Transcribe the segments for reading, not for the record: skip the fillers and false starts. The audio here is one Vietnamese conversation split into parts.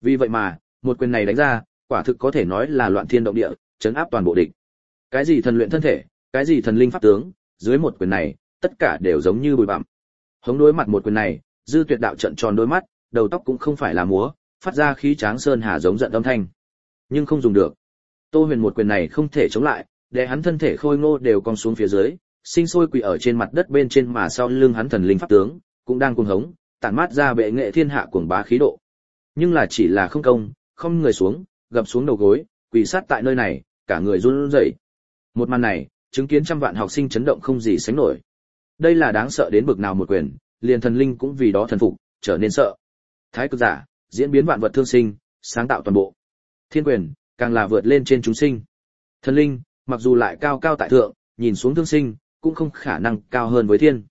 Vì vậy mà, một quyền này đánh ra, quả thực có thể nói là loạn thiên động địa, chấn áp toàn bộ địch. Cái gì thần luyện thân thể, cái gì thần linh pháp tướng, dưới một quyền này, tất cả đều giống như bụi bặm. Hống đối mặt một quyền này, Dư Tuyệt đạo trợn tròn đôi mắt, đầu tóc cũng không phải là múa, phát ra khí tráng sơn hà giống giận âm thanh. Nhưng không dùng được. Tô Huyền một quyền này không thể chống lại, để hắn thân thể khôi ngô đều cong xuống phía dưới, sinh sôi quỳ ở trên mặt đất bên trên mà sau lưng hắn thần linh pháp tướng cũng đang cuồng hống, tản mát ra bệ nghệ thiên hạ cuồng bá khí độ. Nhưng là chỉ là không công, không người xuống, gập xuống đầu gối, quỳ sát tại nơi này, cả người run rẩy. Một màn này, chứng kiến trăm vạn học sinh chấn động không gì sánh nổi. Đây là đáng sợ đến bực nào một quyền, liền thần linh cũng vì đó thần phục, trở nên sợ. Thái cực giả, diễn biến vạn vật thương sinh, sáng tạo toàn bộ. Thiên quyền, càng là vượt lên trên chúng sinh. Thần linh, mặc dù lại cao cao tại thượng, nhìn xuống thương sinh, cũng không khả năng cao hơn với thiên.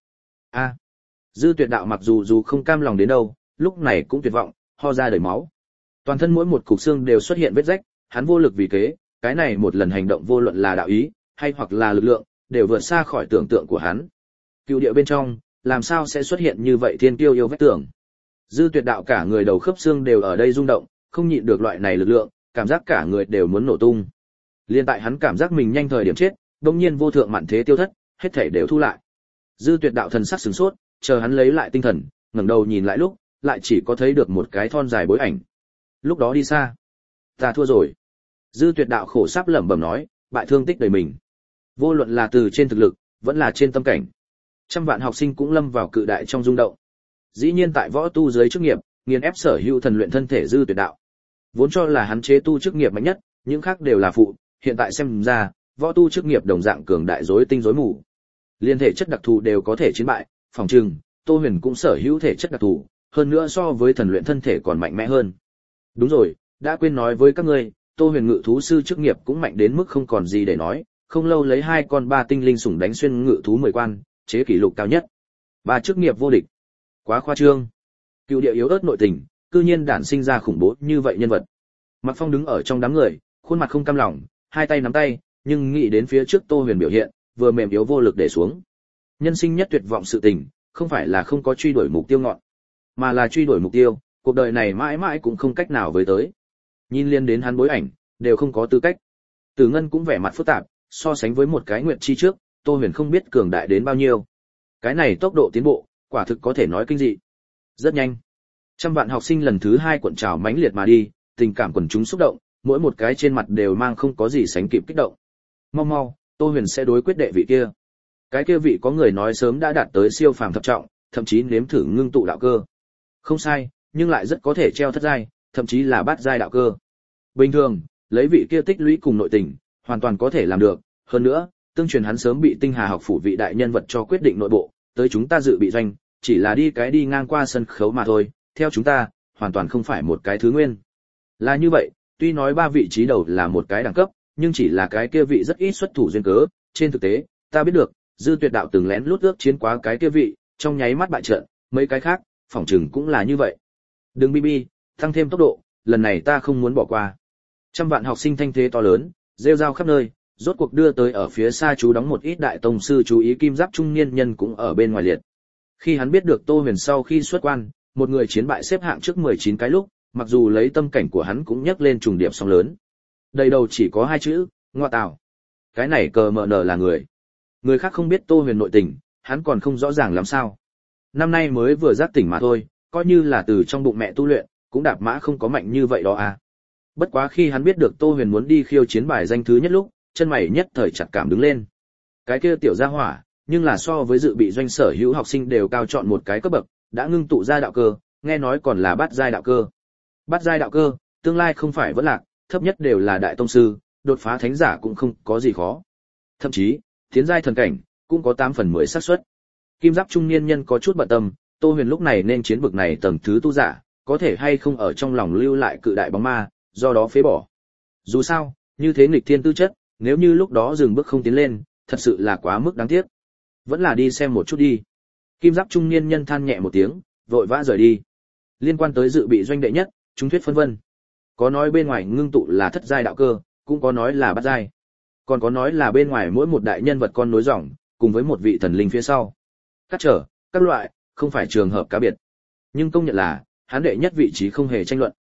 Dư Tuyệt đạo mặc dù không cam lòng đến đâu, lúc này cũng tuyệt vọng, ho ra đầy máu. Toàn thân mỗi một cục xương đều xuất hiện vết rách, hắn vô lực vì kế, cái này một lần hành động vô luận là đạo ý, hay hoặc là lực lượng, đều vượt xa khỏi tưởng tượng của hắn. Cựu địa bên trong, làm sao sẽ xuất hiện như vậy thiên tiêu yêu vết tưởng. Dư Tuyệt đạo cả người đầu khớp xương đều ở đây rung động, không nhịn được loại này lực lượng, cảm giác cả người đều muốn nổ tung. Liên tại hắn cảm giác mình nhanh thời điểm chết, đột nhiên vô thượng mạn thế tiêu thất, hết thảy đều thu lại. Dư Tuyệt đạo thần sắc sửng sốt, chờ hắn lấy lại tinh thần, ngẩng đầu nhìn lại lúc, lại chỉ có thấy được một cái thon dài bối ảnh. Lúc đó đi xa, ta thua rồi. Dư Tuyệt đạo khổ sáp lẩm bẩm nói, bại thương tích đầy mình. Vô luận là từ trên thực lực, vẫn là trên tâm cảnh. Trăm vạn học sinh cũng lâm vào cự đại trong rung động. Dĩ nhiên tại võ tu giới chức nghiệp, nghiền ép sở hữu thần luyện thân thể Dư Tuyệt đạo. Vốn cho là hắn chế tu chức nghiệp mạnh nhất, những khác đều là phụ, hiện tại xem ra, võ tu chức nghiệp đồng dạng cường đại rối tinh rối mù. Liên thể chất đặc thù đều có thể chiến bại, phòng trừng, Tô Huyền cũng sở hữu thể chất đặc thù, hơn nữa so với thần luyện thân thể còn mạnh mẽ hơn. Đúng rồi, đã quên nói với các ngươi, Tô Huyền ngự thú sư chức nghiệp cũng mạnh đến mức không còn gì để nói, không lâu lấy 2 con 3 tinh linh sủng đánh xuyên ngự thú 10 quan, chế kỷ lục cao nhất. 3 chức nghiệp vô địch. Quá khoa trương. Cựu địa yếu ớt nội tình, cư nhiên đản sinh ra khủng bố như vậy nhân vật. Mạc Phong đứng ở trong đám người, khuôn mặt không cam lòng, hai tay nắm tay, nhưng nghĩ đến phía trước Tô Huyền biểu hiện, vừa mềm yếu vô lực để xuống. Nhân sinh nhất tuyệt vọng sự tình, không phải là không có truy đuổi mục tiêu ngọn, mà là truy đuổi mục tiêu, cuộc đời này mãi mãi cũng không cách nào với tới. Nhìn liên đến hắn bối ảnh, đều không có tư cách. Tử Ngân cũng vẻ mặt phức tạp, so sánh với một cái nguyện chi trước, Tô Huyền không biết cường đại đến bao nhiêu. Cái này tốc độ tiến bộ, quả thực có thể nói kinh dị. Rất nhanh, trăm vạn học sinh lần thứ 2 cuộn trào mãnh liệt mà đi, tình cảm quần chúng xúc động, mỗi một cái trên mặt đều mang không có gì sánh kịp kích động. Mau mau, Tô Huyền sẽ đối quyết đệ vị kia. Cái kia vị có người nói sớm đã đạt tới siêu phàm thập trọng, thậm chí nếm thử ngưng tụ đạo cơ. Không sai, nhưng lại rất có thể treo thất giai, thậm chí là bát giai đạo cơ. Bình thường, lấy vị kia tích lũy cùng nội tình, hoàn toàn có thể làm được, hơn nữa, tương truyền hắn sớm bị Tinh Hà học phủ vị đại nhân vật cho quyết định nội bộ, tới chúng ta dự bị doanh, chỉ là đi ngang qua sân khấu mà thôi, theo chúng ta, hoàn toàn không phải một cái thứ nguyên. Là như vậy, tuy nói 3 vị trí đầu là một cái đẳng cấp, nhưng chỉ là cái kia vị rất ít xuất thủ duyên cớ, trên thực tế, ta biết được, Dư Tuyệt đạo từng lén lút ước chiến quá cái kia vị, trong nháy mắt bại trận, mấy cái khác, phỏng chừng cũng là như vậy. Đừng bi, tăng thêm tốc độ, lần này ta không muốn bỏ qua. Trăm vạn học sinh thanh thế to lớn, rêu rao khắp nơi, rốt cuộc đưa tới ở phía xa chú đóng một ít đại tông sư chú ý kim giáp trung niên nhân cũng ở bên ngoài liệt. Khi hắn biết được Tô Huyền sau khi xuất quan, một người chiến bại xếp hạng trước 19 cái lúc, mặc dù lấy tâm cảnh của hắn cũng nhấc lên trùng điệp sóng lớn. Đầy đầu chỉ có 2 chữ, ngoa tào. Cái này cờ mờ nở là người. Người khác không biết Tô Huyền nội tình, hắn còn không rõ ràng làm sao. Năm nay mới vừa giác tỉnh mà thôi, coi như là từ trong bụng mẹ tu luyện, cũng đạp mã không có mạnh như vậy đó à. Bất quá khi hắn biết được Tô Huyền muốn đi khiêu chiến bài danh thứ nhất lúc, chân mày nhất thời chặt cảm đứng lên. Cái kia tiểu gia hỏa, nhưng là so với dự bị doanh sở hữu học sinh đều cao chọn một cái cấp bậc, đã ngưng tụ ra đạo cơ, nghe nói còn là bát giai đạo cơ. Bát giai đạo cơ, tương lai không phải vẫn lạc, thấp nhất đều là đại tông sư, đột phá thánh giả cũng không có gì khó. Thậm chí, tiến giai thần cảnh cũng có 8 phần 10 xác suất. Kim giáp trung niên nhân có chút bận tâm, Tô Huyền lúc này nên chiến bực này tầng thứ tu giả, có thể hay không ở trong lòng lưu lại cự đại bóng ma, do đó phế bỏ. Dù sao, như thế nghịch thiên tư chất, nếu như lúc đó dừng bước không tiến lên, thật sự là quá mức đáng tiếc. Vẫn là đi xem một chút đi. Kim giáp trung niên nhân than nhẹ một tiếng, vội vã rời đi. Liên quan tới dự bị doanh đệ nhất, chúng thuyết phân vân. Có nói bên ngoài ngưng tụ là thất giai đạo cơ, cũng có nói là bát giai. Còn có nói là bên ngoài mỗi một đại nhân vật con nối dòng, cùng với một vị thần linh phía sau. Cắt trở, các loại, không phải trường hợp cá biệt. Nhưng công nhận là, hắn đệ nhất vị trí không hề tranh luận.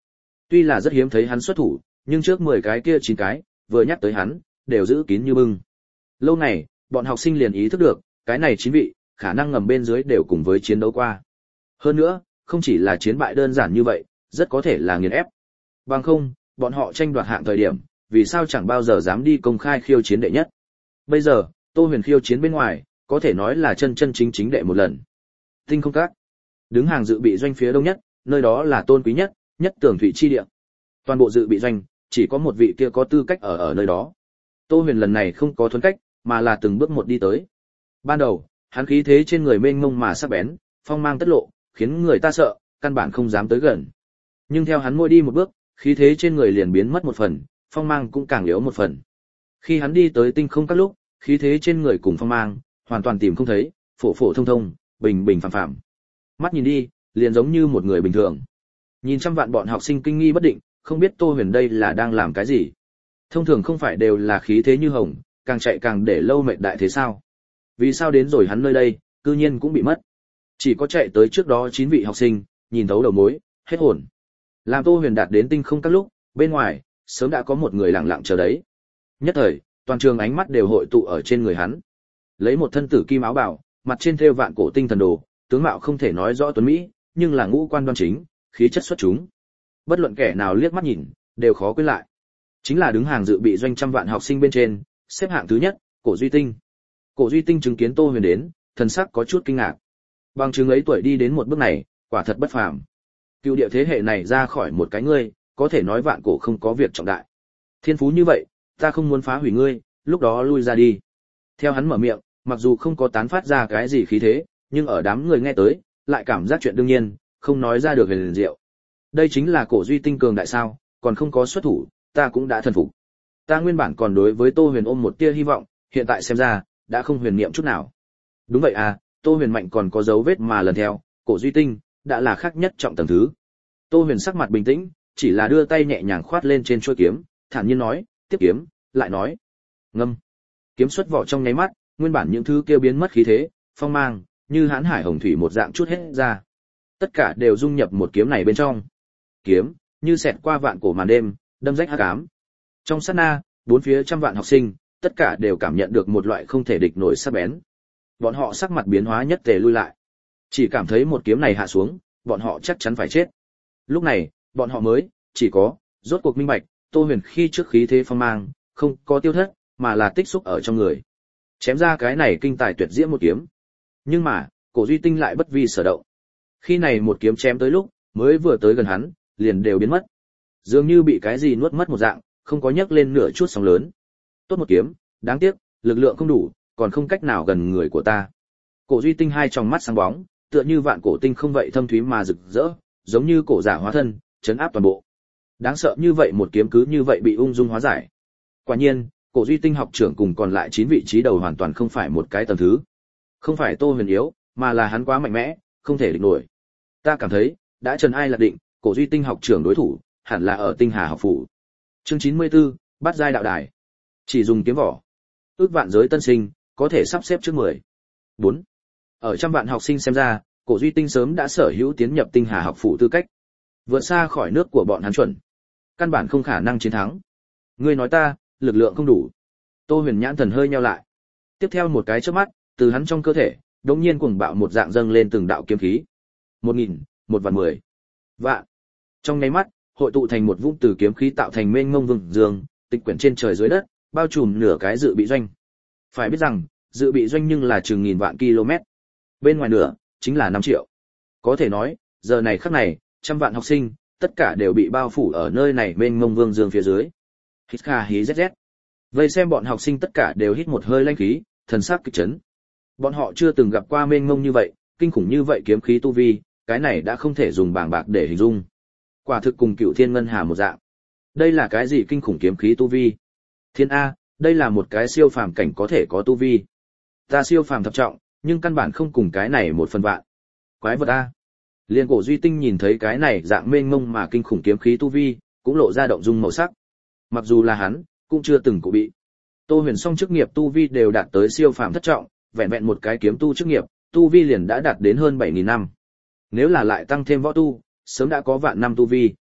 Tuy là rất hiếm thấy hắn xuất thủ, nhưng trước 10 cái kia 9 cái, vừa nhắc tới hắn, đều giữ kín như bưng. Lâu này, bọn học sinh liền ý thức được, cái này 9 vị, khả năng ngầm bên dưới đều cùng với chiến đấu qua. Hơn nữa, không chỉ là chiến bại đơn giản như vậy, rất có thể là nghiền ép. Bằng không, bọn họ tranh đoạt hạng thời điểm, vì sao chẳng bao giờ dám đi công khai khiêu chiến đệ nhất. Bây giờ, Tô Huyền khiêu chiến bên ngoài, có thể nói là chân chân chính chính đệ một lần. Tinh không các, đứng hàng dự bị doanh phía đông nhất, nơi đó là tôn quý nhất, nhất tường thủy chi địa. Toàn bộ dự bị doanh, chỉ có một vị kia có tư cách ở nơi đó. Tô Huyền lần này không có thuần cách, mà là từng bước một đi tới. Ban đầu, hắn khí thế trên người mênh mông mà sắc bén, phong mang tất lộ, khiến người ta sợ, căn bản không dám tới gần. Nhưng theo hắn mỗi đi một bước, khí thế trên người liền biến mất một phần, phong mang cũng càng yếu một phần. Khi hắn đi tới tinh không các lúc, khí thế trên người cùng phong mang hoàn toàn tìm không thấy, phổ phổ thông thông, bình bình phàm phàm. Mắt nhìn đi, liền giống như một người bình thường. Nhìn trăm vạn bọn học sinh kinh nghi bất định, không biết Tô Huyền đây là đang làm cái gì. Thông thường không phải đều là khí thế như hồng, càng chạy càng để lâu mệt đại thế sao? Vì sao đến rồi hắn nơi đây, cư nhiên cũng bị mất? Chỉ có chạy tới trước đó 9 vị học sinh, nhìn thấu đầu mối, hết hồn. Làm Tô Huyền đạt đến tinh không các lúc, bên ngoài sớm đã có một người lặng lặng chờ đấy. Nhất thời, toàn trường ánh mắt đều hội tụ ở trên người hắn. Lấy một thân tử kim áo bào, mặt trên thêu vạn cổ tinh thần đồ, tướng mạo không thể nói rõ tuấn mỹ, nhưng là ngũ quan đoan chính, khí chất xuất chúng. Bất luận kẻ nào liếc mắt nhìn, đều khó quên lại. Chính là đứng hàng dự bị doanh trăm vạn học sinh bên trên, xếp hạng thứ nhất, Cổ Duy Tinh. Cổ Duy Tinh chứng kiến Tô Huyền đến, thần sắc có chút kinh ngạc. Bằng chứng ấy tuổi đi đến một bước này, quả thật bất phàm. Cựu địa thế hệ này ra khỏi một cái ngươi, có thể nói vạn cổ không có việc trọng đại. Thiên phú như vậy, ta không muốn phá hủy ngươi, lúc đó lui ra đi. Theo hắn mở miệng, mặc dù không có tán phát ra cái gì khí thế, nhưng ở đám người nghe tới, lại cảm giác chuyện đương nhiên, không nói ra được huyền diệu. Đây chính là Cổ Duy Tinh cường đại sao, còn không có xuất thủ, ta cũng đã thần phục. Ta nguyên bản còn đối với Tô Huyền ôm một tia hy vọng, hiện tại xem ra, đã không huyền niệm chút nào. Đúng vậy à, Tô Huyền mạnh còn có dấu vết mà lần theo, Cổ Duy Tinh đã là khác nhất trọng tầng thứ. Tô Huyền sắc mặt bình tĩnh, chỉ là đưa tay nhẹ nhàng khoát lên trên chuôi kiếm, thản nhiên nói, tiếp kiếm, lại nói. Ngâm. Kiếm xuất vỏ trong nháy mắt, nguyên bản những thứ kia biến mất khí thế, phong mang, như hãn hải hồng thủy một dạng chút hết ra. Tất cả đều dung nhập một kiếm này bên trong. Kiếm, như xẹt qua vạn cổ màn đêm, đâm rách hắc ám. Trong sát na, bốn phía trăm vạn học sinh, tất cả đều cảm nhận được một loại không thể địch nổi sắc bén. Bọn họ sắc mặt biến hóa nhất tề lui lại. Chỉ cảm thấy một kiếm này hạ xuống, bọn họ chắc chắn phải chết. Lúc này, bọn họ mới, chỉ có, rốt cuộc minh bạch, Tô Huyền khi trước khí thế phong mang, không có tiêu thất, mà là tích xúc ở trong người. Chém ra cái này kinh tài tuyệt diễm một kiếm. Nhưng mà, Cổ Duy Tinh lại bất vi sở động. Khi này một kiếm chém tới lúc, mới vừa tới gần hắn, liền đều biến mất. Dường như bị cái gì nuốt mất một dạng, không có nhấc lên nửa chút sóng lớn. Tốt một kiếm, đáng tiếc, lực lượng không đủ, còn không cách nào gần người của ta. Cổ Duy Tinh hai tròng mắt sáng bóng, tựa như vạn cổ tinh không vậy thâm thúy mà rực rỡ, giống như cổ giả hóa thân, chấn áp toàn bộ. Đáng sợ như vậy một kiếm cứ như vậy bị ung dung hóa giải. Quả nhiên, Cổ Duy Tinh học trưởng cùng còn lại 9 vị trí đầu hoàn toàn không phải một cái tầng thứ. Không phải Tô Huyền yếu, mà là hắn quá mạnh mẽ, không thể địch nổi. Ta cảm thấy, đã trần ai lạc định, Cổ Duy Tinh học trưởng đối thủ, hẳn là ở Tinh Hà học phủ. Chương 94, Bát giai đạo đài. Chỉ dùng kiếm vỏ. Ước vạn giới tân sinh, có thể sắp xếp trước 10. 4. Ở trăm vạn học sinh xem ra, Cổ Duy Tinh sớm đã sở hữu tiến nhập Tinh Hà học phủ tư cách. Vượt xa khỏi nước của bọn hắn chuẩn. Căn bản không khả năng chiến thắng. Ngươi nói ta, lực lượng không đủ. Tô Huyền nhãn thần hơi nheo lại. Tiếp theo một cái chớp mắt, từ hắn trong cơ thể, đột nhiên cuồng bạo một dạng dâng lên từng đạo kiếm khí. 1000, 1/10. Vạn. Trong nháy mắt, hội tụ thành một vũng từ kiếm khí tạo thành mênh mông vương dương, tịch quyển trên trời dưới đất, bao trùm nửa cái dự bị doanh. Phải biết rằng, dự bị doanh nhưng là chừng nghìn vạn km. Bên ngoài nửa, chính là 5 triệu. Có thể nói, giờ này khắc này, trăm vạn học sinh, tất cả đều bị bao phủ ở nơi này mênh mông vương dương phía dưới. Hít kha hí zz. Vây xem bọn học sinh tất cả đều hít một hơi lãnh khí, thần sắc kịch chấn. Bọn họ chưa từng gặp qua mênh mông như vậy, kinh khủng như vậy kiếm khí tu vi, cái này đã không thể dùng bảng bạc để hình dung. Quả thực cùng Cựu Thiên Ngân Hà một dạng. Đây là cái gì kinh khủng kiếm khí tu vi? Thiên A, đây là một cái siêu phàm cảnh có thể có tu vi. Ta siêu phàm thập trọng, nhưng căn bản không cùng cái này một phần vạn. Quái vật A. Liên Cổ Duy Tinh nhìn thấy cái này dạng mênh mông mà kinh khủng kiếm khí tu vi, cũng lộ ra động dung màu sắc. Mặc dù là hắn, cũng chưa từng cụ bị. Tô Huyền song chức nghiệp tu vi đều đạt tới siêu phàm thất trọng, vẹn vẹn một cái kiếm tu chức nghiệp, tu vi liền đã đạt đến hơn 7000 năm. Nếu là lại tăng thêm võ tu, sớm đã có vạn năm tu vi.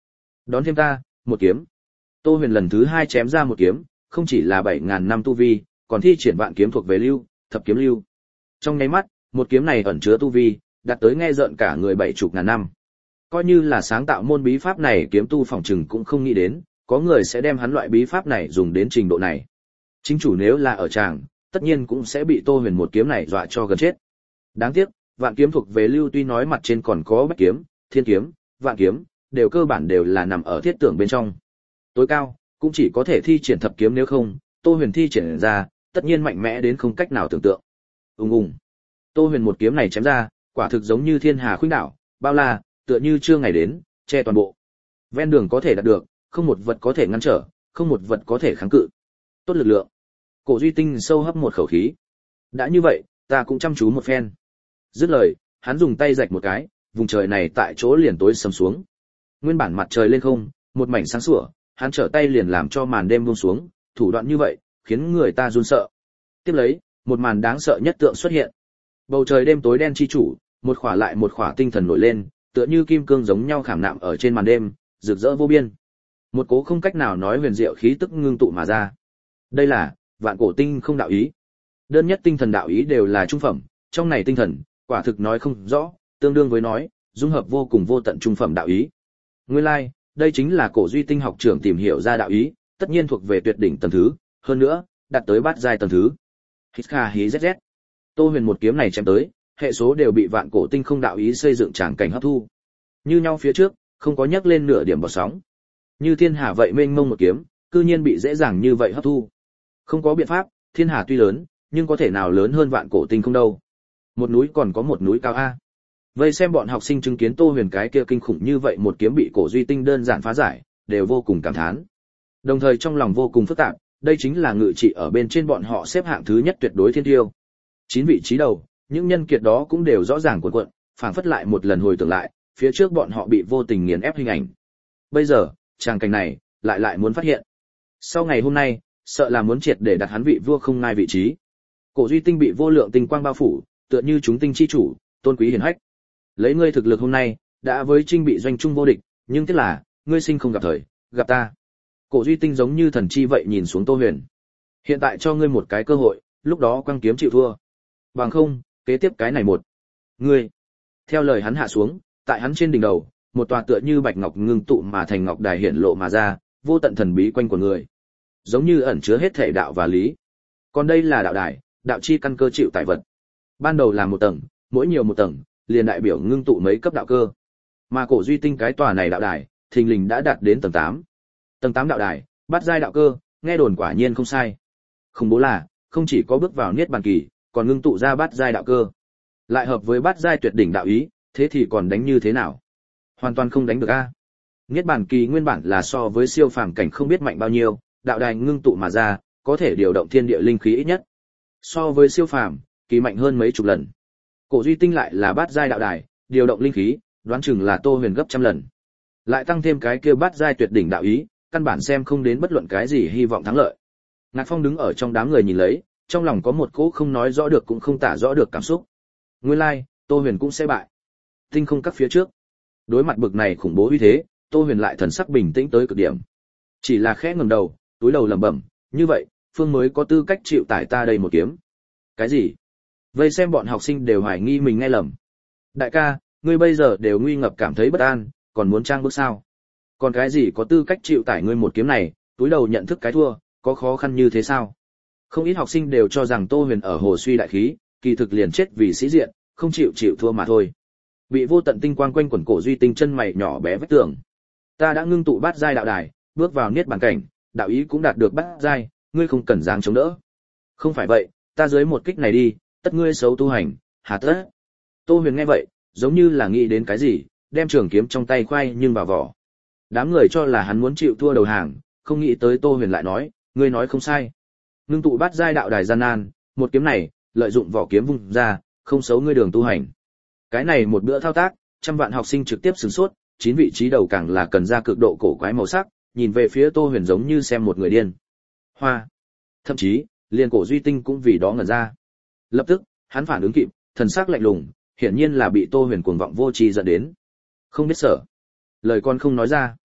Đón thêm ta, một kiếm. Tô Huyền lần thứ 2 chém ra một kiếm, không chỉ là 7000 năm tu vi, còn thi triển vạn kiếm thuộc về lưu, thập kiếm lưu. Trong nháy mắt, một kiếm này ẩn chứa tu vi, đạt tới nghe rợn cả người 70.000 năm. Coi như là sáng tạo môn bí pháp này kiếm tu phòng trừng cũng không nghĩ đến, có người sẽ đem hắn loại bí pháp này dùng đến trình độ này. Chính chủ nếu là ở tràng, tất nhiên cũng sẽ bị Tô Huyền một kiếm này dọa cho gần chết. Đáng tiếc, vạn kiếm thuộc về lưu tuy nói mặt trên còn có bách kiếm, thiên kiếm, vạn kiếm, đều cơ bản đều là nằm ở thiết tưởng bên trong. Tối cao, cũng chỉ có thể thi triển thập kiếm nếu không, Tô Huyền thi triển ra, tất nhiên mạnh mẽ đến không cách nào tưởng tượng. Ùng ùng. Tô Huyền một kiếm này chém ra, quả thực giống như thiên hà khuynh đảo, bao la, tựa như trưa ngày đến, che toàn bộ. Ven đường có thể đạt được, không một vật có thể ngăn trở, không một vật có thể kháng cự. Tốt lực lượng. Cổ Duy Tinh sâu hấp một khẩu khí. Đã như vậy, ta cũng chăm chú một phen. Dứt lời, hắn dùng tay rạch một cái, vùng trời này tại chỗ liền tối sầm xuống. Nguyên bản mặt trời lên không, một mảnh sáng sủa, hắn trở tay liền làm cho màn đêm buông xuống, thủ đoạn như vậy, khiến người ta run sợ. Tiếp lấy, một màn đáng sợ nhất tượng xuất hiện. Bầu trời đêm tối đen chi chủ, một khỏa lại một khỏa tinh thần nổi lên, tựa như kim cương giống nhau khảm nạm ở trên màn đêm, rực rỡ vô biên. Một cố không cách nào nói huyền diệu khí tức ngưng tụ mà ra. Đây là vạn cổ tinh không đạo ý. Đơn nhất tinh thần đạo ý đều là trung phẩm, trong này tinh thần, quả thực nói không rõ, tương đương với nói, dung hợp vô cùng vô tận trung phẩm đạo ý. Nguyên lai, đây chính là Cổ Duy Tinh học trưởng tìm hiểu ra đạo ý, tất nhiên thuộc về tuyệt đỉnh tầng thứ, hơn nữa, đạt tới bát giai tầng thứ. Hít kha hí zz. Tô Huyền một kiếm này chém tới, hệ số đều bị vạn cổ tinh không đạo ý xây dựng tràng cảnh hấp thu. Như nhau phía trước, không có nhắc lên nửa điểm bọt sóng. Như thiên hà vậy mênh mông một kiếm, cư nhiên bị dễ dàng như vậy hấp thu. Không có biện pháp, thiên hà tuy lớn, nhưng có thể nào lớn hơn vạn cổ tinh không đâu. Một núi còn có một núi cao a. Vây xem bọn học sinh chứng kiến Tô Huyền cái kia kinh khủng như vậy một kiếm bị Cổ Duy Tinh đơn giản phá giải, đều vô cùng cảm thán. Đồng thời trong lòng vô cùng phức tạp, đây chính là ngự trị ở bên trên bọn họ xếp hạng thứ nhất tuyệt đối thiên tiêu. 9 vị trí đầu, những nhân kiệt đó cũng đều rõ ràng cuộn cuộn, phảng phất lại một lần hồi tưởng lại, phía trước bọn họ bị vô tình nghiền ép hình ảnh. Bây giờ, tràng cảnh này lại muốn phát hiện. Sau ngày hôm nay, sợ là muốn triệt để đặt hắn vị vua không ngai vị trí. Cổ Duy Tinh bị vô lượng tinh quang bao phủ, tựa như chúng tinh chi chủ, tôn quý hiển hách. Lấy ngươi thực lực hôm nay, đã với Trinh bị doanh trung vô địch, nhưng tiếc là, ngươi sinh không gặp thời, gặp ta. Cổ Duy Tinh giống như thần chi vậy nhìn xuống Tô Huyền. Hiện tại cho ngươi một cái cơ hội, lúc đó quăng kiếm chịu thua. Bằng không, kế tiếp cái này một. Ngươi. Theo lời hắn hạ xuống, tại hắn trên đỉnh đầu, một tòa tựa như bạch ngọc ngưng tụ mà thành ngọc đài hiển lộ mà ra, vô tận thần bí quanh của người. Giống như ẩn chứa hết thể đạo và lý. Còn đây là đạo đài, đạo chi căn cơ chịu tại vật. Ban đầu là một tầng, mỗi nhiều một tầng, liền đại biểu ngưng tụ mấy cấp đạo cơ. Mà Cổ Duy Tinh cái tòa này đạo đài, thình lình đã đạt đến tầng 8. Tầng 8 đạo đài, bát giai đạo cơ, nghe đồn quả nhiên không sai. Khủng bố là, không chỉ có bước vào niết bàn kỳ, còn ngưng tụ ra bát giai đạo cơ. Lại hợp với bát giai tuyệt đỉnh đạo ý, thế thì còn đánh như thế nào? Hoàn toàn không đánh được a. Niết bàn kỳ nguyên bản là so với siêu phàm cảnh không biết mạnh bao nhiêu, đạo đài ngưng tụ mà ra, có thể điều động thiên địa linh khí ít nhất. So với siêu phàm, kỳ mạnh hơn mấy chục lần. Cổ Duy Tinh lại là bát giai đạo đài, điều động linh khí, đoán chừng là Tô Huyền gấp trăm lần. Lại tăng thêm cái kia bát giai tuyệt đỉnh đạo ý, căn bản xem không đến bất luận cái gì hy vọng thắng lợi. Ngạc Phong đứng ở trong đám người nhìn lấy, trong lòng có một cỗ không nói rõ được cũng không tả rõ được cảm xúc. Nguyên lai, Tô Huyền cũng sẽ bại. Tinh không các phía trước. Đối mặt bực này khủng bố uy thế, Tô Huyền lại thần sắc bình tĩnh tới cực điểm. Chỉ là khẽ ngẩng đầu, túi đầu lẩm bẩm, như vậy, Phương mới có tư cách chịu tải ta đây một kiếm. Cái gì? Vây xem bọn học sinh đều hoài nghi mình nghe lầm. Đại ca, ngươi bây giờ đều nguy ngập cảm thấy bất an, còn muốn trang bước sao? Còn cái gì có tư cách chịu tải ngươi một kiếm này, túi đầu nhận thức cái thua, có khó khăn như thế sao? Không ít học sinh đều cho rằng Tô Huyền ở hồ suy đại khí, kỳ thực liền chết vì sĩ diện, không chịu thua mà thôi. Bị vô tận tinh quang quanh quẩn Cổ Duy Tinh chân mày nhỏ bé vách tường. Ta đã ngưng tụ bát giai đạo đài, bước vào niết bàn cảnh, đạo ý cũng đạt được bát giai, ngươi không cần dáng chống đỡ. Không phải vậy, ta dưới một kích này đi, tất ngươi xấu tu hành, hà tất. Tô Huyền nghe vậy, giống như là nghĩ đến cái gì, đem trường kiếm trong tay khoai nhưng vào vỏ. Đám người cho là hắn muốn chịu thua đầu hàng, không nghĩ tới Tô Huyền lại nói, ngươi nói không sai. Ngưng tụ bát giai đạo đài gian nan, một kiếm này, lợi dụng vỏ kiếm vung ra, không xấu ngươi đường tu hành. Cái này một bữa thao tác, trăm vạn học sinh trực tiếp sửng sốt, 9 vị trí đầu càng là cần ra cực độ cổ quái màu sắc, nhìn về phía Tô Huyền giống như xem một người điên. Hoa. Thậm chí, liền Cổ Duy Tinh cũng vì đó ngẩn ra. Lập tức, hắn phản ứng kịp, thần sắc lạnh lùng, hiển nhiên là bị Tô Huyền cuồng vọng vô tri dẫn đến. Không biết sợ. Lời con không nói ra.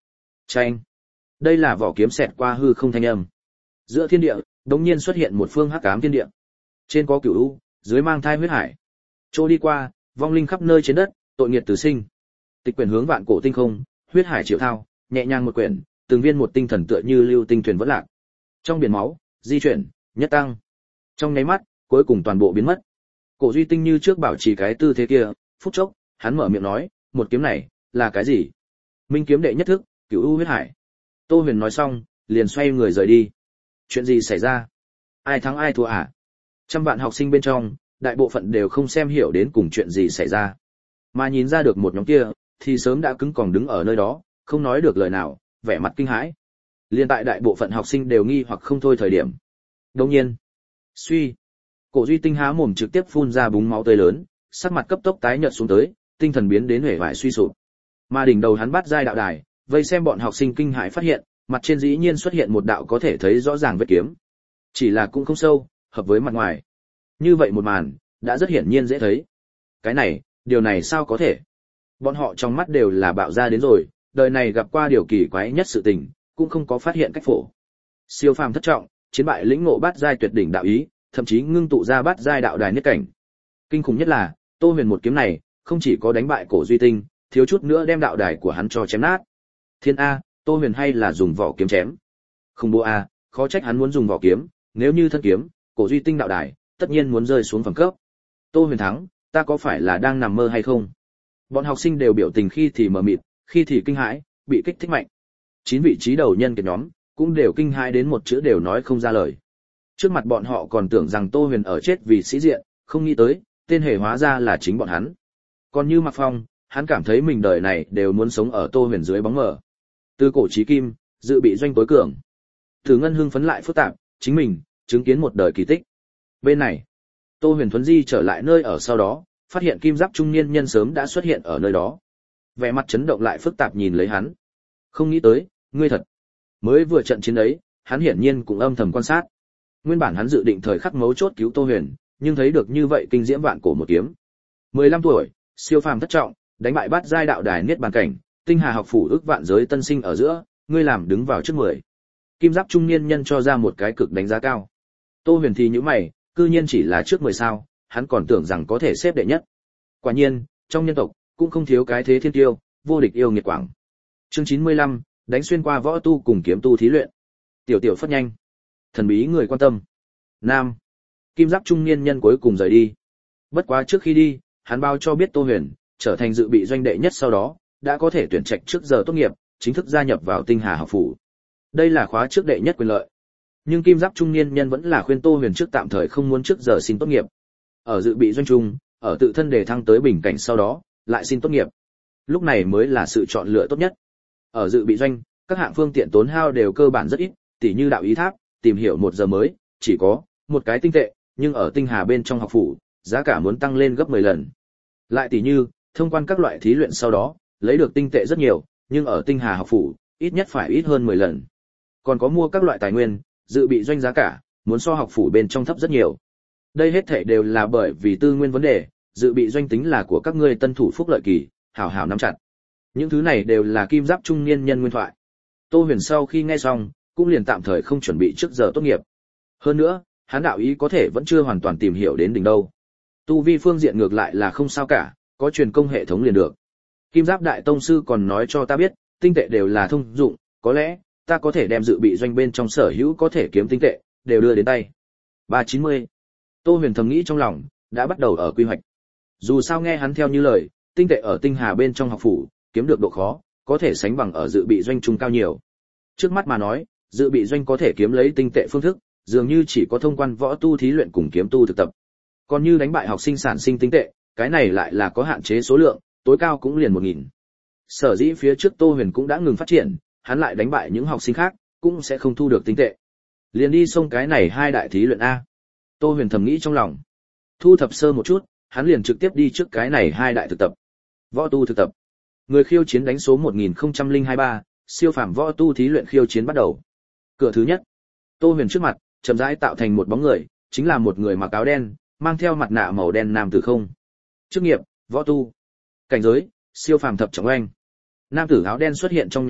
Chanh. Đây là vỏ kiếm xẹt qua hư không thanh âm. Giữa thiên địa, đột nhiên xuất hiện một phương hắc ám thiên địa. Trên có cửu u, dưới mang thai huyết hải. Trôi đi qua, vong linh khắp nơi trên đất, tội nghiệt tử sinh. Tịch quyển hướng vạn cổ tinh không, huyết hải triệu thao, nhẹ nhàng một quyển, từng viên một tinh thần tựa như lưu tinh thuyền vẫn lạc. Trong biển máu, di chuyển, nhất tăng. Trong nháy mắt, cuối cùng toàn bộ biến mất. Cổ Duy Tinh như trước bảo trì cái tư thế kia, phút chốc, hắn mở miệng nói, một kiếm này, là cái gì? Minh kiếm đệ nhất thức, Cửu U huyết hải. Tô Huyền nói xong, liền xoay người rời đi. Chuyện gì xảy ra? Ai thắng ai thua à? Trăm vạn học sinh bên trong, đại bộ phận đều không xem hiểu đến cùng chuyện gì xảy ra. Mà nhìn ra được một nhóm kia, thì sớm đã cứng còng đứng ở nơi đó, không nói được lời nào, vẻ mặt kinh hãi. Liên tại đại bộ phận học sinh đều nghi hoặc không thôi thời điểm. Đương nhiên, suy, Cổ Duy Tinh há mồm trực tiếp phun ra búng máu tươi lớn, sắc mặt cấp tốc tái nhợt xuống tới, tinh thần biến đến huệ vải suy sụp. Mà đỉnh đầu hắn bắt giai đạo đài, vây xem bọn học sinh kinh hãi phát hiện, mặt trên dĩ nhiên xuất hiện một đạo có thể thấy rõ ràng vết kiếm. Chỉ là cũng không sâu, hợp với mặt ngoài. Như vậy một màn, đã rất hiển nhiên dễ thấy. Cái này, điều này sao có thể? Bọn họ trong mắt đều là bạo ra đến rồi, đời này gặp qua điều kỳ quái nhất sự tình, cũng không có phát hiện cách phổ. Siêu phàm thất trọng, chiến bại lĩnh ngộ bát giai tuyệt đỉnh đạo ý, thậm chí ngưng tụ ra bát giai đạo đài nhất cảnh. Kinh khủng nhất là, Tô Huyền một kiếm này, không chỉ có đánh bại Cổ Duy Tinh, thiếu chút nữa đem đạo đài của hắn cho chém nát. Thiên a, Tô Huyền hay là dùng vỏ kiếm chém. Không bố a, khó trách hắn muốn dùng vỏ kiếm, nếu như thân kiếm, Cổ Duy Tinh đạo đài, tất nhiên muốn rơi xuống phẩm cấp. Tô Huyền thắng, ta có phải là đang nằm mơ hay không? Bọn học sinh đều biểu tình khi thì mờ mịt, khi thì kinh hãi, bị kích thích mạnh. 9 vị trí đầu nhân kiệt nhóm, cũng đều kinh hãi đến một chữ đều nói không ra lời. Trước mặt bọn họ còn tưởng rằng Tô Huyền ở chết vì sĩ diện, không nghĩ tới, tên hề hóa ra là chính bọn hắn. Còn như Mạc Phong, hắn cảm thấy mình đời này đều muốn sống ở Tô Huyền dưới bóng mờ. Từ cổ chí kim, dự bị doanh tối cường. Từ Ngân hưng phấn lại phức tạp, chính mình, chứng kiến một đời kỳ tích. Bên này, Tô Huyền thuấn di trở lại nơi ở sau đó, phát hiện kim giáp trung niên nhân sớm đã xuất hiện ở nơi đó. Vẻ mặt chấn động lại phức tạp nhìn lấy hắn. Không nghĩ tới, ngươi thật. Mới vừa trận chiến ấy, hắn hiển nhiên cũng âm thầm quan sát. Nguyên bản hắn dự định thời khắc mấu chốt cứu Tô Huyền, nhưng thấy được như vậy kinh diễm vạn cổ một kiếm. 15 tuổi, siêu phàm thất trọng, đánh bại bát giai đạo đài niết bàn cảnh, tinh hà học phủ ước vạn giới tân sinh ở giữa, ngươi làm đứng vào trước 10. Kim giáp trung niên nhân cho ra một cái cực đánh giá cao. Tô Huyền thì nhíu mày, cư nhiên chỉ là trước 10 sao, hắn còn tưởng rằng có thể xếp đệ nhất. Quả nhiên, trong nhân tộc cũng không thiếu cái thế thiên tiêu, vô địch yêu nghiệt quảng. Chương 95, đánh xuyên qua võ tu cùng kiếm tu thí luyện. Tiểu tiểu phất nhanh. Thần bí người quan tâm. Nam. Kim giáp trung niên nhân cuối cùng rời đi. Bất quá trước khi đi, hắn bao cho biết Tô Huyền trở thành dự bị doanh đệ nhất sau đó, đã có thể tuyển trạch trước giờ tốt nghiệp, chính thức gia nhập vào Tinh Hà học phủ. Đây là khóa trước đệ nhất quyền lợi. Nhưng Kim giáp trung niên nhân vẫn là khuyên Tô Huyền trước tạm thời không muốn trước giờ xin tốt nghiệp. Ở dự bị doanh trung, ở tự thân đề thăng tới bình cảnh sau đó, lại xin tốt nghiệp. Lúc này mới là sự chọn lựa tốt nhất. Ở dự bị doanh, các hạng phương tiện tốn hao đều cơ bản rất ít, tỉ như đạo ý tháp, tìm hiểu 1 giờ mới, chỉ có một cái tinh tệ, nhưng ở Tinh Hà bên trong học phủ, giá cả muốn tăng lên gấp 10 lần. Lại tỉ như, thông quan các loại thí luyện sau đó, lấy được tinh tệ rất nhiều, nhưng ở Tinh Hà học phủ, ít nhất phải ít hơn 10 lần. Còn có mua các loại tài nguyên, dự bị doanh giá cả, muốn so học phủ bên trong thấp rất nhiều. Đây hết thảy đều là bởi vì tư nguyên vấn đề, dự bị doanh tính là của các ngươi tân thủ phúc lợi kỳ, hảo hảo nắm chặt. Những thứ này đều là kim giáp trung niên nhân nguyên thoại. Tô Huyền sau khi nghe xong, cũng liền tạm thời không chuẩn bị trước giờ tốt nghiệp. Hơn nữa, hắn đạo ý có thể vẫn chưa hoàn toàn tìm hiểu đến đỉnh đâu. Tu vi phương diện ngược lại là không sao cả, có truyền công hệ thống liền được. Kim Giáp đại tông sư còn nói cho ta biết, tinh tệ đều là thông dụng, có lẽ ta có thể đem dự bị doanh bên trong sở hữu có thể kiếm tinh tệ đều đưa đến tay. 390. Tô Huyền thầm nghĩ trong lòng, đã bắt đầu ở quy hoạch. Dù sao nghe hắn theo như lời, tinh tệ ở Tinh Hà bên trong học phủ, kiếm được độ khó, có thể sánh bằng ở dự bị doanh trung cao nhiều. Trước mắt mà nói, dự bị doanh có thể kiếm lấy tinh tệ phương thức, dường như chỉ có thông quan võ tu thí luyện cùng kiếm tu thực tập. Còn như đánh bại học sinh sản sinh tinh tệ, cái này lại là có hạn chế số lượng, tối cao cũng liền 1000. Sở dĩ phía trước Tô Huyền cũng đã ngừng phát triển, hắn lại đánh bại những học sinh khác, cũng sẽ không thu được tinh tệ. Liền đi xông cái này 2 đại thí luyện a. Tô Huyền thầm nghĩ trong lòng. Thu thập sơ một chút, hắn liền trực tiếp đi trước cái này 2 đại thực tập. Võ tu thực tập. Người khiêu chiến đánh số 1023, siêu phàm võ tu thí luyện khiêu chiến bắt đầu. Cửa thứ nhất. Tô Huyền trước mặt, chậm rãi tạo thành một bóng người, chính là một người mặc áo đen, mang theo mặt nạ màu đen nam tử không. Chức nghiệp, võ tu. Cảnh giới, siêu phàm thập trọng anh. Nam tử áo đen xuất hiện trong nháy mắt,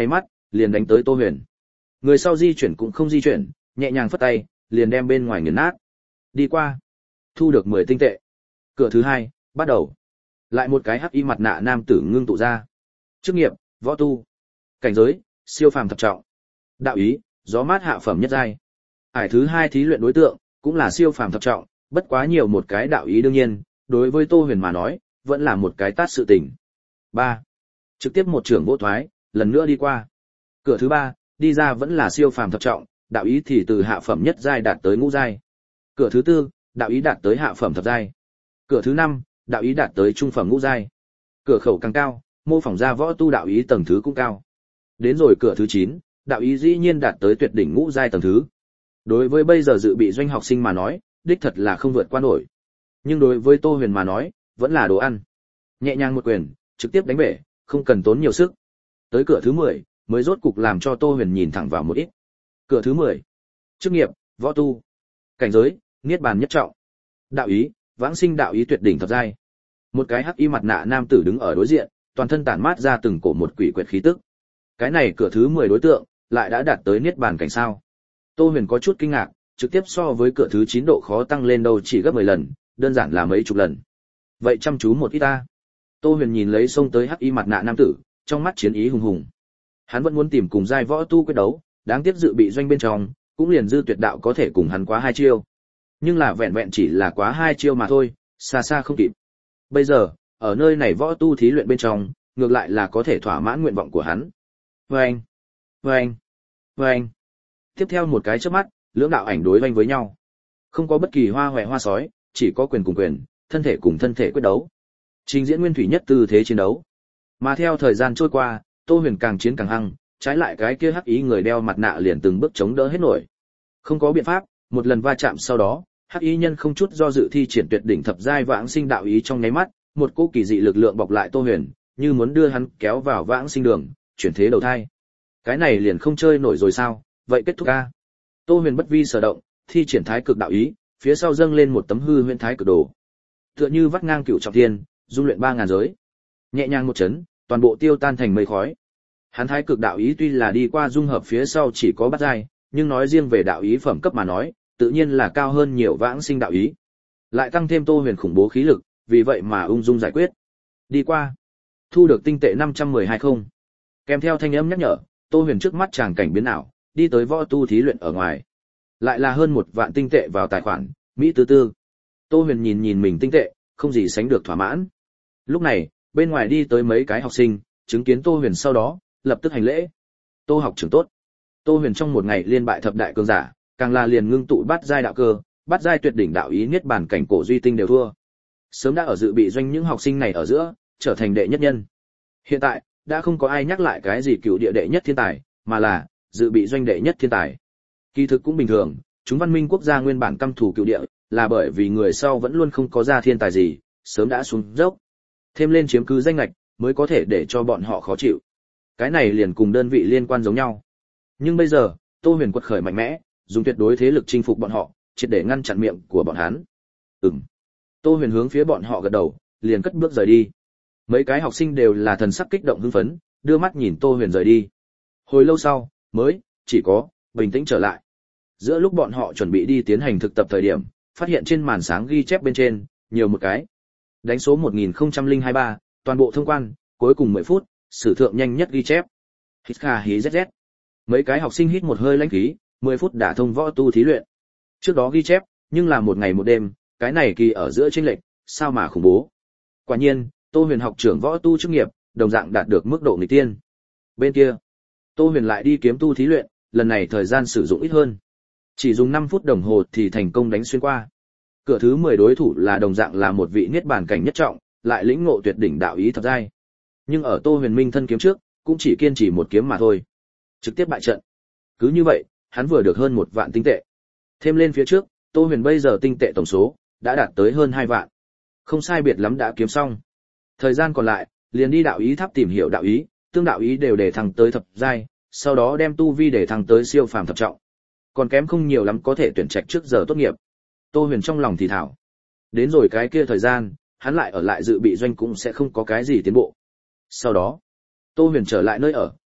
liền đánh tới Tô Huyền. Người sau di chuyển cũng không di chuyển, nhẹ nhàng phất tay, liền đem bên ngoài nghiền nát. Đi qua, thu được 10 tinh tệ. Cửa thứ 2, bắt đầu. Lại một cái hắc y mặt nạ nam tử ngưng tụ ra. Chức nghiệp, võ tu. Cảnh giới, siêu phàm thập trọng. Đạo ý, gió mát hạ phẩm nhất giai. Ải thứ 2 thí luyện đối tượng, cũng là siêu phàm thập trọng, bất quá nhiều một cái đạo ý đương nhiên, đối với Tô Huyền mà nói, vẫn là một cái tát sự tình. 3. Trực tiếp một trưởng vô thoái, lần nữa đi qua. Cửa thứ 3, đi ra vẫn là siêu phàm thập trọng, đạo ý thì từ hạ phẩm nhất giai đạt tới ngũ giai. Cửa thứ 4, đạo ý đạt tới hạ phẩm thập giai. Cửa thứ 5, đạo ý đạt tới trung phẩm ngũ giai. Cửa khẩu càng cao, mô phỏng ra võ tu đạo ý tầng thứ cũng cao. Đến rồi cửa thứ 9, đạo ý dĩ nhiên đạt tới tuyệt đỉnh ngũ giai tầng thứ. Đối với bây giờ dự bị doanh học sinh mà nói, đích thật là không vượt qua nổi. Nhưng đối với Tô Huyền mà nói, vẫn là đồ ăn. Nhẹ nhàng một quyền, trực tiếp đánh bể, không cần tốn nhiều sức. Tới cửa thứ 10, mới rốt cục làm cho Tô Huyền nhìn thẳng vào một ít. Cửa thứ 10. Chức nghiệp, võ tu. Cảnh giới, niết bàn nhất trọng. Đạo ý, vãng sinh đạo ý tuyệt đỉnh thập giai. Một cái hắc y mặt nạ nam tử đứng ở đối diện, toàn thân tản mát ra từng cổ một quỷ quyệt khí tức. Cái này cửa thứ 10 đối tượng, lại đã đạt tới niết bàn cảnh sao? Tô Huyền có chút kinh ngạc, trực tiếp so với cửa thứ 9 độ khó tăng lên đâu chỉ gấp 10 lần, đơn giản là mấy chục lần. Vậy chăm chú một ít ta. Tô Huyền nhìn lấy xông tới hắc y mặt nạ nam tử, trong mắt chiến ý hùng hùng. Hắn vẫn muốn tìm cùng giai võ tu quyết đấu, đáng tiếc dự bị doanh bên trong, cũng liền dư tuyệt đạo có thể cùng hắn quá 2 chiêu. Nhưng là vẹn vẹn chỉ là quá 2 chiêu mà thôi, xa xa không kịp. Bây giờ, ở nơi này võ tu thí luyện bên trong, ngược lại là có thể thỏa mãn nguyện vọng của hắn. Vâng! Vâng! Vâng! Tiếp theo một cái chớp mắt, lưỡng đạo ảnh đối vanh với nhau. Không có bất kỳ hoa hoè hoa sói, chỉ có quyền cùng quyền, thân thể cùng thân thể quyết đấu. Trình diễn nguyên thủy nhất tư thế chiến đấu. Mà theo thời gian trôi qua, Tô Huyền càng chiến càng hăng, trái lại cái kia hắc ý người đeo mặt nạ liền từng bước chống đỡ hết nổi. Không có biện pháp, một lần va chạm sau đó, hắc ý nhân không chút do dự thi triển tuyệt đỉnh thập giai vãng sinh đạo ý trong nháy mắt, một cỗ kỳ dị lực lượng bọc lại Tô Huyền, như muốn đưa hắn kéo vào vãng sinh đường, chuyển thế đầu thai. Cái này liền không chơi nổi rồi sao? Vậy kết thúc a. Tô Huyền bất vi sở động, thi triển thái cực đạo ý, phía sau dâng lên một tấm hư huyễn thái cực đồ. Tựa như vắt ngang cửu trọng thiên, dung luyện 3000 giới. Nhẹ nhàng một chấn, toàn bộ tiêu tan thành mây khói. Hắn thái cực đạo ý tuy là đi qua dung hợp phía sau chỉ có bát giai, nhưng nói riêng về đạo ý phẩm cấp mà nói, tự nhiên là cao hơn nhiều vãng sinh đạo ý. Lại tăng thêm Tô Huyền khủng bố khí lực, vì vậy mà ung dung giải quyết. Đi qua, thu được tinh tệ 512 không. Kèm theo thanh âm nhắc nhở, Tô Huyền trước mắt tràng cảnh biến ảo, đi tới võ tu thí luyện ở ngoài. Lại là hơn 1 vạn tinh tệ vào tài khoản, Mỹ tư tư. Tô Huyền nhìn nhìn mình tinh tệ, không gì sánh được thỏa mãn. Lúc này, bên ngoài đi tới mấy cái học sinh, chứng kiến Tô Huyền sau đó, lập tức hành lễ. Tô học trưởng tốt. Tô Huyền trong một ngày liên bại thập đại cường giả, càng là liền ngưng tụ bát giai đạo cơ, bát giai tuyệt đỉnh đạo ý niết bàn cảnh cổ duy tinh đều thua. Sớm đã ở dự bị doanh những học sinh này ở giữa, trở thành đệ nhất nhân. Hiện tại, đã không có ai nhắc lại cái gì cựu địa đệ nhất thiên tài, mà là dự bị doanh đệ nhất thiên tài. Kỳ thực cũng bình thường, chúng văn minh quốc gia nguyên bản căm thù cựu địa, là bởi vì người sau vẫn luôn không có ra thiên tài gì, sớm đã xuống dốc. Thêm lên chiếm cứ danh ngạch, mới có thể để cho bọn họ khó chịu. Cái này liền cùng đơn vị liên quan giống nhau. Nhưng bây giờ, Tô Huyền quật khởi mạnh mẽ, dùng tuyệt đối thế lực chinh phục bọn họ, triệt để ngăn chặn miệng của bọn hắn. Tô Huyền hướng phía bọn họ gật đầu, liền cất bước rời đi. Mấy cái học sinh đều là thần sắc kích động hưng phấn, đưa mắt nhìn Tô Huyền rời đi. Hồi lâu sau, mới chỉ có bình tĩnh trở lại. Giữa lúc bọn họ chuẩn bị đi tiến hành thực tập thời điểm, phát hiện trên màn sáng ghi chép bên trên, nhiều một cái. Đánh số 1023, toàn bộ thông quan, cuối cùng 10 phút, sử thượng nhanh nhất ghi chép. Hít kha hí zz. Mấy cái học sinh hít một hơi lãnh khí, 10 phút đã thông võ tu thí luyện. Trước đó ghi chép, nhưng là một ngày một đêm, cái này kỳ ở giữa chênh lệch, sao mà khủng bố. Quả nhiên, Tô Huyền học trưởng võ tu chức nghiệp, đồng dạng đạt được mức độ nghịch tiên. Bên kia, Tô Huyền lại đi kiếm tu thí luyện, lần này thời gian sử dụng ít hơn. Chỉ dùng 5 phút đồng hồ thì thành công đánh xuyên qua. Cửa thứ 10 đối thủ là đồng dạng là một vị niết bàn cảnh nhất trọng, lại lĩnh ngộ tuyệt đỉnh đạo ý thập giai. Nhưng ở Tô Huyền minh thân kiếm trước, cũng chỉ kiên trì một kiếm mà thôi. Trực tiếp bại trận. Cứ như vậy, hắn vừa được hơn 1 vạn tinh tệ. Thêm lên phía trước, Tô Huyền bây giờ tinh tệ tổng số đã đạt tới hơn 2 vạn. Không sai biệt lắm đã kiếm xong. Thời gian còn lại, liền đi đạo ý tháp tìm hiểu đạo ý, tương đạo ý đều để thăng tới thập giai, sau đó đem tu vi để thăng tới siêu phàm thập trọng. Còn kém không nhiều lắm có thể tuyển trạch trước giờ tốt nghiệp. Tô Huyền trong lòng thì thảo. Đến rồi cái kia thời gian, hắn lại ở lại dự bị doanh cũng sẽ không có cái gì tiến bộ. Sau đó, Tô Huyền trở lại nơi ở,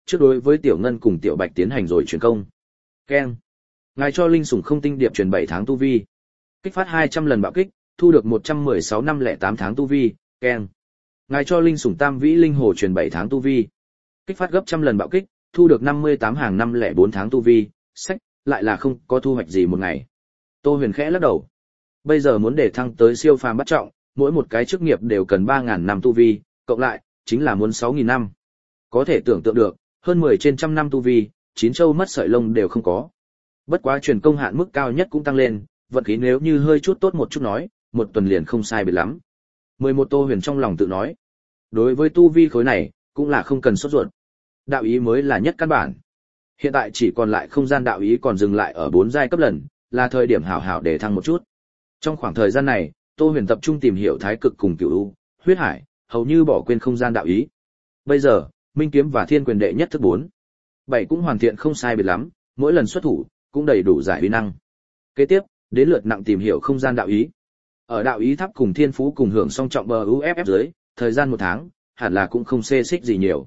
trước đối với Tiểu Ngân cùng Tiểu Bạch tiến hành rồi truyền công. Keng. Ngài cho linh sủng không tinh điệp truyền 7 tháng tu vi. Kích phát 200 lần bạo kích, thu được 116 năm 08 tháng tu vi. Keng. Ngài cho linh sủng tam vĩ linh hồ truyền 7 tháng tu vi. Kích phát gấp trăm lần bạo kích, thu được 58 hàng 504 tháng tu vi. Sách, lại là không có thu hoạch gì một ngày. Tô Huyền khẽ lắc đầu. Bây giờ muốn để thăng tới siêu phàm bắt trọng, mỗi một cái chức nghiệp đều cần 3.000 năm tu vi, cộng lại, chính là muốn 6.000 năm. Có thể tưởng tượng được, hơn 10 trên trăm năm tu vi, 9 châu mất sợi lông đều không có. Bất quá truyền công hạn mức cao nhất cũng tăng lên, vận khí nếu như hơi chút tốt một chút nói, một tuần liền không sai biệt lắm. 11 Tô Huyền trong lòng tự nói. Đối với tu vi khối này, cũng là không cần sốt ruột. Đạo ý mới là nhất căn bản. Hiện tại chỉ còn lại không gian đạo ý còn dừng lại ở 4 giai cấp lần, là thời điểm hảo hảo để thăng một chút. Trong khoảng thời gian này, Tô Huyền tập trung tìm hiểu thái cực cùng cửu u, huyết hải, hầu như bỏ quên không gian đạo ý. Bây giờ, Minh kiếm và Thiên quyền đệ nhất thức 4. 7 cũng hoàn thiện không sai biệt lắm, mỗi lần xuất thủ cũng đầy đủ giải uy năng. Kế tiếp, đến lượt nặng tìm hiểu không gian đạo ý. Ở đạo ý tháp cùng thiên phú cùng hưởng song trọng bờ UFF dưới, thời gian 1 tháng, hẳn là cũng không xê xích gì nhiều.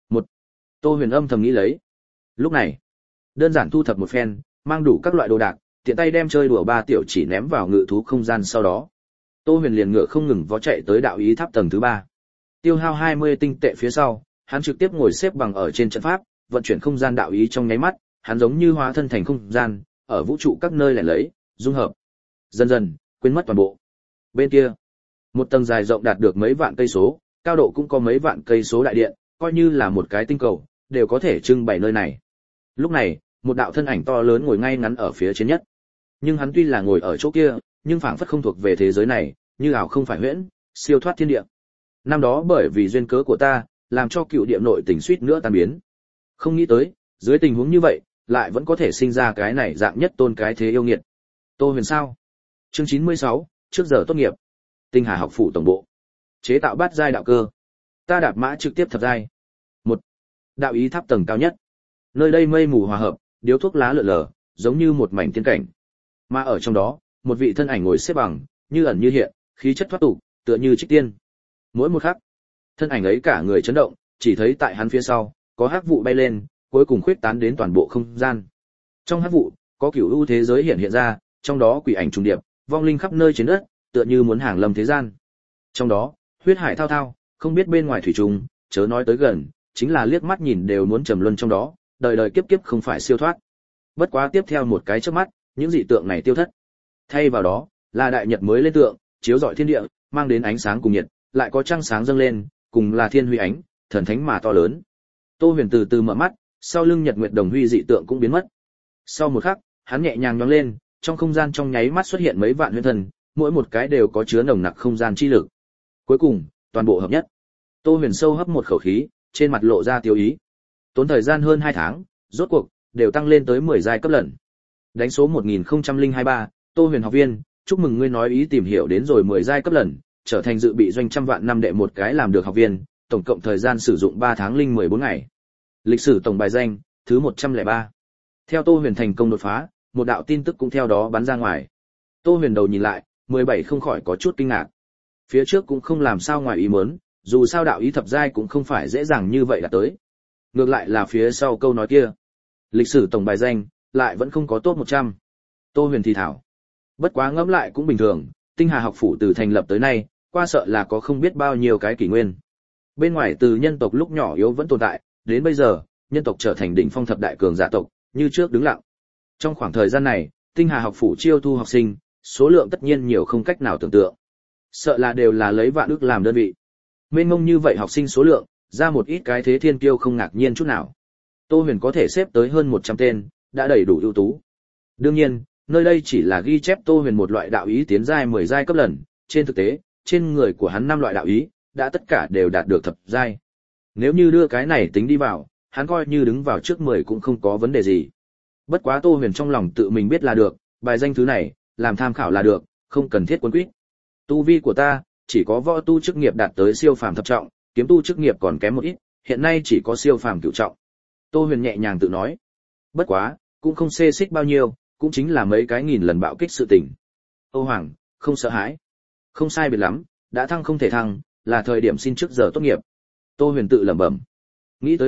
Tô Huyền âm thầm nghĩ lấy. Lúc này, đơn giản thu thập một phen, mang đủ các loại đồ đạc, tiện tay đem chơi đùa 3 tiểu chỉ ném vào ngự thú không gian sau đó. Tô Huyền liền ngựa không ngừng vó chạy tới đạo ý tháp tầng thứ 3. Tiêu hao 20 tinh tệ phía sau, hắn trực tiếp ngồi xếp bằng ở trên trận pháp, vận chuyển không gian đạo ý trong nháy mắt, hắn giống như hóa thân thành không gian, ở vũ trụ các nơi lẻ lấy, dung hợp. Dần dần, quên mất toàn bộ. Bên kia, một tầng dài rộng đạt được mấy vạn cây số, cao độ cũng có mấy vạn cây số đại điện, coi như là một cái tinh cầu, đều có thể trưng bày nơi này. Lúc này, một đạo thân ảnh to lớn ngồi ngay ngắn ở phía trên nhất. Nhưng hắn tuy là ngồi ở chỗ kia, nhưng phảng phất không thuộc về thế giới này, như ảo không phải huyễn, siêu thoát thiên địa. Năm đó bởi vì duyên cớ của ta, làm cho cựu địa nội tình suýt nữa tan biến. Không nghĩ tới, dưới tình huống như vậy, lại vẫn có thể sinh ra cái này dạng nhất tôn cái thế yêu nghiệt. Tô Huyền sao? Chương 96, trước giờ tốt nghiệp. Tinh Hà học phủ tổng bộ. Chế tạo bát giai đạo cơ. Ta đạp mã trực tiếp thập giai. Một, đạo ý tháp tầng cao nhất. Nơi đây mây mù hòa hợp, điếu thuốc lá lượn lờ, giống như một mảnh tiên cảnh. Mà ở trong đó, một vị thân ảnh ngồi xếp bằng, như ẩn như hiện, khí chất thoát tục, tựa như trích tiên. Mỗi một khắc, thân ảnh ấy cả người chấn động, chỉ thấy tại hắn phía sau, có hắc vụ bay lên, cuối cùng khuyết tán đến toàn bộ không gian. Trong hắc vụ, có cửu u thế giới hiện ra, trong đó quỷ ảnh trùng điệp, vong linh khắp nơi trên đất, tựa như muốn hàng lâm thế gian. Trong đó, huyết hải thao thao, không biết bên ngoài thủy trùng, chớ nói tới gần, chính là liếc mắt nhìn đều muốn trầm luân trong đó, đời đời kiếp kiếp không phải siêu thoát. Bất quá tiếp theo một cái chớp mắt, những dị tượng này tiêu thất. Thay vào đó, là đại nhật mới lên tượng, chiếu rọi thiên địa, mang đến ánh sáng cùng nhiệt, lại có trăng sáng dâng lên, cùng là thiên huy ánh, thần thánh mà to lớn. Tô Huyền từ từ mở mắt, sau lưng nhật nguyệt đồng huy dị tượng cũng biến mất. Sau một khắc, hắn nhẹ nhàng nhón lên, trong không gian trong nháy mắt xuất hiện mấy vạn huyền thần, mỗi một cái đều có chứa nồng nặc không gian chi lực. Cuối cùng, toàn bộ hợp nhất. Tô Huyền sâu hấp một khẩu khí, trên mặt lộ ra tiêu ý. Tốn thời gian hơn 2 tháng, rốt cuộc đều tăng lên tới 10 giai cấp lần. Đánh số 1023, Tô Huyền học viên, chúc mừng ngươi nói ý tìm hiểu đến rồi 10 giai cấp lần, trở thành dự bị doanh trăm vạn năm đệ một cái làm được học viên, tổng cộng thời gian sử dụng 3 tháng linh 14 ngày. Lịch sử tổng bài danh, thứ 103. Theo Tô Huyền thành công đột phá, một đạo tin tức cũng theo đó bắn ra ngoài. Tô Huyền đầu nhìn lại, 17 không khỏi có chút kinh ngạc. Phía trước cũng không làm sao ngoài ý muốn, dù sao đạo ý thập giai cũng không phải dễ dàng như vậy đạt tới. Ngược lại là phía sau câu nói kia, lịch sử tổng bài danh lại vẫn không có top 100. Tô Huyền thì thảo. Bất quá ngẫm lại cũng bình thường, Tinh Hà học phủ từ thành lập tới nay, qua sợ là có không biết bao nhiêu cái kỷ nguyên. Bên ngoài từ nhân tộc lúc nhỏ yếu vẫn tồn tại, đến bây giờ, nhân tộc trở thành đỉnh phong thập đại cường giả tộc, như trước đứng lặng. Trong khoảng thời gian này, Tinh Hà học phủ chiêu thu học sinh, số lượng tất nhiên nhiều không cách nào tưởng tượng. Sợ là đều là lấy vạn ức làm đơn vị. Mênh mông như vậy học sinh số lượng, ra một ít cái thế thiên kiêu không ngạc nhiên chút nào. Tô Huyền có thể xếp tới hơn 100 tên, đã đầy đủ ưu tú. Đương nhiên, nơi đây chỉ là ghi chép Tô Huyền một loại đạo ý tiến giai 10 giai cấp lần, trên thực tế, trên người của hắn 5 loại đạo ý, đã tất cả đều đạt được thập giai. Nếu như đưa cái này tính đi vào, hắn coi như đứng vào trước 10 cũng không có vấn đề gì. Bất quá Tô Huyền trong lòng tự mình biết là được, bài danh thứ này, làm tham khảo là được, không cần thiết quấn quýt. Tu vi của ta, chỉ có võ tu chức nghiệp đạt tới siêu phàm thập trọng, kiếm tu chức nghiệp còn kém một ít, hiện nay chỉ có siêu phàm cửu trọng. Tô Huyền nhẹ nhàng tự nói. Bất quá, cũng không xê xích bao nhiêu, cũng chính là mấy cái nghìn lần bạo kích sự tình. Âu Hoàng, không sợ hãi. Không sai biệt lắm, đã thăng không thể thăng, là thời điểm xin trước giờ tốt nghiệp. Tô Huyền tự lẩm bẩm. Nghĩ tới đây,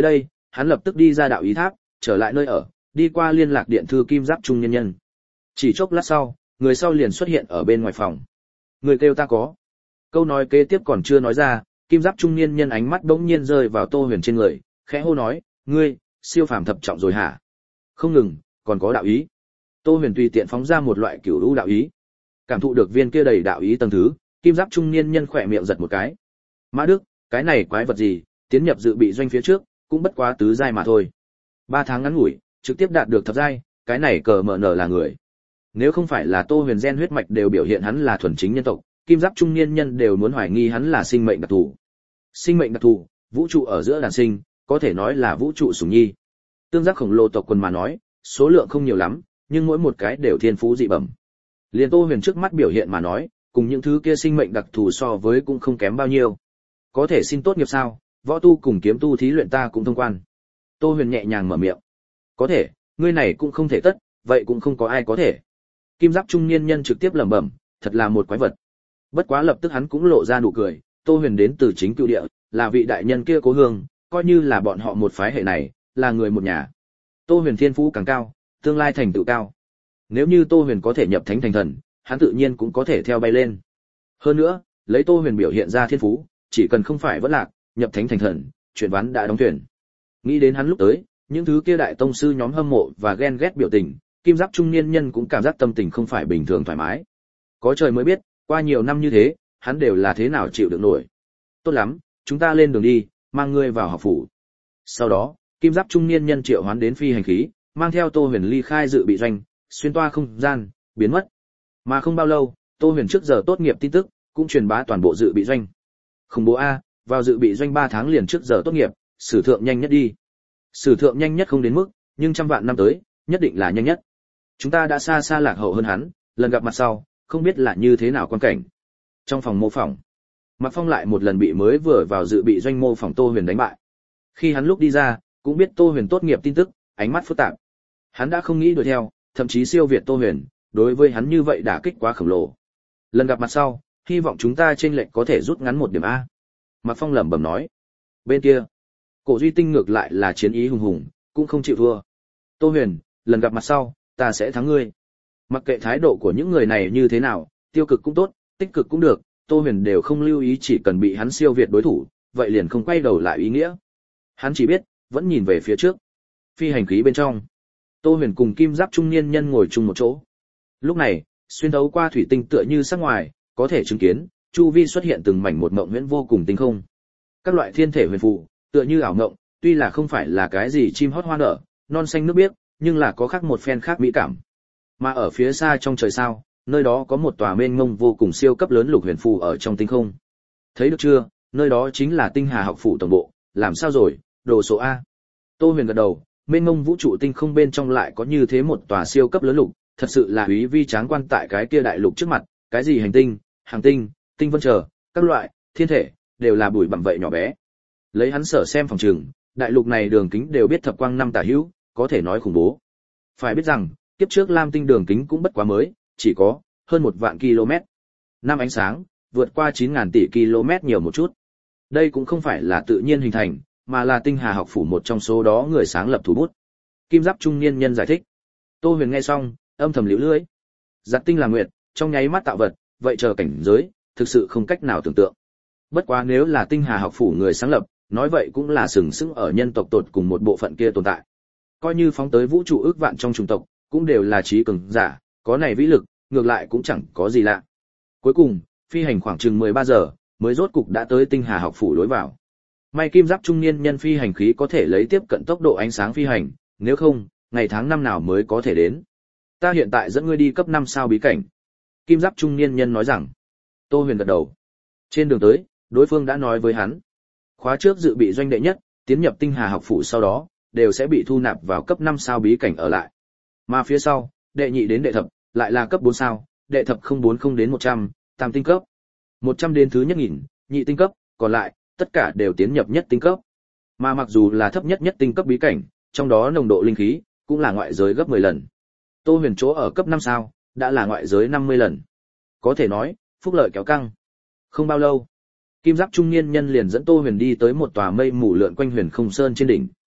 hắn lập tức đi ra đạo ý tháp, trở lại nơi ở, đi qua liên lạc điện thư kim giáp trung nhân nhân. Chỉ chốc lát sau, người sau liền xuất hiện ở bên ngoài phòng. Người kêu ta có. Câu nói kế tiếp còn chưa nói ra, kim giáp trung niên nhân ánh mắt bỗng nhiên rơi vào Tô Huyền trên người, khẽ hô nói, ngươi, siêu phàm thập trọng rồi hả? Không ngừng, còn có đạo ý. Tô Huyền tùy tiện phóng ra một loại cửu u đạo ý. Cảm thụ được viên kia đầy đạo ý tầng thứ, kim giáp trung niên nhân khỏe miệng giật một cái. Mã Đức, cái này quái vật gì, tiến nhập dự bị doanh phía trước, cũng bất quá tứ giai mà thôi. 3 tháng ngắn ngủi, trực tiếp đạt được thập giai, cái này cờ mở nở là người. Nếu không phải là Tô Huyền gen huyết mạch đều biểu hiện hắn là thuần chính nhân tộc, kim giáp trung niên nhân đều muốn hoài nghi hắn là sinh mệnh đặc thù. Sinh mệnh đặc thù, vũ trụ ở giữa đàn sinh, có thể nói là vũ trụ sủng nhi. Tương giác khổng lồ tộc quần mà nói, số lượng không nhiều lắm, nhưng mỗi một cái đều thiên phú dị bẩm. Liên Tô Huyền trước mắt biểu hiện mà nói, cùng những thứ kia sinh mệnh đặc thù so với cũng không kém bao nhiêu. Có thể xin tốt nghiệp sao? Võ tu cùng kiếm tu thí luyện ta cũng thông quan. Tô Huyền nhẹ nhàng mở miệng. Có thể, ngươi này cũng không thể tất, vậy cũng không có ai có thể. Kim giáp trung niên nhân trực tiếp lẩm bẩm, thật là một quái vật. Bất quá lập tức hắn cũng lộ ra nụ cười, Tô Huyền đến từ chính cựu địa, là vị đại nhân kia cố hương, coi như là bọn họ một phái hệ này, là người một nhà. Tô Huyền thiên phú càng cao, tương lai thành tựu cao. Nếu như Tô Huyền có thể nhập thánh thành thần, hắn tự nhiên cũng có thể theo bay lên. Hơn nữa, lấy Tô Huyền biểu hiện ra thiên phú, chỉ cần không phải vất lạc, nhập thánh thành thần, chuyện ván đã đóng thuyền. Nghĩ đến hắn lúc tới, những thứ kia đại tông sư nhóm hâm mộ và ghen ghét biểu tình, kim giáp trung niên nhân cũng cảm giác tâm tình không phải bình thường thoải mái. Có trời mới biết, qua nhiều năm như thế, hắn đều là thế nào chịu được nổi. Tốt lắm, chúng ta lên đường đi, mang ngươi vào học phủ. Sau đó, kim giáp trung niên nhân triệu hoán đến phi hành khí, mang theo Tô Huyền ly khai dự bị doanh, xuyên toa không gian, biến mất. Mà không bao lâu, Tô Huyền trước giờ tốt nghiệp tin tức cũng truyền bá toàn bộ dự bị doanh. Khủng bố a, vào dự bị doanh 3 tháng liền trước giờ tốt nghiệp, sử thượng nhanh nhất đi. Sử thượng nhanh nhất không đến mức, nhưng trăm vạn năm tới, nhất định là nhanh nhất. Chúng ta đã xa xa lạc hậu hơn hắn, lần gặp mặt sau, không biết là như thế nào quan cảnh. Trong phòng mô phỏng, Mạc Phong lại một lần bị mới vừa vào dự bị doanh mô phỏng Tô Huyền đánh bại. Khi hắn lúc đi ra, cũng biết Tô Huyền tốt nghiệp tin tức, ánh mắt phức tạp. Hắn đã không nghĩ đuổi theo, thậm chí siêu việt Tô Huyền, đối với hắn như vậy đả kích quá khổng lồ. Lần gặp mặt sau, hy vọng chúng ta chênh lệch có thể rút ngắn 1 điểm a. Mạc Phong lẩm bẩm nói. Bên kia, Cổ Duy Tinh ngược lại là chiến ý hùng hùng, cũng không chịu thua. Tô Huyền, lần gặp mặt sau, ta sẽ thắng ngươi. Mặc kệ thái độ của những người này như thế nào, tiêu cực cũng tốt, tích cực cũng được, Tô Huyền đều không lưu ý, chỉ cần bị hắn siêu việt đối thủ, vậy liền không quay đầu lại ý nghĩa. Hắn chỉ biết, vẫn nhìn về phía trước. Phi hành khí bên trong, Tô Huyền cùng kim giáp trung niên nhân ngồi chung một chỗ. Lúc này, xuyên thấu qua thủy tinh tựa như sắc ngoài, có thể chứng kiến, chu vi xuất hiện từng mảnh một mộng huyễn vô cùng tinh không. Các loại thiên thể huyền phù, tựa như ảo mộng, tuy là không phải là cái gì chim hót hoa nở, non xanh nước biếc, nhưng là có khác một phen khác mỹ cảm. Mà ở phía xa trong trời sao, nơi đó có một tòa mênh mông vô cùng siêu cấp lớn lục huyền phù ở trong tinh không. Thấy được chưa, nơi đó chính là Tinh Hà học phủ tổng bộ, làm sao rồi, đồ số A. Tô Huyền gật đầu, mênh mông vũ trụ tinh không bên trong lại có như thế một tòa siêu cấp lớn lục, thật sự là úy vi tráng quan tại cái kia đại lục trước mặt, cái gì hành tinh, hàng tinh, tinh vân chờ, các loại, thiên thể, đều là bụi bặm vậy nhỏ bé. Lấy hắn sở xem phòng trường, đại lục này đường kính đều biết thập quang năm tả hữu, có thể nói khủng bố. Phải biết rằng, kiếp trước Lam tinh đường kính cũng bất quá mới, chỉ có hơn 1 vạn km. Năm ánh sáng, vượt qua 9.000 tỷ km nhiều một chút. Đây cũng không phải là tự nhiên hình thành, mà là Tinh Hà học phủ một trong số đó người sáng lập thủ bút. Kim giáp trung niên nhân giải thích. Tô Huyền nghe xong, âm thầm liễu lưỡi. Giặt tinh là nguyệt, trong nháy mắt tạo vật, vậy chờ cảnh giới, thực sự không cách nào tưởng tượng. Bất quá nếu là Tinh Hà học phủ người sáng lập, nói vậy cũng là sừng sững ở nhân tộc tột cùng một bộ phận kia tồn tại. Coi như phóng tới vũ trụ ước vạn trong chủng tộc, cũng đều là trí cường giả, có này vĩ lực, ngược lại cũng chẳng có gì lạ. Cuối cùng, phi hành khoảng chừng 13 giờ, mới rốt cục đã tới Tinh Hà học phủ lối vào. May kim giáp trung niên nhân phi hành khí có thể lấy tiếp cận tốc độ ánh sáng phi hành, nếu không, ngày tháng năm nào mới có thể đến. Ta hiện tại dẫn ngươi đi cấp 5 sao bí cảnh. Kim giáp trung niên nhân nói rằng. Tô Huyền gật đầu. Trên đường tới, đối phương đã nói với hắn. Khóa trước dự bị doanh đệ nhất, tiến nhập Tinh Hà học phủ sau đó, đều sẽ bị thu nạp vào cấp 5 sao bí cảnh ở lại. Mà phía sau, đệ nhị đến đệ thập, lại là cấp 4 sao, đệ thập 040 đến 100, tam tinh cấp. 100 đến thứ nhất nghìn, nhị tinh cấp, còn lại, tất cả đều tiến nhập nhất tinh cấp. Mà mặc dù là thấp nhất nhất tinh cấp bí cảnh, trong đó nồng độ linh khí, cũng là ngoại giới gấp 10 lần. Tô Huyền chỗ ở cấp 5 sao, đã là ngoại giới 50 lần. Có thể nói, phúc lợi kéo căng. Không bao lâu, kim giáp trung niên nhân liền dẫn Tô Huyền đi tới một tòa mây mù lượn quanh Huyền Không Sơn trên đỉnh.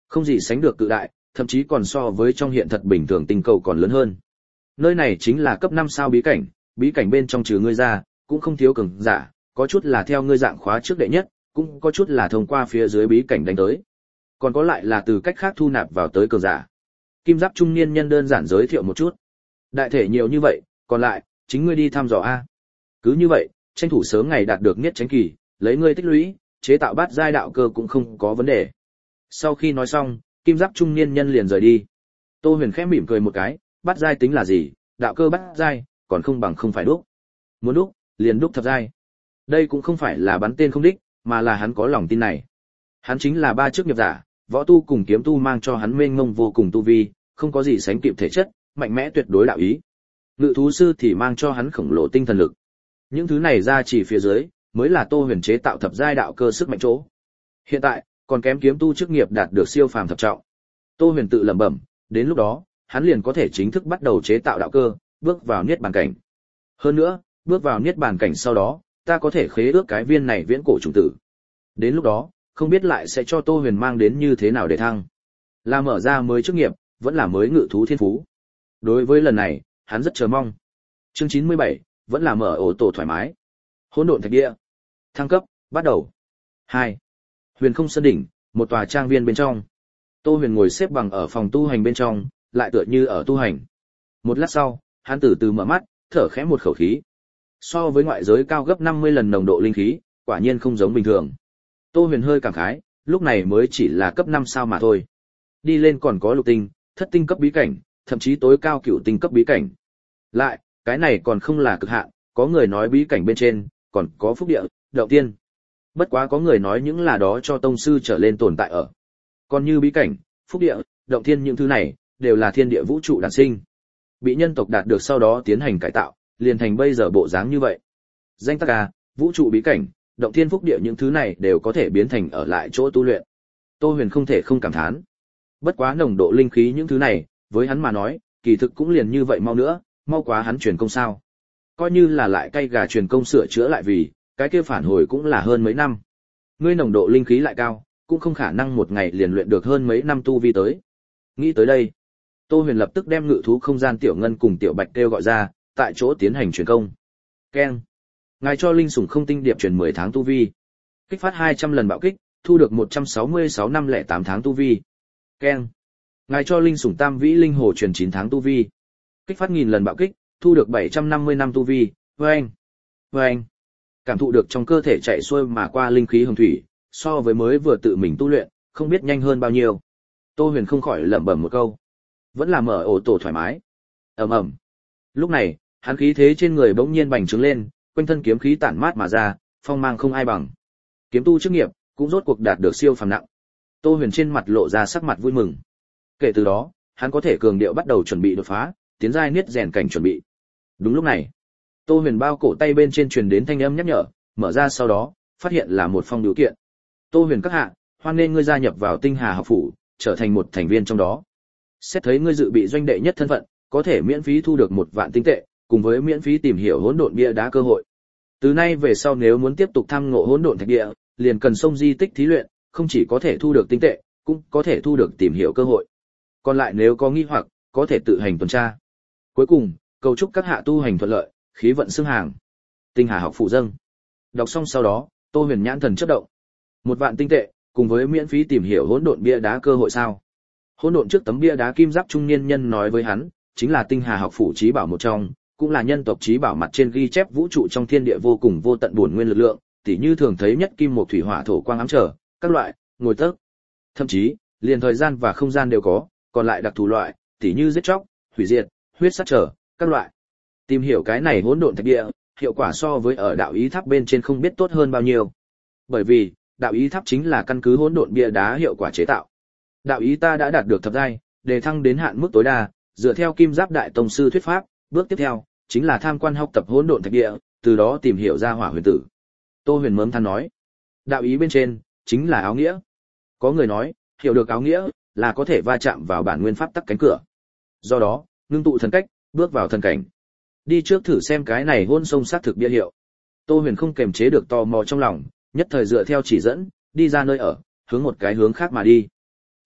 Không gì sánh được cự đại, thậm chí còn so với trong hiện thật bình thường tinh cầu còn lớn hơn. Nơi này chính là cấp 5 sao bí cảnh bên trong trừ ngươi ra, cũng không thiếu cường giả, có chút là theo ngươi dạng khóa trước đệ nhất, cũng có chút là thông qua phía dưới bí cảnh đánh tới. Còn có lại là từ cách khác thu nạp vào tới cường giả. Kim giáp trung niên nhân đơn giản giới thiệu một chút. Đại thể nhiều như vậy, còn lại, chính ngươi đi thăm dò a. Cứ như vậy, tranh thủ sớm ngày đạt được niết chánh kỳ, lấy ngươi tích lũy, chế tạo bát giai đạo cơ cũng không có vấn đề. Sau khi nói xong, kim giáp trung niên nhân liền rời đi. Tô Huyền khẽ mỉm cười một cái, bát giai tính là gì, đạo cơ bát giai, còn không bằng không phải đúc. Muốn đúc, liền đúc thập giai. Đây cũng không phải là bắn tên không đích, mà là hắn có lòng tin này. Hắn chính là ba chức nghiệp giả, võ tu cùng kiếm tu mang cho hắn mênh mông vô cùng tu vi, không có gì sánh kịp thể chất, mạnh mẽ tuyệt đối đạo ý. Ngự thú sư thì mang cho hắn khổng lồ tinh thần lực. Những thứ này ra chỉ phía dưới, mới là Tô Huyền chế tạo thập giai đạo cơ sức mạnh chỗ. Hiện tại, còn kém kiếm tu chức nghiệp đạt được siêu phàm thập trọng. Tô Huyền tự lẩm bẩm, đến lúc đó, hắn liền có thể chính thức bắt đầu chế tạo đạo cơ, bước vào niết bàn cảnh. Hơn nữa, bước vào niết bàn cảnh sau đó, ta có thể khế ước cái viên này viễn cổ chủng tử. Đến lúc đó, không biết lại sẽ cho Tô Huyền mang đến như thế nào để thăng. Là mở ra mới chức nghiệp, vẫn là mới ngự thú thiên phú. Đối với lần này, hắn rất chờ mong. Chương 97, vẫn là mở ổ tổ thoải mái. Hỗn độn thạch địa. Thăng cấp, bắt đầu. 2. Huyền không sơn đỉnh, một tòa trang viên bên trong. Tô Huyền ngồi xếp bằng ở phòng tu hành bên trong, lại tựa như ở tu hành. Một lát sau, hắn từ từ mở mắt, thở khẽ một khẩu khí. So với ngoại giới cao gấp 50 lần nồng độ linh khí, quả nhiên không giống bình thường. Tô Huyền hơi cảm khái, lúc này mới chỉ là cấp 5 sao mà thôi. Đi lên còn có lục tinh, thất tinh cấp bí cảnh, thậm chí tối cao cửu tinh cấp bí cảnh. Lại, cái này còn không là cực hạn, có người nói bí cảnh bên trên, còn có phúc địa, động tiên. Bất quá có người nói những là đó cho tông sư trở lên tồn tại ở. Còn như bí cảnh, phúc địa, động thiên những thứ này, đều là thiên địa vũ trụ đản sinh. Bị nhân tộc đạt được sau đó tiến hành cải tạo, liền thành bây giờ bộ dáng như vậy. Danh tắc à, vũ trụ bí cảnh, động thiên phúc địa những thứ này đều có thể biến thành ở lại chỗ tu luyện. Tô Huyền không thể không cảm thán. Bất quá nồng độ linh khí những thứ này, với hắn mà nói, kỳ thực cũng liền như vậy mau nữa, mau quá hắn truyền công sao. Coi như là lại cay gà truyền công sửa chữa lại vì, cái kia phản hồi cũng là hơn mấy năm. Ngươi nồng độ linh khí lại cao, cũng không khả năng một ngày liền luyện được hơn mấy năm tu vi tới. Nghĩ tới đây, Tô Huyền lập tức đem ngự thú không gian tiểu ngân cùng tiểu bạch kêu gọi ra, tại chỗ tiến hành truyền công. Keng. Ngài cho linh sủng không tinh điệp truyền 10 tháng tu vi. Kích phát 200 lần bạo kích, thu được 166 năm 08 tháng tu vi. Keng. Ngài cho linh sủng tam vĩ linh hồ truyền 9 tháng tu vi. Kích phát 1000 lần bạo kích, thu được 750 năm tu vi. Vâng. Vâng. Cảm thụ được trong cơ thể chạy xuôi mà qua linh khí hồng thủy, so với mới vừa tự mình tu luyện, không biết nhanh hơn bao nhiêu. Tô Huyền không khỏi lẩm bẩm một câu. Vẫn là mở ổ tổ thoải mái. Ầm ầm. Lúc này, hắn khí thế trên người bỗng nhiên bành trướng lên, quanh thân kiếm khí tản mát mà ra, phong mang không ai bằng. Kiếm tu chức nghiệp cũng rốt cuộc đạt được siêu phàm nặng. Tô Huyền trên mặt lộ ra sắc mặt vui mừng. Kể từ đó, hắn có thể cường điệu bắt đầu chuẩn bị đột phá, tiến giai niết rèn cảnh chuẩn bị. Đúng lúc này, Tô Huyền bao cổ tay bên trên truyền đến thanh âm nhắc nhở, mở ra sau đó, phát hiện là một phong điều kiện. Tô Huyền các hạ, hoan nên ngươi gia nhập vào Tinh Hà học phủ, trở thành một thành viên trong đó. Xét thấy ngươi dự bị doanh đệ nhất thân phận, có thể miễn phí thu được 1 vạn tinh tệ, cùng với miễn phí tìm hiểu hỗn độn bia đá cơ hội. Từ nay về sau nếu muốn tiếp tục tham ngộ hỗn độn thạch địa, liền cần xông di tích thí luyện, không chỉ có thể thu được tinh tệ, cũng có thể thu được tìm hiểu cơ hội. Còn lại nếu có nghi hoặc, có thể tự hành tuần tra. Cuối cùng, cầu chúc các hạ tu hành thuận lợi, khí vận xưng hàng. Tinh Hà học phụ dâng. Đọc xong sau đó, Tô Huyền nhãn thần chớp động. 1 vạn tinh tệ, cùng với miễn phí tìm hiểu hỗn độn bia đá cơ hội sao? Hỗn độn trước tấm bia đá kim giáp trung niên nhân nói với hắn, chính là Tinh Hà học phủ chí bảo một trong, cũng là nhân tộc chí bảo mặt trên ghi chép vũ trụ trong thiên địa vô cùng vô tận bổn nguyên lực lượng, tỉ như thường thấy nhất kim một thủy hỏa thổ quang ám trở, các loại, ngồi tấc. Thậm chí, liền thời gian và không gian đều có, còn lại đặc thù loại, tỉ như giết chóc, hủy diệt, huyết sát trở, các loại. Tìm hiểu cái này hỗn độn thạch địa, hiệu quả so với ở đạo ý tháp bên trên không biết tốt hơn bao nhiêu. Bởi vì, đạo ý tháp chính là căn cứ hỗn độn bia đá hiệu quả chế tạo. Đạo ý ta đã đạt được thập giai, đề thăng đến hạn mức tối đa, dựa theo Kim Giáp đại tông sư thuyết pháp, bước tiếp theo chính là tham quan học tập hỗn độn thạch địa, từ đó tìm hiểu ra hỏa huyền tử. Tô Huyền mớm than nói, đạo ý bên trên chính là áo nghĩa. Có người nói, hiểu được áo nghĩa là có thể va chạm vào bản nguyên pháp tắc cánh cửa. Do đó, ngưng tụ thần cách, bước vào thần cảnh. Đi trước thử xem cái này hôn sông xác thực bia hiệu. Tô Huyền không kềm chế được tò mò trong lòng, nhất thời dựa theo chỉ dẫn, đi ra nơi ở, hướng một cái hướng khác mà đi.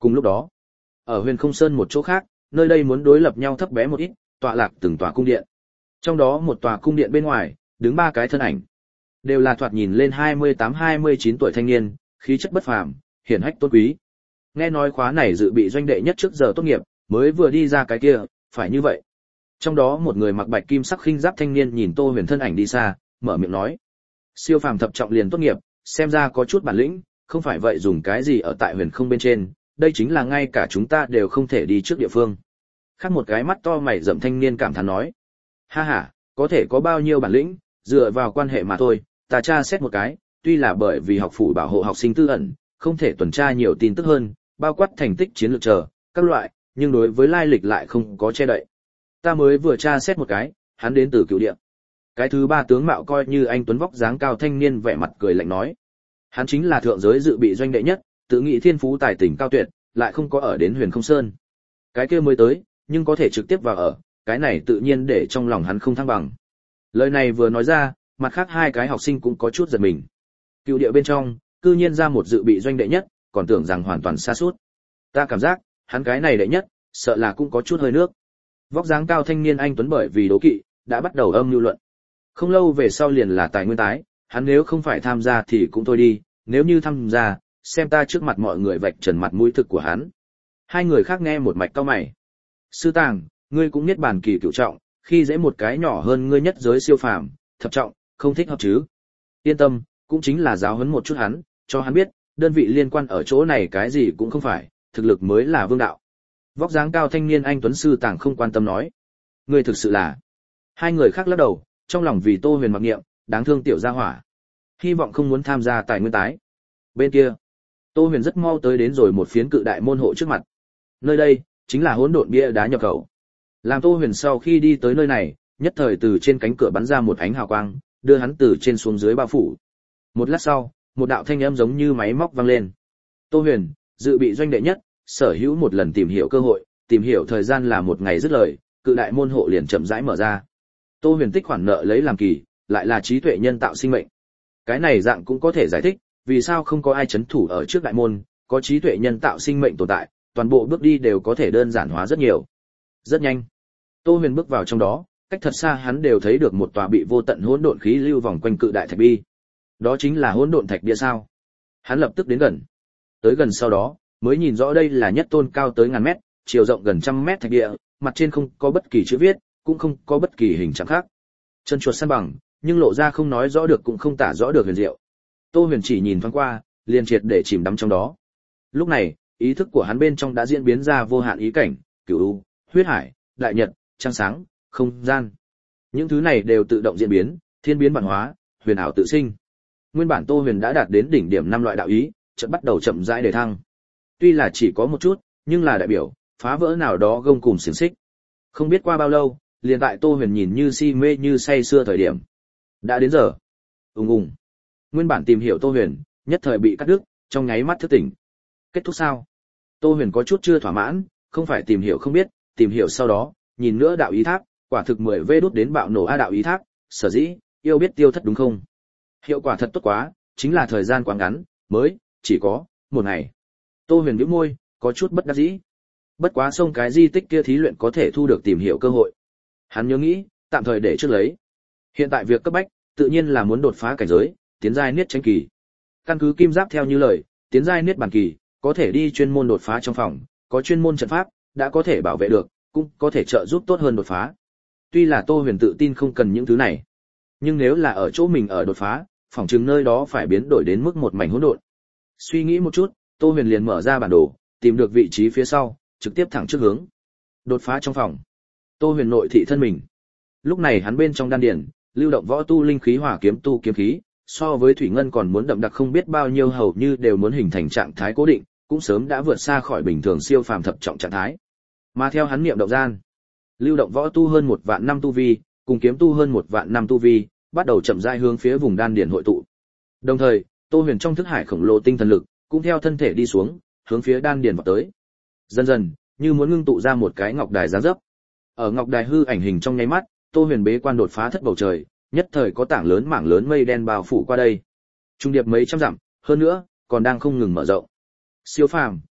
Cùng lúc đó, ở Huyền Không Sơn một chỗ khác, nơi đây muốn đối lập nhau thấp bé một ít, tọa lạc từng tòa cung điện. Trong đó một tòa cung điện bên ngoài, đứng ba cái thân ảnh, đều là thoạt nhìn lên 28-29 tuổi thanh niên, khí chất bất phàm, hiển hách tôn quý. Nghe nói khóa này dự bị doanh đệ nhất trước giờ tốt nghiệp, mới vừa đi ra cái kia, phải như vậy. Trong đó một người mặc bạch kim sắc khinh giáp thanh niên nhìn Tô Huyền thân ảnh đi xa, mở miệng nói: "Siêu phàm thập trọng liền tốt nghiệp, xem ra có chút bản lĩnh, không phải vậy dùng cái gì ở tại Huyền Không bên trên, đây chính là ngay cả chúng ta đều không thể đi trước địa phương." Khác một cái mắt to mày rậm thanh niên cảm thán nói: "Ha ha, có thể có bao nhiêu bản lĩnh, dựa vào quan hệ mà thôi, ta tra xét một cái, tuy là bởi vì học phủ bảo hộ học sinh tư ẩn, không thể tuần tra nhiều tin tức hơn, bao quát thành tích chiến lược chờ, các loại, nhưng đối với lai lịch lại không có che đậy. Ta mới vừa tra xét một cái, hắn đến từ Cửu Địa." Cái thứ ba tướng mạo coi như anh tuấn vóc dáng cao thanh niên vẻ mặt cười lạnh nói: "Hắn chính là thượng giới dự bị doanh đệ nhất, tự nghĩ thiên phú tài tình cao tuyệt, lại không có ở đến Huyền Không Sơn. Cái kia mới tới, nhưng có thể trực tiếp vào ở, cái này tự nhiên để trong lòng hắn không thăng bằng." Lời này vừa nói ra, mặt khác hai cái học sinh cũng có chút giật mình. Cựu Địa bên trong, cư nhiên ra một dự bị doanh đệ nhất, còn tưởng rằng hoàn toàn xa suốt. Ta cảm giác, hắn cái này đệ nhất, sợ là cũng có chút hơi nước. Vóc dáng cao thanh niên anh tuấn bởi vì đố kỵ, đã bắt đầu âm mưu luận. Không lâu về sau liền là tài nguyên tái, hắn nếu không phải tham gia thì cũng thôi đi, nếu như tham gia, xem ta trước mặt mọi người vạch trần mặt mũi thực của hắn. Hai người khác nghe một mạch cau mày. Sư Tàng, ngươi cũng niết bàn kỳ cửu trọng, khi dễ một cái nhỏ hơn ngươi nhất giới siêu phàm, thập trọng, không thích hợp chứ? Yên tâm, cũng chính là giáo huấn một chút hắn, cho hắn biết, đơn vị liên quan ở chỗ này cái gì cũng không phải, thực lực mới là vương đạo. Vóc dáng cao thanh niên anh tuấn sư Tàng không quan tâm nói. Ngươi thực sự là. Hai người khác lắc đầu, trong lòng vì Tô Huyền mặc niệm, đáng thương tiểu gia hỏa. Hy vọng không muốn tham gia tài nguyên tái. Bên kia, Tô Huyền rất mau tới đến rồi một phiến cự đại môn hộ trước mặt. Nơi đây chính là hỗn độn bia đá nhập khẩu. Làm Tô Huyền sau khi đi tới nơi này, nhất thời từ trên cánh cửa bắn ra một ánh hào quang, đưa hắn từ trên xuống dưới bao phủ. Một lát sau, một đạo thanh âm giống như máy móc vang lên. Tô Huyền, dự bị doanh đệ nhất, sở hữu một lần tìm hiểu cơ hội, tìm hiểu thời gian là một ngày dứt lời, cự đại môn hộ liền chậm rãi mở ra. Tô Huyền tích khoản nợ lấy làm kỳ, lại là trí tuệ nhân tạo sinh mệnh. Cái này dạng cũng có thể giải thích, vì sao không có ai chấn thủ ở trước đại môn, có trí tuệ nhân tạo sinh mệnh tồn tại, toàn bộ bước đi đều có thể đơn giản hóa rất nhiều. Rất nhanh, Tô Huyền bước vào trong đó, cách thật xa hắn đều thấy được một tòa bị vô tận hỗn độn khí lưu vòng quanh cự đại thạch bi. Đó chính là hỗn độn thạch bia sao? Hắn lập tức đến gần. Tới gần sau đó, mới nhìn rõ đây là nhất tôn cao tới ngàn mét, chiều rộng gần trăm mét thạch địa, mặt trên không có bất kỳ chữ viết, cũng không có bất kỳ hình trạng khác. Chân chuột san bằng, nhưng lộ ra không nói rõ được cũng không tả rõ được huyền diệu. Tô Huyền chỉ nhìn thoáng qua, liền triệt để chìm đắm trong đó. Lúc này, ý thức của hắn bên trong đã diễn biến ra vô hạn ý cảnh, cửu u, huyết hải, đại nhật, trăng sáng, không gian. Những thứ này đều tự động diễn biến, thiên biến vạn hóa, huyền ảo tự sinh. Nguyên bản Tô Huyền đã đạt đến đỉnh điểm 5 loại đạo ý, chợt bắt đầu chậm rãi đề thăng. Tuy là chỉ có một chút, nhưng là đại biểu phá vỡ nào đó gông cùm xiềng xích. Không biết qua bao lâu, liền tại Tô Huyền nhìn như si mê như say sưa thời điểm. Đã đến giờ. Ùng ùng. Nguyên bản tìm hiểu Tô Huyền, nhất thời bị cắt đứt, trong nháy mắt thức tỉnh. Kết thúc sao? Tô Huyền có chút chưa thỏa mãn, không phải tìm hiểu không biết, tìm hiểu sau đó, nhìn nữa đạo ý tháp, quả thực 10 vê đút đến bạo nổ a đạo ý tháp, sở dĩ, yêu biết tiêu thất đúng không? Hiệu quả thật tốt quá, chính là thời gian quá ngắn, mới, chỉ có, một ngày. Tô Huyền bĩu môi, có chút bất đắc dĩ. Bất quá xông cái di tích kia thí luyện có thể thu được tìm hiểu cơ hội. Hắn nhớ nghĩ, tạm thời để trước lấy. Hiện tại việc cấp bách, tự nhiên là muốn đột phá cảnh giới, tiến giai niết tranh kỳ. Căn cứ Kim Giáp theo như lời, tiến giai niết bàn kỳ, có thể đi chuyên môn đột phá trong phòng, có chuyên môn trận pháp, đã có thể bảo vệ được, cũng có thể trợ giúp tốt hơn đột phá. Tuy là Tô Huyền tự tin không cần những thứ này, nhưng nếu là ở chỗ mình ở đột phá, phòng chừng nơi đó phải biến đổi đến mức một mảnh hỗn độn. Suy nghĩ một chút, Tô Huyền liền mở ra bản đồ, tìm được vị trí phía sau, trực tiếp thẳng trước hướng. Đột phá trong phòng. Tô Huyền nội thị thân mình. Lúc này hắn bên trong đan điền, lưu động võ tu linh khí hỏa kiếm tu kiếm khí, so với thủy ngân còn muốn đậm đặc không biết bao nhiêu, hầu như đều muốn hình thành trạng thái cố định, cũng sớm đã vượt xa khỏi bình thường siêu phàm thập trọng trạng thái. Mà theo hắn niệm động gian, lưu động võ tu hơn 1 vạn năm tu vi, cùng kiếm tu hơn 1 vạn năm tu vi, bắt đầu chậm rãi hướng phía vùng đan điền hội tụ. Đồng thời, Tô Huyền trong thức hải khổng lồ tinh thần lực, cũng theo thân thể đi xuống, hướng phía đan điền vọt tới. Dần dần, như muốn ngưng tụ ra một cái ngọc đài dáng dấp. Ở ngọc đài hư ảnh hình trong nháy mắt, Tô Huyền bế quan đột phá thất bầu trời, nhất thời có tảng lớn mảng lớn mây đen bao phủ qua đây. Trung điệp mấy trăm dặm, hơn nữa, còn đang không ngừng mở rộng. Siêu phàm,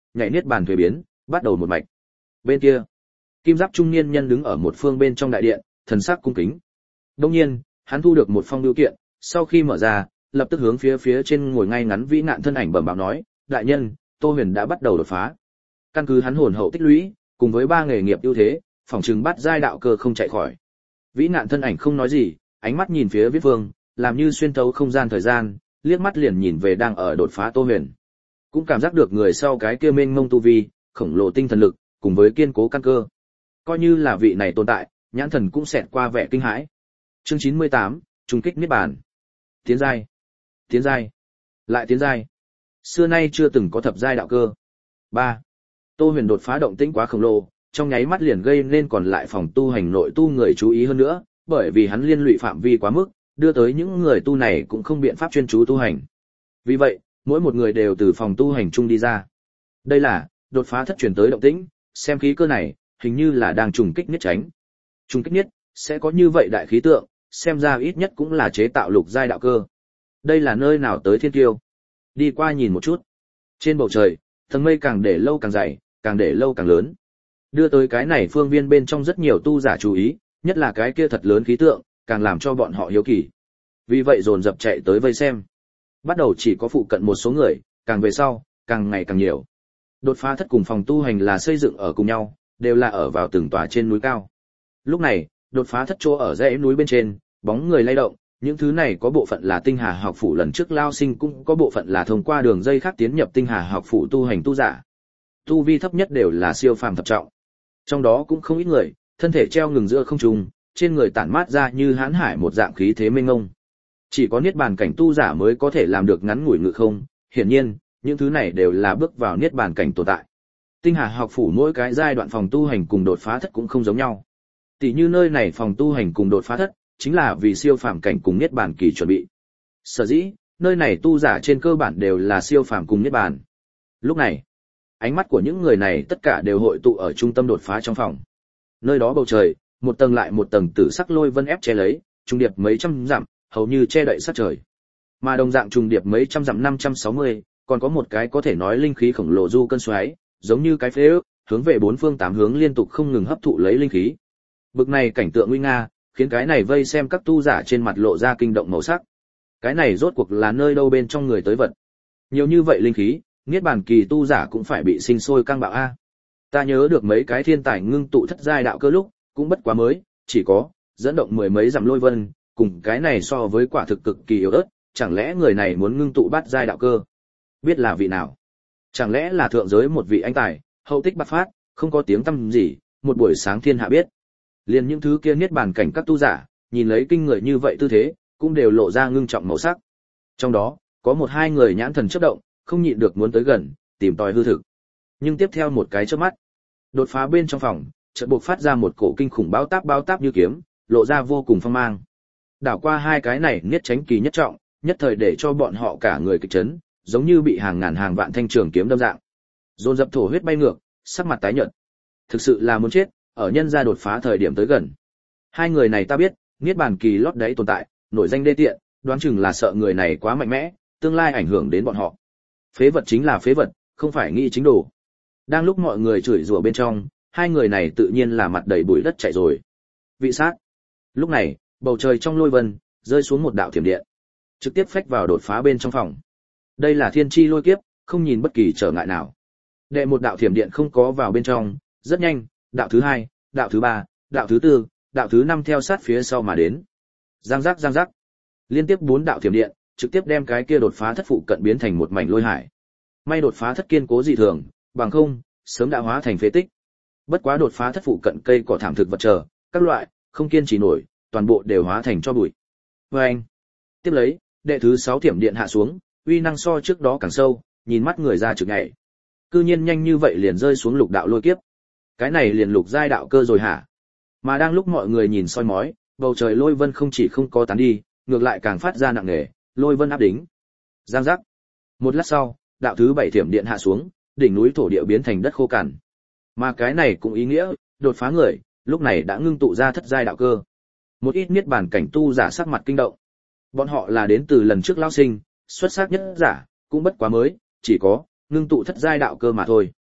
nhảy niết bàn thuế biến, bắt đầu một mạch. Bên kia, kim giáp trung niên nhân đứng ở một phương bên trong đại điện, thần sắc cung kính. Đương nhiên, hắn thu được một phong bưu kiện, sau khi mở ra, lập tức hướng phía trên ngồi ngay ngắn vĩ nạn thân ảnh bẩm báo nói, đại nhân, Tô Huyền đã bắt đầu đột phá. Căn cứ hắn hồn hậu tích lũy, cùng với 3 nghề nghiệp ưu thế, phỏng chừng bắt giai đạo cơ không chạy khỏi. Vĩ nạn thân ảnh không nói gì, ánh mắt nhìn phía Viết Vương, làm như xuyên thấu không gian thời gian, liếc mắt liền nhìn về đang ở đột phá Tô Huyền. Cũng cảm giác được người sau cái kia mênh mông tu vi, khổng lồ tinh thần lực, cùng với kiên cố căn cơ. Coi như là vị này tồn tại, nhãn thần cũng xẹt qua vẻ kinh hãi. Chương 98, trùng kích niết bàn. Tiến giai, tiến giai, lại tiến giai. Xưa nay chưa từng có thập giai đạo cơ. 3. Tô Huyền đột phá động tĩnh quá khổng lồ, trong nháy mắt liền gây nên còn lại phòng tu hành nội tu người chú ý hơn nữa, bởi vì hắn liên lụy phạm vi quá mức, đưa tới những người tu này cũng không biện pháp chuyên chú tu hành. Vì vậy, mỗi một người đều từ phòng tu hành chung đi ra. Đây là đột phá thất truyền tới động tĩnh, xem khí cơ này, hình như là đang trùng kích niết tránh. Trùng kích niết sẽ có như vậy đại khí tượng, xem ra ít nhất cũng là chế tạo lục giai đạo cơ. Đây là nơi nào tới thiên kiêu? Đi qua nhìn một chút. Trên bầu trời, tầng mây càng để lâu càng dày, càng để lâu càng lớn. Đưa tới cái này phương viên bên trong rất nhiều tu giả chú ý, nhất là cái kia thật lớn khí tượng, càng làm cho bọn họ hiếu kỳ. Vì vậy dồn dập chạy tới vây xem. Bắt đầu chỉ có phụ cận một số người, càng về sau, càng ngày càng nhiều. Đột phá thất cùng phòng tu hành là xây dựng ở cùng nhau, đều là ở vào từng tòa trên núi cao. Lúc này, đột phá thất chỗ ở dãy núi bên trên, bóng người lay động, những thứ này có bộ phận là tinh hà học phủ lần trước lao sinh, cũng có bộ phận là thông qua đường dây khác tiến nhập tinh hà học phủ tu hành tu giả. Tu vi thấp nhất đều là siêu phàm thập trọng. Trong đó cũng không ít người, thân thể treo ngừng giữa không trung, trên người tản mát ra như hãn hải một dạng khí thế mênh mông. Chỉ có niết bàn cảnh tu giả mới có thể làm được ngắn ngủi ngự không, hiển nhiên, những thứ này đều là bước vào niết bàn cảnh tồn tại. Tinh hà học phủ mỗi cái giai đoạn phòng tu hành cùng đột phá thất cũng không giống nhau. Tỷ như nơi này phòng tu hành cùng đột phá thất, chính là vì siêu phàm cảnh cùng niết bàn kỳ chuẩn bị. Sở dĩ, nơi này tu giả trên cơ bản đều là siêu phàm cùng niết bàn. Lúc này, ánh mắt của những người này tất cả đều hội tụ ở trung tâm đột phá trong phòng. Nơi đó bầu trời, một tầng lại một tầng tử sắc lôi vân ép che lấy, trùng điệp mấy trăm dặm, hầu như che đậy sát trời. Mà đồng dạng trùng điệp mấy trăm dặm 560, còn có một cái có thể nói linh khí khổng lồ du cơn xoáy, giống như cái phế ước, hướng về bốn phương tám hướng liên tục không ngừng hấp thụ lấy linh khí. Bực này cảnh tượng nguy nga, khiến cái này vây xem các tu giả trên mặt lộ ra kinh động màu sắc. Cái này rốt cuộc là nơi đâu bên trong người tới vật? Nhiều như vậy linh khí, niết bàn kỳ tu giả cũng phải bị sinh sôi căng bạo a. Ta nhớ được mấy cái thiên tài ngưng tụ thất giai đạo cơ lúc, cũng bất quá mới, chỉ có dẫn động mười mấy dặm lôi vân, cùng cái này so với quả thực cực kỳ yếu ớt, chẳng lẽ người này muốn ngưng tụ bát giai đạo cơ? Biết là vị nào? Chẳng lẽ là thượng giới một vị anh tài, hậu tích bạc phát, không có tiếng tăm gì, một buổi sáng thiên hạ biết. Liền những thứ kia niết bàn cảnh các tu giả, nhìn lấy kinh người như vậy tư thế, cũng đều lộ ra ngưng trọng màu sắc. Trong đó, có một hai người nhãn thần chớp động, không nhịn được muốn tới gần, tìm tòi hư thực. Nhưng tiếp theo một cái chớp mắt, đột phá bên trong phòng, chợt bộc phát ra một cổ kinh khủng báo táp như kiếm, lộ ra vô cùng phong mang. Đảo qua hai cái này niết tránh kỳ nhất trọng, nhất thời để cho bọn họ cả người kịch chấn, giống như bị hàng ngàn hàng vạn thanh trường kiếm đâm dạng. Dồn dập thổ huyết bay ngược, sắc mặt tái nhợt. Thực sự là muốn chết, ở nhân gia đột phá thời điểm tới gần. Hai người này ta biết, niết bàn kỳ lót đáy tồn tại, nổi danh đê tiện, đoán chừng là sợ người này quá mạnh mẽ, tương lai ảnh hưởng đến bọn họ. Phế vật chính là phế vật, không phải nghĩ chính đồ. Đang lúc mọi người chửi rủa bên trong, hai người này tự nhiên là mặt đầy bụi đất chạy rồi. Vị sát. Lúc này, bầu trời trong lôi vân, rơi xuống một đạo thiểm điện, trực tiếp phách vào đột phá bên trong phòng. Đây là thiên chi lôi kiếp, không nhìn bất kỳ trở ngại nào. Đệ một đạo thiểm điện không có vào bên trong, rất nhanh, đạo thứ hai, đạo thứ ba, đạo thứ tư, đạo thứ năm theo sát phía sau mà đến. Giang giác, liên tiếp 4 đạo thiểm điện, trực tiếp đem cái kia đột phá thất phụ cận biến thành một mảnh lôi hải. May đột phá thất kiên cố dị thường, bằng không, sớm đã hóa thành phế tích. Bất quá đột phá thất phụ cận cây cỏ thảm thực vật chờ, các loại, không kiên trì nổi, toàn bộ đều hóa thành cho bụi. Vâng. Tiếp lấy, đệ thứ 6 thiểm điện hạ xuống, uy năng so trước đó càng sâu, nhìn mắt người ra trực nhảy. Cư nhiên nhanh như vậy liền rơi xuống lục đạo lôi kiếp. Cái này liền lục giai đạo cơ rồi hả? Mà đang lúc mọi người nhìn soi mói, bầu trời lôi vân không chỉ không có tán đi, ngược lại càng phát ra nặng nề, lôi vân áp đính. Giang giác. Một lát sau, đạo thứ 7 thiểm điện hạ xuống, đỉnh núi thổ địa biến thành đất khô cằn. Mà cái này cũng ý nghĩa, đột phá người, lúc này đã ngưng tụ ra thất giai đạo cơ. Một ít niết bàn cảnh tu giả sắc mặt kinh động. Bọn họ là đến từ lần trước lao sinh, xuất sắc nhất giả, cũng bất quá mới, chỉ có ngưng tụ thất giai đạo cơ mà thôi.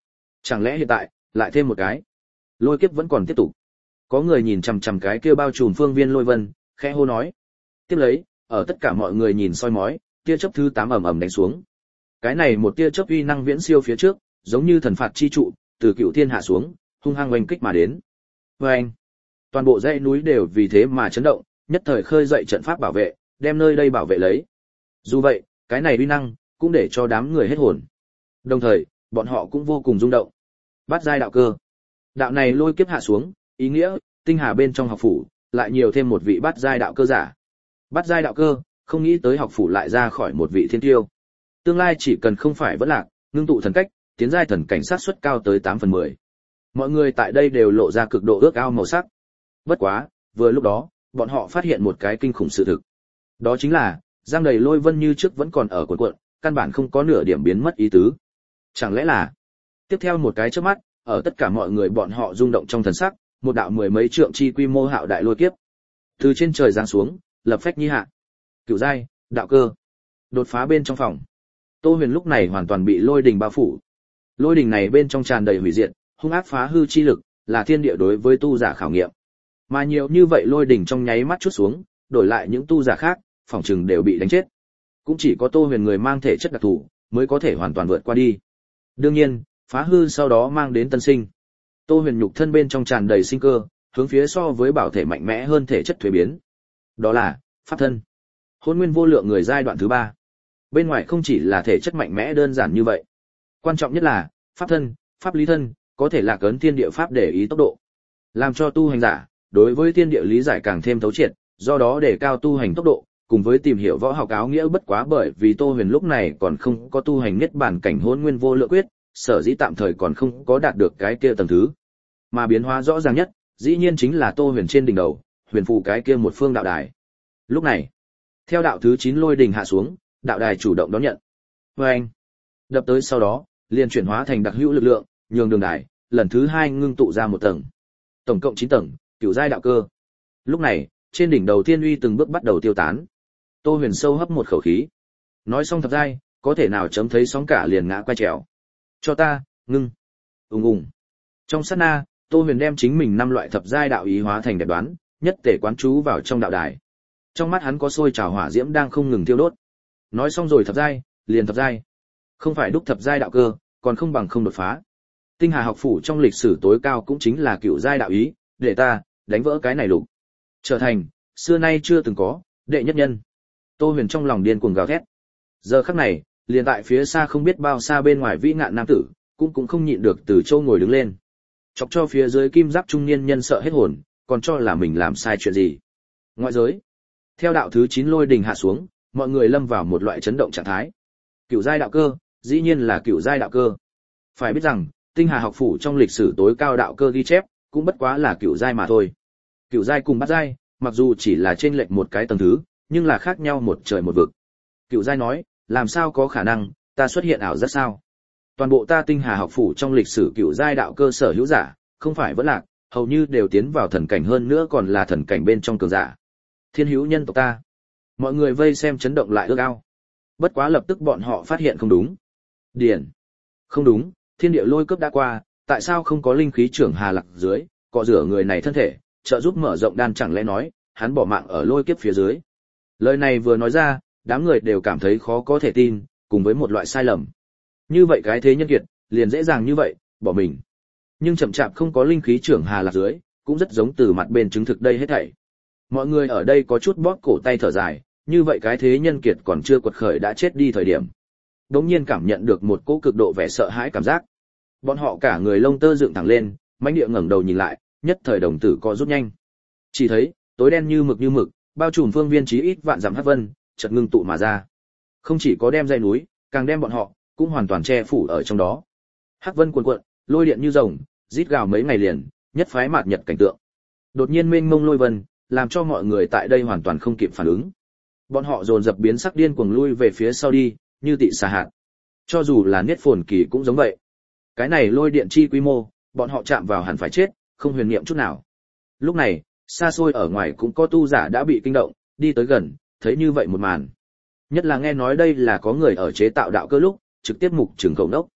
Chẳng lẽ hiện tại lại thêm một cái? Lôi kiếp vẫn còn tiếp tục. Có người nhìn chằm chằm cái kia bao trùm phương viên lôi vân, khẽ hô nói. Tiếp lấy, ở tất cả mọi người nhìn soi mói, tia chớp thứ 8 ầm ầm đánh xuống. Cái này một tia chớp uy năng viễn siêu phía trước, giống như thần phạt chi trụ, từ cựu thiên hạ xuống, hung hăng oanh kích mà đến. Oanh! Toàn bộ dãy núi đều vì thế mà chấn động, nhất thời khơi dậy trận pháp bảo vệ, đem nơi đây bảo vệ lấy. Dù vậy, cái này uy năng cũng để cho đám người hết hồn. Đồng thời, bọn họ cũng vô cùng rung động. Bát giai đạo cơ. Đạo này lôi kiếp hạ xuống, ý nghĩa, tinh hà bên trong học phủ, lại nhiều thêm một vị bát giai đạo cơ giả. Bát giai đạo cơ, không nghĩ tới học phủ lại ra khỏi một vị thiên tiêu. Tương lai chỉ cần không phải vẫn lạc, ngưng tụ thần cách, tiến giai thần cảnh sát suất cao tới 8/10. Mọi người tại đây đều lộ ra cực độ ước ao màu sắc. Bất quá, vừa lúc đó, bọn họ phát hiện một cái kinh khủng sự thực. Đó chính là, giang đầy lôi vân như trước vẫn còn ở cuộn cuộn, căn bản không có nửa điểm biến mất ý tứ. Chẳng lẽ là... Tiếp theo một cái chớp mắt, ở tất cả mọi người bọn họ rung động trong thần sắc, một đạo mười mấy trượng chi quy mô hạo đại lôi kiếp từ trên trời giáng xuống, lập phách nhi hạ. Cửu giai, đạo cơ. Đột phá bên trong phòng. Tô Huyền lúc này hoàn toàn bị lôi đình bao phủ. Lôi đình này bên trong tràn đầy hủy diệt, hung ác phá hư chi lực, là thiên địa đối với tu giả khảo nghiệm. Mà nhiều như vậy lôi đình trong nháy mắt chút xuống, đổi lại những tu giả khác, phỏng chừng đều bị đánh chết. Cũng chỉ có Tô Huyền người mang thể chất đặc thù, mới có thể hoàn toàn vượt qua đi. Đương nhiên, phá hư sau đó mang đến tân sinh. Tô Huyền nhục thân bên trong tràn đầy sinh cơ, hướng phía so với bảo thể mạnh mẽ hơn thể chất thuế biến. Đó là pháp thân. Hôn nguyên vô lượng người giai đoạn thứ 3. Bên ngoài không chỉ là thể chất mạnh mẽ đơn giản như vậy. Quan trọng nhất là pháp thân, pháp lý thân, có thể lạc ấn thiên địa pháp để ý tốc độ. Làm cho tu hành giả đối với thiên địa lý giải càng thêm thấu triệt, do đó để cao tu hành tốc độ, cùng với tìm hiểu võ học áo nghĩa bất quá bởi vì Tô Huyền lúc này còn không có tu hành niết bàn cảnh hôn nguyên vô lượng quyết, sở dĩ tạm thời còn không có đạt được cái kia tầng thứ. Mà biến hóa rõ ràng nhất, dĩ nhiên chính là Tô Huyền trên đỉnh đầu, huyền phù cái kia một phương đạo đài. Lúc này, theo đạo thứ 9 lôi đình hạ xuống, đạo đài chủ động đón nhận. Oeng! Đập tới sau đó, liền chuyển hóa thành đặc hữu lực lượng, nhường đường đài, lần thứ 2 ngưng tụ ra một tầng. Tổng cộng 9 tầng, cửu giai đạo cơ. Lúc này, trên đỉnh đầu thiên uy từng bước bắt đầu tiêu tán. Tô Huyền sâu hấp một khẩu khí. Nói xong thập giai, có thể nào chấm thấy sóng cả liền ngã quay trèo. Cho ta, ngưng. Ùng ùng. Trong sát na, Tô Huyền đem chính mình 5 loại thập giai đạo ý hóa thành đẹp đoán, nhất tể quán chú vào trong đạo đài. Trong mắt hắn có sôi trào hỏa diễm đang không ngừng thiêu đốt. Nói xong rồi thập giai, liền thập giai. Không phải đúc thập giai đạo cơ, còn không bằng không đột phá. Tinh Hà học phủ trong lịch sử tối cao cũng chính là cửu giai đạo ý, để ta đánh vỡ cái này lục. Trở thành xưa nay chưa từng có đệ nhất nhân. Tô Huyền trong lòng điên cuồng gào thét. Giờ khắc này, liền tại phía xa không biết bao xa bên ngoài vĩ ngạn nam tử, cũng không nhịn được từ châu ngồi đứng lên. Chọc cho phía dưới kim giáp trung niên nhân sợ hết hồn, còn cho là mình làm sai chuyện gì. Ngoại giới. Theo đạo thứ 9 lôi đình hạ xuống, mọi người lâm vào một loại chấn động trạng thái. Cửu giai đạo cơ, dĩ nhiên là cửu giai đạo cơ. Phải biết rằng, Tinh Hà học phủ trong lịch sử tối cao đạo cơ ghi chép, cũng bất quá là cửu giai mà thôi. Cửu giai cùng bát giai, mặc dù chỉ là trên lệch một cái tầng thứ, nhưng là khác nhau một trời một vực. Cửu giai nói, làm sao có khả năng, ta xuất hiện ảo giác sao? Toàn bộ ta Tinh Hà học phủ trong lịch sử cửu giai đạo cơ sở hữu giả, không phải vẫn lạc, hầu như đều tiến vào thần cảnh hơn nữa còn là thần cảnh bên trong cường giả. Thiên hữu nhân tộc ta. Mọi người vây xem chấn động lại ước ao. Bất quá lập tức bọn họ phát hiện không đúng. Điển. Không đúng, thiên địa lôi cướp đã qua, tại sao không có linh khí trưởng hà lạc dưới, cọ rửa người này thân thể, trợ giúp mở rộng đan chẳng lẽ nói, hắn bỏ mạng ở lôi kiếp phía dưới. Lời này vừa nói ra, đám người đều cảm thấy khó có thể tin, cùng với một loại sai lầm. Như vậy cái thế nhân kiệt, liền dễ dàng như vậy, bỏ mình. Nhưng chậm chạp không có linh khí trưởng hà lạc dưới, cũng rất giống từ mặt bên chứng thực đây hết thảy. Mọi người ở đây có chút bóp cổ tay thở dài, như vậy cái thế nhân kiệt còn chưa quật khởi đã chết đi thời điểm. Đống nhiên cảm nhận được một cỗ cực độ vẻ sợ hãi cảm giác. Bọn họ cả người lông tơ dựng thẳng lên, mãnh địa ngẩng đầu nhìn lại, nhất thời đồng tử co rút nhanh. Chỉ thấy, tối đen như mực, bao trùm phương viên chí ít vạn dặm hắc vân, chợt ngưng tụ mà ra. Không chỉ có đem dãy núi, càng đem bọn họ cũng hoàn toàn che phủ ở trong đó. Hắc vân cuồn cuộn, lôi điện như rồng, rít gào mấy ngày liền, nhất phái mạt nhật cảnh tượng. Đột nhiên mênh mông lôi vân, làm cho mọi người tại đây hoàn toàn không kịp phản ứng. Bọn họ dồn dập biến sắc điên cuồng lui về phía sau đi, như tị xà hạt. Cho dù là niết phồn kỳ cũng giống vậy. Cái này lôi điện chi quy mô, bọn họ chạm vào hẳn phải chết, không huyền niệm chút nào. Lúc này, xa xôi ở ngoài cũng có tu giả đã bị kinh động, đi tới gần, thấy như vậy một màn. Nhất là nghe nói đây là có người ở chế tạo đạo cơ lúc, trực tiếp mục trừng khẩu đốc.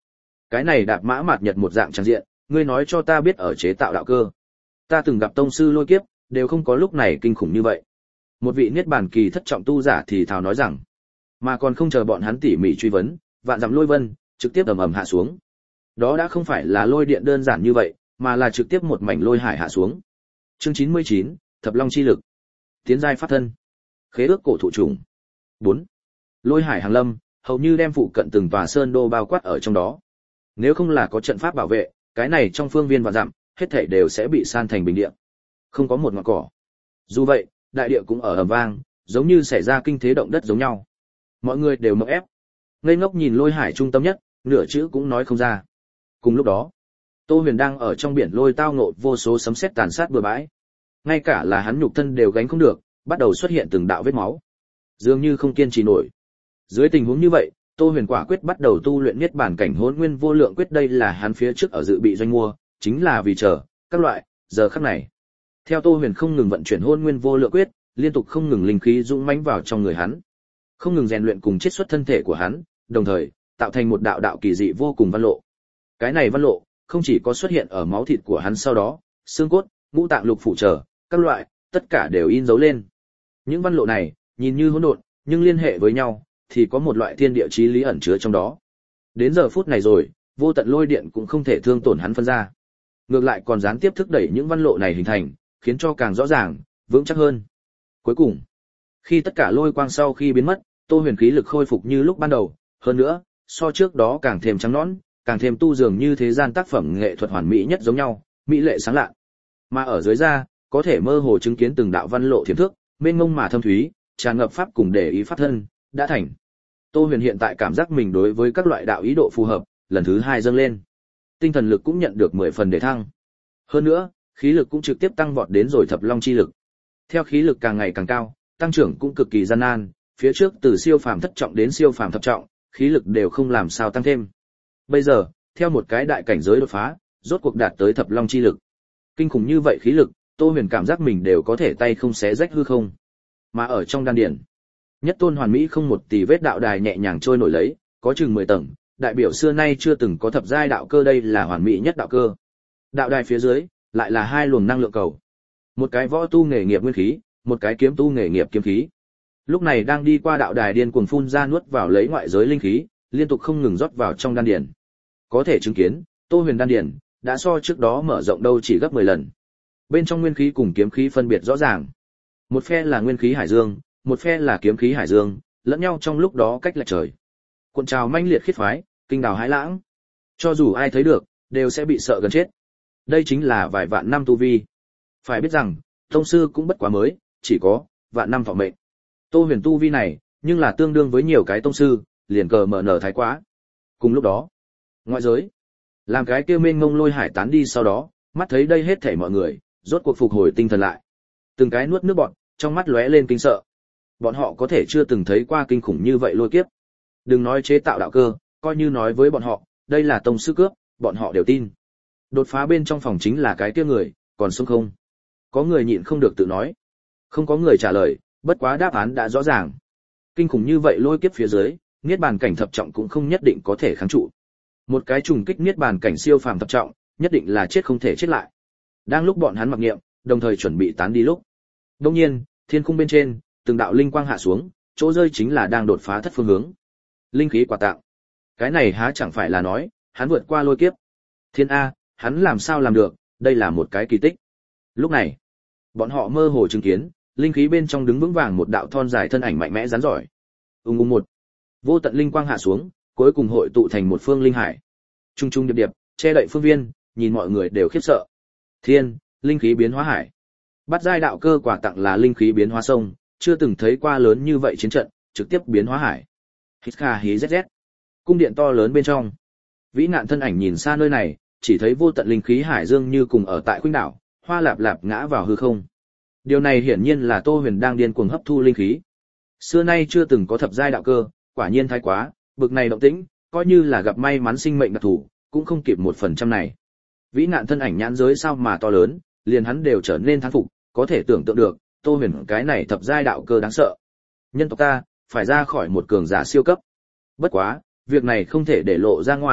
Cái này đạp mã mạt nhật một dạng trang diện, ngươi nói cho ta biết ở chế tạo đạo cơ. Ta từng gặp tông sư lôi kiếp, đều không có lúc này kinh khủng như vậy. Một vị niết bàn kỳ thất trọng tu giả thì thào nói rằng, mà còn không chờ bọn hắn tỉ mỉ truy vấn, vạn dặm lôi vân trực tiếp ầm ầm hạ xuống. Đó đã không phải là lôi điện đơn giản như vậy, mà là trực tiếp một mảnh lôi hải hạ xuống. Chương 99, Thập Long chi lực. Tiến giai pháp thân. Khế ước cổ thụ trùng. 4. Lôi hải hàng lâm, hầu như đem phụ cận từng tòa sơn đô bao quát ở trong đó. Nếu không là có trận pháp bảo vệ, cái này trong phương viên vạn dặm, hết thảy đều sẽ bị san thành bình địa. Không có một ngọn cỏ. Dù vậy, đại địa cũng ở ầm vang, giống như xảy ra kinh thế động đất giống nhau. Mọi người đều mộng ép, ngây ngốc nhìn lôi hải trung tâm nhất, nửa chữ cũng nói không ra. Cùng lúc đó, Tô Huyền đang ở trong biển lôi tao ngộ vô số sấm sét tàn sát bừa bãi. Ngay cả là hắn nhục thân đều gánh không được, bắt đầu xuất hiện từng đạo vết máu, dường như không kiên trì nổi. Dưới tình huống như vậy, Tô Huyền quả quyết bắt đầu tu luyện niết bàn cảnh Hỗn Nguyên Vô Lượng Quyết, đây là hắn phía trước ở dự bị doanh mua, chính là vì chờ các loại giờ khắc này. Theo Tô Huyền không ngừng vận chuyển Hỗn Nguyên Vô Lượng Quyết, liên tục không ngừng linh khí dũng mãnh vào trong người hắn, không ngừng rèn luyện cùng chiết xuất thân thể của hắn, đồng thời tạo thành một đạo đạo kỳ dị vô cùng văn lộ. Cái này văn lộ không chỉ có xuất hiện ở máu thịt của hắn, sau đó xương cốt, ngũ tạng lục phủ trở các loại, tất cả đều in dấu lên. Những văn lộ này nhìn như hỗn độn, nhưng liên hệ với nhau thì có một loại thiên địa chí lý ẩn chứa trong đó. Đến giờ phút này rồi, vô tận lôi điện cũng không thể thương tổn hắn phân ra, ngược lại còn gián tiếp thúc đẩy những văn lộ này hình thành, khiến cho càng rõ ràng, vững chắc hơn. Cuối cùng, khi tất cả lôi quang sau khi biến mất, Tô Huyền khí lực khôi phục như lúc ban đầu, hơn nữa, so trước đó càng thêm trắng nõn, càng thêm tu dường như thế gian tác phẩm nghệ thuật hoàn mỹ nhất giống nhau, mỹ lệ sáng lạ. Mà ở dưới da, có thể mơ hồ chứng kiến từng đạo văn lộ thiểm thước, mênh mông mà thâm thúy, tràn ngập pháp cùng để ý pháp thân, đã thành. Tô Huyền hiện tại cảm giác mình đối với các loại đạo ý độ phù hợp, lần thứ 2 dâng lên. Tinh thần lực cũng nhận được 10 phần để thăng. Hơn nữa, khí lực cũng trực tiếp tăng vọt đến rồi thập long chi lực. Theo khí lực càng ngày càng cao, tăng trưởng cũng cực kỳ gian nan, phía trước từ siêu phàm thất trọng đến siêu phàm thập trọng, khí lực đều không làm sao tăng thêm. Bây giờ, theo một cái đại cảnh giới đột phá, rốt cuộc đạt tới thập long chi lực. Kinh khủng như vậy khí lực, Tô Huyền cảm giác mình đều có thể tay không xé rách hư không. Mà ở trong đan điển, nhất tôn hoàn mỹ không một tì vết đạo đài nhẹ nhàng trôi nổi lấy, có chừng 10 tầng, đại biểu xưa nay chưa từng có thập giai đạo cơ, đây là hoàn mỹ nhất đạo cơ. Đạo đài phía dưới lại là 2 luồng năng lượng cầu. Một cái võ tu nghề nghiệp nguyên khí, một cái kiếm tu nghề nghiệp kiếm khí. Lúc này đang đi qua đạo đài điên cuồng phun ra nuốt vào lấy ngoại giới linh khí, liên tục không ngừng rót vào trong đan điển. Có thể chứng kiến, Tô Huyền đan điển đã so trước đó mở rộng đâu chỉ gấp 10 lần. Bên trong nguyên khí cùng kiếm khí phân biệt rõ ràng. Một phe là nguyên khí hải dương, một phe là kiếm khí hải dương, lẫn nhau trong lúc đó cách lệch trời. Cuộn trào manh liệt khiết phái, kinh đào hãi lãng. Cho dù ai thấy được, đều sẽ bị sợ gần chết. Đây chính là vài vạn năm tu vi. Phải biết rằng, tông sư cũng bất quá mới, chỉ có vạn năm thọ mệnh. Tô Huyền tu vi này, nhưng là tương đương với nhiều cái tông sư, liền cờ mở nở thái quá. Cùng lúc đó, ngoại giới, làm cái kia mênh mông lôi hải tán đi sau đó, mắt thấy đây hết thảy mọi người, rốt cuộc phục hồi tinh thần lại. Từng cái nuốt nước bọt, trong mắt lóe lên kinh sợ. Bọn họ có thể chưa từng thấy qua kinh khủng như vậy lôi kiếp. Đừng nói chế tạo đạo cơ, coi như nói với bọn họ, đây là tông sư cướp, bọn họ đều tin. Đột phá bên trong phòng chính là cái kia người, còn sống không? Có người nhịn không được tự nói. Không có người trả lời, bất quá đáp án đã rõ ràng. Kinh khủng như vậy lôi kiếp phía dưới, niết bàn cảnh thập trọng cũng không nhất định có thể kháng trụ. Một cái trùng kích niết bàn cảnh siêu phàm thập trọng, nhất định là chết không thể chết lại. Đang lúc bọn hắn mặc niệm, đồng thời chuẩn bị tán đi lúc, đột nhiên, thiên khung bên trên, từng đạo linh quang hạ xuống, chỗ rơi chính là đang đột phá thất phương hướng. Linh khí quà tặng. Cái này há chẳng phải là nói, hắn vượt qua lôi kiếp. Thiên A, hắn làm sao làm được, đây là một cái kỳ tích. Lúc này, bọn họ mơ hồ chứng kiến, linh khí bên trong đứng vững vàng một đạo thon dài thân ảnh mạnh mẽ rắn giỏi. Một. Vô tận linh quang hạ xuống, cuối cùng hội tụ thành một phương linh hải. Trung trung điệp điệp, che đậy phương viên, nhìn mọi người đều khiếp sợ. Thiên, linh khí biến hóa hải. Bát giai đạo cơ quả tặng là linh khí biến hóa sông, chưa từng thấy qua lớn như vậy chiến trận, trực tiếp biến hóa hải. Hít kha hí zz. Cung điện to lớn bên trong. Vĩ Ngạn thân ảnh nhìn xa nơi này, chỉ thấy vô tận linh khí hải dương như cùng ở tại khuynh đảo, hoa lạp lạp ngã vào hư không. Điều này hiển nhiên là Tô Huyền đang điên cuồng hấp thu linh khí. Xưa nay chưa từng có thập giai đạo cơ, quả nhiên thái quá, bực này động tĩnh, coi như là gặp may mắn sinh mệnh đặc thủ, cũng không kịp 1% này. Vĩ Ngạn thân ảnh nhãn giới sao mà to lớn, liền hắn đều trở nên thán phục, có thể tưởng tượng được, Tô Huyền cái này thập giai đạo cơ đáng sợ. Nhân tộc ta phải ra khỏi một cường giả siêu cấp. Bất quá, việc này không thể để lộ ra ngoài,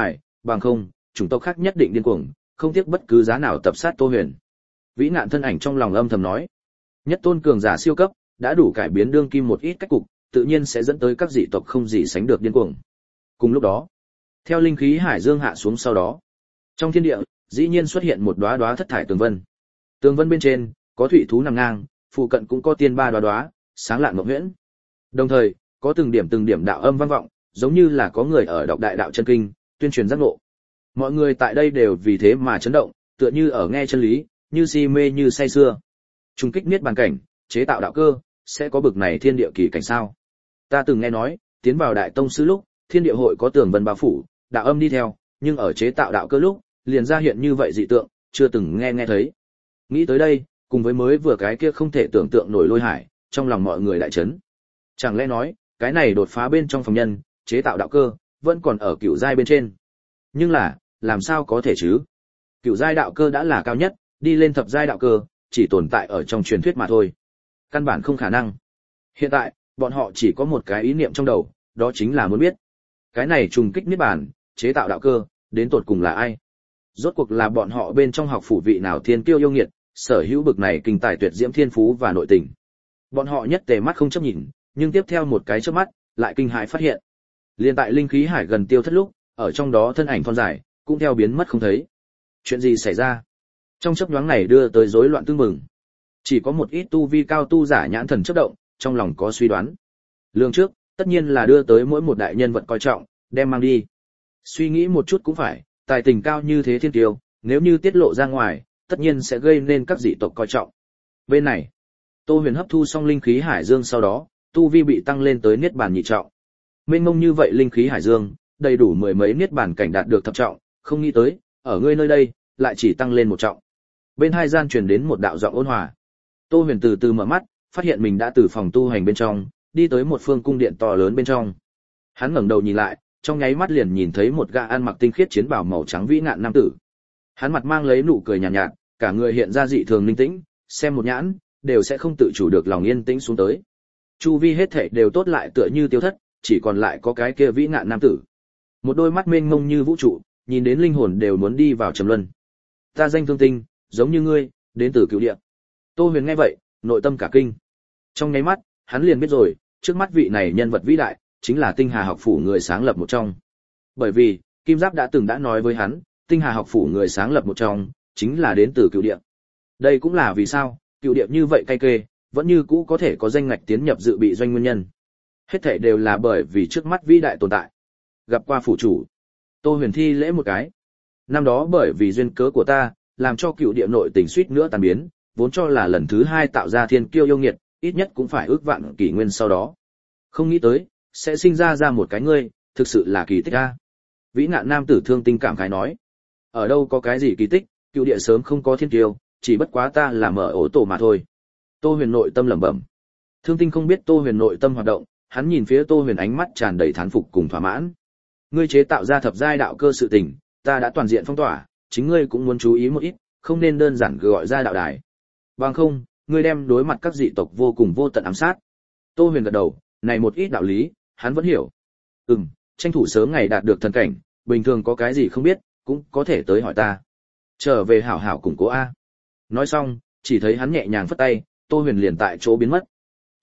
bằng không, chủng tộc khác nhất định điên cuồng, không tiếc bất cứ giá nào tập sát Tô Huyền. Vĩ Ngạn thân ảnh trong lòng âm thầm nói, nhất tôn cường giả siêu cấp, đã đủ cải biến đương kim một ít cách cục, tự nhiên sẽ dẫn tới các dị tộc không gì sánh được điên cuồng. Cùng lúc đó, theo linh khí hải dương hạ xuống sau đó, trong thiên địa, dĩ nhiên xuất hiện một đóa đóa thất thải tường vân. Tường vân bên trên có thủy thú nằm ngang, phụ cận cũng có tiên ba đóa đóa, sáng lạn mộng huyễn. Đồng thời, có từng điểm đạo âm vang vọng, giống như là có người ở đọc đại đạo chân kinh, tuyên truyền giác ngộ. Mọi người tại đây đều vì thế mà chấn động, tựa như ở nghe chân lý, như si mê như say sưa. Trùng kích niết bàn cảnh, chế tạo đạo cơ, sẽ có bực này thiên địa kỳ cảnh sao? Ta từng nghe nói, tiến vào đại tông sư lúc, thiên địa hội có tường vân bao phủ, đạo âm đi theo, nhưng ở chế tạo đạo cơ lúc, liền ra hiện như vậy dị tượng, chưa từng nghe thấy. Nghĩ tới đây, cùng với mới vừa cái kia không thể tưởng tượng nổi lôi hải, trong lòng mọi người đại chấn. Chẳng lẽ nói, cái này đột phá bên trong phòng nhân, chế tạo đạo cơ, vẫn còn ở cửu giai bên trên. Nhưng là, làm sao có thể chứ? Cửu giai đạo cơ đã là cao nhất, đi lên thập giai đạo cơ, chỉ tồn tại ở trong truyền thuyết mà thôi. Căn bản không khả năng. Hiện tại, bọn họ chỉ có một cái ý niệm trong đầu, đó chính là muốn biết. Cái này trùng kích niết bàn, chế tạo đạo cơ, đến tột cùng là ai? Rốt cuộc là bọn họ bên trong học phủ vị nào thiên kiêu yêu nghiệt, sở hữu bực này kinh tài tuyệt diễm thiên phú và nội tình. Bọn họ nhất tề mắt không chấp nhìn, nhưng tiếp theo một cái chớp mắt, lại kinh hãi phát hiện. Liên tại linh khí hải gần tiêu thất lúc, ở trong đó thân ảnh thon dài, cũng theo biến mất không thấy. Chuyện gì xảy ra? Trong chớp nhoáng này đưa tới rối loạn tương mừng. Chỉ có một ít tu vi cao tu giả nhãn thần chớp động, trong lòng có suy đoán. Lương trước, tất nhiên là đưa tới mỗi một đại nhân vật coi trọng, đem mang đi. Suy nghĩ một chút cũng phải, tài tình cao như thế thiên tiêu, nếu như tiết lộ ra ngoài, tất nhiên sẽ gây nên các dị tộc coi trọng. Bên này, Tô Huyền hấp thu xong linh khí hải dương sau đó, tu vi bị tăng lên tới niết bàn nhị trọng. Mênh mông như vậy linh khí hải dương, đầy đủ mười mấy niết bàn cảnh đạt được thập trọng, không nghĩ tới, ở ngươi nơi đây, lại chỉ tăng lên một trọng. Bên hai gian truyền đến một đạo giọng ôn hòa. Tô Huyền từ từ mở mắt, phát hiện mình đã từ phòng tu hành bên trong, đi tới một phương cung điện to lớn bên trong. Hắn ngẩng đầu nhìn lại, trong nháy mắt liền nhìn thấy một gã ăn mặc tinh khiết chiến bào màu trắng vĩ ngạn nam tử. Hắn mặt mang lấy nụ cười nhàn nhạt, cả người hiện ra dị thường linh tĩnh, xem một nhãn, đều sẽ không tự chủ được lòng yên tĩnh xuống tới. Chu vi hết thảy đều tốt lại tựa như tiêu thất, chỉ còn lại có cái kia vĩ ngạn nam tử. Một đôi mắt mênh mông như vũ trụ, nhìn đến linh hồn đều muốn đi vào trầm luân. Ta danh Thương Tinh, giống như ngươi, đến từ cửu địa. Tô Huyền nghe vậy, nội tâm cả kinh. Trong nháy mắt, hắn liền biết rồi, trước mắt vị này nhân vật vĩ đại, chính là Tinh Hà học phủ người sáng lập một trong. Bởi vì, Kim Giáp đã từng đã nói với hắn, Tinh Hà học phủ người sáng lập một trong, chính là đến từ cửu địa. Đây cũng là vì sao, cửu địa như vậy cay kê, vẫn như cũ có thể có danh ngạch tiến nhập dự bị doanh nguyên nhân. Hết thảy đều là bởi vì trước mắt vĩ đại tồn tại. Gặp qua phủ chủ, Tô Huyền thi lễ một cái. Năm đó bởi vì duyên cớ của ta, làm cho cựu địa nội tình suýt nữa tan biến, vốn cho là lần thứ hai tạo ra thiên kiêu yêu nghiệt, ít nhất cũng phải ước vạn kỷ nguyên sau đó. Không nghĩ tới, sẽ sinh ra một cái ngươi, thực sự là kỳ tích a. Vĩ ngạn nam tử Thương Tinh cảm khái nói. Ở đâu có cái gì kỳ tích, cựu địa sớm không có thiên kiêu, chỉ bất quá ta là mở ổ tổ mà thôi. Tô Huyền nội tâm lẩm bẩm. Thương Tinh không biết Tô Huyền nội tâm hoạt động, hắn nhìn phía Tô Huyền ánh mắt tràn đầy thán phục cùng thỏa mãn. Ngươi chế tạo ra thập giai đạo cơ sự tình, ta đã toàn diện phong tỏa, chính ngươi cũng muốn chú ý một ít, không nên đơn giản gọi ra đạo đài. Bằng không, ngươi đem đối mặt các dị tộc vô cùng vô tận ám sát. Tô Huyền gật đầu, này một ít đạo lý, hắn vẫn hiểu. Tranh thủ sớm ngày đạt được thần cảnh, bình thường có cái gì không biết, cũng có thể tới hỏi ta. Trở về hảo hảo củng cố a. Nói xong, chỉ thấy hắn nhẹ nhàng phất tay, Tô Huyền liền tại chỗ biến mất.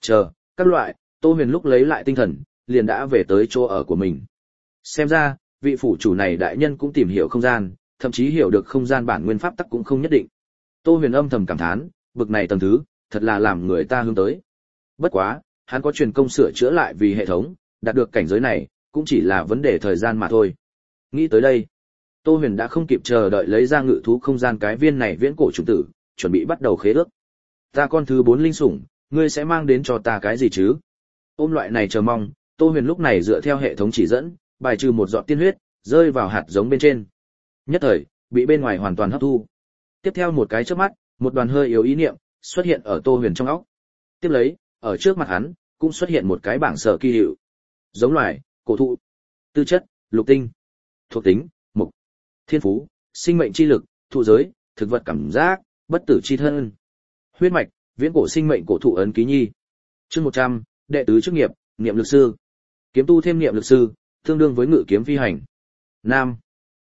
Các loại, Tô Huyền lúc lấy lại tinh thần, liền đã về tới chỗ ở của mình. Xem ra, vị phủ chủ này đại nhân cũng tìm hiểu không gian, thậm chí hiểu được không gian bản nguyên pháp tắc cũng không nhất định. Tô Huyền âm thầm cảm thán, bực này tầng thứ, thật là làm người ta hướng tới. Bất quá, hắn có truyền công sửa chữa lại vì hệ thống, đạt được cảnh giới này, cũng chỉ là vấn đề thời gian mà thôi. Nghĩ tới đây, Tô Huyền đã không kịp chờ đợi lấy ra ngự thú không gian cái viên này viễn cổ chủng tử, chuẩn bị bắt đầu khế ước. Ta con thứ 4 linh sủng, ngươi sẽ mang đến cho ta cái gì chứ? Ôm loại này chờ mong, Tô Huyền lúc này dựa theo hệ thống chỉ dẫn, bài trừ một giọt tiên huyết, rơi vào hạt giống bên trên. Nhất thời, bị bên ngoài hoàn toàn hấp thu. Tiếp theo một cái chớp mắt, một đoàn hơi yếu ý niệm xuất hiện ở Tô Huyền trong óc. Tiếp lấy, ở trước mặt hắn, cũng xuất hiện một cái bảng sở kỳ hiệu. Giống loài, cổ thụ. Tư chất, lục tinh. Thuộc tính, mục. Thiên phú, sinh mệnh chi lực, thụ giới, thực vật cảm giác, bất tử chi thân. Huyết mạch, viễn cổ sinh mệnh cổ thụ ấn ký nhi. Chương 100, đệ tứ chức nghiệp, niệm lực sư. Kiếm tu thêm niệm lực sư, tương đương với ngự kiếm phi hành. Nam.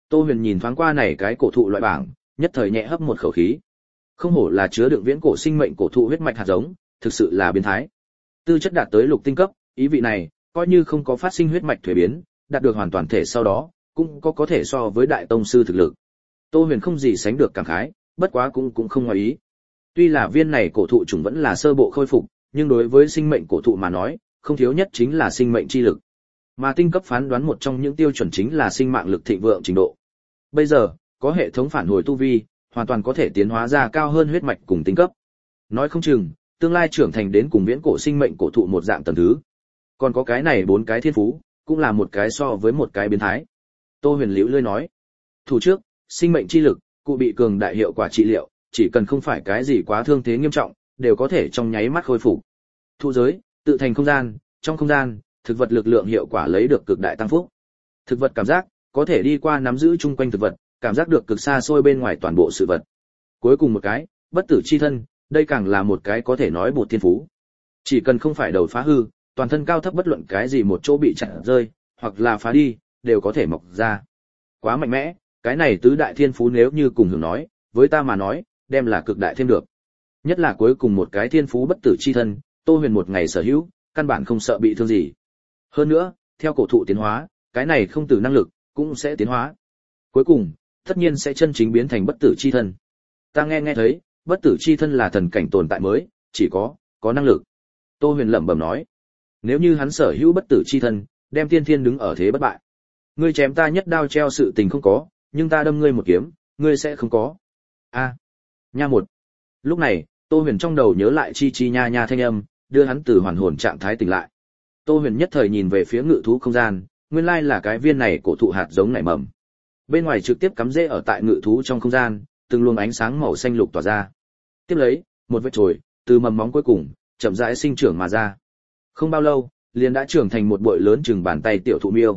Tô Huyền nhìn thoáng qua này cái cổ thụ loại bảng, nhất thời nhẹ hấp một khẩu khí. Không hổ là chứa đựng viễn cổ sinh mệnh cổ thụ huyết mạch hạt giống, thực sự là biến thái. Tư chất đạt tới lục tinh cấp, ý vị này, coi như không có phát sinh huyết mạch thuế biến, đạt được hoàn toàn thể sau đó, cũng có thể so với đại tông sư thực lực. Tô Huyền không gì sánh được cảm khái, bất quá cũng không ngoài ý. Tuy là viên này cổ thụ trùng vẫn là sơ bộ khôi phục, nhưng đối với sinh mệnh cổ thụ mà nói, không thiếu nhất chính là sinh mệnh chi lực. Mà tinh cấp phán đoán một trong những tiêu chuẩn chính là sinh mạng lực thịnh vượng trình độ. Bây giờ, có hệ thống phản hồi tu vi, hoàn toàn có thể tiến hóa ra cao hơn huyết mạch cùng tinh cấp. Nói không chừng, tương lai trưởng thành đến cùng viễn cổ sinh mệnh cổ thụ một dạng tầng thứ. Còn có cái này 4 cái thiên phú, cũng là một cái so với một cái biến thái. Tô Huyền liễu lươi nói, thủ trước, sinh mệnh chi lực, cụ bị cường đại hiệu quả trị liệu, chỉ cần không phải cái gì quá thương thế nghiêm trọng, đều có thể trong nháy mắt khôi phục. Thụ giới, tự thành không gian, trong không gian, thực vật lực lượng hiệu quả lấy được cực đại tăng phúc. Thực vật cảm giác, có thể đi qua nắm giữ chung quanh thực vật, cảm giác được cực xa xôi bên ngoài toàn bộ sự vật. Cuối cùng một cái, bất tử chi thân, đây càng là một cái có thể nói bột thiên phú. Chỉ cần không phải đầu phá hư, toàn thân cao thấp bất luận cái gì một chỗ bị chặt rơi, hoặc là phá đi, đều có thể mọc ra. Quá mạnh mẽ, cái này tứ đại thiên phú nếu như cùng hưởng nói, với ta mà nói, đem là cực đại thêm được. Nhất là cuối cùng một cái thiên phú bất tử chi thân, Tô Huyền một ngày sở hữu, căn bản không sợ bị thương gì. Hơn nữa, theo cổ thụ tiến hóa, cái này không tử năng lực cũng sẽ tiến hóa. Cuối cùng, tất nhiên sẽ chân chính biến thành bất tử chi thân. Ta nghe thấy, bất tử chi thân là thần cảnh tồn tại mới, chỉ có năng lực. Tô Huyền lẩm bẩm nói, nếu như hắn sở hữu bất tử chi thân, đem tiên thiên đứng ở thế bất bại. Ngươi chém ta nhất đao treo sự tình không có, nhưng ta đâm ngươi một kiếm, ngươi sẽ không có. Nha một. Lúc này, Tô Huyền trong đầu nhớ lại chi chi nha nha thanh âm, đưa hắn từ hoàn hồn trạng thái tỉnh lại. Tô Huyền nhất thời nhìn về phía ngự thú không gian, nguyên lai là cái viên này cổ thụ hạt giống nảy mầm. Bên ngoài trực tiếp cắm rễ ở tại ngự thú trong không gian, từng luồng ánh sáng màu xanh lục tỏa ra. Tiếp lấy, một vết chồi từ mầm móng cuối cùng, chậm rãi sinh trưởng mà ra. Không bao lâu, liền đã trưởng thành một bội lớn chừng bàn tay tiểu thụ miêu.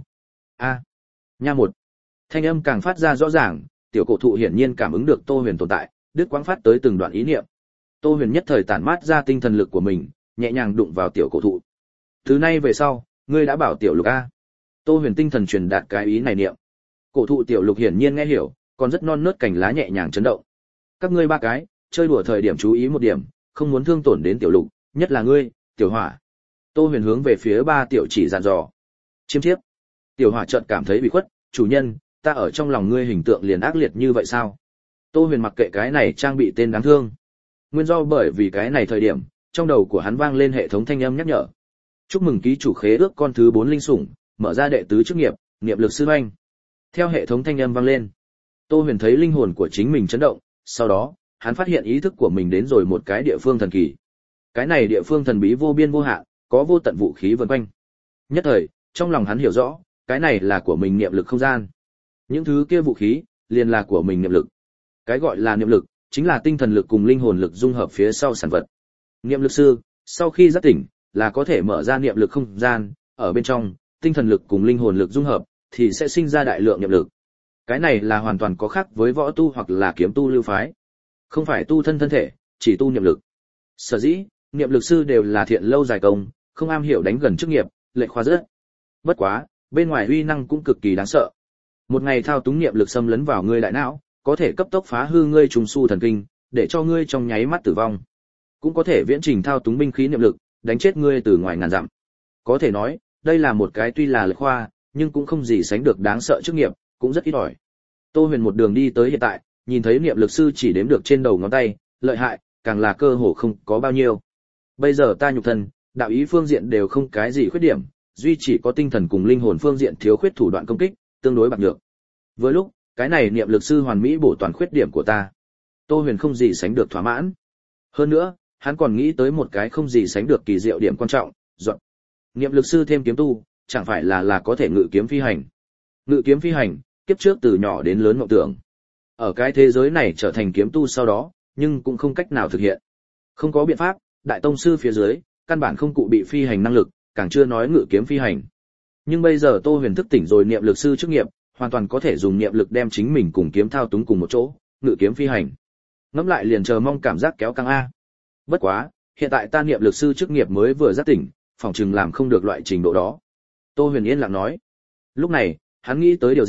Nha một. Thanh âm càng phát ra rõ ràng, tiểu cổ thụ hiển nhiên cảm ứng được Tô Huyền tồn tại, đứt quãng phát tới từng đoạn ý niệm. Tô Huyền nhất thời tản mát ra tinh thần lực của mình, nhẹ nhàng đụng vào tiểu cổ thụ. Từ nay về sau, ngươi đã bảo tiểu lục a. Tô Huyền tinh thần truyền đạt cái ý này niệm. Cổ thụ tiểu lục hiển nhiên nghe hiểu, còn rất non nớt cành lá nhẹ nhàng chấn động. Các ngươi ba cái, chơi đùa thời điểm chú ý một điểm, không muốn thương tổn đến tiểu lục, nhất là ngươi, tiểu hỏa. Tô Huyền hướng về phía ba tiểu chỉ dặn dò. Chiêm chiếp. Tiểu hỏa chợt cảm thấy bị khuất, chủ nhân, ta ở trong lòng ngươi hình tượng liền ác liệt như vậy sao? Tô Huyền mặc kệ cái này trang bị tên đáng thương. Nguyên do bởi vì cái này thời điểm, trong đầu của hắn vang lên hệ thống thanh âm nhắc nhở. Chúc mừng ký chủ khế ước con thứ 4 linh sủng, mở ra đệ tứ chức nghiệp, niệm lực sư oanh. Theo hệ thống thanh âm vang lên, Tô Huyền thấy linh hồn của chính mình chấn động, sau đó, hắn phát hiện ý thức của mình đến rồi một cái địa phương thần kỳ. Cái này địa phương thần bí vô biên vô hạn, có vô tận vũ khí vần quanh. Nhất thời, trong lòng hắn hiểu rõ, cái này là của mình niệm lực không gian. Những thứ kia vũ khí, liền là của mình niệm lực. Cái gọi là niệm lực, chính là tinh thần lực cùng linh hồn lực dung hợp phía sau sản vật. Niệm lực sư, sau khi giác tỉnh, là có thể mở ra niệm lực không gian, ở bên trong, tinh thần lực cùng linh hồn lực dung hợp, thì sẽ sinh ra đại lượng niệm lực. Cái này là hoàn toàn có khác với võ tu hoặc là kiếm tu lưu phái. Không phải tu thân thể, chỉ tu niệm lực. Sở dĩ, niệm lực sư đều là thiện lâu dài công, không am hiểu đánh gần chức nghiệp, lệ khoa rất. Bất quá, bên ngoài uy năng cũng cực kỳ đáng sợ. Một ngày thao túng niệm lực xâm lấn vào ngươi đại não, có thể cấp tốc phá hư ngươi trùng su thần kinh, để cho ngươi trong nháy mắt tử vong. Cũng có thể viễn trình thao túng binh khí niệm lực, đánh chết ngươi từ ngoài ngàn dặm. Có thể nói, đây là một cái tuy là lệ khoa, nhưng cũng không gì sánh được đáng sợ chức nghiệp, cũng rất ít ỏi. Tô Huyền một đường đi tới hiện tại, nhìn thấy niệm lực sư chỉ đếm được trên đầu ngón tay, lợi hại, càng là cơ hồ không có bao nhiêu. Bây giờ ta nhục thân, đạo ý phương diện đều không cái gì khuyết điểm, duy chỉ có tinh thần cùng linh hồn phương diện thiếu khuyết thủ đoạn công kích, tương đối bạc nhược. Với lúc, cái này niệm lực sư hoàn mỹ bổ toàn khuyết điểm của ta. Tô Huyền không gì sánh được thỏa mãn. Hơn nữa, hắn còn nghĩ tới một cái không gì sánh được kỳ diệu điểm quan trọng, dọn. Niệm lực sư thêm kiếm tu, chẳng phải là có thể ngự kiếm phi hành. Ngự kiếm phi hành, kiếp trước từ nhỏ đến lớn mộng tưởng. Ở cái thế giới này trở thành kiếm tu sau đó, nhưng cũng không cách nào thực hiện. Không có biện pháp, đại tông sư phía dưới, căn bản không cụ bị phi hành năng lực, càng chưa nói ngự kiếm phi hành. Nhưng bây giờ Tô Huyền thức tỉnh rồi niệm lực sư chức nghiệp, hoàn toàn có thể dùng niệm lực đem chính mình cùng kiếm thao túng cùng một chỗ, ngự kiếm phi hành. Ngẫm lại liền chờ mong cảm giác kéo căng a. Bất quá, hiện tại ta niệm lực sư chức nghiệp mới vừa giác tỉnh, phòng chừng làm không được loại trình độ đó. Tô Huyền yên lặng nói. Lúc này, hắn nghĩ tới điều gì,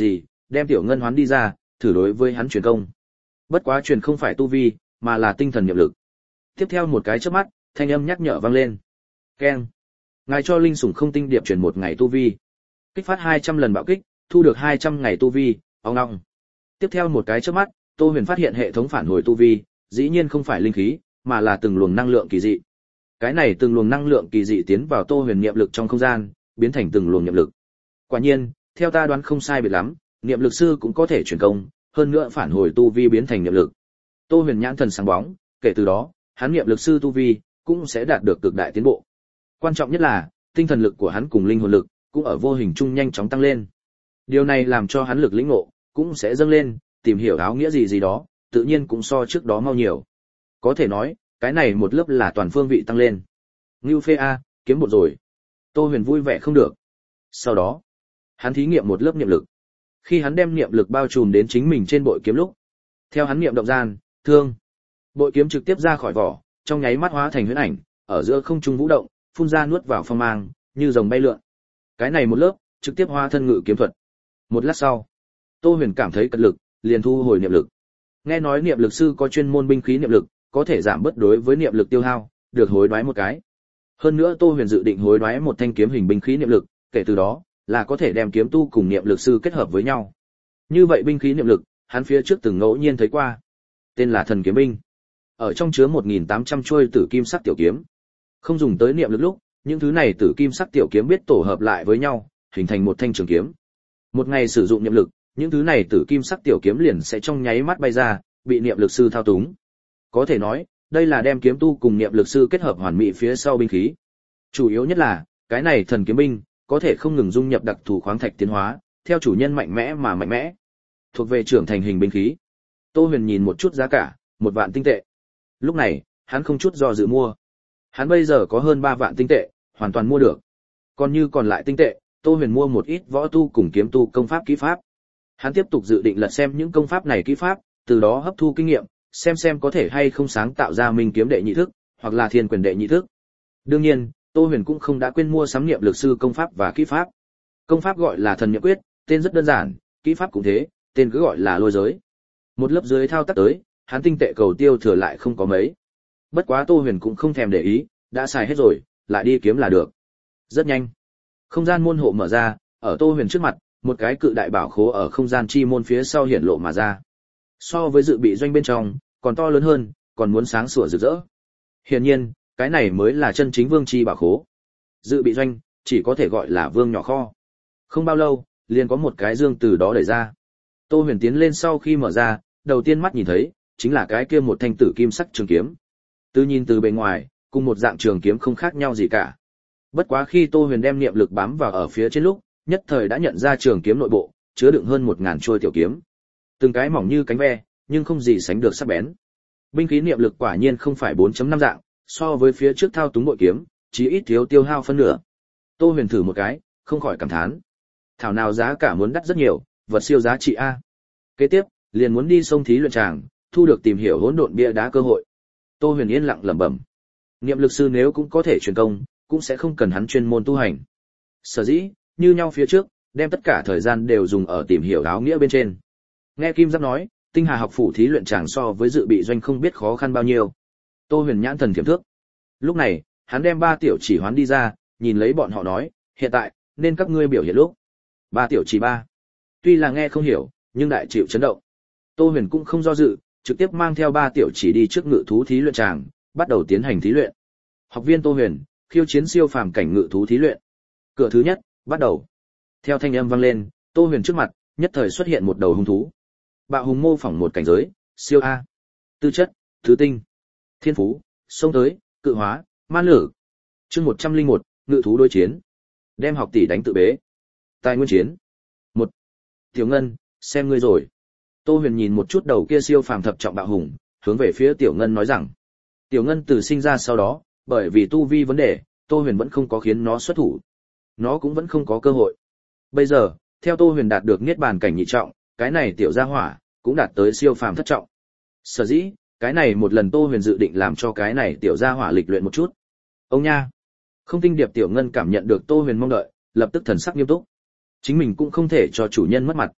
đem tiểu ngân hoán đi ra, thử đối với hắn truyền công. Bất quá truyền không phải tu vi, mà là tinh thần niệm lực. Tiếp theo một cái chớp mắt, thanh âm nhắc nhở vang lên. Keng. Ngài cho linh sủng không tinh điệp truyền một ngày tu vi. Kích phát 200 lần bạo kích, thu được 200 ngày tu vi, ong ong. Tiếp theo một cái chớp mắt, Tô Huyền phát hiện hệ thống phản hồi tu vi, dĩ nhiên không phải linh khí, mà là từng luồng năng lượng kỳ dị. Cái này từng luồng năng lượng kỳ dị tiến vào Tô Huyền niệm lực trong không gian, biến thành từng luồng niệm lực. Quả nhiên, theo ta đoán không sai biệt lắm, niệm lực sư cũng có thể truyền công, hơn nữa phản hồi tu vi biến thành niệm lực. Tô Huyền nhãn thần sáng bóng, kể từ đó, hắn niệm lực sư tu vi cũng sẽ đạt được cực đại tiến bộ. Quan trọng nhất là, tinh thần lực của hắn cùng linh hồn lực cũng ở vô hình chung nhanh chóng tăng lên. Điều này làm cho hắn lực lĩnh ngộ cũng sẽ dâng lên, tìm hiểu áo nghĩa gì đó, tự nhiên cũng so trước đó mau nhiều. Có thể nói, cái này một lớp là toàn phương vị tăng lên. Ngưu phê a, kiếm một rồi. Tô Huyền vui vẻ không được. Sau đó, hắn thí nghiệm một lớp niệm lực. Khi hắn đem niệm lực bao trùm đến chính mình trên bội kiếm lúc, theo hắn niệm động gian, thương, bội kiếm trực tiếp ra khỏi vỏ, trong nháy mắt hóa thành huyễn ảnh, ở giữa không trung vũ động, phun ra nuốt vào phong mang, như rồng bay lượn. Cái này một lớp, trực tiếp hóa thân ngự kiếm thuật. Một lát sau, Tô Huyền cảm thấy cật lực, liền thu hồi niệm lực. Nghe nói niệm lực sư có chuyên môn binh khí niệm lực, có thể giảm bớt đối với niệm lực tiêu hao, được hối đoái một cái. Hơn nữa Tô Huyền dự định hối đoái một thanh kiếm hình binh khí niệm lực, kể từ đó là có thể đem kiếm tu cùng niệm lực sư kết hợp với nhau. Như vậy binh khí niệm lực, hắn phía trước từng ngẫu nhiên thấy qua. Tên là Thần Kiếm Binh. Ở trong chứa 1800 chuôi tử kim sắc tiểu kiếm. Không dùng tới niệm lực lúc, những thứ này tử kim sắc tiểu kiếm biết tổ hợp lại với nhau, hình thành một thanh trường kiếm. Một ngày sử dụng niệm lực, những thứ này tử kim sắc tiểu kiếm liền sẽ trong nháy mắt bay ra, bị niệm lực sư thao túng. Có thể nói, đây là đem kiếm tu cùng niệm lực sư kết hợp hoàn mỹ phía sau binh khí. Chủ yếu nhất là, cái này thần kiếm binh có thể không ngừng dung nhập đặc thù khoáng thạch tiến hóa, theo chủ nhân mạnh mẽ mà mạnh mẽ. Thuộc về trưởng thành hình binh khí. Tô Huyền nhìn một chút giá cả, 1 vạn tinh tệ. Lúc này, hắn không chút do dự mua. Hắn bây giờ có hơn 3 vạn tinh tệ, hoàn toàn mua được. Còn như còn lại tinh tệ, Tô Huyền mua một ít võ tu cùng kiếm tu công pháp kỹ pháp. Hắn tiếp tục dự định lật xem những công pháp này kỹ pháp, từ đó hấp thu kinh nghiệm, xem có thể hay không sáng tạo ra minh kiếm đệ nhị thức, hoặc là thiên quyền đệ nhị thức. Đương nhiên, Tô Huyền cũng không đã quên mua sắm niệm lực sư công pháp và kỹ pháp. Công pháp gọi là Thần Niệm Quyết, tên rất đơn giản, kỹ pháp cũng thế, tên cứ gọi là Lôi Giới. Một lớp dưới thao tác tới, hắn tinh tệ cầu tiêu thừa lại không có mấy. Bất quá Tô Huyền cũng không thèm để ý, đã xài hết rồi, lại đi kiếm là được. Rất nhanh, không gian môn hộ mở ra, ở Tô Huyền trước mặt, một cái cự đại bảo khố ở không gian chi môn phía sau hiển lộ mà ra. So với dự bị doanh bên trong, còn to lớn hơn, còn muốn sáng sủa rực rỡ. Hiển nhiên, cái này mới là chân chính vương chi bảo khố. Dự bị doanh, chỉ có thể gọi là vương nhỏ kho. Không bao lâu, liền có một cái dương từ đó đẩy ra. Tô Huyền tiến lên sau khi mở ra, đầu tiên mắt nhìn thấy, chính là cái kia một thanh tử kim sắc trường kiếm. Nhìn từ bề ngoài, cùng một dạng trường kiếm không khác nhau gì cả. Bất quá khi Tô Huyền đem niệm lực bám vào ở phía trên lúc, nhất thời đã nhận ra trường kiếm nội bộ chứa đựng hơn 1000 chuôi tiểu kiếm. Từng cái mỏng như cánh ve, nhưng không gì sánh được sắc bén. Binh khí niệm lực quả nhiên không phải 4.5 dạng, so với phía trước thao túng bội kiếm, chí ít thiếu tiêu hao phân nửa. Tô Huyền thử một cái, không khỏi cảm thán. Thảo nào giá cả muốn đắt rất nhiều, vật siêu giá trị a. Kế tiếp, liền muốn đi sông thí luyện tràng, thu được tìm hiểu hỗn độn bia đá cơ hội. Tô Huyền yên lặng lẩm bẩm. Niệm lực sư nếu cũng có thể truyền công, cũng sẽ không cần hắn chuyên môn tu hành. Sở dĩ, như nhau phía trước, đem tất cả thời gian đều dùng ở tìm hiểu áo nghĩa bên trên. Nghe Kim Giáp nói, Tinh Hà học phủ thí luyện tràng so với dự bị doanh không biết khó khăn bao nhiêu. Tô Huyền nhãn thần thiểm thước. Lúc này, hắn đem 3 tiểu chỉ hoán đi ra, nhìn lấy bọn họ nói, hiện tại, nên các ngươi biểu hiện lúc. 3 tiểu chỉ 3. Tuy là nghe không hiểu, nhưng đại chịu chấn động. Tô Huyền cũng không do dự, trực tiếp mang theo 3 tiểu chỉ đi trước ngự thú thí luyện tràng, bắt đầu tiến hành thí luyện. Học viên Tô Huyền, khiêu chiến siêu phàm cảnh ngự thú thí luyện. Cửa thứ nhất, bắt đầu. Theo thanh âm vang lên, Tô Huyền trước mặt, nhất thời xuất hiện một đầu hung thú. Bạo hùng mô phỏng một cảnh giới, siêu A. Tư chất, thứ tinh. Thiên phú, xông tới, cự hóa, man lử. Chương 101, ngự thú đối chiến. Đem học tỷ đánh tự bế. Tài nguyên chiến. 1. Tiểu Ngân, xem ngươi rồi. Tô Huyền nhìn một chút đầu kia siêu phàm thập trọng bạo hùng, hướng về phía Tiểu Ngân nói rằng. Tiểu Ngân từ sinh ra sau đó, bởi vì tu vi vấn đề, Tô Huyền vẫn không có khiến nó xuất thủ. Nó cũng vẫn không có cơ hội. Bây giờ, theo Tô Huyền đạt được niết bàn cảnh nhị trọng, cái này tiểu gia hỏa cũng đạt tới siêu phàm thất trọng. Sở dĩ, cái này một lần Tô Huyền dự định làm cho cái này tiểu gia hỏa lịch luyện một chút. Ông nha. Không tinh điệp Tiểu Ngân cảm nhận được Tô Huyền mong đợi, lập tức thần sắc nghiêm túc. Chính mình cũng không thể cho chủ nhân mất mặt.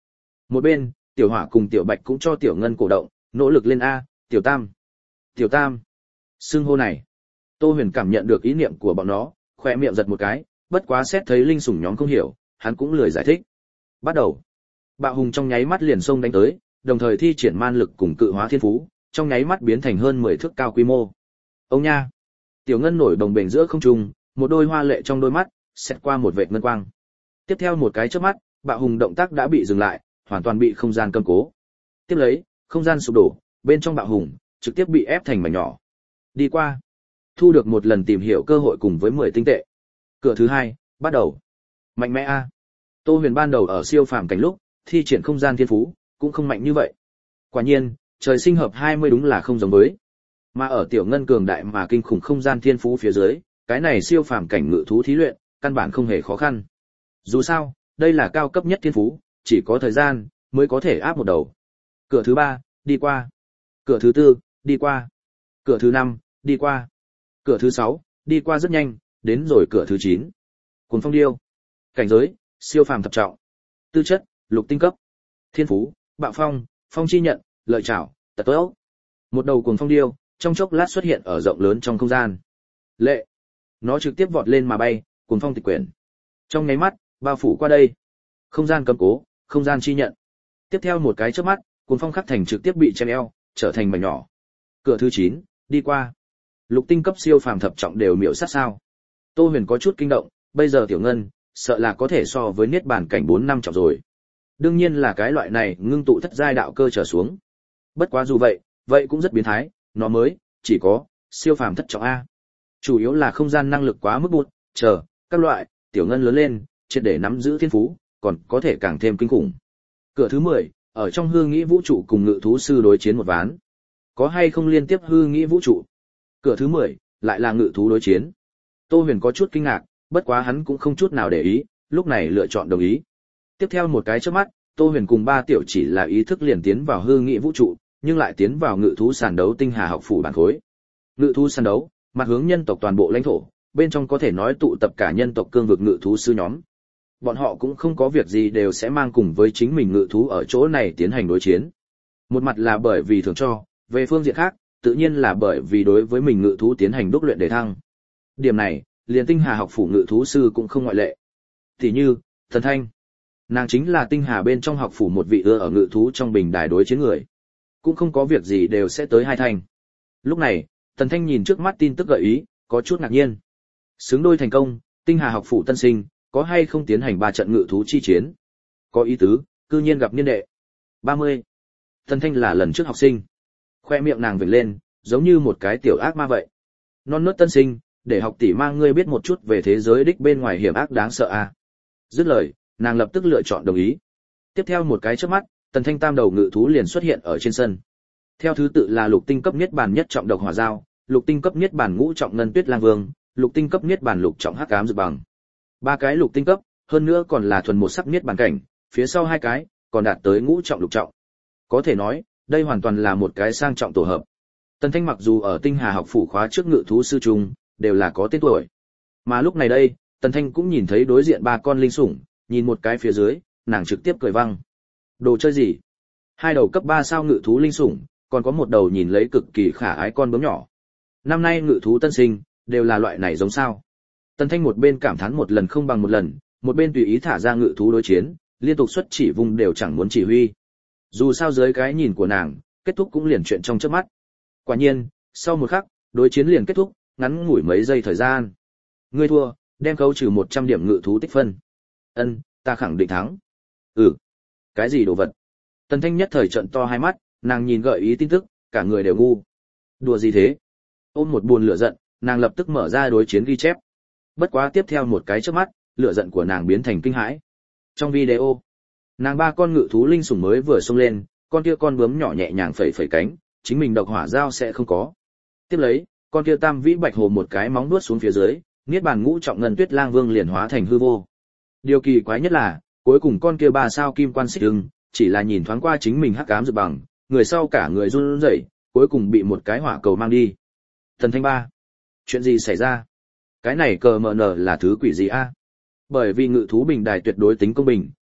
Một bên, Tiểu Hỏa cùng Tiểu Bạch cũng cho Tiểu Ngân cổ động, nỗ lực lên a, Tiểu Tam. Tiểu Tam. Xưng hô này. Tô Huyền cảm nhận được ý niệm của bọn nó, khóe miệng giật một cái, bất quá xét thấy linh sủng nhóm không hiểu, hắn cũng lười giải thích. Bắt đầu. Bạo hùng trong nháy mắt liền xông đánh tới, đồng thời thi triển man lực cùng cự hóa thiên phú, trong nháy mắt biến thành hơn 10 thước cao quy mô. Ông nha. Tiểu Ngân nổi bồng bềnh giữa không trung, một đôi hoa lệ trong đôi mắt xẹt qua một vệt ngân quang. Tiếp theo một cái chớp mắt, bạo hùng động tác đã bị dừng lại, hoàn toàn bị không gian cầm cố. Tiếp lấy, không gian sụp đổ, bên trong bạo hùng trực tiếp bị ép thành mảnh nhỏ. Đi qua. Thu được một lần tìm hiểu cơ hội cùng với 10 tinh tệ. Cửa thứ 2, bắt đầu. Mạnh mẽ a. Tô Huyền ban đầu ở siêu phàm cảnh lúc, thi triển không gian thiên phú, cũng không mạnh như vậy. Quả nhiên, trời sinh hợp 20 đúng là không giống với. Mà ở Tiểu Ngân cường đại mà kinh khủng không gian thiên phú phía dưới, cái này siêu phàm cảnh ngự thú thí luyện, căn bản không hề khó khăn. Dù sao, đây là cao cấp nhất thiên phú, chỉ có thời gian mới có thể áp một đầu. Cửa thứ 3, đi qua. Cửa thứ 4, đi qua. Cửa thứ 5, đi qua. Cửa thứ 6, đi qua rất nhanh, đến rồi cửa thứ 9. Cuồng phong điêu. Cảnh giới, siêu phàm thập trọng. Tư chất, lục tinh cấp. Thiên phú, bạo phong, phong chi nhận, lợi trảo, tật tốc. Một đầu cuồng phong điêu, trong chốc lát xuất hiện ở rộng lớn trong không gian. Lệ. Nó trực tiếp vọt lên mà bay, cuồng phong tịch quyển. Trong nháy mắt, bao phủ qua đây. Không gian cầm cố, không gian chi nhận. Tiếp theo một cái chớp mắt, cuồng phong khắc thành trực tiếp bị chém eo, trở thành mảnh nhỏ. Cửa thứ 9, đi qua. Lục tinh cấp siêu phàm thập trọng đều miểu sát sao? Tô Huyền có chút kinh động, bây giờ Tiểu Ngân sợ là có thể so với niết bàn cảnh 4 năm trọng rồi. Đương nhiên là cái loại này ngưng tụ thất giai đạo cơ trở xuống. Bất quá dù vậy, vậy cũng rất biến thái, nó mới chỉ có siêu phàm thất trọng a. Chủ yếu là không gian năng lực quá mức bụt, chờ các loại Tiểu Ngân lớn lên, triệt để nắm giữ thiên phú, còn có thể càng thêm kinh khủng. Cửa thứ 10, ở trong hư nghĩ vũ trụ cùng ngự thú sư đối chiến một ván. Có hay không liên tiếp hư nghĩ vũ trụ? Cửa thứ 10, lại là ngự thú đối chiến. Tô Huyền có chút kinh ngạc, bất quá hắn cũng không chút nào để ý, lúc này lựa chọn đồng ý. Tiếp theo một cái chớp mắt, Tô Huyền cùng 3 tiểu chỉ là ý thức liền tiến vào hư nghĩ vũ trụ, nhưng lại tiến vào ngự thú sàn đấu tinh hà học phủ bản khối. Ngự thú sàn đấu, mặt hướng nhân tộc toàn bộ lãnh thổ, bên trong có thể nói tụ tập cả nhân tộc cương vực ngự thú sư nhóm. Bọn họ cũng không có việc gì đều sẽ mang cùng với chính mình ngự thú ở chỗ này tiến hành đối chiến. Một mặt là bởi vì thưởng cho, về phương diện khác, tự nhiên là bởi vì đối với mình ngự thú tiến hành đúc luyện để thăng. Điểm này, liền tinh hà học phủ ngự thú sư cũng không ngoại lệ. Thì như, Thần Thanh. Nàng chính là tinh hà bên trong học phủ một vị ở ngự thú trong bình đài đối chiến người. Cũng không có việc gì đều sẽ tới hai thanh. Lúc này, Thần Thanh nhìn trước mắt tin tức gợi ý, có chút ngạc nhiên. Xứng đôi thành công, tinh hà học phủ tân sinh, có hay không tiến hành 3 trận ngự thú chi chiến? Có ý tứ, cư nhiên gặp niên đệ. 30. Thần Thanh là lần trước học sinh. Khoe miệng nàng vểnh lên, giống như một cái tiểu ác ma vậy. Non nớt tân sinh, để học tỷ mang ngươi biết một chút về thế giới đích bên ngoài hiểm ác đáng sợ a. Dứt lời, nàng lập tức lựa chọn đồng ý. Tiếp theo một cái chớp mắt, Tần Thanh tam đầu ngự thú liền xuất hiện ở trên sân. Theo thứ tự là lục tinh cấp niết bàn nhất trọng độc hỏa dao, lục tinh cấp niết bàn ngũ trọng ngân tuyết lang vương, lục tinh cấp niết bàn lục trọng hắc ám dược bằng. 3 cái lục tinh cấp, hơn nữa còn là thuần một sắc niết bàn cảnh, phía sau 2 cái còn đạt tới ngũ trọng lục trọng. Có thể nói, đây hoàn toàn là một cái sang trọng tổ hợp. Tần Thanh mặc dù ở tinh hà học phủ khóa trước ngự thú sư trung, đều là có tên tuổi. Mà lúc này đây, Tần Thanh cũng nhìn thấy đối diện 3 con linh sủng, nhìn một cái phía dưới, nàng trực tiếp cười vang. Đồ chơi gì? 2 đầu cấp 3 sao ngự thú linh sủng, còn có một đầu nhìn lấy cực kỳ khả ái con bướm nhỏ. Năm nay ngự thú tân sinh, đều là loại này giống sao? Tần Thanh một bên cảm thán một lần không bằng một lần, một bên tùy ý thả ra ngự thú đối chiến, liên tục xuất chỉ vùng đều chẳng muốn chỉ huy. Dù sao dưới cái nhìn của nàng, kết thúc cũng liền chuyện trong chớp mắt. Quả nhiên, sau một khắc, đối chiến liền kết thúc, ngắn ngủi mấy giây thời gian. Ngươi thua, đem khấu trừ 100 điểm ngự thú tích phân. Ân, ta khẳng định thắng. Ừ. Cái gì đồ vật? Tần Thanh nhất thời trợn to hai mắt, nàng nhìn gợi ý tin tức, cả người đều ngu. Đùa gì thế? Ôm một buồn lửa giận, nàng lập tức mở ra đối chiến ghi chép. Bất quá tiếp theo một cái chớp mắt, lửa giận của nàng biến thành kinh hãi. Trong video, nàng 3 con ngự thú linh sủng mới vừa xông lên, con kia con bướm nhỏ nhẹ nhàng phẩy phẩy cánh, chính mình độc hỏa dao sẽ không có. Tiếp lấy, con kia tam vĩ bạch hồ một cái móng vuốt xuống phía dưới, niết bàn ngũ trọng ngân tuyết lang vương liền hóa thành hư vô. Điều kỳ quái nhất là, cuối cùng con kia 3 sao kim quan xích hưng, chỉ là nhìn thoáng qua chính mình hắc ám dược bằng, người sau cả người run rẩy, cuối cùng bị một cái hỏa cầu mang đi. Thần Thanh 3. Chuyện gì xảy ra? Cái này cờ mờ nở là thứ quỷ gì a? Bởi vì ngự thú bình đài tuyệt đối tính công bình,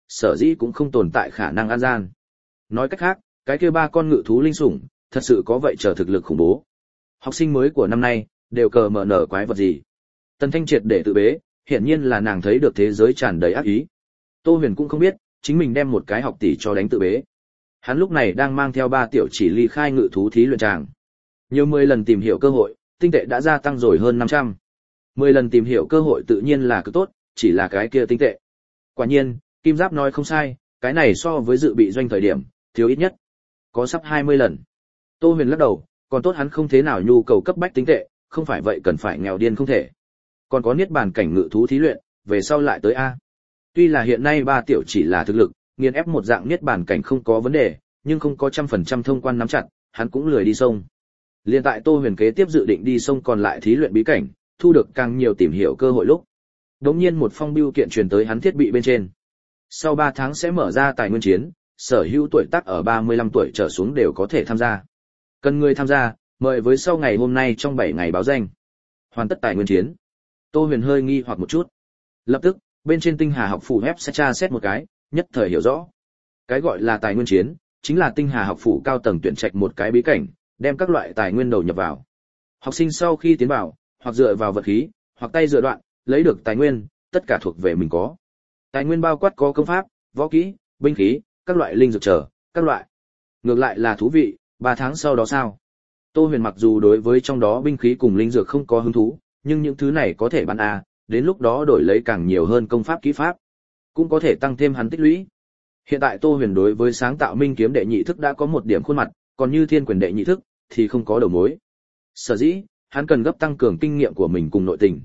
sở dĩ cũng không tồn tại khả năng an gian. Nói cách khác, cái kia 3 con ngự thú linh sủng, thật sự có vậy chờ thực lực khủng bố. Học sinh mới của năm nay, đều cờ mở nở quái vật gì. Tần Thanh triệt để tự bế, hiển nhiên là nàng thấy được thế giới tràn đầy ác ý. Tô Huyền cũng không biết, chính mình đem một cái học tỷ cho đánh tự bế. Hắn lúc này đang mang theo 3 tiểu chỉ ly khai ngự thú thí luyện tràng. Nhiều 10 lần tìm hiểu cơ hội, tinh tệ đã gia tăng rồi hơn 500. 10 lần tìm hiểu cơ hội tự nhiên là cực tốt, chỉ là cái kia tinh tệ. Quả nhiên, Kim Giáp nói không sai, cái này so với dự bị doanh thời điểm, thiếu ít nhất có sắp 20 lần. Tô Huyền lắc đầu, còn tốt hắn không thế nào nhu cầu cấp bách tinh tệ, không phải vậy cần phải nghèo điên không thể. Còn có niết bàn cảnh ngự thú thí luyện, về sau lại tới a. Tuy là hiện nay 3 tiểu chỉ là thực lực, nghiền ép một dạng niết bàn cảnh không có vấn đề, nhưng không có 100% thông quan nắm chặt, hắn cũng lười đi sông. Liên tại Tô Huyền kế tiếp dự định đi sông còn lại thí luyện bí cảnh, thu được càng nhiều tìm hiểu cơ hội lúc. Đống nhiên một phong bưu kiện truyền tới hắn thiết bị bên trên. Sau 3 tháng sẽ mở ra tài nguyên chiến, sở hữu tuổi tác ở 35 tuổi trở xuống đều có thể tham gia. Cần người tham gia, mời với sau ngày hôm nay trong 7 ngày báo danh. Hoàn tất tài nguyên chiến. Tô Huyền hơi nghi hoặc một chút. Lập tức, bên trên Tinh Hà học phủ web sẽ tra xét một cái, nhất thời hiểu rõ. Cái gọi là tài nguyên chiến, chính là Tinh Hà học phủ cao tầng tuyển trạch một cái bí cảnh, đem các loại tài nguyên đầu nhập vào. Học sinh sau khi tiến vào, hoặc dựa vào vật khí, hoặc tay dựa đoạn, lấy được tài nguyên, tất cả thuộc về mình có. Tài nguyên bao quát có công pháp, võ kỹ, binh khí, các loại linh dược trở, các loại. Ngược lại là thú vị, 3 tháng sau đó sao? Tô Huyền mặc dù đối với trong đó binh khí cùng linh dược không có hứng thú, nhưng những thứ này có thể bán đến lúc đó đổi lấy càng nhiều hơn công pháp kỹ pháp, cũng có thể tăng thêm hắn tích lũy. Hiện tại Tô Huyền đối với sáng tạo minh kiếm đệ nhị thức đã có một điểm khuôn mặt, còn như thiên quyền đệ nhị thức thì không có đầu mối. Sở dĩ, hắn cần gấp tăng cường kinh nghiệm của mình cùng nội tình.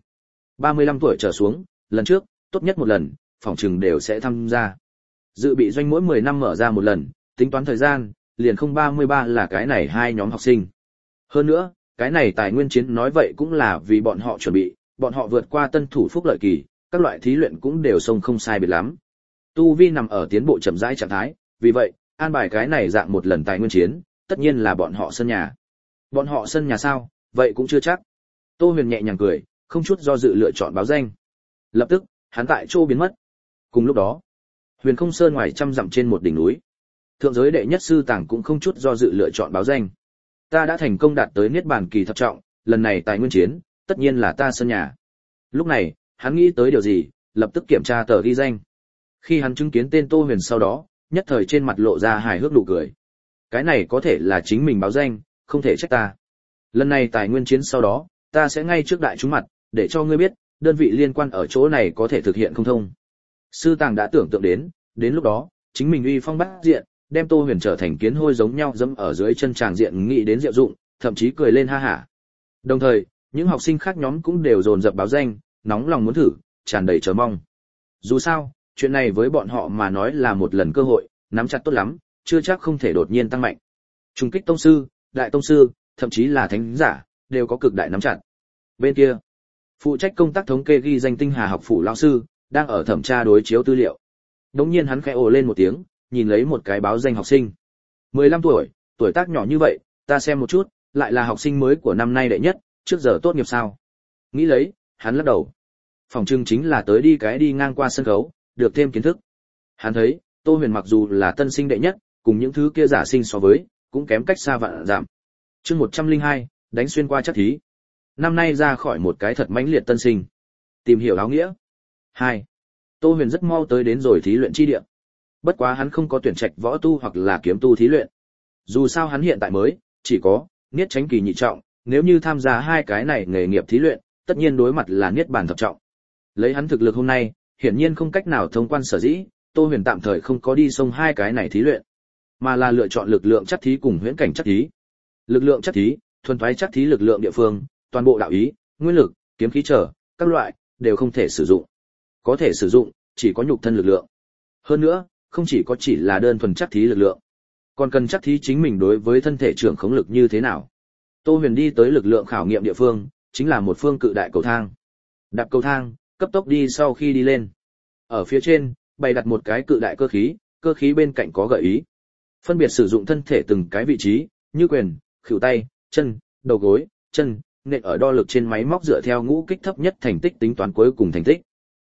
35 tuổi trở xuống, lần trước, tốt nhất một lần, phỏng chừng đều sẽ tham gia. Dự bị doanh mỗi 10 năm mở ra một lần, tính toán thời gian, liền không 33 là cái này 2 nhóm học sinh. Hơn nữa, cái này tài nguyên chiến nói vậy cũng là vì bọn họ chuẩn bị, bọn họ vượt qua tân thủ phúc lợi kỳ, các loại thí luyện cũng đều xông không sai biệt lắm. Tu vi nằm ở tiến bộ chậm rãi trạng thái, vì vậy, an bài cái này dạng một lần tài nguyên chiến, tất nhiên là bọn họ sân nhà. Bọn họ sân nhà sao, vậy cũng chưa chắc. Tô Huyền nhẹ nhàng cười, không chút do dự lựa chọn báo danh. Lập tức, hắn tại chỗ biến mất. Cùng lúc đó, Huyền Không Sơn ngoài trăm dặm trên một đỉnh núi, thượng giới đệ nhất sư tàng cũng không chút do dự lựa chọn báo danh. Ta đã thành công đạt tới niết bàn kỳ thập trọng, lần này tài nguyên chiến, tất nhiên là ta sân nhà. Lúc này, hắn nghĩ tới điều gì, lập tức kiểm tra tờ ghi danh. Khi hắn chứng kiến tên Tô Huyền sau đó, nhất thời trên mặt lộ ra hài hước nụ cười. Cái này có thể là chính mình báo danh, không thể trách ta. Lần này tài nguyên chiến sau đó, ta sẽ ngay trước đại chúng mặt, để cho ngươi biết, đơn vị liên quan ở chỗ này có thể thực hiện không thông. Sư tàng đã tưởng tượng đến lúc đó, chính mình uy phong bát diện, đem Tô Huyền trở thành kiến hôi giống nhau dẫm ở dưới chân tràng diện nghĩ đến diệu dụng, thậm chí cười lên ha hả. Đồng thời, những học sinh khác nhóm cũng đều dồn dập báo danh, nóng lòng muốn thử, tràn đầy chờ mong. Dù sao, chuyện này với bọn họ mà nói là một lần cơ hội, nắm chặt tốt lắm, chưa chắc không thể đột nhiên tăng mạnh. Trùng kích tông sư, đại tông sư, thậm chí là thánh giả, đều có cực đại nắm chặt. Bên kia, phụ trách công tác thống kê ghi danh Tinh Hà học phủ lão sư, đang ở thẩm tra đối chiếu tư liệu. Đống nhiên hắn khẽ ồ lên một tiếng, nhìn lấy một cái báo danh học sinh. 15 tuổi, tuổi tác nhỏ như vậy, ta xem một chút, lại là học sinh mới của năm nay đệ nhất, trước giờ tốt nghiệp sao? Nghĩ lấy, hắn lắc đầu. Phòng trưng chính là tới đi ngang qua sân khấu, được thêm kiến thức. Hắn thấy, Tô Huyền mặc dù là tân sinh đệ nhất, cùng những thứ kia giả sinh so với, cũng kém cách xa vạn dặm. Chương 102, đánh xuyên qua chắc thí. Năm nay ra khỏi một cái thật mãnh liệt tân sinh. Tìm hiểu áo nghĩa. 2. Tô Huyền rất mau tới đến rồi thí luyện chi địa. Bất quá hắn không có tuyển trạch võ tu hoặc là kiếm tu thí luyện. Dù sao hắn hiện tại mới, chỉ có niết chánh kỳ nhị trọng, nếu như tham gia 2 cái này nghề nghiệp thí luyện, tất nhiên đối mặt là niết bàn thập trọng. Lấy hắn thực lực hôm nay, hiển nhiên không cách nào thông quan sở dĩ, Tô Huyền tạm thời không có đi xông 2 cái này thí luyện, mà là lựa chọn lực lượng chắc thí cùng huyễn cảnh chắc thí. Lực lượng chắc thí, thuần thoái chắc thí lực lượng địa phương, toàn bộ đạo ý, nguyên lực, kiếm khí trở, các loại đều không thể sử dụng. Có thể sử dụng, chỉ có nhục thân lực lượng. Hơn nữa, không chỉ là đơn thuần chắc thí lực lượng, còn cần chắc thí chính mình đối với thân thể trưởng khống lực như thế nào. Tô Huyền đi tới lực lượng khảo nghiệm địa phương, chính là một phương cự đại cầu thang. Đạp cầu thang, cấp tốc đi sau khi đi lên. Ở phía trên, bày đặt một cái cự đại cơ khí bên cạnh có gợi ý. Phân biệt sử dụng thân thể từng cái vị trí, như quyền, khuỷu tay, chân, đầu gối, chân, nện ở đo lực trên máy móc dựa theo ngũ kích thấp nhất thành tích tính toán cuối cùng thành tích.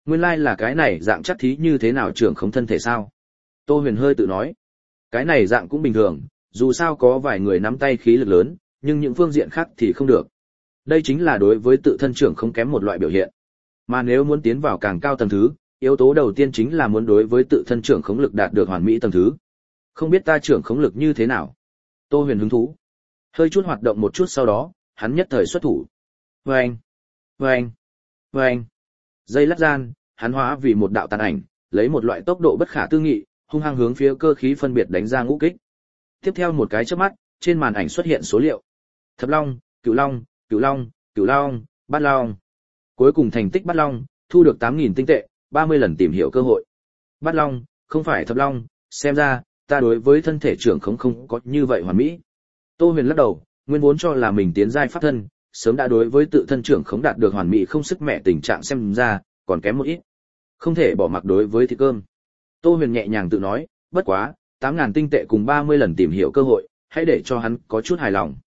Nguyên lai là cái này dạng chắc thí như thế nào trưởng không thân thể sao? Tô Huyền hơi tự nói. Cái này dạng cũng bình thường, dù sao có vài người nắm tay khí lực lớn, nhưng những phương diện khác thì không được. Đây chính là đối với tự thân trưởng không kém một loại biểu hiện. Mà nếu muốn tiến vào càng cao tầng thứ, yếu tố đầu tiên chính là muốn đối với tự thân trưởng khống lực đạt được hoàn mỹ tầng thứ. Không biết ta trưởng khống lực như thế nào? Tô Huyền hứng thú. Hơi chút hoạt động một chút sau đó, hắn nhất thời xuất thủ. Vâng! Vâng! Vâng! Giây lát gian, hắn hóa vì một đạo tàn ảnh, lấy một loại tốc độ bất khả tư nghị, hung hăng hướng phía cơ khí phân biệt đánh ra ngũ kích. Tiếp theo một cái chớp mắt, trên màn ảnh xuất hiện số liệu. Thập Long, Cửu Long, Cửu Long, Cửu Long, Bát Long. Cuối cùng thành tích Bát Long, thu được 8.000 tinh tệ, 30 lần tìm hiểu cơ hội. Bát Long, không phải Thập Long, xem ra, ta đối với thân thể trưởng không có như vậy hoàn mỹ. Tô Huyền lắc đầu, nguyên vốn cho là mình tiến giai pháp thân, sớm đã đối với tự thân trưởng khống đạt được hoàn mỹ không sức mẹ tình trạng xem ra, còn kém một ít. Không thể bỏ mặc đối với thịt cơm. Tô Huyền nhẹ nhàng tự nói, bất quá, 8.000 tinh tệ cùng 30 lần tìm hiểu cơ hội, hãy để cho hắn có chút hài lòng.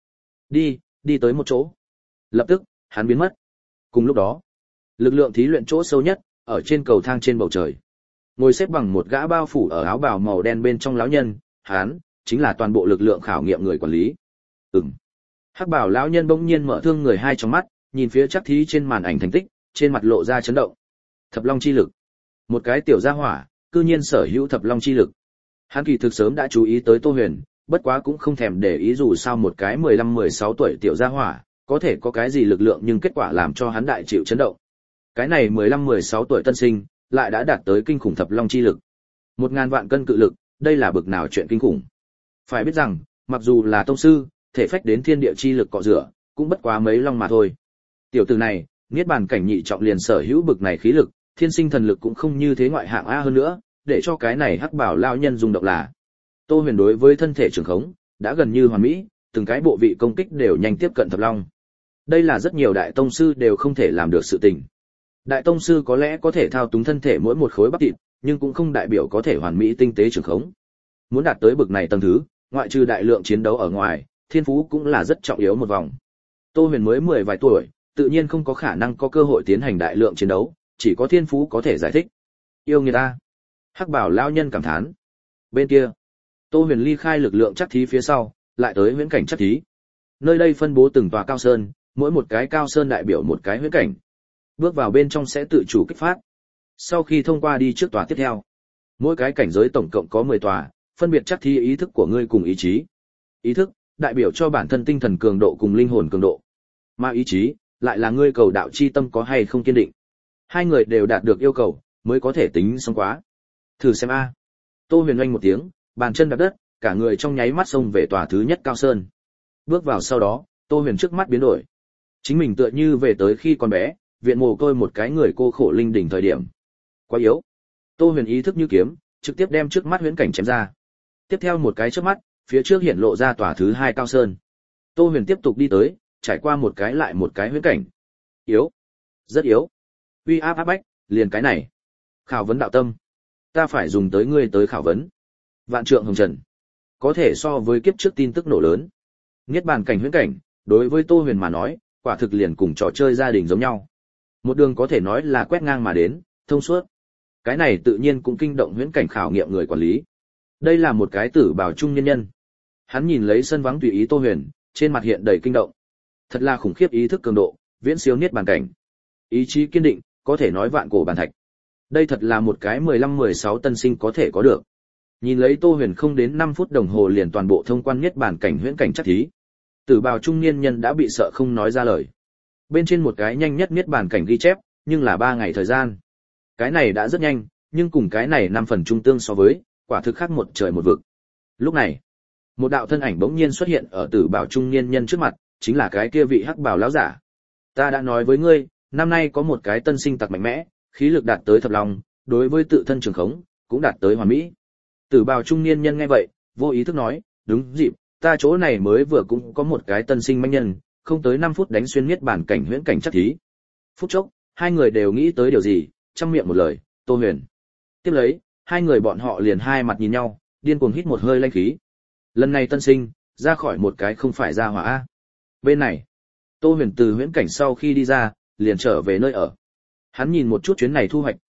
Đi tới một chỗ. Lập tức, hắn biến mất. Cùng lúc đó, lực lượng thí luyện chỗ sâu nhất, ở trên cầu thang trên bầu trời. Ngồi xếp bằng một gã bao phủ ở áo bào màu đen bên trong lão nhân, hắn chính là toàn bộ lực lượng khảo nghiệm người quản lý. Hắc bào lão nhân bỗng nhiên mở thương người hai trong mắt, nhìn phía chắc thí trên màn ảnh thành tích, trên mặt lộ ra chấn động. Thập Long chi lực. Một cái tiểu gia hỏa, cư nhiên sở hữu Thập Long chi lực. Hắn kỳ thực sớm đã chú ý tới Tô Huyền, bất quá cũng không thèm để ý dù sao một cái 15-16 tuổi tiểu gia hỏa, có thể có cái gì lực lượng nhưng kết quả làm cho hắn đại chịu chấn động. Cái này 15-16 tuổi tân sinh, lại đã đạt tới kinh khủng Thập Long chi lực. 1.000 vạn cân cự lực, đây là bực nào chuyện kinh khủng. Phải biết rằng, mặc dù là tông sư, thể phách đến thiên địa chi lực cọ rửa, cũng bất quá mấy long mà thôi. Tiểu tử này, niết bàn cảnh nhị trọng liền sở hữu bực này khí lực, thiên sinh thần lực cũng không như thế ngoại hạng a hơn nữa, để cho cái này hắc bảo lão nhân rung động là. Tô Huyền đối với thân thể trường khống, đã gần như hoàn mỹ, từng cái bộ vị công kích đều nhanh tiếp cận Thập Long. Đây là rất nhiều đại tông sư đều không thể làm được sự tình. Đại tông sư có lẽ có thể thao túng thân thể mỗi một khối bắp thịt, nhưng cũng không đại biểu có thể hoàn mỹ tinh tế trường khống. Muốn đạt tới bực này tầng thứ, ngoại trừ đại lượng chiến đấu ở ngoài, thiên phú cũng là rất trọng yếu một vòng. Tô Huyền mới 10 vài tuổi, tự nhiên không có khả năng có cơ hội tiến hành đại lượng chiến đấu, chỉ có thiên phú có thể giải thích. Yêu người ta. Hắc bảo lão nhân cảm thán. Bên kia, Tô Huyền ly khai lực lượng chắc thí phía sau, lại tới huyễn cảnh chắc thí. Nơi đây phân bố từng tòa cao sơn, mỗi một cái cao sơn đại biểu một cái huyễn cảnh. Bước vào bên trong sẽ tự chủ kích phát. Sau khi thông qua đi trước tòa tiếp theo. Mỗi cái cảnh giới tổng cộng có 10 tòa, phân biệt chắc thí ý thức của ngươi cùng ý chí. Ý thức đại biểu cho bản thân tinh thần cường độ cùng linh hồn cường độ. Mà ý chí lại là ngươi cầu đạo chi tâm có hay không kiên định. Hai người đều đạt được yêu cầu, mới có thể tính xong quá. Thử xem a. Tô Huyền oanh một tiếng, bàn chân đạp đất, cả người trong nháy mắt xông về tòa thứ nhất cao sơn. Bước vào sau đó, Tô Huyền trước mắt biến đổi. Chính mình tựa như về tới khi còn bé, viện mồ côi một cái người cô khổ linh đỉnh thời điểm. Quá yếu. Tô Huyền ý thức như kiếm, trực tiếp đem trước mắt huyễn cảnh chém ra. Tiếp theo một cái chớp mắt, phía trước hiện lộ ra tòa thứ hai cao sơn. Tô Huyền tiếp tục đi tới, trải qua một cái lại một cái huyễn cảnh. Yếu. Rất yếu. Uy áp áp bách, liền cái này. Khảo vấn đạo tâm. Ta phải dùng tới ngươi tới khảo vấn. Vạn trượng hồng trần. Có thể so với kiếp trước tin tức nổ lớn. Niết bàn cảnh huyễn cảnh, đối với Tô Huyền mà nói, quả thực liền cùng trò chơi gia đình giống nhau. Một đường có thể nói là quét ngang mà đến, thông suốt. Cái này tự nhiên cũng kinh động huyễn cảnh khảo nghiệm người quản lý. Đây là một cái tử bào trung nhân nhân. Hắn nhìn lấy sân vắng tùy ý Tô Huyền, trên mặt hiện đầy kinh động. Thật là khủng khiếp ý thức cường độ, viễn siêu niết bàn cảnh. Ý chí kiên định, có thể nói vạn cổ bàn thạch. Đây thật là một cái 15-16 tân sinh có thể có được. Nhìn lấy Tô Huyền không đến 5 phút đồng hồ liền toàn bộ thông quan niết bàn cảnh huyễn cảnh chắc thí. Tử bào trung niên nhân đã bị sợ không nói ra lời. Bên trên một cái nhanh nhất niết bàn cảnh ghi chép, nhưng là 3 ngày thời gian. Cái này đã rất nhanh, nhưng cùng cái này 5 phần trung tương so với, quả thực khác một trời một vực. Lúc này, một đạo thân ảnh bỗng nhiên xuất hiện ở tử bào trung niên nhân trước mặt, chính là cái kia vị hắc bào lão giả. Ta đã nói với ngươi, năm nay có một cái tân sinh tặc mạnh mẽ, khí lực đạt tới Thập Long, đối với tự thân trường khống, cũng đạt tới hoàn mỹ. Tử bào trung niên nhân nghe vậy, vô ý thức nói, đúng dịp, ta chỗ này mới vừa cũng có một cái tân sinh manh nhân, không tới 5 phút đánh xuyên niết bàn cảnh huyễn cảnh chắc thí. Phút chốc, hai người đều nghĩ tới điều gì, trăm miệng một lời, Tô Huyền. Tiếp lấy, hai người bọn họ liền hai mặt nhìn nhau, điên cuồng hít một hơi lanh khí. Lần này tân sinh, ra khỏi một cái không phải ra hỏa a. Bên này, Tô Huyền từ huyễn cảnh sau khi đi ra, liền trở về nơi ở. Hắn nhìn một chút chuyến này thu hoạch,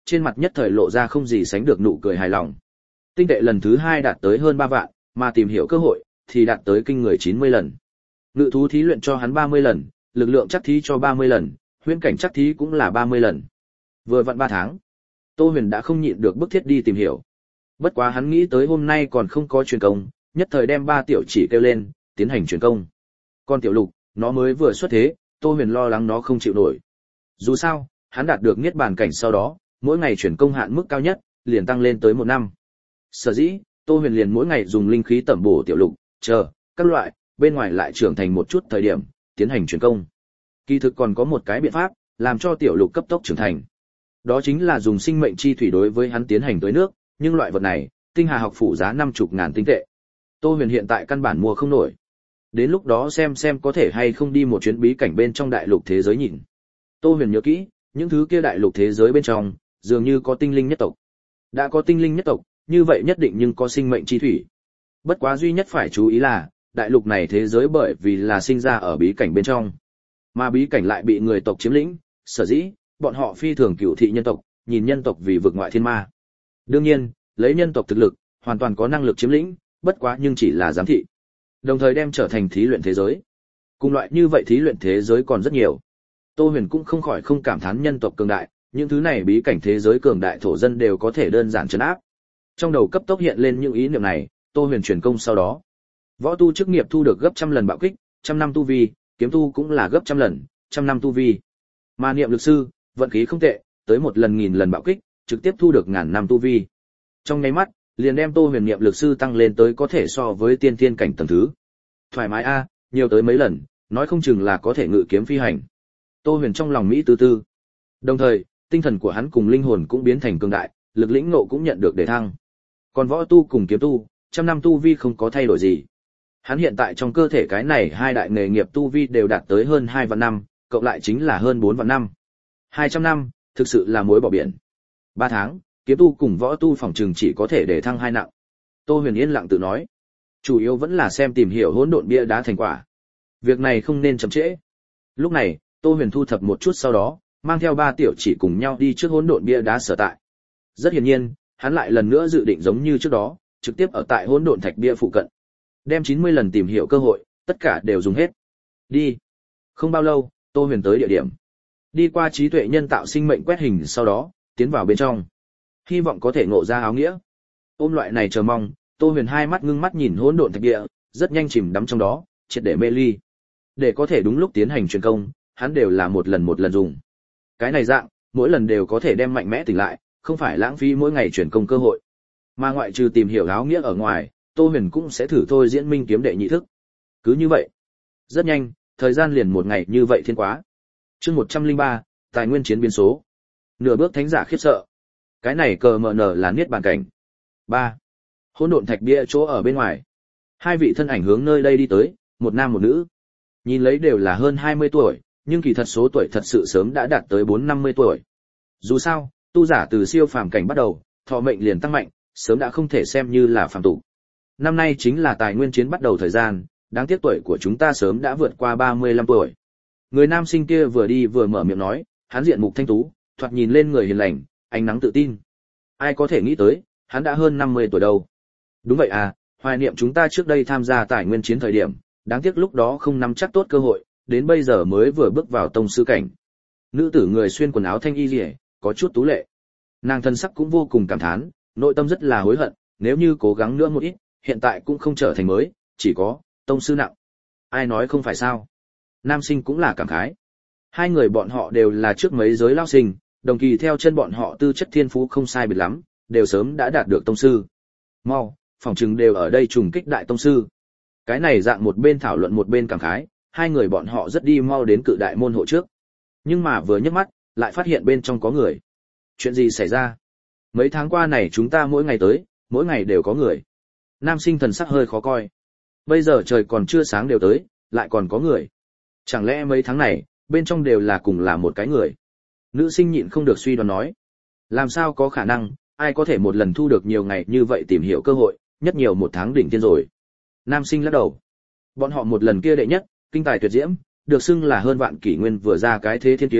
trên mặt nhất thời lộ ra không gì sánh được nụ cười hài lòng. Tinh tệ lần thứ 2 đạt tới hơn 3 vạn, mà tìm hiểu cơ hội thì đạt tới kinh người 90 lần. Ngự thú thí luyện cho hắn 30 lần, lực lượng chắc thí cho 30 lần, huyễn cảnh chắc thí cũng là 30 lần. Vừa vặn 3 tháng, Tô Huyền đã không nhịn được bức thiết đi tìm hiểu. Bất quá hắn nghĩ tới hôm nay còn không có truyền công, nhất thời đem 3 tiểu chỉ kêu lên, tiến hành truyền công. Còn tiểu lục, nó mới vừa xuất thế, Tô Huyền lo lắng nó không chịu nổi. Dù sao, hắn đạt được niết bàn cảnh sau đó, mỗi ngày truyền công hạn mức cao nhất liền tăng lên tới 1 năm. Sở dĩ, Tô Huyền liền mỗi ngày dùng linh khí tẩm bổ tiểu lục, chờ các loại, bên ngoài lại trưởng thành một chút thời điểm, tiến hành truyền công. Kỳ thực còn có một cái biện pháp, làm cho tiểu lục cấp tốc trưởng thành. Đó chính là dùng sinh mệnh chi thủy đối với hắn tiến hành tưới nước, nhưng loại vật này, Tinh Hà học phủ giá 50.000 tinh tệ. Tô Huyền hiện tại căn bản mua không nổi. Đến lúc đó xem có thể hay không đi một chuyến bí cảnh bên trong đại lục thế giới nhìn. Tô Huyền nhớ kỹ, những thứ kia đại lục thế giới bên trong, dường như có tinh linh nhất tộc. Đã có tinh linh nhất tộc, như vậy nhất định nhưng có sinh mệnh chi thủy. Bất quá duy nhất phải chú ý là, đại lục này thế giới bởi vì là sinh ra ở bí cảnh bên trong, mà bí cảnh lại bị người tộc chiếm lĩnh, sở dĩ, bọn họ phi thường cửu thị nhân tộc, nhìn nhân tộc vì vực ngoại thiên ma. Đương nhiên, lấy nhân tộc thực lực, hoàn toàn có năng lực chiếm lĩnh, bất quá nhưng chỉ là giám thị. Đồng thời đem trở thành thí luyện thế giới. Cùng loại như vậy thí luyện thế giới còn rất nhiều. Tô Huyền cũng không khỏi không cảm thán nhân tộc cường đại, những thứ này bí cảnh thế giới cường đại thổ dân đều có thể đơn giản trấn áp. Trong đầu cấp tốc hiện lên những ý niệm này, Tô Huyền truyền công sau đó. Võ tu chức nghiệp thu được gấp 100 lần bạo kích, 100 năm tu vi, kiếm tu cũng là gấp 100 lần, 100 năm tu vi. Mà niệm lực sư, vận khí không tệ, tới 1 lần 1000 lần bạo kích, trực tiếp thu được 1000 năm tu vi. Trong nháy mắt, liền đem Tô Huyền niệm lực sư tăng lên tới có thể so với tiên thiên cảnh tầng thứ. Thoải mái a, nhiều tới mấy lần, nói không chừng là có thể ngự kiếm phi hành. Tô Huyền trong lòng mỹ tư tư. Đồng thời, tinh thần của hắn cùng linh hồn cũng biến thành cường đại, lực lĩnh ngộ cũng nhận được đề thăng. Còn võ tu cùng kiếm tu, 100 năm tu vi không có thay đổi gì. Hắn hiện tại trong cơ thể cái này hai đại nghề nghiệp tu vi đều đạt tới hơn 2 vạn năm, cộng lại chính là hơn 4 vạn năm. 200 năm, thực sự là muối bỏ biển. 3 tháng, kiếm tu cùng võ tu phòng trừng chỉ có thể để thăng 2 nặng. Tô Huyền yên lặng tự nói, chủ yếu vẫn là xem tìm hiểu hỗn độn bia đá thành quả. Việc này không nên chậm trễ. Lúc này, Tô Huyền thu thập một chút sau đó, mang theo 3 tiểu chỉ cùng nhau đi trước hỗn độn bia đá sở tại. Rất hiển nhiên, hắn lại lần nữa dự định giống như trước đó, trực tiếp ở tại hỗn độn thạch bia phụ cận. Đem 90 lần tìm hiểu cơ hội, tất cả đều dùng hết. Đi. Không bao lâu, Tô Huyền tới địa điểm. Đi qua trí tuệ nhân tạo sinh mệnh quét hình sau đó, tiến vào bên trong. Hy vọng có thể ngộ ra áo nghĩa. Ôm loại này chờ mong, Tô Huyền hai mắt ngưng mắt nhìn hỗn độn thạch địa, rất nhanh chìm đắm trong đó, triệt để mê ly. Để có thể đúng lúc tiến hành truyền công, hắn đều là một lần dùng. Cái này dạng, mỗi lần đều có thể đem mạnh mẽ tỉnh lại, không phải lãng phí mỗi ngày truyền công cơ hội. Mà ngoại trừ tìm hiểu áo nghĩa ở ngoài, Tô Huyền cũng sẽ thử thôi diễn minh kiếm đệ nhị thức. Cứ như vậy, rất nhanh, thời gian liền một ngày như vậy thiên quá. Chương 103, tài nguyên chiến biến số. Nửa bước thánh giả khiếp sợ. Cái này cờ mờ nở là niết bàn cảnh. 3. Hỗn độn thạch bia chỗ ở bên ngoài. Hai vị thân ảnh hướng nơi đây đi tới, một nam một nữ. Nhìn lấy đều là hơn 20 tuổi, nhưng kỳ thật số tuổi thật sự sớm đã đạt tới 4-50 tuổi. Dù sao, tu giả từ siêu phàm cảnh bắt đầu, thọ mệnh liền tăng mạnh, sớm đã không thể xem như là phàm tục. Năm nay chính là tài nguyên chiến bắt đầu thời gian, đáng tiếc tuổi của chúng ta sớm đã vượt qua 35 tuổi. Người nam sinh kia vừa đi vừa mở miệng nói, hắn diện mục thanh tú, thoạt nhìn lên người hiền lành, ánh nắng tự tin. Ai có thể nghĩ tới, hắn đã hơn 50 tuổi đâu. Đúng vậy à, hoài niệm chúng ta trước đây tham gia tài nguyên chiến thời điểm, đáng tiếc lúc đó không nắm chắc tốt cơ hội, đến bây giờ mới vừa bước vào tông sư cảnh. Nữ tử người xuyên quần áo thanh y liễu, có chút tú lệ. Nàng thân sắc cũng vô cùng cảm thán, nội tâm rất là hối hận, nếu như cố gắng nữa một ít, hiện tại cũng không trở thành mới, chỉ có tông sư nặng. Ai nói không phải sao? Nam sinh cũng là cảm khái. Hai người bọn họ đều là trước mấy giới lao sinh, đồng kỳ theo chân bọn họ tư chất thiên phú không sai biệt lắm, đều sớm đã đạt được tông sư. Mau, phỏng chừng đều ở đây trùng kích đại tông sư. Cái này dạng một bên thảo luận một bên cảm khái, hai người bọn họ rất đi mau đến cự đại môn hộ trước. Nhưng mà vừa nhấc mắt, lại phát hiện bên trong có người. Chuyện gì xảy ra? Mấy tháng qua này chúng ta mỗi ngày tới, mỗi ngày đều có người. Nam sinh thần sắc hơi khó coi. Bây giờ trời còn chưa sáng đều tới, lại còn có người. Chẳng lẽ mấy tháng này, bên trong đều là cùng là một cái người? Nữ sinh nhịn không được suy đoán nói. Làm sao có khả năng, ai có thể một lần thu được nhiều ngày như vậy tìm hiểu cơ hội, nhất nhiều 1 tháng đỉnh tiên rồi. Nam sinh lắc đầu. Bọn họ một lần kia đệ nhất, kinh tài tuyệt diễm, được xưng là hơn vạn kỷ nguyên vừa ra cái thế thiên tiêu,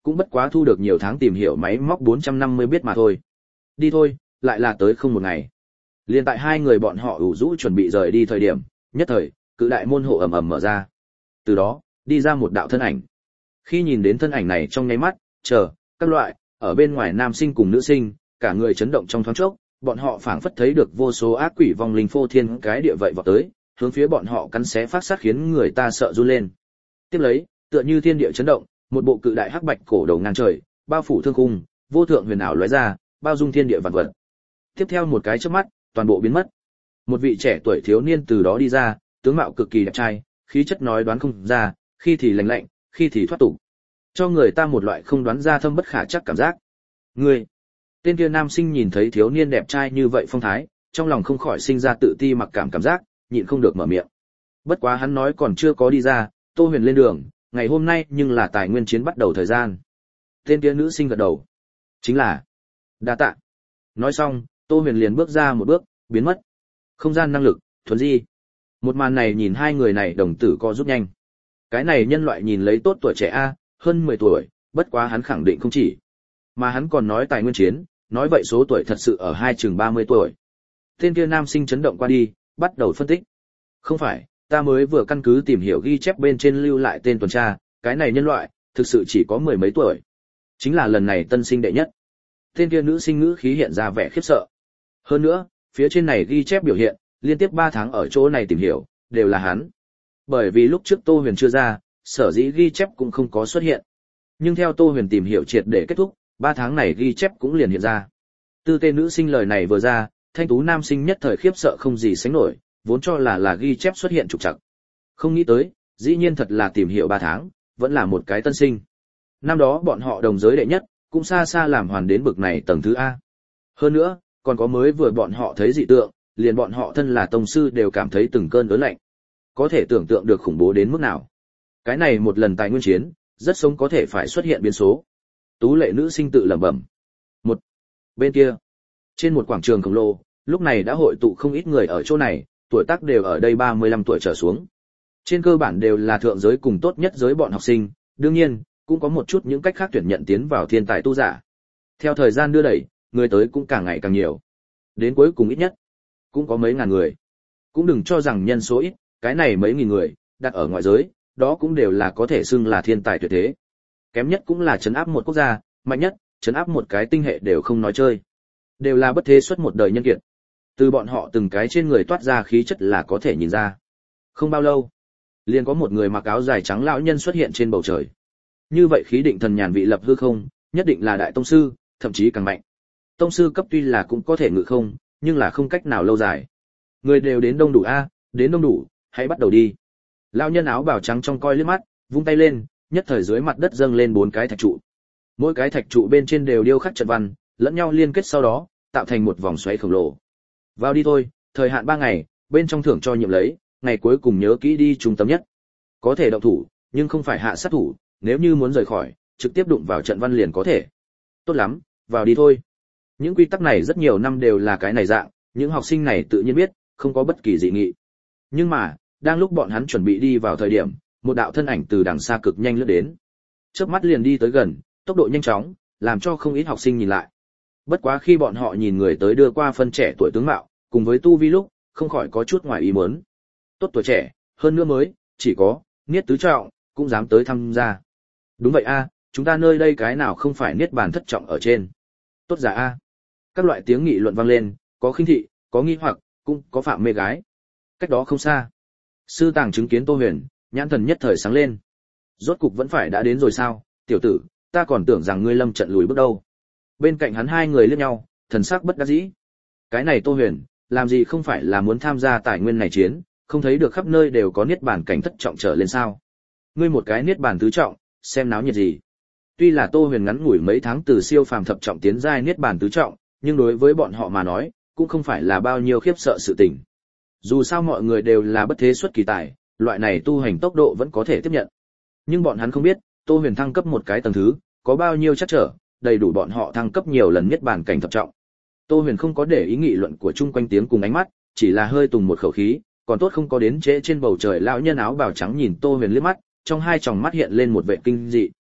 cũng bất quá thu được nhiều tháng tìm hiểu máy móc 450 biết mà thôi. Đi thôi, lại là tới không một ngày. Liên tại hai người bọn họ ủ rũ chuẩn bị rời đi thời điểm, nhất thời, cự đại môn hộ ầm ầm mở ra. Từ đó, đi ra một đạo thân ảnh. Khi nhìn đến thân ảnh này trong nháy mắt, các loại, ở bên ngoài nam sinh cùng nữ sinh, cả người chấn động trong thoáng chốc, bọn họ phảng phất thấy được vô số ác quỷ vong linh phô thiên cái địa vậy vọt tới, hướng phía bọn họ cắn xé phát sát khiến người ta sợ run lên. Tiếp lấy, tựa như thiên địa chấn động, một bộ cự đại hắc bạch cổ đầu ngang trời, bao phủ thương khung, vô thượng huyền ảo lóe ra, bao dung thiên địa vạn vật. Tiếp theo một cái chớp mắt, toàn bộ biến mất. Một vị trẻ tuổi thiếu niên từ đó đi ra, tướng mạo cực kỳ đẹp trai, khí chất nói đoán không ra, khi thì lạnh lạnh, khi thì thoát tục, cho người ta một loại không đoán ra thâm bất khả chắc cảm giác. Ngươi, tên kia nam sinh nhìn thấy thiếu niên đẹp trai như vậy phong thái, trong lòng không khỏi sinh ra tự ti mặc cảm giác, nhịn không được mở miệng. Bất quá hắn nói còn chưa có đi ra, Tô Huyền lên đường, ngày hôm nay nhưng là tài nguyên chiến bắt đầu thời gian. Tên kia nữ sinh gật đầu. Chính là đa tạ. Nói xong, Tô Huyền liền bước ra một bước, biến mất. Không gian năng lực, thuần di. Một màn này nhìn hai người này đồng tử co rút nhanh. Cái này nhân loại nhìn lấy tốt tuổi trẻ a, hơn 10 tuổi, bất quá hắn khẳng định không chỉ. Mà hắn còn nói tài nguyên chiến, nói vậy số tuổi thật sự ở hai chừng 30 tuổi. Tên kia nam sinh chấn động qua đi, bắt đầu phân tích. Không phải, ta mới vừa căn cứ tìm hiểu ghi chép bên trên lưu lại tên tuần tra, cái này nhân loại, thực sự chỉ có 10 mấy tuổi. Chính là lần này tân sinh đệ nhất. Tên kia nữ sinh ngữ khí hiện ra vẻ khiếp sợ. Hơn nữa, phía trên này ghi chép biểu hiện, liên tiếp 3 tháng ở chỗ này tìm hiểu, đều là hắn. Bởi vì lúc trước Tô Huyền chưa ra, sở dĩ ghi chép cũng không có xuất hiện. Nhưng theo Tô Huyền tìm hiểu triệt để kết thúc, 3 tháng này ghi chép cũng liền hiện ra. Tư tên nữ sinh lời này vừa ra, thanh tú nam sinh nhất thời khiếp sợ không gì sánh nổi, vốn cho là ghi chép xuất hiện trục trặc. Không nghĩ tới, dĩ nhiên thật là tìm hiểu 3 tháng, vẫn là một cái tân sinh. Năm đó bọn họ đồng giới đệ nhất, cũng xa xa làm hoàn đến bực này tầng thứ A. Hơn nữa, còn có mới vừa bọn họ thấy dị tượng, liền bọn họ thân là tông sư đều cảm thấy từng cơn ớn lạnh. Có thể tưởng tượng được khủng bố đến mức nào. Cái này một lần tài nguyên chiến, rất sống có thể phải xuất hiện biến số. Tú lệ nữ sinh tự lẩm bẩm. Một bên kia, trên một quảng trường khổng lồ, lúc này đã hội tụ không ít người ở chỗ này, tuổi tác đều ở đây 35 tuổi trở xuống. Trên cơ bản đều là thượng giới cùng tốt nhất giới bọn học sinh, đương nhiên, cũng có một chút những cách khác tuyển nhận tiến vào thiên tài tu giả. Theo thời gian đưa đẩy, người tới cũng càng ngày càng nhiều. Đến cuối cùng ít nhất, cũng có mấy ngàn người. Cũng đừng cho rằng nhân số ít, cái này mấy nghìn người, đặt ở ngoại giới, đó cũng đều là có thể xưng là thiên tài tuyệt thế. Kém nhất cũng là trấn áp một quốc gia, mạnh nhất, trấn áp một cái tinh hệ đều không nói chơi. Đều là bất thế xuất một đời nhân kiệt. Từ bọn họ từng cái trên người toát ra khí chất là có thể nhìn ra. Không bao lâu, liền có một người mặc áo dài trắng lão nhân xuất hiện trên bầu trời. Như vậy khí định thần nhàn vị lập hư không, nhất định là đại tông sư, thậm chí càng mạnh. Tông sư cấp tuy là cũng có thể ngự không, nhưng là không cách nào lâu dài. Người đều đến đông đủ a, đến đông đủ, hãy bắt đầu đi. Lão nhân áo bào trắng trong coi liếc mắt, vung tay lên, nhất thời dưới mặt đất dâng lên 4 cái thạch trụ. Mỗi cái thạch trụ bên trên đều điêu khắc trận văn, lẫn nhau liên kết sau đó, tạo thành một vòng xoáy khổng lồ. Vào đi thôi, thời hạn 3 ngày, bên trong thưởng cho nhiệm lấy, ngày cuối cùng nhớ kỹ đi trung tâm nhất. Có thể động thủ, nhưng không phải hạ sát thủ, nếu như muốn rời khỏi, trực tiếp đụng vào trận văn liền có thể. Tốt lắm, vào đi thôi. Những quy tắc này rất nhiều năm đều là cái này dạng, những học sinh này tự nhiên biết, không có bất kỳ dị nghị. Nhưng mà, đang lúc bọn hắn chuẩn bị đi vào thời điểm, một đạo thân ảnh từ đằng xa cực nhanh lướt đến. Chớp mắt liền đi tới gần, tốc độ nhanh chóng, làm cho không ít học sinh nhìn lại. Bất quá khi bọn họ nhìn người tới đưa qua phân trẻ tuổi tướng mạo, cùng với tu vi lúc, không khỏi có chút ngoài ý muốn. Tốt tuổi trẻ, hơn nữa mới, chỉ có niết tứ trọng, cũng dám tới tham gia. Đúng vậy a, chúng ta nơi đây cái nào không phải niết bàn thất trọng ở trên. Tốt giả a. Các loại tiếng nghị luận vang lên, có khinh thị, có nghi hoặc, cũng có phạm mê gái. Cách đó không xa, sư tàng chứng kiến Tô Huyền, nhãn thần nhất thời sáng lên. Rốt cục vẫn phải đã đến rồi sao, tiểu tử, ta còn tưởng rằng ngươi lâm trận lùi bước đâu. Bên cạnh hắn hai người liếc nhau, thần sắc bất đắc dĩ. Cái này Tô Huyền, làm gì không phải là muốn tham gia tài nguyên này chiến, không thấy được khắp nơi đều có niết bàn cảnh thất trọng trở lên sao? Ngươi một cái niết bàn tứ trọng, xem náo nhiệt gì? Tuy là Tô Huyền ngắn ngủi mấy tháng từ siêu phàm thập trọng tiến giai niết bàn tứ trọng, nhưng đối với bọn họ mà nói, cũng không phải là bao nhiêu khiếp sợ sự tình. Dù sao mọi người đều là bất thế xuất kỳ tài, loại này tu hành tốc độ vẫn có thể tiếp nhận. Nhưng bọn hắn không biết, Tô Huyền thăng cấp một cái tầng thứ, có bao nhiêu chắc trở, đầy đủ bọn họ thăng cấp nhiều lần niết bàn cảnh thập trọng. Tô Huyền không có để ý nghị luận của chung quanh tiếng cùng ánh mắt, chỉ là hơi tùng một khẩu khí, còn tốt không có đến trễ trên bầu trời lão nhân áo bào trắng nhìn Tô Huyền liếc mắt, trong hai tròng mắt hiện lên một vẻ kinh dị.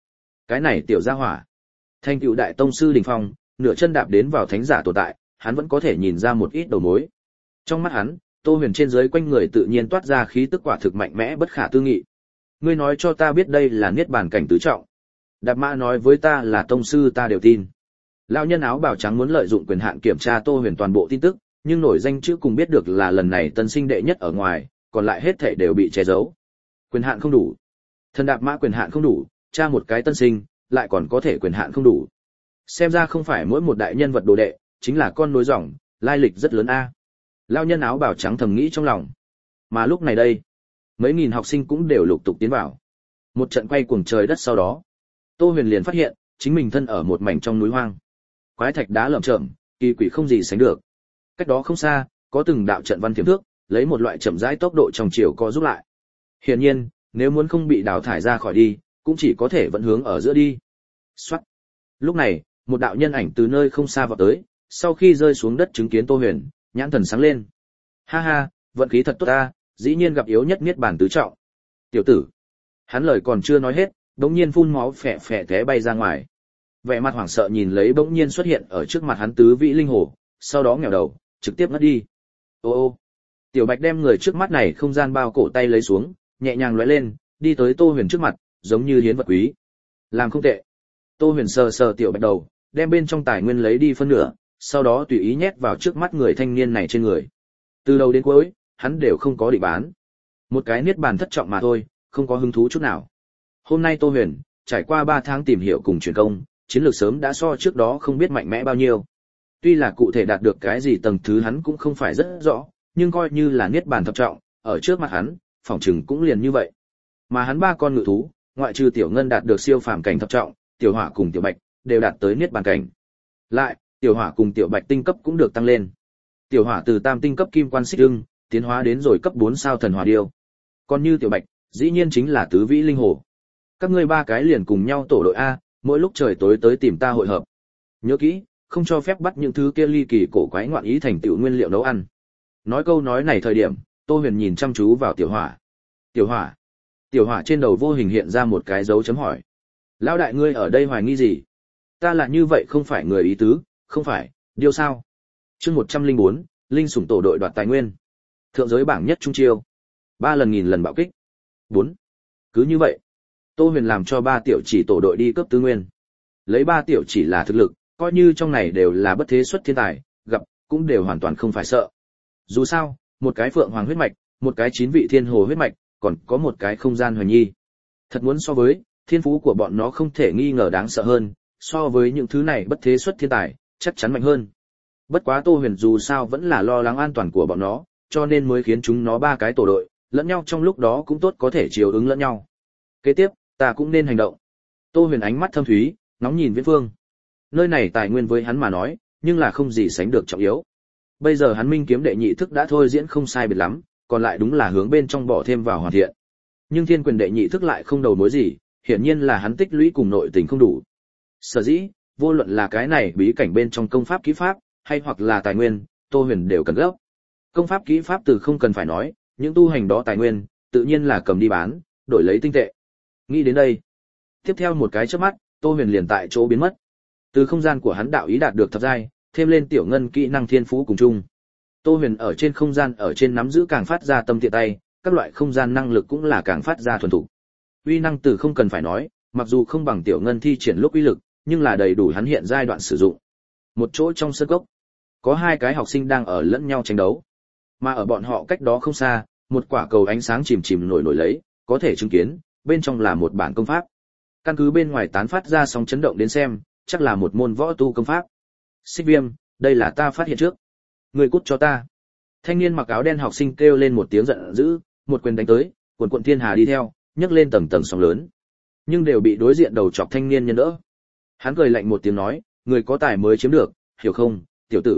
Cái này tiểu gia hỏa, thành tựu đại tông sư đỉnh phong, nửa chân đạp đến vào thánh giả tồn tại, hắn vẫn có thể nhìn ra một ít đầu mối. Trong mắt hắn, Tô Huyền trên dưới quanh người tự nhiên toát ra khí tức quả thực mạnh mẽ bất khả tư nghị. Ngươi nói cho ta biết đây là niết bàn cảnh tứ trọng. Đạp Mã nói với ta là tông sư ta đều tin. Lão nhân áo bào trắng muốn lợi dụng quyền hạn kiểm tra Tô Huyền toàn bộ tin tức, nhưng nổi danh chữ cùng biết được là lần này tân sinh đệ nhất ở ngoài, còn lại hết thảy đều bị che giấu. Quyền hạn không đủ. Thần Đạp Mã quyền hạn không đủ, tra một cái tân sinh, lại còn có thể quyền hạn không đủ. Xem ra không phải mỗi một đại nhân vật đồ đệ, chính là con nối dòng, lai lịch rất lớn a. Lão nhân áo bào trắng thầm nghĩ trong lòng. Mà lúc này đây, mấy nghìn học sinh cũng đều lục tục tiến vào. Một trận quay cuồng trời đất sau đó, Tô Huyền liền phát hiện, chính mình thân ở một mảnh trong núi hoang. Quái thạch đá lởm chởm, kỳ quỷ không gì sánh được. Cách đó không xa, có từng đạo trận văn thiểm thước, lấy một loại chậm rãi tốc độ trong chiều co giúp lại. Hiển nhiên, nếu muốn không bị đào thải ra khỏi đi, cũng chỉ có thể vẫn hướng ở giữa đi. Soát. Lúc này, một đạo nhân ảnh từ nơi không xa vọt tới, sau khi rơi xuống đất chứng kiến Tô Huyền, nhãn thần sáng lên. Ha ha, vận khí thật tốt ta, dĩ nhiên gặp yếu nhất niết bàn tứ trọng. Tiểu tử. Hắn lời còn chưa nói hết, bỗng nhiên phun máu phè phè té bay ra ngoài. Vẻ mặt hoảng sợ nhìn lấy bỗng nhiên xuất hiện ở trước mặt hắn tứ vị linh hồ, sau đó nghèo đầu, trực tiếp ngất đi. Ô ô. Tiểu Bạch đem người trước mắt này không gian bao cổ tay lấy xuống, nhẹ nhàng lóe lên, đi tới Tô Huyền trước mặt, giống như hiến vật quý. Làm không tệ. Tô Huyền sờ sờ Tiểu Bạch đầu, đem bên trong tài nguyên lấy đi phân nửa, sau đó tùy ý nhét vào trước mắt người thanh niên này trên người. Từ đầu đến cuối, hắn đều không có định bán. Một cái niết bàn thất trọng mà thôi, không có hứng thú chút nào. Hôm nay Tô Huyền, trải qua 3 tháng tìm hiểu cùng truyền công, chiến lược sớm đã so trước đó không biết mạnh mẽ bao nhiêu. Tuy là cụ thể đạt được cái gì tầng thứ hắn cũng không phải rất rõ, nhưng coi như là niết bàn thập trọng, ở trước mặt hắn, phỏng chừng cũng liền như vậy. Mà hắn 3 con ngự thú, ngoại trừ Tiểu Ngân đạt được siêu phàm cảnh thập trọng, Tiểu Hỏa cùng Tiểu Bạch đều đạt tới niết bàn cảnh. Lại, Tiểu Hỏa cùng Tiểu Bạch tinh cấp cũng được tăng lên. Tiểu Hỏa từ tam tinh cấp kim quan xích ưng, tiến hóa đến rồi cấp 4 sao thần hỏa điêu. Còn như Tiểu Bạch, dĩ nhiên chính là tứ vĩ linh hồ. Các ngươi 3 cái liền cùng nhau tổ đội a, mỗi lúc trời tối tới tìm ta hội hợp. Nhớ kỹ, không cho phép bắt những thứ kia ly kỳ cổ quái ngoạn ý thành tựu nguyên liệu nấu ăn. Nói câu nói này thời điểm, Tô Huyền nhìn chăm chú vào Tiểu Hỏa. Tiểu Hỏa. Tiểu Hỏa trên đầu vô hình hiện ra một cái dấu chấm hỏi. Lão đại ngươi ở đây hoài nghi gì? Ta là như vậy không phải người ý tứ, không phải, điêu sao? Chương 104, linh sủng tổ đội đoạt tài nguyên. Thượng giới bảng nhất trung chiêu. 3 lần nghìn lần bạo kích. 4. Cứ như vậy, Tô Huyền làm cho 3 tiểu chỉ tổ đội đi cấp tư nguyên. Lấy 3 tiểu chỉ là thực lực, coi như trong này đều là bất thế xuất thiên tài, gặp cũng đều hoàn toàn không phải sợ. Dù sao, một cái phượng hoàng huyết mạch, một cái 9 vị thiên hồ huyết mạch, còn có một cái không gian hoành nhi. Thật muốn so với, thiên phú của bọn nó không thể nghi ngờ đáng sợ hơn, so với những thứ này bất thế xuất thiên tài, chắc chắn mạnh hơn. Bất quá Tô Huyền dù sao vẫn là lo lắng an toàn của bọn nó, cho nên mới khiến chúng nó 3 cái tổ đội, lẫn nhau trong lúc đó cũng tốt có thể chiều ứng lẫn nhau. Kế tiếp, ta cũng nên hành động. Tô Huyền ánh mắt thâm thúy, ngóng nhìn viễn phương. Nơi này tài nguyên với hắn mà nói, nhưng là không gì sánh được trọng yếu. Bây giờ hắn minh kiếm đệ nhị thức đã thôi diễn không sai biệt lắm, còn lại đúng là hướng bên trong bỏ thêm vào hoàn thiện. Nhưng thiên quyền đệ nhị thức lại không đầu mối gì, hiển nhiên là hắn tích lũy cùng nội tình không đủ. Sở dĩ, vô luận là cái này bí cảnh bên trong công pháp kỹ pháp, hay hoặc là tài nguyên, Tô Huyền đều cần gấp. Công pháp kỹ pháp từ không cần phải nói, những tu hành đó tài nguyên, tự nhiên là cầm đi bán, đổi lấy tinh tệ. Nghĩ đến đây, tiếp theo một cái chớp mắt, Tô Huyền liền tại chỗ biến mất. Từ không gian của hắn đạo ý đạt được thập giai, thêm lên Tiểu Ngân kỹ năng thiên phú cùng chung. Tô Huyền ở trên không gian ở trên nắm giữ càng phát ra tâm tiện tay, các loại không gian năng lực cũng là càng phát ra thuần thục. Uy năng từ không cần phải nói, mặc dù không bằng Tiểu Ngân thi triển lúc uy lực, nhưng là đầy đủ hắn hiện giai đoạn sử dụng. Một chỗ trong sân cốc, có 2 cái học sinh đang ở lẫn nhau tranh đấu. Mà ở bọn họ cách đó không xa, một quả cầu ánh sáng chìm chìm nổi nổi lấy, có thể chứng kiến, bên trong là một bản công pháp. Căn cứ bên ngoài tán phát ra sóng chấn động đến xem, chắc là một môn võ tu công pháp. Xích Viêm, đây là ta phát hiện trước. Người cút cho ta. Thanh niên mặc áo đen học sinh kêu lên một tiếng giận dữ, một quyền đánh tới, quần quận thiên hà đi theo, nhấc lên tầng tầng sóng lớn. Nhưng đều bị đối diện đầu chọc thanh niên nhân đỡ. Hắn cười lạnh một tiếng nói, người có tài mới chiếm được, hiểu không, tiểu tử.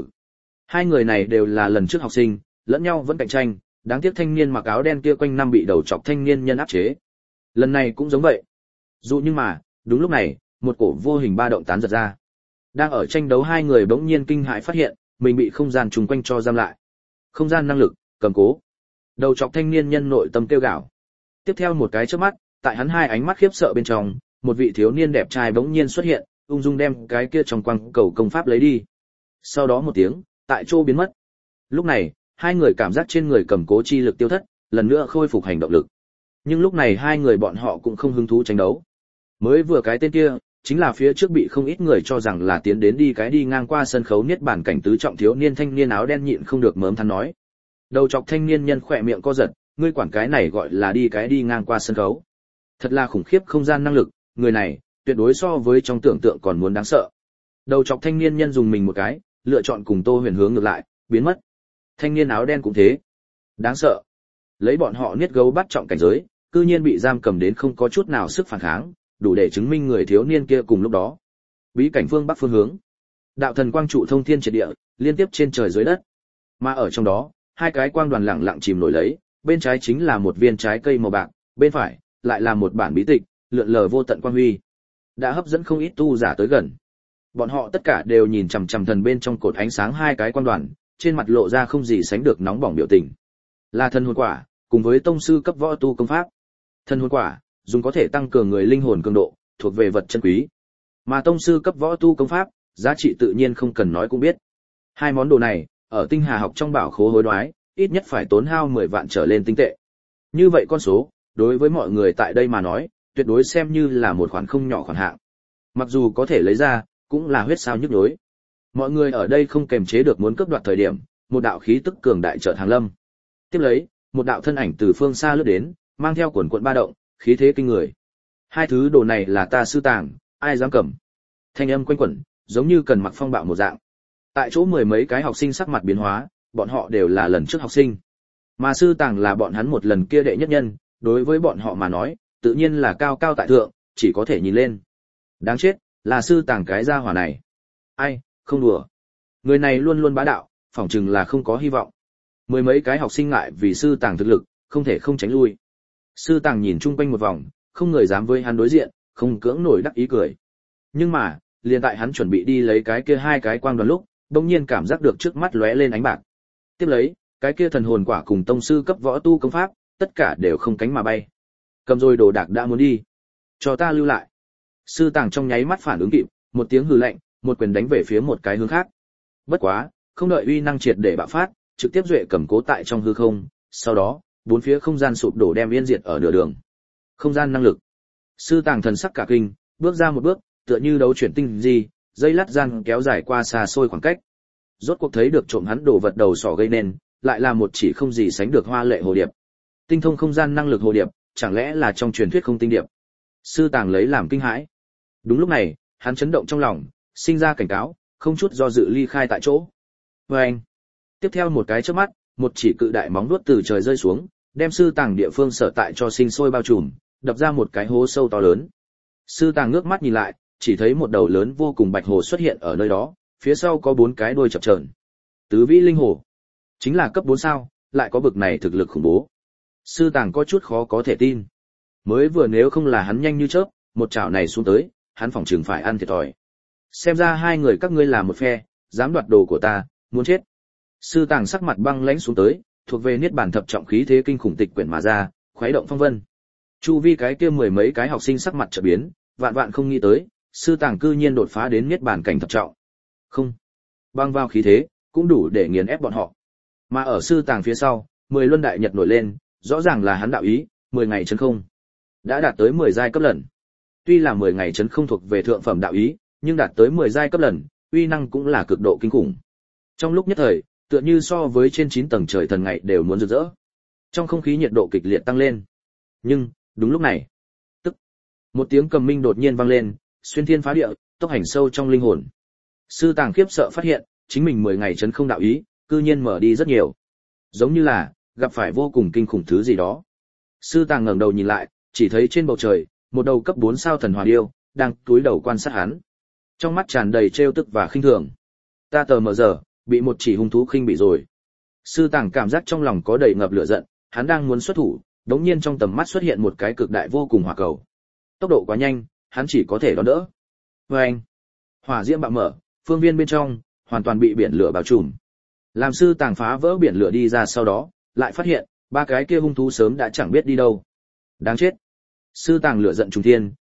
2 người này đều là lần trước học sinh, lẫn nhau vẫn cạnh tranh, đáng tiếc thanh niên mặc áo đen kia quanh năm bị đầu chọc thanh niên nhân áp chế. Lần này cũng giống vậy. Dù nhưng mà, đúng lúc này, một cổ vô hình ba động tán giật ra. Đang ở tranh đấu 2 người bỗng nhiên kinh hãi phát hiện, mình bị không gian trùng quanh cho giam lại. Không gian năng lực, cầm cố. Đầu chọc thanh niên nhân nội tâm kêu gào. Tiếp theo một cái chớp mắt, tại hắn 2 ánh mắt khiếp sợ bên trong, một vị thiếu niên đẹp trai bỗng nhiên xuất hiện, ung dung đem cái kia trong quang cầu công pháp lấy đi. Sau đó một tiếng, tại chỗ biến mất. Lúc này, hai người cảm giác trên người cầm cố chi lực tiêu thất, lần nữa khôi phục hành động lực. Nhưng lúc này hai người bọn họ cũng không hứng thú tranh đấu. Mới vừa cái tên kia, chính là phía trước bị không ít người cho rằng là tiến đến đi ngang qua sân khấu niết bàn cảnh tứ trọng thiếu niên thanh niên áo đen nhịn không được mớm than nói. Đầu chọc thanh niên nhân khỏe miệng co giật, ngươi quản cái này gọi là đi ngang qua sân khấu. Thật là khủng khiếp không gian năng lực, người này, tuyệt đối so với trong tưởng tượng còn muốn đáng sợ. Đầu chọc thanh niên nhân dùng mình một cái, lựa chọn cùng Tô Huyền hướng ngược lại, biến mất. Thanh niên áo đen cũng thế. Đáng sợ. Lấy bọn họ niết gấu bắt trọng cảnh giới, cư nhiên bị giam cầm đến không có chút nào sức phản kháng, đủ để chứng minh người thiếu niên kia cùng lúc đó. Bí cảnh phương bắc phương hướng. Đạo thần quang trụ thông thiên triệt địa, liên tiếp trên trời dưới đất. Mà ở trong đó, hai cái quang đoàn lặng lặng chìm nổi lấy, bên trái chính là một viên trái cây màu bạc, bên phải lại là một bản bí tịch, lượn lờ vô tận quang huy. Đã hấp dẫn không ít tu giả tới gần. Bọn họ tất cả đều nhìn chằm chằm thần bên trong cột ánh sáng hai cái quang đoàn, trên mặt lộ ra không gì sánh được nóng bỏng biểu tình. Là thần hồn quả, cùng với tông sư cấp võ tu công pháp. Thần hồn quả, dùng có thể tăng cường người linh hồn cường độ, thuộc về vật chân quý. Mà tông sư cấp võ tu công pháp, giá trị tự nhiên không cần nói cũng biết. Hai món đồ này, ở tinh hà học trong bảo khố hối đoái, ít nhất phải tốn hao 10 vạn trở lên tinh tệ. Như vậy con số, đối với mọi người tại đây mà nói, tuyệt đối xem như là một khoản không nhỏ khoản hạng. Mặc dù có thể lấy ra, cũng là huyết sao nhức nhối. Mọi người ở đây không kềm chế được muốn cướp đoạt thời điểm, một đạo khí tức cường đại chợt hàng lâm. Tiếp lấy, một đạo thân ảnh từ phương xa lướt đến, mang theo quần quần ba động, khí thế kinh người. Hai thứ đồ này là ta sư tàng, ai dám cầm? Thanh âm quanh quẩn, giống như cần mặc phong bạo một dạng. Tại chỗ mười mấy cái học sinh sắc mặt biến hóa, bọn họ đều là lần trước học sinh. Mà sư tàng là bọn hắn một lần kia đệ nhất nhân, đối với bọn họ mà nói, tự nhiên là cao cao tại thượng, chỉ có thể nhìn lên. Đáng chết, là sư tàng cái gia hỏa này. Ai, không đùa. Người này luôn luôn bá đạo, phỏng chừng là không có hy vọng. Mười mấy cái học sinh ngại vì sư tàng thực lực, không thể không tránh lui. Sư tàng nhìn chung quanh một vòng, không người dám với hắn đối diện, không cưỡng nổi đắc ý cười. Nhưng mà, liền tại hắn chuẩn bị đi lấy cái kia hai cái quang đoàn lúc, bỗng nhiên cảm giác được trước mắt lóe lên ánh bạc. Tiếp lấy, cái kia thần hồn quả cùng tông sư cấp võ tu công pháp, tất cả đều không cánh mà bay. Cầm rồi đồ đạc đã muốn đi, cho ta lưu lại. Sư tàng trong nháy mắt phản ứng kịp, một tiếng hừ lạnh, một quyền đánh về phía một cái hướng khác. Bất quá, không đợi uy năng triệt để bạo phát, trực tiếp duệ cầm cố tại trong hư không, sau đó, bốn phía không gian sụp đổ đem yên diệt ở nửa đường. Không gian năng lực. Sư tàng thần sắc cả kinh, bước ra một bước, tựa như đấu chuyển tinh gì, dây lát gian kéo dài qua xa xôi khoảng cách. Rốt cuộc thấy được trộm hắn đồ vật đầu sỏ gây nên, lại là một chỉ không gì sánh được hoa lệ hồ điệp. Tinh thông không gian năng lực hồ điệp, chẳng lẽ là trong truyền thuyết không tinh điệp? Sư tàng lấy làm kinh hãi. Đúng lúc này, hắn chấn động trong lòng, sinh ra cảnh cáo, không chút do dự ly khai tại chỗ. Vâng! Tiếp theo một cái chớp mắt, một chỉ cự đại móng vuốt từ trời rơi xuống, đem sư tàng địa phương sở tại cho sinh sôi bao trùm, đập ra một cái hố sâu to lớn. Sư tàng ngước mắt nhìn lại, chỉ thấy một đầu lớn vô cùng bạch hồ xuất hiện ở nơi đó, phía sau có 4 cái đuôi chập chờn. Tứ vĩ linh hồ, chính là cấp 4 sao, lại có bực này thực lực khủng bố. Sư tàng có chút khó có thể tin. Mới vừa nếu không là hắn nhanh như chớp, một chảo này xuống tới, hắn phỏng chừng phải ăn thiệt thòi. Xem ra hai người các ngươi là một phe, dám đoạt đồ của ta, muốn chết. Sư tàng sắc mặt băng lãnh xuống tới, thuộc về niết bàn thập trọng khí thế kinh khủng tịch quyển mà ra, khuấy động phong vân. Chu vi cái kia mười mấy cái học sinh sắc mặt chợt biến, vạn vạn không nghĩ tới, sư tàng cư nhiên đột phá đến niết bàn cảnh thập trọng. Không, băng vào khí thế, cũng đủ để nghiền ép bọn họ. Mà ở sư tàng phía sau, 10 luân đại nhật nổi lên, rõ ràng là hắn đạo ý, 10 ngày chấn không. Đã đạt tới 10 giai cấp lần. Tuy là 10 ngày chấn không thuộc về thượng phẩm đạo ý, nhưng đạt tới 10 giai cấp lần, uy năng cũng là cực độ kinh khủng. Trong lúc nhất thời, tựa như so với trên 9 tầng trời thần ngày đều muốn rực rỡ. Trong không khí nhiệt độ kịch liệt tăng lên. Nhưng, đúng lúc này, tức một tiếng cầm minh đột nhiên vang lên, xuyên thiên phá địa, tốc hành sâu trong linh hồn. Sư tàng khiếp sợ phát hiện, chính mình 10 ngày chấn không đạo ý, cư nhiên mở đi rất nhiều. Giống như là gặp phải vô cùng kinh khủng thứ gì đó. Sư tàng ngẩng đầu nhìn lại, chỉ thấy trên bầu trời, một đầu cấp 4 sao thần hòa điêu đang cúi đầu quan sát hắn. Trong mắt tràn đầy trêu tức và khinh thường. Ta tờ mờ giờ, bị một chỉ hung thú khinh bị rồi. Sư tàng cảm giác trong lòng có đầy ngập lửa giận, hắn đang muốn xuất thủ, đống nhiên trong tầm mắt xuất hiện một cái cực đại vô cùng hỏa cầu. Tốc độ quá nhanh, hắn chỉ có thể đón đỡ. Vâng! Hỏa diễm bạo mở, phương viên bên trong, hoàn toàn bị biển lửa bao trùm. Làm sư tàng phá vỡ biển lửa đi ra sau đó, lại phát hiện, 3 cái kia hung thú sớm đã chẳng biết đi đâu. Đáng chết! Sư tàng lửa giận trùng thiên,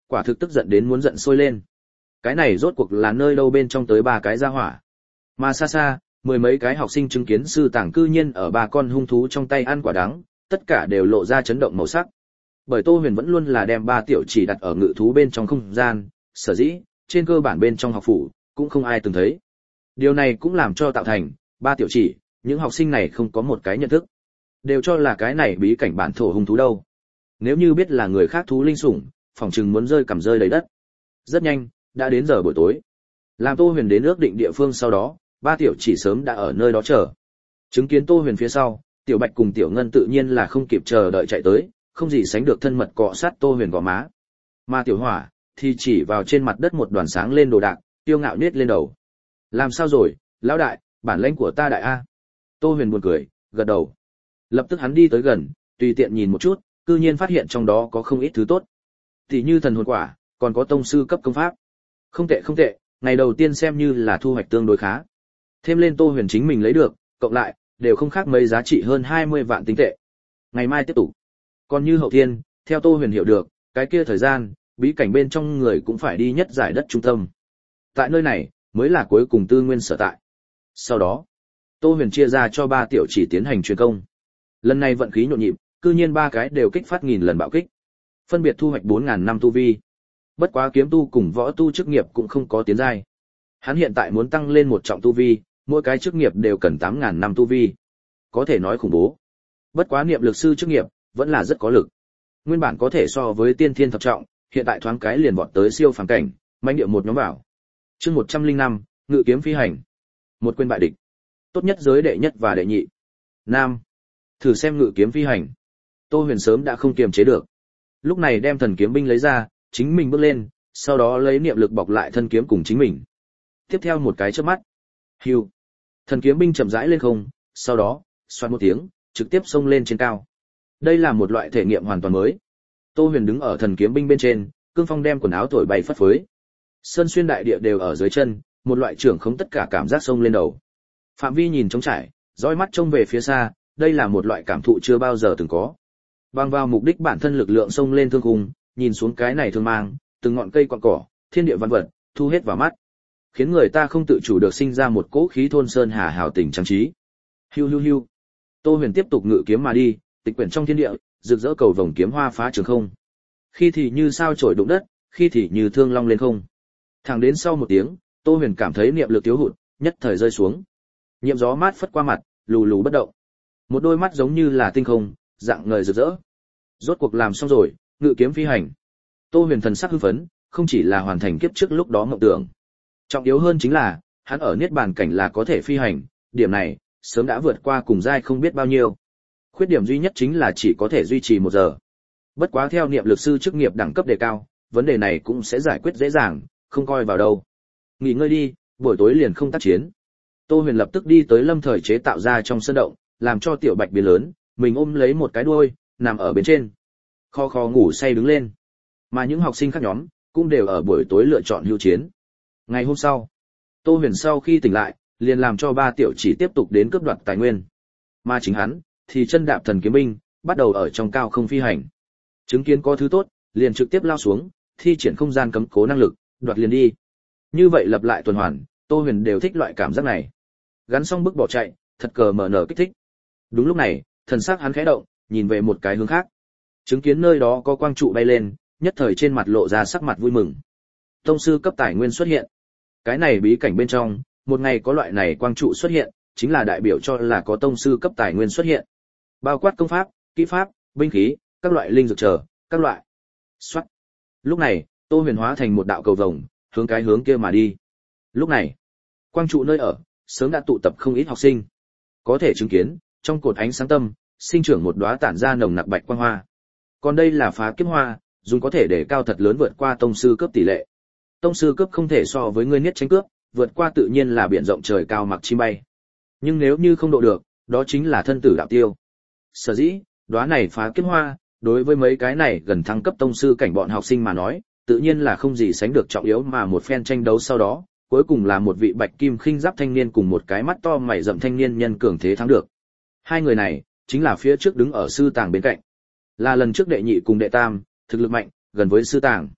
quả thực tức giận đến muốn giận sôi lên. Cái này rốt cuộc là nơi đâu bên trong tới ba cái gia hỏa. Mà xa xa, mười mấy cái học sinh chứng kiến sư tàng cư nhiên ở ba con hung thú trong tay ăn quả đắng, tất cả đều lộ ra chấn động màu sắc. Bởi Tô Huyền vẫn luôn là đem ba tiểu chỉ đặt ở ngự thú bên trong không gian, sở dĩ, trên cơ bản bên trong học phủ, cũng không ai từng thấy. Điều này cũng làm cho tạo thành, ba tiểu chỉ, những học sinh này không có một cái nhận thức. Đều cho là cái này bí cảnh bản thổ hung thú đâu. Nếu như biết là người khác thú linh sủng, phỏng chừng muốn rơi cằm rơi đầy đất. Rất nhanh, đã đến giờ buổi tối. Làm Tô Huyền đến ước định địa phương sau đó, ba tiểu chỉ sớm đã ở nơi đó chờ. Chứng kiến Tô Huyền phía sau, Tiểu Bạch cùng Tiểu Ngân tự nhiên là không kịp chờ đợi chạy tới, không gì sánh được thân mật cọ sát Tô Huyền gò má. Mà Tiểu Hỏa thì chỉ vào trên mặt đất một đoàn sáng lên đồ đạc, tiêu ngạo nết lên đầu. Làm sao rồi, lão đại, bản lĩnh của ta đại a. Tô Huyền buồn cười, gật đầu. Lập tức hắn đi tới gần, tùy tiện nhìn một chút, cư nhiên phát hiện trong đó có không ít thứ tốt. Tỷ như thần hồn quả, còn có tông sư cấp công pháp. Không tệ không tệ, ngày đầu tiên xem như là thu hoạch tương đối khá. Thêm lên Tô Huyền chính mình lấy được, cộng lại, đều không khác mấy giá trị hơn 20 vạn tinh tệ. Ngày mai tiếp tục. Còn như hậu thiên, theo Tô Huyền hiểu được, cái kia thời gian, bí cảnh bên trong người cũng phải đi nhất giải đất trung tâm. Tại nơi này, mới là cuối cùng tư nguyên sở tại. Sau đó, Tô Huyền chia ra cho ba tiểu chỉ tiến hành truyền công. Lần này vận khí nhộn nhịp, cư nhiên ba cái đều kích phát nghìn lần bạo kích. Phân biệt thu hoạch 4000 năm tu vi. Bất quá kiếm tu cùng võ tu chức nghiệp cũng không có tiến giai. Hắn hiện tại muốn tăng lên một trọng tu vi, mỗi cái chức nghiệp đều cần 8000 năm tu vi. Có thể nói khủng bố. Bất quá niệm lực sư chức nghiệp vẫn là rất có lực. Nguyên bản có thể so với tiên thiên thập trọng, hiện tại thoáng cái liền vọt tới siêu phàm cảnh, mãnh địa một nhóm vào. Chương 105, ngự kiếm phi hành. Một quên bại địch. Tốt nhất giới đệ nhất và đệ nhị. Nam. Thử xem ngự kiếm phi hành. Tô Huyền sớm đã không kiềm chế được. Lúc này đem thần kiếm binh lấy ra, chính mình bước lên, sau đó lấy niệm lực bọc lại thân kiếm cùng chính mình. Tiếp theo một cái chớp mắt. Hưu. Thần kiếm binh chậm rãi lên không, sau đó, xoát một tiếng, trực tiếp xông lên trên cao. Đây là một loại thể nghiệm hoàn toàn mới. Tô Huyền đứng ở thần kiếm binh bên trên, cương phong đem quần áo thổi bay phất phới. Sơn xuyên đại địa đều ở dưới chân, một loại trưởng không tất cả cảm giác xông lên đầu. Phạm vi nhìn trống trải, dõi mắt trông về phía xa, đây là một loại cảm thụ chưa bao giờ từng có. Bằng vào mục đích bản thân lực lượng xông lên thương khung, nhìn xuống cái này thương mang, từng ngọn cây quặng cỏ, thiên địa văn vật, thu hết vào mắt, khiến người ta không tự chủ được sinh ra một cỗ khí thôn sơn hà hào tình trang trí. Hiu hiu hiu. Tô Huyền tiếp tục ngự kiếm mà đi, tịch quyển trong thiên địa, rực rỡ cầu vồng kiếm hoa phá trường không. Khi thì như sao chổi đụng đất, khi thì như thương long lên không. Thẳng đến sau một tiếng, Tô Huyền cảm thấy niệm lực thiếu hụt, nhất thời rơi xuống. Nhiệm gió mát phất qua mặt, lù lù bất động. Một đôi mắt giống như là tinh không, dạng ngời rực rỡ. Rốt cuộc làm xong rồi, ngự kiếm phi hành. Tô Huyền thần sắc hưng phấn, không chỉ là hoàn thành kiếp trước lúc đó mộng tưởng. Trọng yếu hơn chính là, hắn ở niết bàn cảnh là có thể phi hành, điểm này sớm đã vượt qua cùng giai không biết bao nhiêu. Khuyết điểm duy nhất chính là chỉ có thể duy trì 1 giờ. Bất quá theo niệm lực sư chức nghiệp đẳng cấp đề cao, vấn đề này cũng sẽ giải quyết dễ dàng, không coi vào đâu. Nghỉ ngơi đi, buổi tối liền không tác chiến. Tô Huyền lập tức đi tới lâm thời chế tạo ra trong sân động, làm cho Tiểu Bạch biến lớn, mình ôm lấy một cái đuôi, nằm ở bên trên. Kho kho ngủ say đứng lên. Mà những học sinh khác nhóm, cũng đều ở buổi tối lựa chọn hưu chiến. Ngày hôm sau, Tô Huyền sau khi tỉnh lại, liền làm cho ba tiểu chỉ tiếp tục đến cướp đoạt tài nguyên. Mà chính hắn, thì chân đạp thần kiếm binh, bắt đầu ở trong cao không phi hành. Chứng kiến có thứ tốt, liền trực tiếp lao xuống, thi triển không gian cấm cố năng lực, đoạt liền đi. Như vậy lặp lại tuần hoàn, Tô Huyền đều thích loại cảm giác này. Gắn xong bước bỏ chạy, thật cờ mở nở kích thích. Đúng lúc này, thần sắc hắn khẽ động, nhìn về một cái hướng khác. Chứng kiến nơi đó có quang trụ bay lên, nhất thời trên mặt lộ ra sắc mặt vui mừng. Tông sư cấp tài nguyên xuất hiện. Cái này bí cảnh bên trong, một ngày có loại này quang trụ xuất hiện, chính là đại biểu cho là có tông sư cấp tài nguyên xuất hiện. Bao quát công pháp, kỹ pháp, binh khí, các loại linh dược chờ, các loại. Soát. Lúc này, Tô Huyền hóa thành một đạo cầu vồng, hướng cái hướng kia mà đi. Lúc này, quang trụ nơi ở, sớm đã tụ tập không ít học sinh. Có thể chứng kiến, trong cột ánh sáng tâm, sinh trưởng một đóa tản ra nồng nặc bạch quang hoa. Còn đây là phá kiếp hoa, dùng có thể để cao thật lớn vượt qua tông sư cấp tỷ lệ. Tông sư cấp không thể so với ngươi niết tranh cướp, vượt qua tự nhiên là biển rộng trời cao mặc chim bay. Nhưng nếu như không độ được, đó chính là thân tử đạo tiêu. Sở dĩ, đóa này phá kiếp hoa, đối với mấy cái này gần thăng cấp tông sư cảnh bọn học sinh mà nói, tự nhiên là không gì sánh được trọng yếu, mà một phen tranh đấu sau đó, cuối cùng là một vị bạch kim khinh giáp thanh niên cùng một cái mắt to mày rậm thanh niên nhân cường thế thắng được. Hai người này, chính là phía trước đứng ở sư tàng bên cạnh. Là lần trước đệ nhị cùng đệ tam, thực lực mạnh, gần với sư tàng.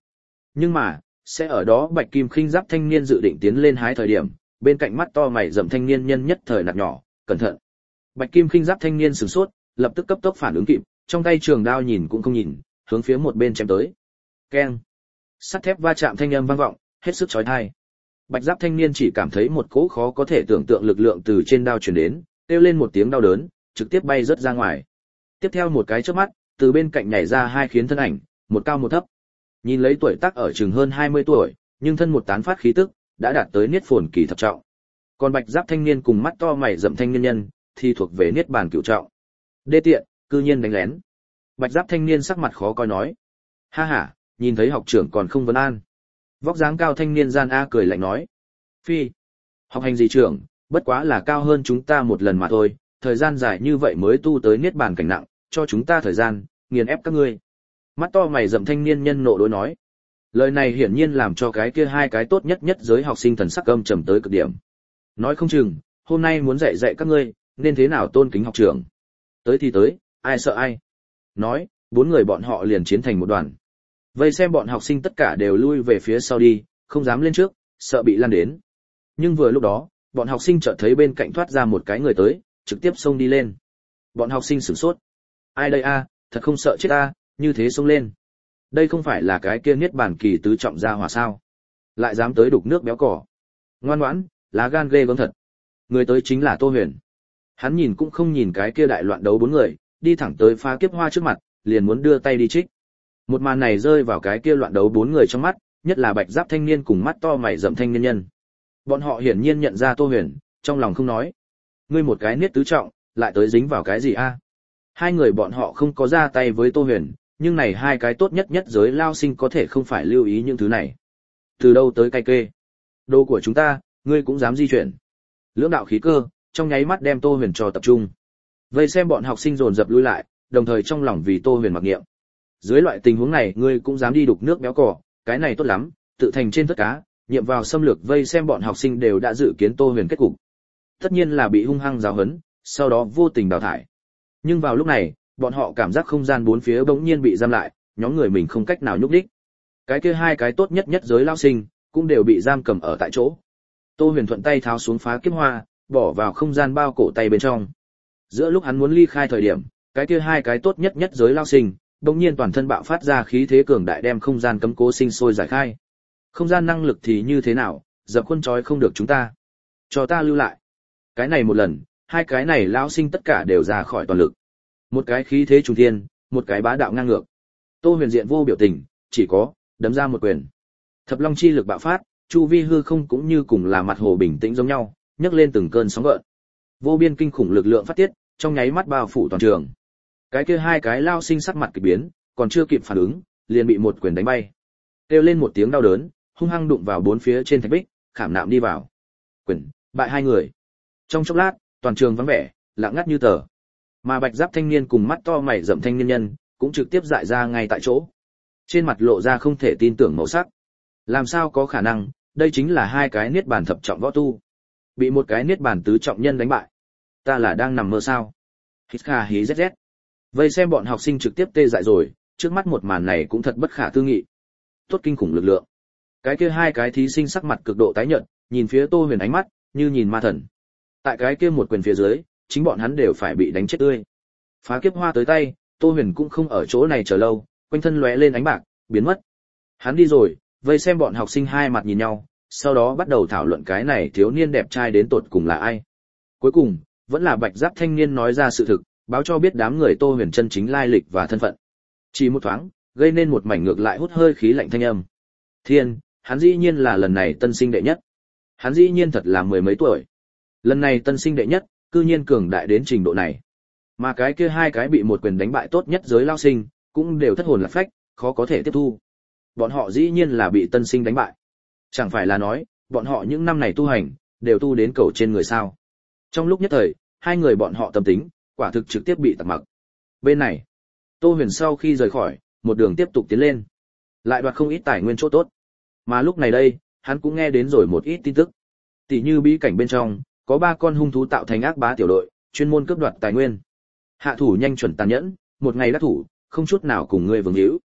Nhưng mà, sẽ ở đó Bạch Kim khinh giáp thanh niên dự định tiến lên hái thời điểm, bên cạnh mắt to mày rậm thanh niên nhân nhất thời nạt nhỏ, cẩn thận. Bạch Kim khinh giáp thanh niên sửng sốt, lập tức cấp tốc phản ứng kịp, trong tay trường đao nhìn cũng không nhìn, hướng phía một bên chém tới. Keng. Sắt thép va chạm thanh âm vang vọng, hết sức chói tai. Bạch giáp thanh niên chỉ cảm thấy một cỗ khó có thể tưởng tượng lực lượng từ trên đao truyền đến, kêu lên một tiếng đau đớn, trực tiếp bay rớt ra ngoài. Tiếp theo một cái chớp mắt, từ bên cạnh nhảy ra hai khiến thân ảnh, một cao một thấp. Nhìn lấy tuổi tác ở chừng hơn 20 tuổi, nhưng thân một tán phát khí tức, đã đạt tới niết phồn kỳ thập trọng. Còn Bạch giáp thanh niên cùng mắt to mày rậm thanh niên nhân, thì thuộc về niết bàn cửu trọng. Đê tiện, cư nhiên đánh lén. Bạch giáp thanh niên sắc mặt khó coi nói. Ha ha, nhìn thấy học trưởng còn không vấn an. Vóc dáng cao thanh niên gian a cười lạnh nói. Phi, học hành gì trưởng, bất quá là cao hơn chúng ta một lần mà thôi, thời gian dài như vậy mới tu tới niết bàn cảnh nặng, cho chúng ta thời gian, nghiền ép các ngươi. Mắt to mày rậm thanh niên nhân nộ đối nói. Lời này hiển nhiên làm cho cái kia hai cái tốt nhất giới học sinh thần sắc âm trầm tới cực điểm. Nói không chừng, hôm nay muốn dạy các ngươi, nên thế nào tôn kính học trưởng. Tới thì tới, ai sợ ai. Nói, bốn người bọn họ liền chiến thành một đoàn. Vây xem bọn học sinh tất cả đều lui về phía sau đi, không dám lên trước, sợ bị lan đến. Nhưng vừa lúc đó, bọn học sinh chợt thấy bên cạnh thoát ra một cái người tới, trực tiếp xông đi lên. Bọn học sinh sửng sốt. Ai đây a, thật không sợ chết a, như thế xông lên. Đây không phải là cái kia niết bàn kỳ tứ trọng gia hỏa sao? Lại dám tới đục nước béo cỏ. Ngoan ngoãn, lá gan ghê gớm thật. Người tới chính là Tô Huyền. Hắn nhìn cũng không nhìn cái kia đại loạn đấu bốn người, đi thẳng tới Phá Kiếp Hoa trước mặt, liền muốn đưa tay đi trích. Một màn này rơi vào cái kia loạn đấu bốn người trong mắt, nhất là Bạch giáp thanh niên cùng mắt to mày rậm thanh niên nhân. Bọn họ hiển nhiên nhận ra Tô Huyền, trong lòng không nói. Ngươi một cái niết tứ trọng, lại tới dính vào cái gì a? Hai người bọn họ không có ra tay với Tô Huyền, nhưng này hai cái tốt nhất giới lao sinh có thể không phải lưu ý những thứ này. Từ đâu tới cay kê? Đồ của chúng ta, ngươi cũng dám di chuyển. Lưỡng đạo khí cơ, trong nháy mắt đem Tô Huyền cho tập trung. Vây xem bọn học sinh dồn dập lui lại, đồng thời trong lòng vì Tô Huyền mặc niệm. Dưới loại tình huống này ngươi cũng dám đi đục nước béo cỏ, cái này tốt lắm, tự thành trên tất cá, nhiệm vào xâm lược vây xem bọn học sinh đều đã dự kiến Tô Huyền kết cục. Tất nhiên là bị hung hăng giáo huấn, sau đó vô tình đào thải. Nhưng vào lúc này, bọn họ cảm giác không gian bốn phía bỗng nhiên bị giam lại, nhóm người mình không cách nào nhúc nhích. Cái kia hai cái tốt nhất giới lao sinh cũng đều bị giam cầm ở tại chỗ. Tô Huyền thuận tay tháo xuống Phá Kiếp Hoa, bỏ vào không gian bao cổ tay bên trong. Giữa lúc hắn muốn ly khai thời điểm, cái kia hai cái tốt nhất giới lao sinh bỗng nhiên toàn thân bạo phát ra khí thế cường đại đem không gian cấm cố sinh sôi giải khai. Không gian năng lực thì như thế nào, dập khuôn trói không được chúng ta. Cho ta lưu lại. Cái này một lần, hai cái này lao sinh tất cả đều ra khỏi toàn lực. Một cái khí thế trùng thiên, một cái bá đạo ngang ngược. Tô Huyền diện vô biểu tình, chỉ có đấm ra một quyền. Thập Long chi lực bạo phát, chu vi hư không cũng như cùng là mặt hồ bình tĩnh giống nhau, nhấc lên từng cơn sóng gợn. Vô biên kinh khủng lực lượng phát tiết, trong nháy mắt bao phủ toàn trường. Cái kia hai cái lao sinh sắc mặt kỳ biến, còn chưa kịp phản ứng, liền bị một quyền đánh bay. Kêu lên một tiếng đau đớn, hung hăng đụng vào bốn phía trên thạch bích, khảm nạm đi vào. Quyền, bại hai người. Trong chốc lát, toàn trường vắng vẻ, lặng ngắt như tờ. Mà Bạch giáp thanh niên cùng mắt to mày rậm thanh niên nhân, cũng trực tiếp dại ra ngay tại chỗ. Trên mặt lộ ra không thể tin tưởng màu sắc. Làm sao có khả năng, đây chính là hai cái niết bàn thập trọng võ tu. Bị một cái niết bàn tứ trọng nhân đánh bại. Ta là đang nằm mơ sao? Hít kha hí zz. Vây xem bọn học sinh trực tiếp tê dại rồi, trước mắt một màn này cũng thật bất khả tư nghị. Tốt kinh khủng lực lượng. Cái kia hai cái thí sinh sắc mặt cực độ tái nhợt, nhìn phía Tô Huyền ánh mắt như nhìn ma thần. Tại cái kia một quyền phía dưới, chính bọn hắn đều phải bị đánh chết tươi. Phá Kiếp Hoa tới tay, Tô Huyền cũng không ở chỗ này chờ lâu, quanh thân lóe lên ánh bạc, biến mất. Hắn đi rồi, vây xem bọn học sinh hai mặt nhìn nhau, sau đó bắt đầu thảo luận cái này thiếu niên đẹp trai đến tột cùng là ai. Cuối cùng, vẫn là Bạch giáp thanh niên nói ra sự thực, báo cho biết đám người Tô Huyền chân chính lai lịch và thân phận. Chỉ một thoáng, gây nên một mảnh ngược lại hút hơi khí lạnh thanh âm. Thiên, hắn dĩ nhiên là lần này tân sinh đệ nhất. Hắn dĩ nhiên thật là mười mấy tuổi. Lần này tân sinh đệ nhất, cư nhiên cường đại đến trình độ này. Mà cái kia hai cái bị một quyền đánh bại tốt nhất giới lao sinh, cũng đều thất hồn lạc phách, khó có thể tiếp thu. Bọn họ dĩ nhiên là bị tân sinh đánh bại. Chẳng phải là nói, bọn họ những năm này tu hành, đều tu đến cầu trên người sao. Trong lúc nhất thời, hai người bọn họ tâm tính, quả thực trực tiếp bị tạc mặc. Bên này, Tô Huyền sau khi rời khỏi, một đường tiếp tục tiến lên. Lại đoạt không ít tài nguyên chỗ tốt. Mà lúc này đây, hắn cũng nghe đến rồi một ít tin tức. Tỷ như bí cảnh bên trong, có 3 con hung thú tạo thành ác bá tiểu đội, chuyên môn cướp đoạt tài nguyên. Hạ thủ nhanh chuẩn tàn nhẫn, một ngày đắc thủ, không chút nào cùng ngươi vương hữu.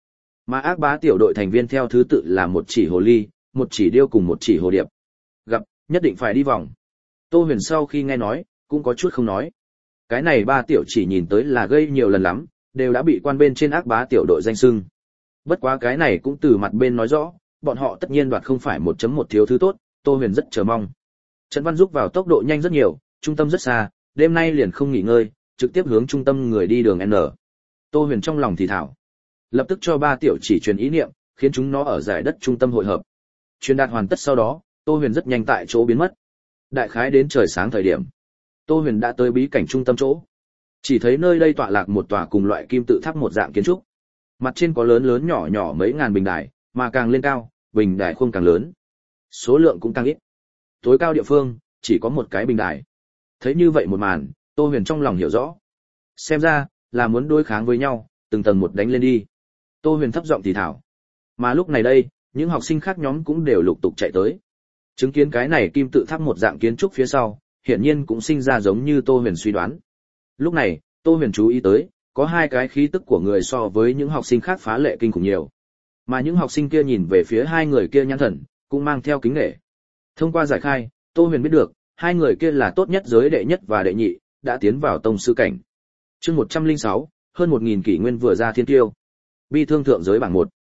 Mà ác bá tiểu đội thành viên theo thứ tự là một chỉ hồ ly, một chỉ điêu cùng một chỉ hồ điệp. Gặp, nhất định phải đi vòng. Tô Huyền sau khi nghe nói, cũng có chút không nói. Cái này ba tiểu chỉ nhìn tới là gây nhiều lần lắm, đều đã bị quan bên trên ác bá tiểu đội danh xưng. Bất quá cái này cũng từ mặt bên nói rõ, bọn họ tất nhiên đoạt không phải 1.1 thiếu thứ tốt, Tô Huyền rất chờ mong. Trần Văn giúp vào tốc độ nhanh rất nhiều, trung tâm rất xa, đêm nay liền không nghỉ ngơi, trực tiếp hướng trung tâm người đi đường N. Tô Huyền trong lòng thì thảo, lập tức cho ba tiểu chỉ truyền ý niệm, khiến chúng nó ở giải đất trung tâm hội hợp. Truyền đạt hoàn tất sau đó, Tô Huyền rất nhanh tại chỗ biến mất. Đại khái đến trời sáng thời điểm, Tô Huyền đã tới bí cảnh trung tâm chỗ. Chỉ thấy nơi đây tọa lạc một tòa cùng loại kim tự tháp một dạng kiến trúc. Mặt trên có lớn lớn nhỏ nhỏ mấy ngàn bình đài, mà càng lên cao, bình đài khuôn càng lớn. Số lượng cũng càng ít. Tối cao địa phương, chỉ có một cái bình đài. Thấy như vậy một màn, Tô Huyền trong lòng hiểu rõ. Xem ra, là muốn đối kháng với nhau, từng tầng một đánh lên đi. Tô Huyền thấp giọng thì thảo. Mà lúc này đây, những học sinh khác nhóm cũng đều lục tục chạy tới. Chứng kiến cái này kim tự tháp một dạng kiến trúc phía sau, hiển nhiên cũng sinh ra giống như Tô Huyền suy đoán. Lúc này, Tô Huyền chú ý tới, có hai cái khí tức của người so với những học sinh khác phá lệ kinh khủng nhiều. Mà những học sinh kia nhìn về phía hai người kia nhãn thần, cũng mang theo kính nể. Thông qua giải khai, Tô Huyền biết được, hai người kia là tốt nhất giới đệ nhất và đệ nhị, đã tiến vào tông sư cảnh. Chương 106, hơn 1000 kỷ nguyên vừa ra thiên tiêu. Bi thương thượng giới bảng 1.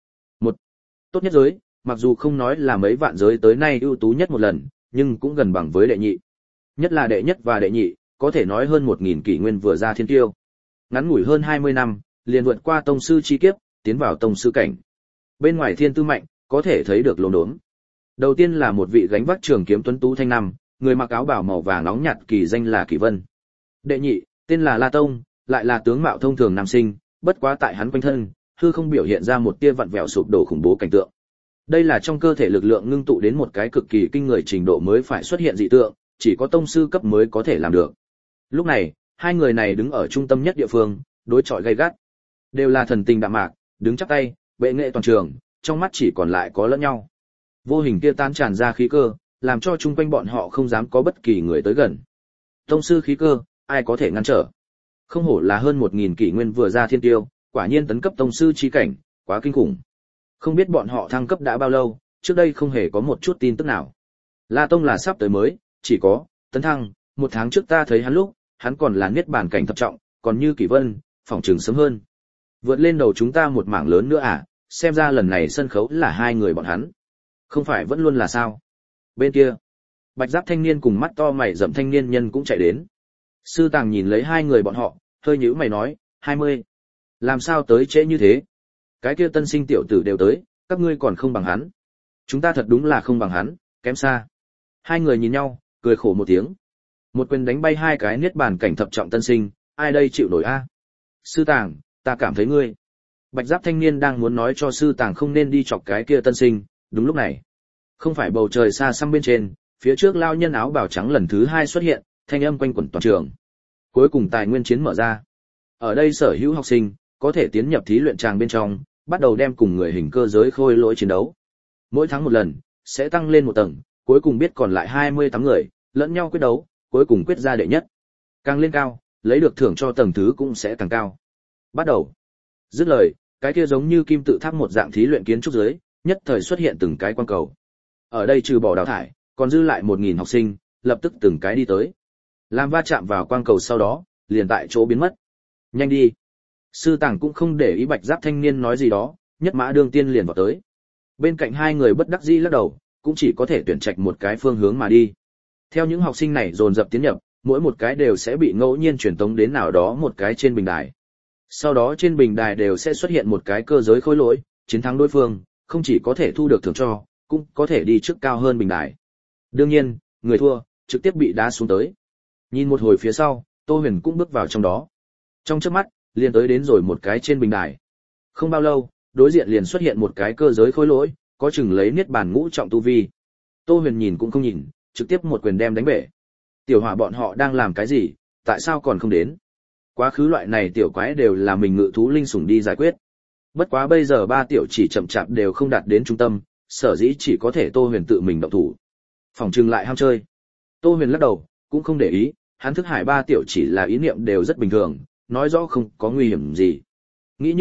Tốt nhất giới, mặc dù không nói là mấy vạn giới tới nay ưu tú nhất một lần, nhưng cũng gần bằng với đệ nhị. Nhất là đệ nhất và đệ nhị, có thể nói hơn 1000 kỷ nguyên vừa ra thiên tiêu. Ngắn ngủi hơn 20 năm, liền vượt qua tông sư chi kiếp, tiến vào tông sư cảnh. Bên ngoài thiên tư mạnh, có thể thấy được lốm đốm. Đầu tiên là một vị gánh vác trường kiếm tuấn tú thanh nam, người mặc áo bào màu vàng nóng nhạt, kỳ danh là Kỷ Vân. Đệ nhị, tên là La Tông, lại là tướng mạo thông thường nam sinh, bất quá tại hắn quanh thân, hư không biểu hiện ra một tia vặn vẹo sụp đổ khủng bố cảnh tượng. Đây là trong cơ thể lực lượng ngưng tụ đến một cái cực kỳ kinh người trình độ mới phải xuất hiện dị tượng, chỉ có tông sư cấp mới có thể làm được. Lúc này, hai người này đứng ở trung tâm nhất địa phương, đối chọi gay gắt. Đều là thần tình đạm mạc, đứng chắp tay, bệ nghệ toàn trường, trong mắt chỉ còn lại có lẫn nhau. Vô hình kia tan tràn ra khí cơ, làm cho chung quanh bọn họ không dám có bất kỳ người tới gần. Tông sư khí cơ, ai có thể ngăn trở? Không hổ là hơn 1000 kỷ nguyên vừa ra thiên tiêu, quả nhiên tấn cấp tông sư chi cảnh, quá kinh khủng. Không biết bọn họ thăng cấp đã bao lâu, trước đây không hề có một chút tin tức nào. La Tông là sắp tới mới, chỉ có tấn thăng, 1 tháng trước ta thấy hắn lúc, hắn còn là niết bàn cảnh thập trọng, còn như Kỷ Vân, phỏng chừng sớm hơn. Vượt lên đầu chúng ta một mảng lớn nữa à, xem ra lần này sân khấu là hai người bọn hắn. Không phải vẫn luôn là sao? Bên kia, bạch giáp thanh niên cùng mắt to mày rậm thanh niên nhân cũng chạy đến. Sư Tàng nhìn lấy hai người bọn họ, hơi nhíu mày nói, 20. Làm sao tới trễ như thế? Cái kia tân sinh tiểu tử đều tới, các ngươi còn không bằng hắn. Chúng ta thật đúng là không bằng hắn, kém xa. Hai người nhìn nhau, cười khổ một tiếng. Một quyền đánh bay hai cái niết bàn cảnh thập trọng tân sinh, ai đây chịu nổi a? Sư Tàng, ta cảm thấy ngươi. Bạch giáp thanh niên đang muốn nói cho sư Tàng không nên đi chọc cái kia tân sinh, đúng lúc này. Không phải bầu trời xa xăm bên trên, phía trước lao nhân áo bào trắng lần thứ 2 xuất hiện, thanh âm quanh quẩn toàn trường. Cuối cùng tài nguyên chiến mở ra. Ở đây sở hữu học sinh, có thể tiến nhập thí luyện tràng bên trong, bắt đầu đem cùng người hình cơ giới khôi lỗi chiến đấu. Mỗi tháng một lần, sẽ tăng lên một tầng, cuối cùng biết còn lại 28 người, lẫn nhau quyết đấu, cuối cùng quyết ra đệ nhất. Càng lên cao, lấy được thưởng cho tầng thứ cũng sẽ càng cao. Bắt đầu. Dứt lời, cái kia giống như kim tự tháp một dạng thí luyện kiến trúc dưới, nhất thời xuất hiện từng cái quang cầu. Ở đây trừ bỏ đào thải, còn dư lại 1000 học sinh, lập tức từng cái đi tới. Làm va chạm vào quang cầu sau đó, liền tại chỗ biến mất. Nhanh đi. Sư Tàng cũng không để ý bạch giáp thanh niên nói gì đó, nhất mã đương tiên liền vào tới. Bên cạnh hai người bất đắc dĩ lắc đầu, cũng chỉ có thể tuyển trạch một cái phương hướng mà đi. Theo những học sinh này dồn dập tiến nhập, mỗi một cái đều sẽ bị ngẫu nhiên truyền tống đến nào đó một cái trên bình đài. Sau đó trên bình đài đều sẽ xuất hiện một cái cơ giới khối lỗi, chiến thắng đối phương, không chỉ có thể thu được thưởng cho, cũng có thể đi trước cao hơn bình đài. Đương nhiên, người thua, trực tiếp bị đá xuống tới. Nhìn một hồi phía sau, Tô Huyền cũng bước vào trong đó. Trong chớp mắt, liền tới đến rồi một cái trên bình đài. Không bao lâu, đối diện liền xuất hiện một cái cơ giới khối lỗi, có chừng lấy niết bàn ngũ trọng tu vi. Tô Huyền nhìn cũng không nhìn, trực tiếp một quyền đem đánh bể. Tiểu hỏa bọn họ đang làm cái gì, tại sao còn không đến? Quá khứ loại này tiểu quái đều là mình ngự thú linh sủng đi giải quyết. Bất quá bây giờ ba tiểu chỉ chậm chạp đều không đạt đến trung tâm, sở dĩ chỉ có thể Tô Huyền tự mình động thủ. Phòng trừng lại ham chơi. Tô Huyền lắc đầu, cũng không để ý, hắn thức hải ba tiểu chỉ là ý niệm đều rất bình thường, nói rõ không có nguy hiểm gì. Nghĩ như vậy,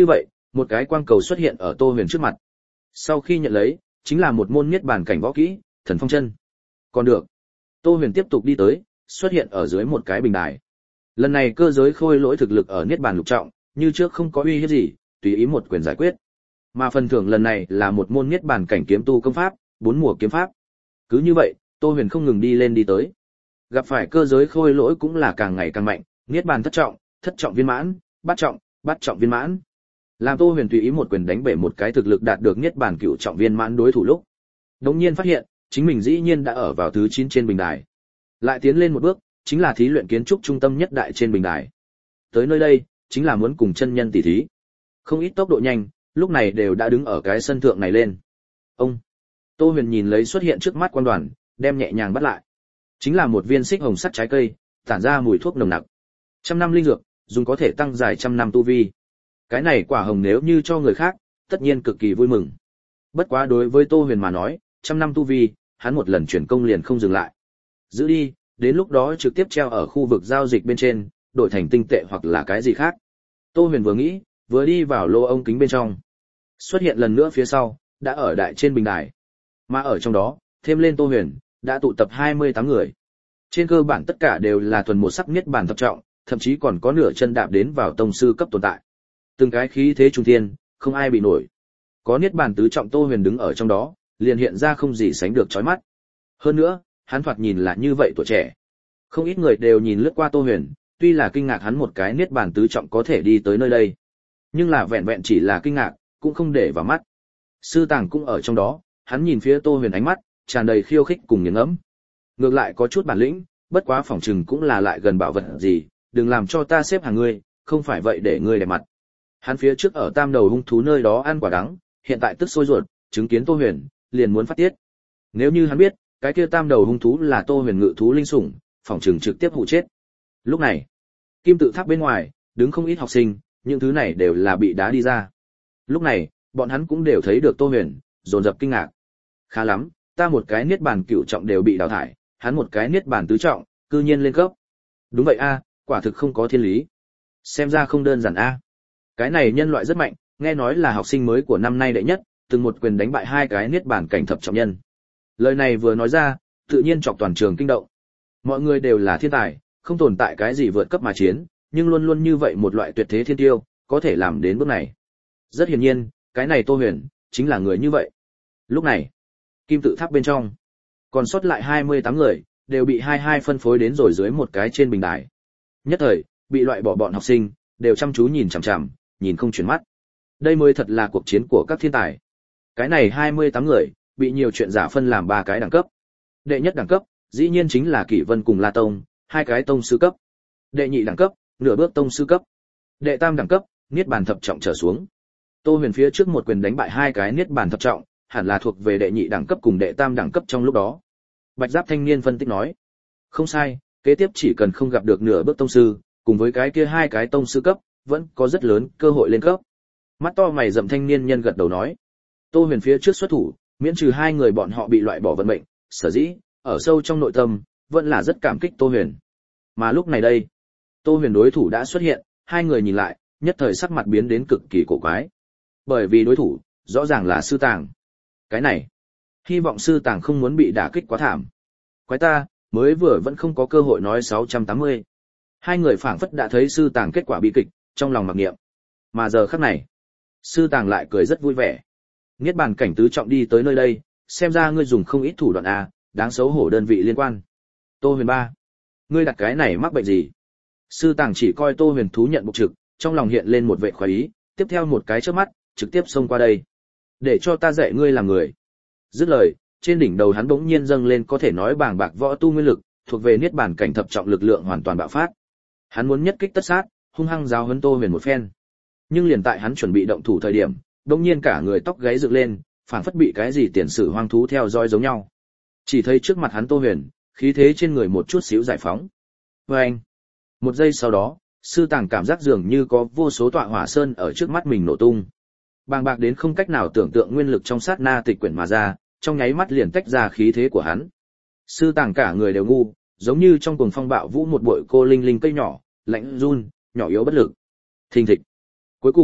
một cái quang cầu xuất hiện ở Tô Huyền trước mặt. Sau khi nhận lấy, chính là một môn niết bàn cảnh võ kỹ, Thần Phong Chân. Còn được. Tô Huyền tiếp tục đi tới, xuất hiện ở dưới một cái bình đài. Lần này cơ giới khôi lỗi thực lực ở niết bàn lục trọng, như trước không có uy hiếp gì, tùy ý một quyền giải quyết. Mà phần thưởng lần này là một môn niết bàn cảnh kiếm tu công pháp, 4 mùa kiếm pháp. Cứ như vậy, Tô Huyền không ngừng đi lên đi tới. Gặp phải cơ giới khôi lỗi cũng là càng ngày càng mạnh, niết bàn thất trọng viên mãn, bát trọng viên mãn. Làm Tô Huyền tùy ý một quyền đánh bể một cái thực lực đạt được niết bàn cửu trọng viên mãn đối thủ lúc, đột nhiên phát hiện, chính mình dĩ nhiên đã ở vào thứ 9 trên bình đài. Lại tiến lên một bước, chính là thí luyện kiến trúc trung tâm nhất đại trên bình đài. Tới nơi đây, chính là muốn cùng chân nhân tỉ thí. Không ít tốc độ nhanh, lúc này đều đã đứng ở cái sân thượng này lên. Ông Tô Huyền nhìn lấy xuất hiện trước mắt quan đoàn, đem nhẹ nhàng bắt lại. Chính là một viên xích hồng sắt trái cây, tản ra mùi thuốc nồng nặc. 100 năm linh dược, dùng có thể tăng dài 100 năm tu vi. Cái này quả hồng nếu như cho người khác, tất nhiên cực kỳ vui mừng. Bất quá đối với Tô Huyền mà nói, 100 năm tu vi, hắn một lần chuyển công liền không dừng lại. Giữ đi, đến lúc đó trực tiếp treo ở khu vực giao dịch bên trên, đổi thành tinh tệ hoặc là cái gì khác. Tô Huyền vừa nghĩ, vừa đi vào lô ống kính bên trong. Xuất hiện lần nữa phía sau, đã ở đại trên bình đài. Mà ở trong đó, thêm lên Tô Huyền, đã tụ tập 28 người. Trên cơ bản tất cả đều là thuần một sắc niết bàn thập trọng, thậm chí còn có nửa chân đạp đến vào tông sư cấp tồn tại. Từng cái khí thế trung thiên, không ai bị nổi. Có niết bàn tứ trọng Tô Huyền đứng ở trong đó, liền hiện ra không gì sánh được chói mắt. Hơn nữa, hắn thoạt nhìn là như vậy tuổi trẻ. Không ít người đều nhìn lướt qua Tô Huyền, tuy là kinh ngạc hắn một cái niết bàn tứ trọng có thể đi tới nơi đây, nhưng là vẹn vẹn chỉ là kinh ngạc, cũng không để vào mắt. Sư Tàng cũng ở trong đó, hắn nhìn phía Tô Huyền ánh mắt tràn đầy khiêu khích cùng nghiền ngẫm. Ngược lại có chút bản lĩnh, bất quá phỏng chừng cũng là lại gần bảo vật gì, đừng làm cho ta xếp hàng ngươi, không phải vậy để ngươi đẹp mặt. Hắn phía trước ở Tam Đầu hung thú nơi đó ăn quả đắng, hiện tại tức sôi ruột, chứng kiến Tô Huyền, liền muốn phát tiết. Nếu như hắn biết, cái kia Tam Đầu hung thú là Tô Huyền ngự thú linh sủng, phỏng chừng trực tiếp hụ chết. Lúc này, kim tự tháp bên ngoài, đứng không ít học sinh, những thứ này đều là bị đá đi ra. Lúc này, bọn hắn cũng đều thấy được Tô Huyền, dồn dập kinh ngạc. Khá lắm, ta một cái niết bàn cửu trọng đều bị đào thải, hắn một cái niết bàn tứ trọng, cư nhiên lên cấp. Đúng vậy a, quả thực không có thiên lý. Xem ra không đơn giản a. Cái này nhân loại rất mạnh, nghe nói là học sinh mới của năm nay đệ nhất, từng một quyền đánh bại 2 cái niết bàn cảnh thập trọng nhân. Lời này vừa nói ra, tự nhiên chọc toàn trường kinh động. Mọi người đều là thiên tài, không tồn tại cái gì vượt cấp mà chiến, nhưng luôn luôn như vậy một loại tuyệt thế thiên tiêu, có thể làm đến bước này. Rất hiển nhiên, cái này Tô Huyền, chính là người như vậy. Lúc này, kim tự tháp bên trong, còn sót lại 28 người, đều bị 22 phân phối đến rồi dưới một cái trên bình đài. Nhất thời, bị loại bỏ bọn học sinh, đều chăm chú nhìn chằm chằm, nhìn không chuyển mắt. Đây mới thật là cuộc chiến của các thiên tài. Cái này 28 người, bị nhiều chuyện giả phân làm 3 cái đẳng cấp. Đệ nhất đẳng cấp, dĩ nhiên chính là Kỷ Vân cùng La Tông, 2 cái tông sư cấp. Đệ nhị đẳng cấp, nửa bước tông sư cấp. Đệ tam đẳng cấp, niết bàn thập trọng trở xuống. Tô Huyền phía trước một quyền đánh bại 2 cái niết bàn thập trọng, hẳn là thuộc về đệ nhị đẳng cấp cùng đệ tam đẳng cấp trong lúc đó. Bạch Giáp thanh niên phân tích nói, không sai, kế tiếp chỉ cần không gặp được nửa bước tông sư, cùng với cái kia 2 cái tông sư cấp, vẫn có rất lớn cơ hội lên cấp. Mắt to mày rậm thanh niên nhân gật đầu nói, Tô Huyền phía trước xuất thủ, miễn trừ 2 người bọn họ bị loại bỏ vận mệnh, sở dĩ ở sâu trong nội tâm vẫn là rất cảm kích Tô Huyền. Mà lúc này đây, Tô Huyền đối thủ đã xuất hiện, 2 người nhìn lại, nhất thời sắc mặt biến đến cực kỳ cổ quái. Bởi vì đối thủ rõ ràng là Sư Tàng. Cái này, hy vọng Sư Tàng không muốn bị đả kích quá thảm. Quái ta, mới vừa vẫn không có cơ hội nói 680. 2 người phảng phất đã thấy Sư Tàng kết quả bi kịch, trong lòng mặc niệm. Mà giờ khắc này, Sư Tàng lại cười rất vui vẻ. Niết bàn cảnh tứ trọng đi tới nơi đây, xem ra ngươi dùng không ít thủ đoạn a, đáng xấu hổ đơn vị liên quan. Tô Huyền ba, ngươi đặt cái này mắc bệnh gì? Sư Tàng chỉ coi Tô Huyền thú nhận bộc trực, trong lòng hiện lên một vệ khoái ý, tiếp theo một cái chớp mắt, trực tiếp xông qua đây. Để cho ta dạy ngươi làm người. Dứt lời, trên đỉnh đầu hắn bỗng nhiên dâng lên có thể nói bàng bạc võ tu nguyên lực, thuộc về niết bàn cảnh thập trọng lực lượng hoàn toàn bạo phát. Hắn muốn nhất kích tất sát, hung hăng giáo huấn Tô Huyền một phen. Nhưng liền tại hắn chuẩn bị động thủ thời điểm, bỗng nhiên cả người tóc gáy dựng lên, phảng phất bị cái gì tiền sử hoang thú theo dõi giống nhau. Chỉ thấy trước mặt hắn Tô Huyền, khí thế trên người một chút xíu giải phóng. Oeng! Một giây sau đó, Sư Tàng cảm giác dường như có vô số tọa hỏa sơn ở trước mắt mình nổ tung. Bàng bạc đến không cách nào tưởng tượng nguyên lực trong sát na tịch quyển mà ra, trong nháy mắt liền tách ra khí thế của hắn. Sư Tàng cả người đều ngu, giống như trong cuồng phong bạo vũ một bụi cô linh linh cây nhỏ, lạnh run, nhỏ yếu bất lực. Thình thịch. Cuối cùng,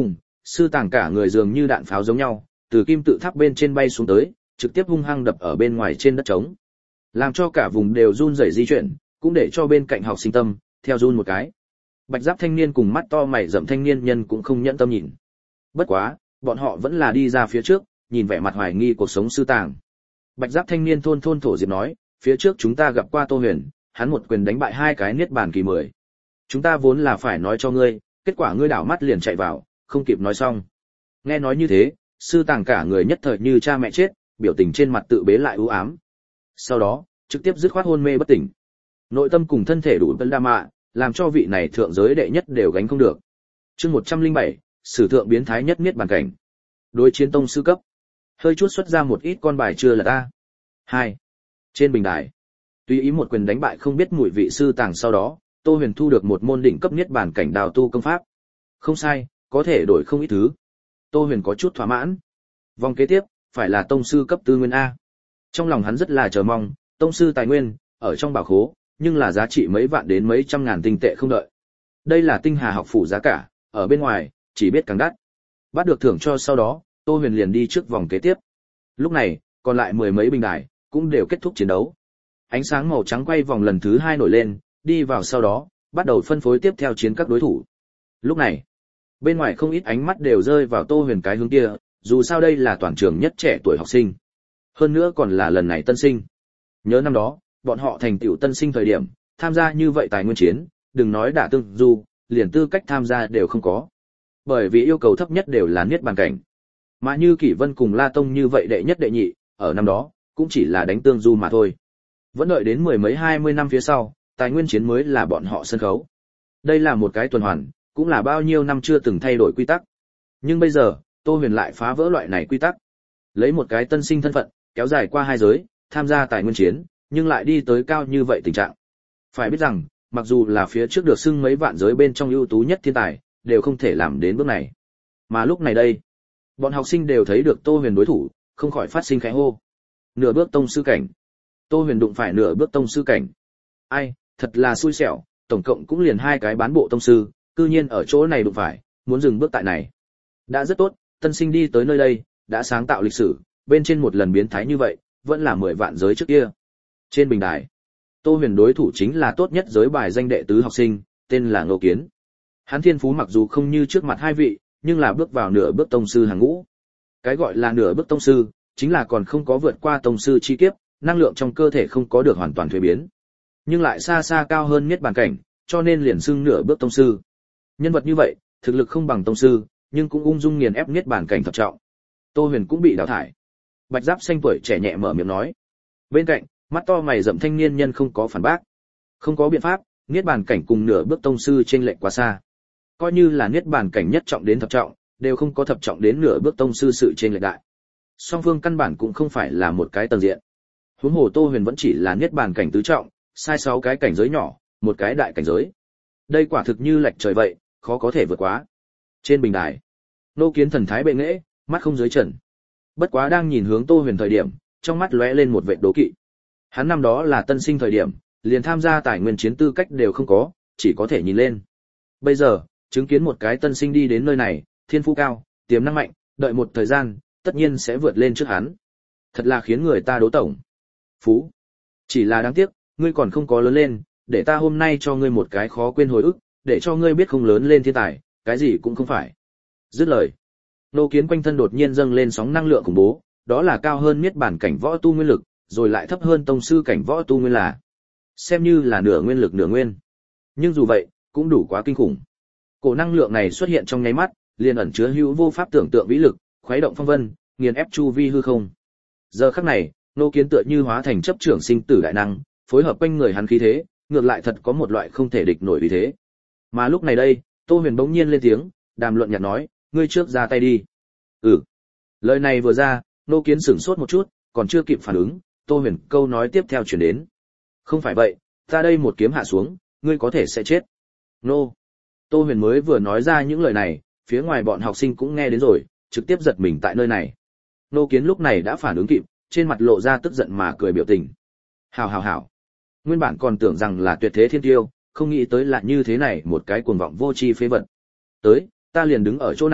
Sư Tàng cả người dường như đạn pháo giống nhau, từ kim tự tháp bên trên bay xuống tới, trực tiếp hung hăng đập ở bên ngoài trên đất trống, làm cho cả vùng đều run rẩy di chuyển, cũng để cho bên cạnh học sinh tâm theo run một cái. Bạch giáp thanh niên cùng mắt to mày rậm thanh niên nhân cũng không nhẫn tâm nhìn. Bất quá, bọn họ vẫn là đi ra phía trước, nhìn vẻ mặt hoài nghi cuộc sống Sư Tàng. Bạch giáp thanh niên thôn thôn thổ diệp nói, phía trước chúng ta gặp qua Tô Huyền, hắn một quyền đánh bại 2 cái niết bàn kỳ 10. Chúng ta vốn là phải nói cho ngươi, kết quả ngươi đảo mắt liền chạy vào, không kịp nói xong. Nghe nói như thế, Sư Tàng cả người nhất thời như cha mẹ chết, biểu tình trên mặt tự bế lại u ám. Sau đó, trực tiếp dứt khoát hôn mê bất tỉnh. Nội tâm cùng thân thể đủ tân đa mạ, làm cho vị này thượng giới đệ nhất đều gánh không được. Chương 107, sử thượng biến thái nhất niết bàn cảnh. Đối chiến tông sư cấp. Hơi chút xuất ra một ít con bài chưa là ta. 2. Trên bình đài, tùy ý một quyền đánh bại không biết mùi vị Sư Tàng sau đó, Tô Huyền thu được một môn đỉnh cấp niết bàn cảnh đào tu công pháp. Không sai, có thể đổi không ít thứ. Tô Huyền có chút thỏa mãn. Vòng kế tiếp, phải là tông sư cấp tư nguyên A. Trong lòng hắn rất là chờ mong, tông sư tài nguyên, ở trong bảo khố, nhưng là giá trị mấy vạn đến mấy trăm ngàn tinh tệ không đợi. Đây là tinh hà học phủ giá cả, ở bên ngoài, chỉ biết càng đắt. Bắt được thưởng cho sau đó, Tô Huyền liền đi trước vòng kế tiếp. Lúc này, còn lại 10 mấy bình đài, cũng đều kết thúc chiến đấu. Ánh sáng màu trắng quay vòng lần thứ 2 nổi lên, đi vào sau đó, bắt đầu phân phối tiếp theo chiến các đối thủ. Lúc này, bên ngoài không ít ánh mắt đều rơi vào Tô Huyền cái hướng kia, dù sao đây là toàn trường nhất trẻ tuổi học sinh. Hơn nữa còn là lần này tân sinh. Nhớ năm đó, bọn họ thành tựu tân sinh thời điểm, tham gia như vậy tài nguyên chiến, đừng nói đả tương du, liền tư cách tham gia đều không có. Bởi vì yêu cầu thấp nhất đều là niết bàn cảnh. Mà như Kỷ Vân cùng La Tông như vậy đệ nhất đệ nhị, ở năm đó, cũng chỉ là đánh tương du mà thôi. Vẫn đợi đến 10 mấy 20 năm phía sau, tài nguyên chiến mới là bọn họ sân khấu. Đây là một cái tuần hoàn, cũng là bao nhiêu năm chưa từng thay đổi quy tắc. Nhưng bây giờ, Tô Huyền lại phá vỡ loại này quy tắc. Lấy một cái tân sinh thân phận, kéo dài qua 2 giới, tham gia tài nguyên chiến, nhưng lại đi tới cao như vậy tình trạng. Phải biết rằng, mặc dù là phía trước được xưng mấy vạn giới bên trong ưu tú nhất thiên tài, đều không thể làm đến bước này. Mà lúc này đây, bọn học sinh đều thấy được Tô Huyền đối thủ, không khỏi phát sinh khẽ hô. Nửa bước tông sư cảnh. Tô Huyền đụng phải nửa bước tông sư cảnh. Ai, thật là xui xẻo, tổng cộng cũng liền 2 cái bán bộ tông sư, cư nhiên ở chỗ này đụng phải, muốn dừng bước tại này. Đã rất tốt, tân sinh đi tới nơi đây, đã sáng tạo lịch sử, bên trên một lần biến thái như vậy, vẫn là 10 vạn giới trước kia. Trên bình đài, Tô Huyền đối thủ chính là tốt nhất giới bài danh đệ tứ học sinh, tên là Ngô Kiến. Hắn thiên phú mặc dù không như trước mặt 2 vị, nhưng là bước vào nửa bước tông sư hàng ngũ. Cái gọi là nửa bước tông sư, chính là còn không có vượt qua tông sư chi kiếp, năng lượng trong cơ thể không có được hoàn toàn thuế biến, nhưng lại xa xa cao hơn niết bàn cảnh, cho nên liền xưng nửa bước tông sư. Nhân vật như vậy, thực lực không bằng tông sư, nhưng cũng ung dung nghiền ép niết bàn cảnh thập trọng. Tô Huyền cũng bị đào thải. Bạch giáp xanh tuổi trẻ nhẹ mở miệng nói. Bên cạnh, mắt to mày rậm thanh niên nhân không có phản bác. Không có biện pháp, niết bàn cảnh cùng nửa bước tông sư chênh lệch quá xa. Coi như là niết bàn cảnh nhất trọng đến thập trọng, đều không có thập trọng đến nửa bước tông sư sự chênh lệch đại. Song phương căn bản cũng không phải là một cái tầng diện. Huống hồ Tô Huyền vẫn chỉ là niết bàn cảnh tứ trọng, sai 6 cái cảnh giới nhỏ, một cái đại cảnh giới. Đây quả thực như lệch trời vậy, khó có thể vượt quá. Trên bình đài, Ngô Kiến thần thái bệ nghệ, mắt không dưới trần. Bất quá đang nhìn hướng Tô Huyền thời điểm, trong mắt lóe lên một vệt đố kỵ. Hắn năm đó là tân sinh thời điểm, liền tham gia tài nguyên chiến tư cách đều không có, chỉ có thể nhìn lên. Bây giờ, chứng kiến một cái tân sinh đi đến nơi này, thiên phú cao, tiềm năng mạnh, đợi một thời gian, tất nhiên sẽ vượt lên trước hắn. Thật là khiến người ta đố tổng. Phú. Chỉ là đáng tiếc, ngươi còn không có lớn lên, để ta hôm nay cho ngươi một cái khó quên hồi ức, để cho ngươi biết không lớn lên thiên tài, cái gì cũng không phải. Dứt lời, Ngô Kiến quanh thân đột nhiên dâng lên sóng năng lượng khủng bố, đó là cao hơn niết bàn cảnh võ tu nguyên lực, rồi lại thấp hơn tông sư cảnh võ tu nguyên là. Xem như là nửa nguyên lực nửa nguyên. Nhưng dù vậy, cũng đủ quá kinh khủng. Cổ năng lượng này xuất hiện trong nháy mắt, liền ẩn chứa hữu vô pháp tưởng tượng vĩ lực, khuấy động phong vân, nghiền ép chu vi hư không. Giờ khắc này, Ngô Kiến tựa như hóa thành chấp trưởng sinh tử đại năng, phối hợp quanh người hắn khí thế, ngược lại thật có một loại không thể địch nổi uy thế. Mà lúc này đây, Tô Huyền bỗng nhiên lên tiếng, đàm luận nhạt nói, ngươi trước ra tay đi. Ừ. Lời này vừa ra, Ngô Kiến sửng sốt một chút, còn chưa kịp phản ứng, Tô Huyền câu nói tiếp theo truyền đến. Không phải vậy, ta đây một kiếm hạ xuống, ngươi có thể sẽ chết. Nô. Tô Huyền mới vừa nói ra những lời này, phía ngoài bọn học sinh cũng nghe đến rồi, trực tiếp giật mình tại nơi này. Ngô Kiến lúc này đã phản ứng kịp, trên mặt lộ ra tức giận mà cười biểu tình. Hảo hảo hảo. Nguyên bản còn tưởng rằng là tuyệt thế thiên tiêu, không nghĩ tới là như thế này một cái cuồng vọng vô tri phế vật. Tới, ta liền đứng ở chỗ này,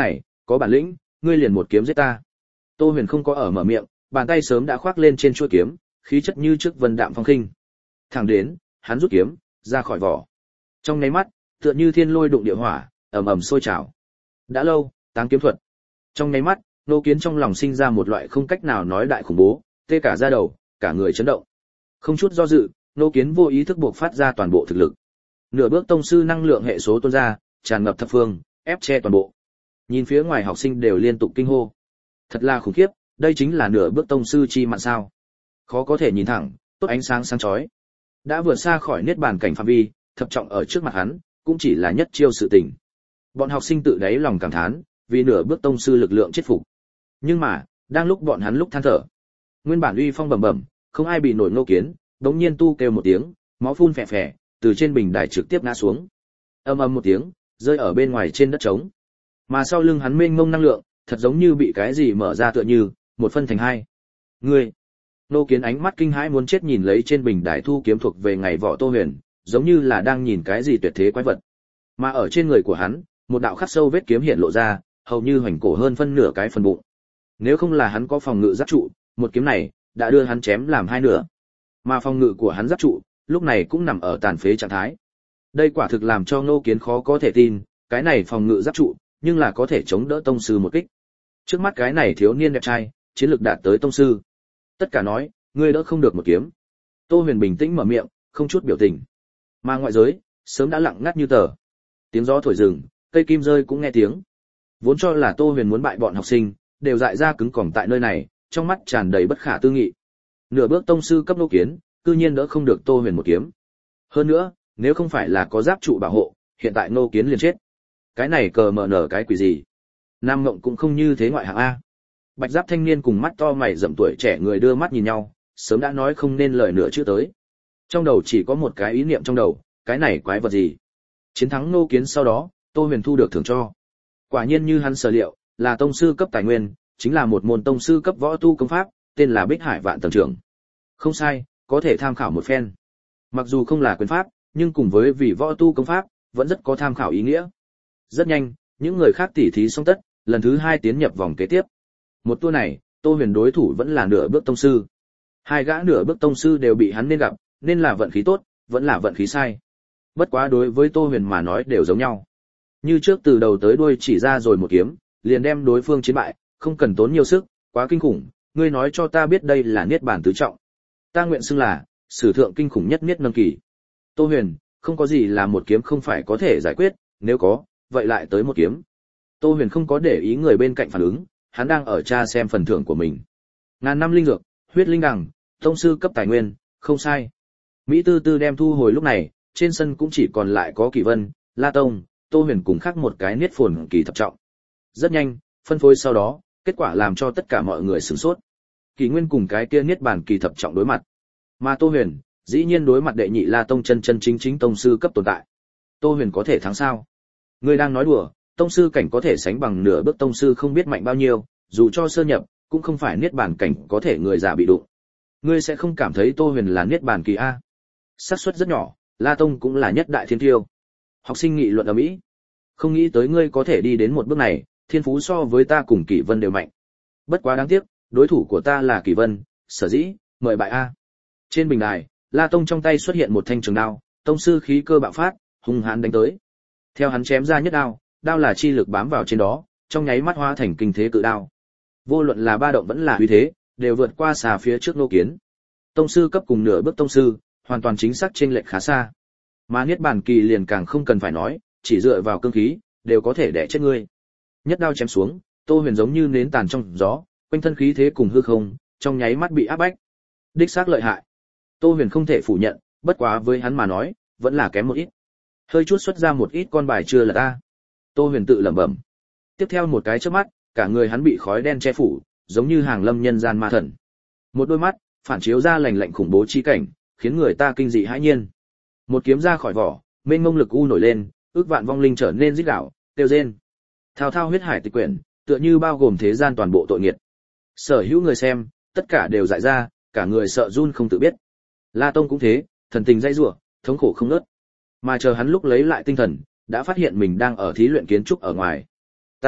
có bản lĩnh, ngươi liền một kiếm giết ta. Tô Huyền không có ở mở miệng, bàn tay sớm đã khoác lên trên chuôi kiếm, khí chất như trước vân đạm phong khinh. Thẳng đến, hắn rút kiếm ra khỏi vỏ. Trong nháy mắt, tựa như thiên lôi đụng địa hỏa, ầm ầm sôi trào. Đã lâu, táng kiếm thuật. Trong nháy mắt, Ngô Kiến trong lòng sinh ra một loại không cách nào nói đại khủng bố, tê cả da đầu, cả người chấn động. Không chút do dự, Ngô Kiến vô ý thức buộc phát ra toàn bộ thực lực. Nửa bước tông sư năng lượng hệ số tuôn ra, tràn ngập thập phương, ép che toàn bộ. Nhìn phía ngoài học sinh đều liên tục kinh hô. Thật là khủng khiếp, đây chính là nửa bước tông sư chi mạn sao? Khó có thể nhìn thẳng, tốt ánh sáng sáng chói. Đã vượt xa khỏi niết bàn cảnh phạm vi, thập trọng ở trước mặt hắn, cũng chỉ là nhất chiêu sự tình. Bọn học sinh tự đáy lòng cảm thán, vì nửa bước tông sư lực lượng chết phục. Nhưng mà, đang lúc bọn hắn lúc than thở, nguyên bản uy phong bẩm bẩm, không ai bị nổi Ngô Kiến, đống nhiên tu kêu một tiếng, máu phun phè phè, từ trên bình đài trực tiếp ngã xuống. Ầm ầm một tiếng, rơi ở bên ngoài trên đất trống. Mà sau lưng hắn mênh mông năng lượng, thật giống như bị cái gì mở ra tựa như, một phân thành hai. Ngươi! Ngô Kiến ánh mắt kinh hãi muốn chết nhìn lấy trên bình đài thu kiếm thuộc về ngày võ Tô Huyền, giống như là đang nhìn cái gì tuyệt thế quái vật. Mà ở trên người của hắn, một đạo khắc sâu vết kiếm hiện lộ ra, hầu như hoành cổ hơn phân nửa cái phần bụng. Nếu không là hắn có phòng ngự giáp trụ, một kiếm này đã đưa hắn chém làm hai nửa. Mà phòng ngự của hắn giáp trụ, lúc này cũng nằm ở tàn phế trạng thái. Đây quả thực làm cho Ngô Kiến khó có thể tin, cái này phòng ngự giáp trụ, nhưng là có thể chống đỡ tông sư một kích. Trước mắt cái này thiếu niên đẹp trai, chiến lược đạt tới tông sư. Tất cả nói, ngươi đỡ không được một kiếm. Tô Huyền bình tĩnh mở miệng, không chút biểu tình. Mà ngoại giới, sớm đã lặng ngắt như tờ. Tiếng gió thổi rừng, cây kim rơi cũng nghe tiếng. Vốn cho là Tô Huyền muốn bại bọn học sinh, đều dại ra cứng cỏng tại nơi này, trong mắt tràn đầy bất khả tư nghị. Nửa bước tông sư cấp Ngô Kiến, cư nhiên đỡ không được Tô Huyền một kiếm. Hơn nữa, nếu không phải là có giáp trụ bảo hộ, hiện tại Ngô Kiến liền chết. Cái này cờ mờ nở cái quỷ gì? Nam Ngộng cũng không như thế ngoại hạng a. Bạch giáp thanh niên cùng mắt to mày rậm tuổi trẻ người đưa mắt nhìn nhau, sớm đã nói không nên lời nữa chưa tới. Trong đầu chỉ có một cái ý niệm trong đầu, cái này quái vật gì? Chiến thắng Ngô Kiến sau đó, Tô Huyền thu được thưởng cho. Quả nhiên như hắn sở liệu, là tông sư cấp tài nguyên, chính là một môn tông sư cấp võ tu công pháp, tên là Bích Hải Vạn Tầng Trưởng. Không sai, có thể tham khảo một phen. Mặc dù không là quyền pháp, nhưng cùng với vì võ tu công pháp, vẫn rất có tham khảo ý nghĩa. Rất nhanh, những người khác tỉ thí xong tất, lần thứ 2 tiến nhập vòng kế tiếp. Một tour này, Tô Huyền đối thủ vẫn là nửa bước tông sư. Hai gã nửa bước tông sư đều bị hắn nên gặp, nên là vận khí tốt, vẫn là vận khí sai. Bất quá đối với Tô Huyền mà nói đều giống nhau. Như trước từ đầu tới đuôi chỉ ra rồi một kiếm, liền đem đối phương chiến bại, không cần tốn nhiều sức, quá kinh khủng, ngươi nói cho ta biết đây là niết bàn tứ trọng. Ta nguyện xưng là sử thượng kinh khủng nhất niết nâng kỳ. Tô Huyền, không có gì là một kiếm không phải có thể giải quyết, nếu có, vậy lại tới một kiếm. Tô Huyền không có để ý người bên cạnh phản ứng, hắn đang ở tra xem phần thưởng của mình. Ngàn năm linh dược, huyết linh đằng, tông sư cấp tài nguyên, không sai. Mỹ Tư Tư đem thu hồi lúc này, trên sân cũng chỉ còn lại có Kỳ Vân, La Tông, Tô Huyền cùng khác một cái niết phồn kỳ thập trọng. Rất nhanh, phân phối sau đó, kết quả làm cho tất cả mọi người sửng sốt. Kỳ Nguyên cùng cái kia niết bàn kỳ thập trọng đối mặt, mà Tô Huyền, dĩ nhiên đối mặt đệ nhị La Tông chân chân chính chính tông sư cấp tồn tại. Tô Huyền có thể thắng sao? Ngươi đang nói đùa, tông sư cảnh có thể sánh bằng nửa bước tông sư không biết mạnh bao nhiêu, dù cho sơ nhập, cũng không phải niết bàn cảnh có thể người già bị đụng. Ngươi sẽ không cảm thấy Tô Huyền là niết bàn kỳ a? Xác suất rất nhỏ, La Tông cũng là nhất đại thiên tiêu. Học sinh nghị luận ầm ĩ. Không nghĩ tới ngươi có thể đi đến một bước này, thiên phú so với ta cùng Kỷ Vân đều mạnh. Bất quá đáng tiếc, đối thủ của ta là Kỷ Vân, sở dĩ, mời bại a. Trên bình đài, La Tông trong tay xuất hiện một thanh trường đao, tông sư khí cơ bạo phát, hung hãn đánh tới. Theo hắn chém ra nhất đao, đao là chi lực bám vào trên đó, trong nháy mắt hóa thành kinh thế cự đao. Vô luận là ba động vẫn là uy thế, đều vượt qua xà phía trước Ngô Kiến. Tông sư cấp cùng nửa bước tông sư, hoàn toàn chính xác chênh lệch khá xa. Mà niết bàn kỳ liền càng không cần phải nói, chỉ dựa vào cương khí, đều có thể đè chết ngươi. Nhất đao chém xuống, Tô Huyền giống như nến tàn trong gió, quanh thân khí thế cùng hư không, trong nháy mắt bị áp bách. Đích xác lợi hại. Tô Huyền không thể phủ nhận, bất quá với hắn mà nói, vẫn là kém một ít. Hơi chút xuất ra một ít con bài chưa là ta. Tô Huyền tự lẩm bẩm. Tiếp theo một cái chớp mắt, cả người hắn bị khói đen che phủ, giống như hàng lâm nhân gian ma thần. Một đôi mắt phản chiếu ra lạnh lạnh khủng bố chi cảnh, khiến người ta kinh dị hãi nhiên. Một kiếm ra khỏi vỏ, mênh mông lực u nổi lên, ước vạn vong linh trở nên rít gào, kêu rên. Thao thao huyết hải tịch quyển, tựa như bao gồm thế gian toàn bộ tội nghiệt. Sở hữu người xem, tất cả đều dại ra, cả người sợ run không tự biết. La Tông cũng thế, thần tình dãy rủa, thống khổ không ngớt. Mà chờ hắn lúc lấy lại tinh thần, đã phát hiện mình đang ở thí luyện kiến trúc ở ngoài. Ta,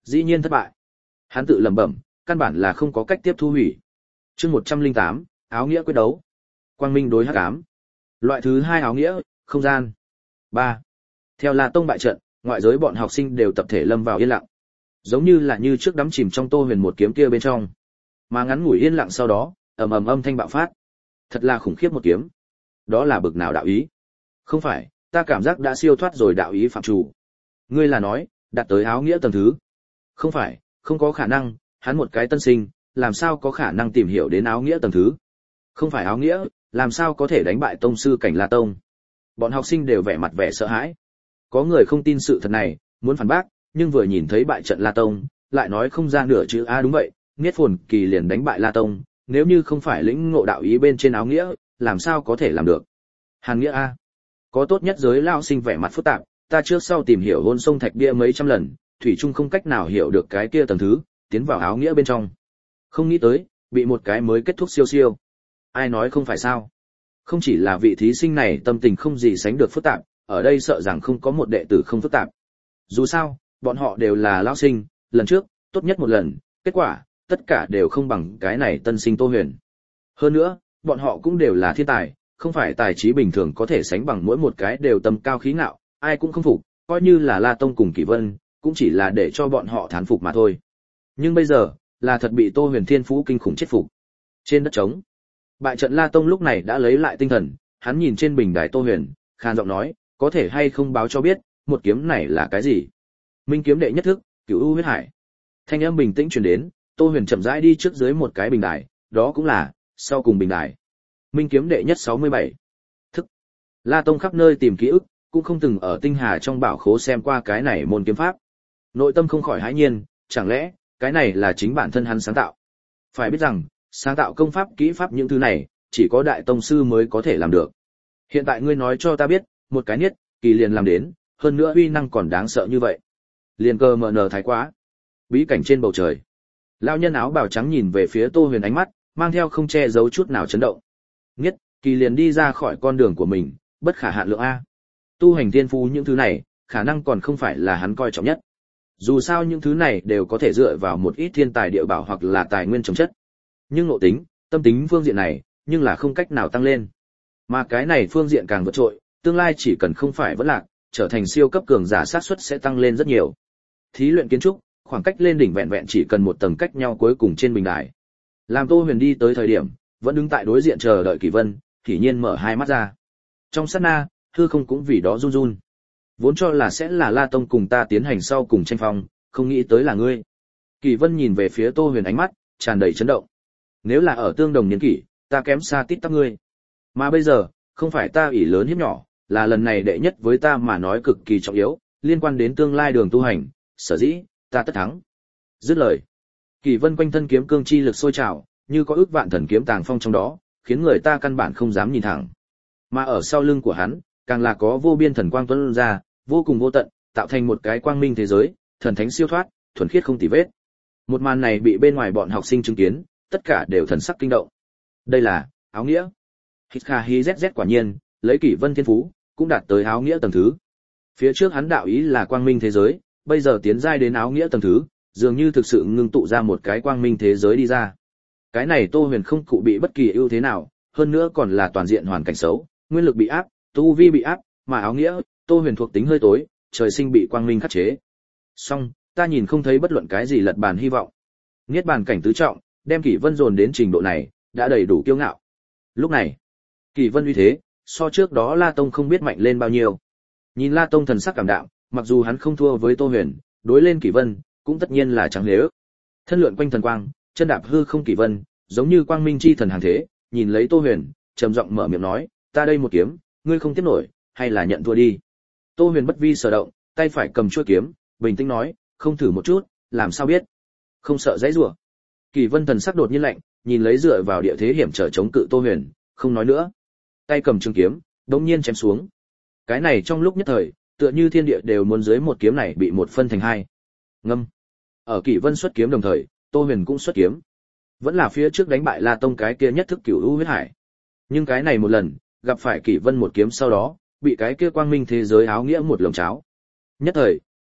Dĩ nhiên thất bại. Hắn tự lẩm bẩm, căn bản là không có cách tiếp thu hủy. Chương 108, áo nghĩa quyết đấu. Quang minh đối hắc ám. Loại thứ 2 áo nghĩa, không gian. 3. Theo La Tông bại trận, ngoại giới bọn học sinh đều tập thể lâm vào yên lặng. Giống như là như trước đắm chìm trong Tô Huyền một kiếm kia bên trong. Mà ngắn ngủi yên lặng sau đó, ầm ầm âm thanh bạo phát. Thật là khủng khiếp một kiếm. Đó là bực nào đạo ý? Không phải, ta cảm giác đã siêu thoát rồi đạo ý phạm chủ. Ngươi là nói, đạt tới áo nghĩa tầng thứ? Không phải, không có khả năng, hắn một cái tân sinh, làm sao có khả năng tìm hiểu đến áo nghĩa tầng thứ? Không phải áo nghĩa, làm sao có thể đánh bại tông sư cảnh La Tông? Bọn học sinh đều vẻ mặt vẻ sợ hãi. Có người không tin sự thật này, muốn phản bác, nhưng vừa nhìn thấy bại trận La Tông, lại nói không ra nửa chữ a đúng vậy, Niết Phồn Kỳ liền đánh bại La Tông, nếu như không phải lĩnh ngộ đạo ý bên trên áo nghĩa, làm sao có thể làm được? Hàn nghĩa a, có tốt nhất giới lao sinh vẻ mặt phức tạp, ta trước sau tìm hiểu Hôn Sông Thạch Bia mấy trăm lần, thủy chung không cách nào hiểu được cái kia tầng thứ, tiến vào áo nghĩa bên trong. Không nghĩ tới, bị một cái mới kết thúc siêu siêu. Ai nói không phải sao? Không chỉ là vị thí sinh này tâm tình không gì sánh được phức tạp, ở đây sợ rằng không có một đệ tử không phức tạp. Dù sao, bọn họ đều là lao sinh, lần trước, tốt nhất một lần, kết quả, tất cả đều không bằng cái này tân sinh Tô Huyền. Hơn nữa, bọn họ cũng đều là thiên tài, không phải tài trí bình thường có thể sánh bằng mỗi một cái đều tầm cao khí ngạo, ai cũng không phục, coi như là La Tông cùng Kỷ Vân, cũng chỉ là để cho bọn họ thán phục mà thôi. Nhưng bây giờ, là thật bị Tô Huyền thiên phú kinh khủng chết phục. Trên đất trống, bại trận La Tông lúc này đã lấy lại tinh thần, hắn nhìn trên bình đài Tô Huyền, khan giọng nói, có thể hay không báo cho biết, một kiếm này là cái gì? Minh kiếm đệ nhất thức, Cửu U huyết hải. Thanh âm bình tĩnh truyền đến, Tô Huyền chậm rãi đi trước dưới một cái bình đài, đó cũng là sau cùng bình đài. Minh kiếm đệ nhất 67 thức. La Tông khắp nơi tìm ký ức, cũng không từng ở tinh hà trong bảo khố xem qua cái này môn kiếm pháp. Nội tâm không khỏi hãi nhiên, chẳng lẽ cái này là chính bản thân hắn sáng tạo? Phải biết rằng, sáng tạo công pháp kỹ pháp những thứ này, chỉ có đại tông sư mới có thể làm được. Hiện tại ngươi nói cho ta biết, một cái Niết Kỳ liền làm đến, hơn nữa uy năng còn đáng sợ như vậy. Liền cơ mờ nờ thái quá. Bí cảnh trên bầu trời. Lão nhân áo bào trắng nhìn về phía Tô Huyền, ánh mắt mang theo không che giấu chút nào chấn động. Niết Kỳ liền đi ra khỏi con đường của mình, bất khả hạn lượng a. Tu hành thiên phú những thứ này, khả năng còn không phải là hắn coi trọng nhất. Dù sao những thứ này đều có thể dựa vào một ít thiên tài địa bảo hoặc là tài nguyên trồng chất. Nhưng nội tính, tâm tính phương diện này, nhưng là không cách nào tăng lên. Mà cái này phương diện càng vượt trội, tương lai chỉ cần không phải vẫn lạc, trở thành siêu cấp cường giả xác suất sẽ tăng lên rất nhiều. Thí luyện kiến trúc, khoảng cách lên đỉnh vẹn vẹn chỉ cần một tầng cách nhau cuối cùng trên bình đài. Làm Tô Huyền đi tới thời điểm, vẫn đứng tại đối diện chờ đợi Kỷ Vân, Kỷ Nhiên mở hai mắt ra. Trong sát na, hư không cũng vì đó run run. Vốn cho là sẽ là La Tông cùng ta tiến hành sau cùng tranh phong, không nghĩ tới là ngươi. Kỷ Vân nhìn về phía Tô Huyền, ánh mắt tràn đầy chấn động. Nếu là ở tương đồng niên kỷ, ta kém xa tít tắp ngươi. Mà bây giờ, không phải ta ỷ lớn hiếp nhỏ, là lần này đệ nhất với ta mà nói cực kỳ trọng yếu, liên quan đến tương lai đường tu hành, sở dĩ ta tất thắng. Dứt lời, Kỷ Vân quanh thân kiếm cương chi lực sôi trào, như có ước vạn thần kiếm tàng phong trong đó, khiến người ta căn bản không dám nhìn thẳng. Mà ở sau lưng của hắn, càng là có vô biên thần quang tuôn ra, vô cùng vô tận, tạo thành một cái quang minh thế giới, thần thánh siêu thoát, thuần khiết không tì vết. Một màn này bị bên ngoài bọn học sinh chứng kiến, tất cả đều thần sắc kinh động. Đây là áo nghĩa. Hít kha hi zz quả nhiên, lấy Kỷ Vân thiên phú, cũng đạt tới áo nghĩa tầng thứ. Phía trước hắn đạo ý là quang minh thế giới, bây giờ tiến giai đến áo nghĩa tầng thứ, dường như thực sự ngưng tụ ra một cái quang minh thế giới đi ra. Cái này Tô Huyền không cụ bị bất kỳ ưu thế nào, hơn nữa còn là toàn diện hoàn cảnh xấu, nguyên lực bị áp, tu vi bị áp, mà áo nghĩa, Tô Huyền thuộc tính hơi tối, trời sinh bị quang minh khắc chế. Song, ta nhìn không thấy bất luận cái gì lật bàn hy vọng. Niết bàn cảnh tứ trọng, đem Kỷ Vân dồn đến trình độ này, đã đầy đủ kiêu ngạo. Lúc này, Kỷ Vân uy thế, so trước đó La Tông không biết mạnh lên bao nhiêu. Nhìn La Tông thần sắc cảm đạm, mặc dù hắn không thua với Tô Huyền, đối lên Kỷ Vân, cũng tất nhiên là chẳng nếu. Thân lượn quanh thần quang, chân đạp hư không Kỷ Vân, giống như quang minh chi thần hàng thế, nhìn lấy Tô Huyền, trầm giọng mở miệng nói, ta đây một kiếm, ngươi không tiếp nổi, hay là nhận thua đi. Tô Huyền bất vi sở động, tay phải cầm chuôi kiếm, bình tĩnh nói, không thử một chút, làm sao biết? Không sợ dãy rủa. Kỷ Vân thần sắc đột nhiên lạnh, nhìn lấy dựa vào địa thế hiểm trở chống cự Tô Huyền, không nói nữa. Tay cầm trường kiếm, đột nhiên chém xuống. Cái này trong lúc nhất thời, tựa như thiên địa đều muốn dưới một kiếm này bị một phân thành hai. Ngâm. Ở Kỷ Vân xuất kiếm đồng thời, Tô Huyền cũng xuất kiếm. Vẫn là phía trước đánh bại La Tông cái kia nhất thức Cửu U huyết hải. Nhưng cái này một lần, gặp phải Kỷ Vân một kiếm sau đó, bị cái kia quang minh thế giới áo nghĩa một lồng cháo. Nhất thời,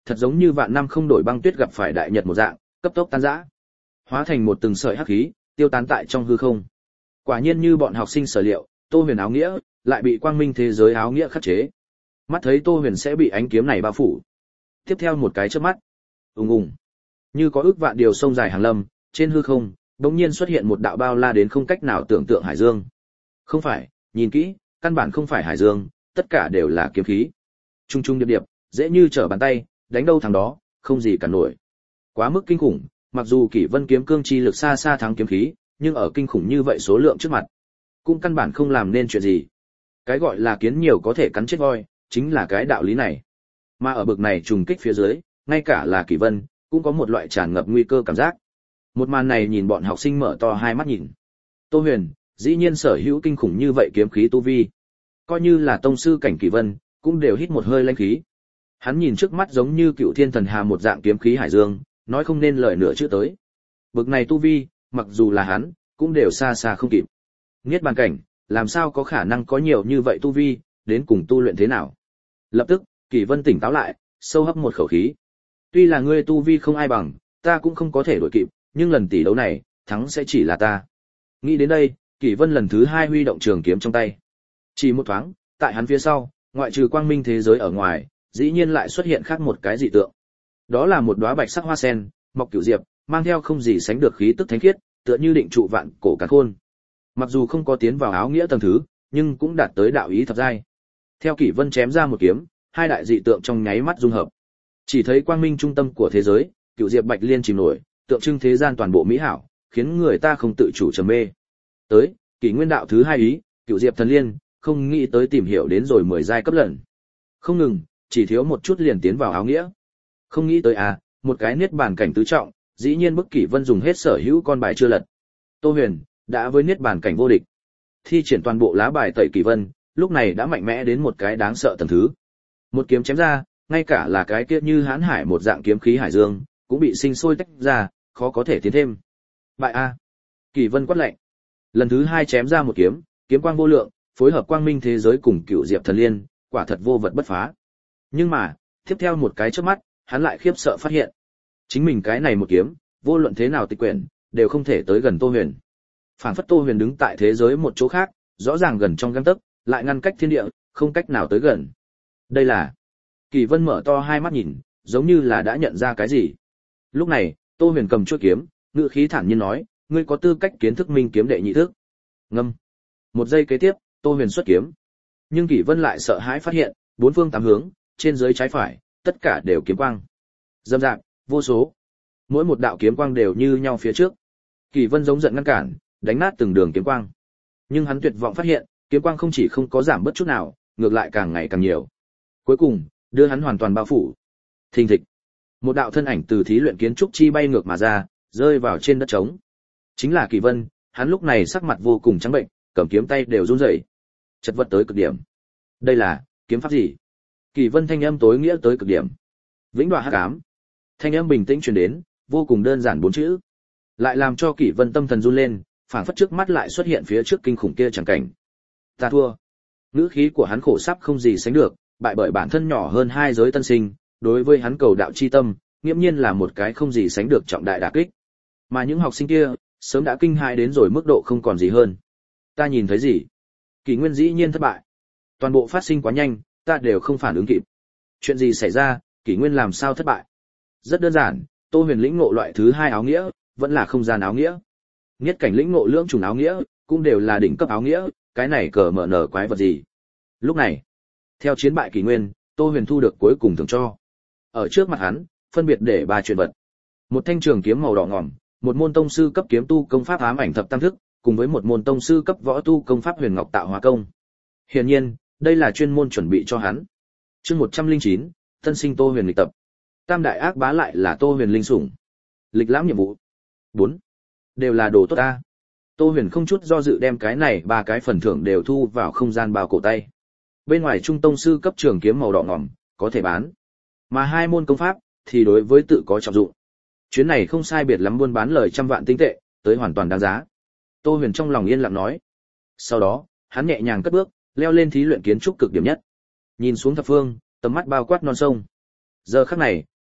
thật giống như vạn năm không đổi băng tuyết gặp phải đại nhật một dạng, cấp tốc tan rã, hóa thành một từng sợi hắc khí, tiêu tán tại trong hư không. Quả nhiên như bọn học sinh sở liệu, Tô Huyền áo nghĩa lại bị quang minh thế giới áo nghĩa khắc chế. Mắt thấy Tô Huyền sẽ bị ánh kiếm này bao phủ. Tiếp theo một cái chớp mắt, ùng ùng, như có ước vạn điều sông dài hàng lâm, trên hư không bỗng nhiên xuất hiện một đạo bao la đến không cách nào tưởng tượng hải dương. Không phải, nhìn kỹ, căn bản không phải hải dương, tất cả đều là kiếm khí. Trung trung điệp điệp, dễ như trở bàn tay, đánh đâu thằng đó, không gì cản nổi. Quá mức kinh khủng, mặc dù Kỷ Vân kiếm cương chi lực xa xa thắng kiếm khí, nhưng ở kinh khủng như vậy số lượng trước mặt, cũng căn bản không làm nên chuyện gì. Cái gọi là kiến nhiều có thể cắn chết voi, chính là cái đạo lý này. Mà ở bực này trùng kích phía dưới, ngay cả là Kỷ Vân, cũng có một loại tràn ngập nguy cơ cảm giác. Một màn này nhìn bọn học sinh mở to hai mắt nhìn. Tô Huyền, dĩ nhiên sở hữu kinh khủng như vậy kiếm khí tu vi. Coi như là tông sư cảnh Kỷ Vân, cũng đều hít một hơi lãnh khí. Hắn nhìn trước mắt giống như cựu thiên thần hà một dạng kiếm khí hải dương, nói không nên lời nữa chữ tới. Bực này tu vi, mặc dù là hắn, cũng đều xa xa không kịp. Niết bàn cảnh, làm sao có khả năng có nhiều như vậy tu vi, đến cùng tu luyện thế nào? Lập tức, Kỷ Vân tỉnh táo lại, sâu hấp một khẩu khí. Tuy là ngươi tu vi không ai bằng, ta cũng không có thể đuổi kịp, nhưng lần tỷ đấu này, thắng sẽ chỉ là ta. Nghĩ đến đây, Kỷ Vân lần thứ hai huy động trường kiếm trong tay. Chỉ một thoáng, tại hắn phía sau, ngoại trừ quang minh thế giới ở ngoài, dĩ nhiên lại xuất hiện khác một cái dị tượng. Đó là một đóa bạch sắc hoa sen, mọc cửu diệp, mang theo không gì sánh được khí tức thánh khiết, tựa như định trụ vạn cổ càn khôn. Mặc dù không có tiến vào áo nghĩa tầng thứ, nhưng cũng đạt tới đạo ý thập giai. Theo Kỷ Vân chém ra một kiếm, hai đại dị tượng trong nháy mắt dung hợp. Chỉ thấy quang minh trung tâm của thế giới, cửu diệp bạch liên chìm nổi, tượng trưng thế gian toàn bộ mỹ hảo, khiến người ta không tự chủ trầm mê. Tới, Kỷ Nguyên đạo thứ hai ý, cửu diệp thần liên, không nghĩ tới tìm hiểu đến rồi 10 giai cấp lần. Không ngừng, chỉ thiếu một chút liền tiến vào áo nghĩa. Không nghĩ tới à, một cái niết bàn cảnh tứ trọng, dĩ nhiên bức Kỷ Vân dùng hết sở hữu con bài chưa lật. Tô Huyền đã với niết bàn cảnh vô địch, thi triển toàn bộ lá bài tẩy Kỷ Vân, lúc này đã mạnh mẽ đến một cái đáng sợ tầng thứ. Một kiếm chém ra, ngay cả là cái kia như hãn hải một dạng kiếm khí hải dương, cũng bị sinh sôi tách ra, khó có thể tiến thêm. Bại a! Kỷ Vân quát lạnh. Lần thứ hai chém ra một kiếm, kiếm quang vô lượng, phối hợp quang minh thế giới cùng cựu diệp thần liên, quả thật vô vật bất phá. Nhưng mà, tiếp theo một cái chớp mắt, hắn lại khiếp sợ phát hiện, chính mình cái này một kiếm, vô luận thế nào tịch quyển, đều không thể tới gần Tô Huyền. Phảng phất Tô Huyền đứng tại thế giới một chỗ khác, rõ ràng gần trong gang tấc, lại ngăn cách thiên địa, không cách nào tới gần. Đây là... Kỷ Vân mở to hai mắt nhìn, giống như là đã nhận ra cái gì. Lúc này, Tô Huyền cầm chuôi kiếm, ngữ khí thản nhiên nói, ngươi có tư cách kiến thức minh kiếm đệ nhị thức. Ngâm. Một giây kế tiếp, Tô Huyền xuất kiếm. Nhưng Kỷ Vân lại sợ hãi phát hiện, bốn phương tám hướng, trên dưới trái phải, tất cả đều kiếm quang. Dâm dạp, vô số. Mỗi một đạo kiếm quang đều như nhau phía trước. Kỷ Vân giống giận ngăn cản, đánh nát từng đường kiếm quang. Nhưng hắn tuyệt vọng phát hiện, kiếm quang không chỉ không có giảm bớt chút nào, ngược lại càng ngày càng nhiều. Cuối cùng, đưa hắn hoàn toàn bao phủ. Thình thịch. Một đạo thân ảnh từ thí luyện kiến trúc chi bay ngược mà ra, rơi vào trên đất trống. Chính là Kỷ Vân, hắn lúc này sắc mặt vô cùng trắng bệnh, cầm kiếm tay đều run rẩy, chật vật tới cực điểm. Đây là kiếm pháp gì? Kỷ Vân thanh âm tối nghĩa tới cực điểm. Vĩnh đoạ hắc ám. Thanh âm bình tĩnh truyền đến, vô cùng đơn giản bốn chữ, lại làm cho Kỷ Vân tâm thần run lên, phảng phất trước mắt lại xuất hiện phía trước kinh khủng kia chẳng cảnh. Ta thua. Ngữ khí của hắn khổ sắp không gì sánh được, bại bởi bản thân nhỏ hơn hai giới tân sinh, đối với hắn cầu đạo chi tâm, nghiễm nhiên là một cái không gì sánh được trọng đại đả kích. Mà những học sinh kia, sớm đã kinh hãi đến rồi mức độ không còn gì hơn. Ta nhìn thấy gì? Kỷ Nguyên dĩ nhiên thất bại. Toàn bộ phát sinh quá nhanh, ta đều không phản ứng kịp. Chuyện gì xảy ra, Kỷ Nguyên làm sao thất bại? Rất đơn giản, Tô Huyền lĩnh ngộ loại thứ hai áo nghĩa, vẫn là không gian áo nghĩa. Nhất cảnh lĩnh ngộ lưỡng trùng áo nghĩa, cũng đều là đỉnh cấp áo nghĩa, cái này cờ mở nở quái vật gì? Lúc này, theo chiến bại Kỷ Nguyên, Tô Huyền thu được cuối cùng thưởng cho. Ở trước mặt hắn, phân biệt để ba chuyện vật. Một thanh trường kiếm màu đỏ ngòm, một môn tông sư cấp kiếm tu công pháp ám ảnh thập tam thức, cùng với một môn tông sư cấp võ tu công pháp huyền ngọc tạo hóa công. Hiển nhiên, đây là chuyên môn chuẩn bị cho hắn. Chương 109, tân sinh Tô Huyền lịch tập. Tam đại ác bá lại là Tô Huyền linh sủng. Lịch lãm nhiệm vụ 4. Đều là đồ tốt ta. Tô Huyền không chút do dự đem cái này ba cái phần thưởng đều thu vào không gian bao cổ tay. Bên ngoài trung tông sư cấp trường kiếm màu đỏ ngòm, có thể bán. Mà hai môn công pháp thì đối với tự có trọng dụng. Chuyến này không sai biệt lắm buôn bán lời trăm vạn tinh tệ, tới hoàn toàn đáng giá. Tô Huyền trong lòng yên lặng nói. Sau đó, hắn nhẹ nhàng cất bước, leo lên thí luyện kiến trúc cực điểm nhất. Nhìn xuống thập phương, tầm mắt bao quát non sông. Giờ khắc này,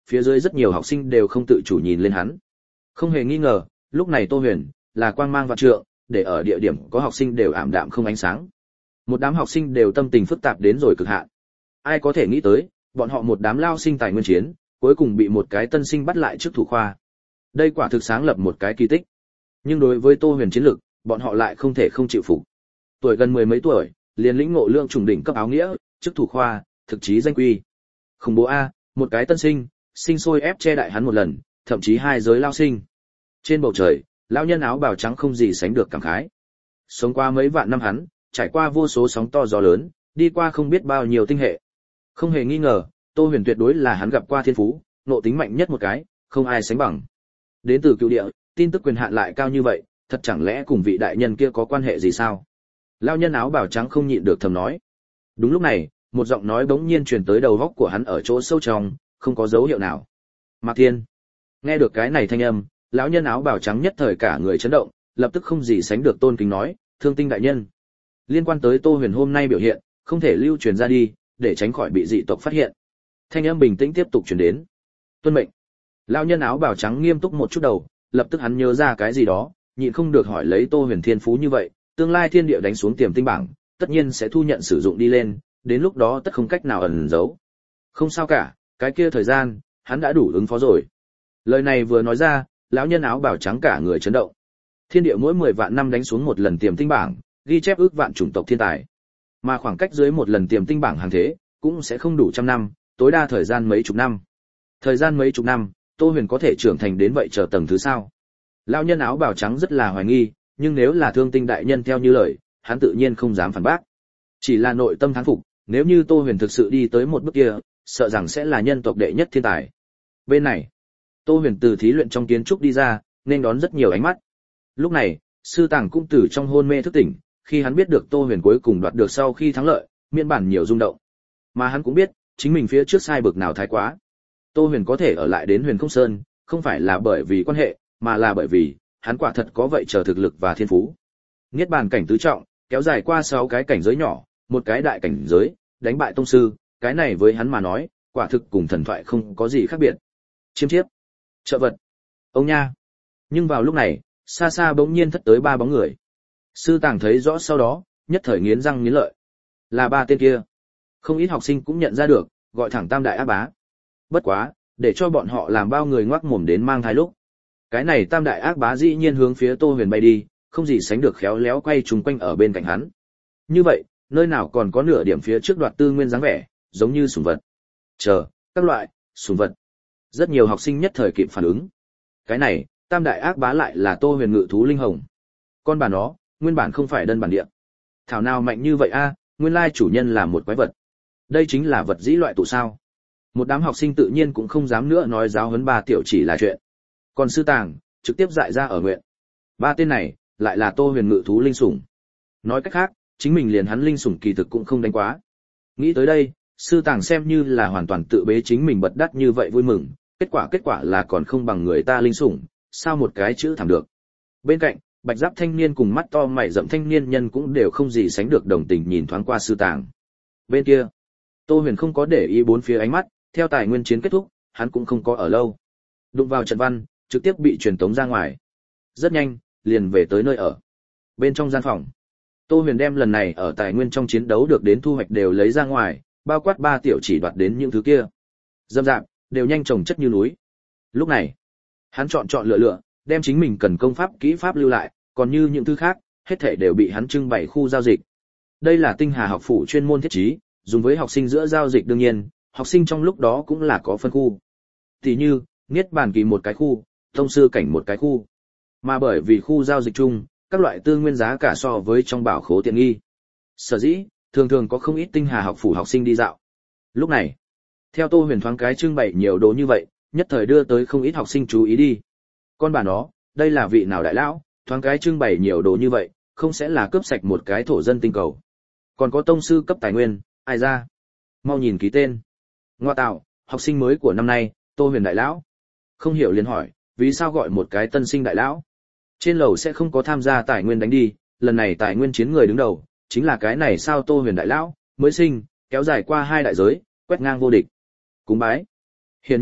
phía dưới rất nhiều học sinh đều không tự chủ nhìn lên hắn. Không hề nghi ngờ, lúc này Tô Huyền là quang mang vạn trượng, để ở địa điểm có học sinh đều ảm đạm không ánh sáng. Một đám học sinh đều tâm tình phức tạp đến rồi cực hạn. Ai có thể nghĩ tới, bọn họ một đám lao sinh tài nguyên chiến, cuối cùng bị một cái tân sinh bắt lại trước thủ khoa. Đây quả thực sáng lập một cái kỳ tích. Nhưng đối với Tô Huyền chiến lực, bọn họ lại không thể không chịu phục. Tuổi gần mười mấy tuổi, liền lĩnh ngộ lượng trùng đỉnh cấp áo nghĩa, trước thủ khoa, thực chí danh quy. Khủng bố a, một cái tân sinh, sinh sôi ép che đại hắn một lần, thậm chí hai giới lao sinh. Trên bầu trời, lão nhân áo bào trắng không gì sánh được cảm khái. Sống qua mấy vạn năm hắn, trải qua vô số sóng to gió lớn, đi qua không biết bao nhiêu tinh hệ. Không hề nghi ngờ, Tô Huyền tuyệt đối là hắn gặp qua thiên phú, nộ tính mạnh nhất một cái, không ai sánh bằng. Đến từ cựu địa, tin tức quyền hạn lại cao như vậy, thật chẳng lẽ cùng vị đại nhân kia có quan hệ gì sao? Lão nhân áo bào trắng không nhịn được thầm nói. Đúng lúc này, một giọng nói bỗng nhiên truyền tới đầu óc của hắn ở chỗ sâu trong, không có dấu hiệu nào. Mạc Thiên. Nghe được cái này thanh âm, lão nhân áo bào trắng nhất thời cả người chấn động, lập tức không gì sánh được tôn kính nói, Thương Tinh đại nhân. Liên quan tới Tô Huyền hôm nay biểu hiện, không thể lưu truyền ra đi, để tránh khỏi bị dị tộc phát hiện. Thanh âm bình tĩnh tiếp tục truyền đến. Tuân mệnh. Lão nhân áo bào trắng nghiêm túc một chút đầu, lập tức hắn nhớ ra cái gì đó, nhịn không được hỏi lấy Tô Huyền thiên phú như vậy, tương lai thiên địa đánh xuống tiềm tinh bảng, tất nhiên sẽ thu nhận sử dụng đi lên, đến lúc đó tất không cách nào ẩn giấu. Không sao cả, cái kia thời gian, hắn đã đủ ứng phó rồi. Lời này vừa nói ra, lão nhân áo bào trắng cả người chấn động. Thiên địa mỗi 10 vạn năm đánh xuống một lần tiềm tinh bảng, ghi chép ước vạn chủng tộc thiên tài. Mà khoảng cách dưới một lần tiềm tinh bảng hàng thế, cũng sẽ không đủ trăm năm, tối đa thời gian mấy chục năm. Thời gian mấy chục năm, Tô Huyền có thể trưởng thành đến vậy chờ tầng thứ sao? Lão nhân áo bào trắng rất là hoài nghi, nhưng nếu là Thương Tinh đại nhân theo như lời, hắn tự nhiên không dám phản bác. Chỉ là nội tâm thán phục, nếu như Tô Huyền thực sự đi tới một bước kia, sợ rằng sẽ là nhân tộc đệ nhất thiên tài. Bên này, Tô Huyền từ thí luyện trong kiến trúc đi ra, nên đón rất nhiều ánh mắt. Lúc này, Sư Tàng cũng từ trong hôn mê thức tỉnh, khi hắn biết được Tô Huyền cuối cùng đoạt được sau khi thắng lợi, miễn bản nhiều rung động. Mà hắn cũng biết, chính mình phía trước sai bực nào thái quá. Tô Huyền có thể ở lại đến Huyền Không Sơn, không phải là bởi vì quan hệ, mà là bởi vì hắn quả thật có vậy chờ thực lực và thiên phú. Niết bàn cảnh tứ trọng, kéo dài qua 6 cái cảnh giới nhỏ, một cái đại cảnh giới, đánh bại tông sư, cái này với hắn mà nói, quả thực cùng thần thoại không có gì khác biệt. Chiêm chiếp, trợ vật, ông nha. Nhưng vào lúc này, xa xa bỗng nhiên thất tới 3 bóng người. Sư Tàng thấy rõ sau đó, nhất thời nghiến răng nghiến lợi. Là 3 tên kia. Không ít học sinh cũng nhận ra được, gọi thẳng Tam đại ác bá. Bất quá, để cho bọn họ làm bao người ngoác mồm đến mang thai lúc. Cái này Tam đại ác bá dĩ nhiên hướng phía Tô Huyền bay đi, không gì sánh được khéo léo quay trùng quanh ở bên cạnh hắn. Như vậy, nơi nào còn có nửa điểm phía trước đoạt tư nguyên dáng vẻ, giống như sủng vật. Chờ, các loại, sủng vật. Rất nhiều học sinh nhất thời kịp phản ứng. Cái này, Tam đại ác bá lại là Tô Huyền ngự thú linh hồng. Con bà nó, nguyên bản không phải đơn bản địa. Thảo nào mạnh như vậy a, nguyên lai chủ nhân là một quái vật. Đây chính là vật dĩ loại tụ sao? Một đám học sinh tự nhiên cũng không dám nữa nói giáo huấn 3 tiểu chỉ là chuyện. Còn Sư Tàng, trực tiếp dại ra ở nguyện. 3 tên này, lại là Tô Huyền ngự thú linh sủng. Nói cách khác, chính mình liền hắn linh sủng kỳ thực cũng không đánh quá. Nghĩ tới đây, Sư Tàng xem như là hoàn toàn tự bế chính mình bật đắt như vậy vui mừng, kết quả là còn không bằng người ta linh sủng, sao một cái chữ thảm được. Bên cạnh, bạch giáp thanh niên cùng mắt to mày rậm thanh niên nhân cũng đều không gì sánh được đồng tình nhìn thoáng qua Sư Tàng. Bên kia, Tô Huyền không có để ý bốn phía ánh mắt, theo tài nguyên chiến kết thúc, hắn cũng không có ở lâu. Đụng vào trận văn, trực tiếp bị truyền tống ra ngoài. Rất nhanh, liền về tới nơi ở. Bên trong gian phòng, Tô Huyền đem lần này ở tài nguyên trong chiến đấu được đến thu hoạch đều lấy ra ngoài, bao quát 3 tiểu chỉ đoạt đến những thứ kia. Dâm dạp, đều nhanh chồng chất như núi. Lúc này, hắn chọn lựa, đem chính mình cần công pháp kỹ pháp lưu lại, còn như những thứ khác, hết thảy đều bị hắn trưng bày khu giao dịch. Đây là Tinh Hà học phủ chuyên môn thiết trí, dùng với học sinh giữa giao dịch đương nhiên, học sinh trong lúc đó cũng là có phân khu. Tỷ như, Niết bàn kỳ một cái khu, tông sư cảnh một cái khu. Mà bởi vì khu giao dịch chung, các loại tư nguyên giá cả so với trong bảo khố tiện nghi. Sở dĩ, thường có không ít Tinh Hà học phủ học sinh đi dạo. Lúc này, theo Tô Huyền thoáng cái trưng bày nhiều đồ như vậy, nhất thời đưa tới không ít học sinh chú ý đi. Con bà nó, đây là vị nào đại lão, thoáng cái trưng bày nhiều đồ như vậy, không sẽ là cướp sạch một cái thổ dân tinh cầu. Còn có tông sư cấp tài nguyên, ai ra? Mau nhìn ký tên. Ngoa tạo, học sinh mới của năm nay, Tô Huyền đại lão. Không hiểu liền hỏi, vì sao gọi một cái tân sinh đại lão? Trên lầu sẽ không có tham gia tài nguyên đánh đi, lần này tài nguyên chiến người đứng đầu, chính là cái này sao Tô Huyền đại lão, mới sinh, kéo dài qua 2 đại giới, quét ngang vô địch. Cúng bái. Hiển nhiên,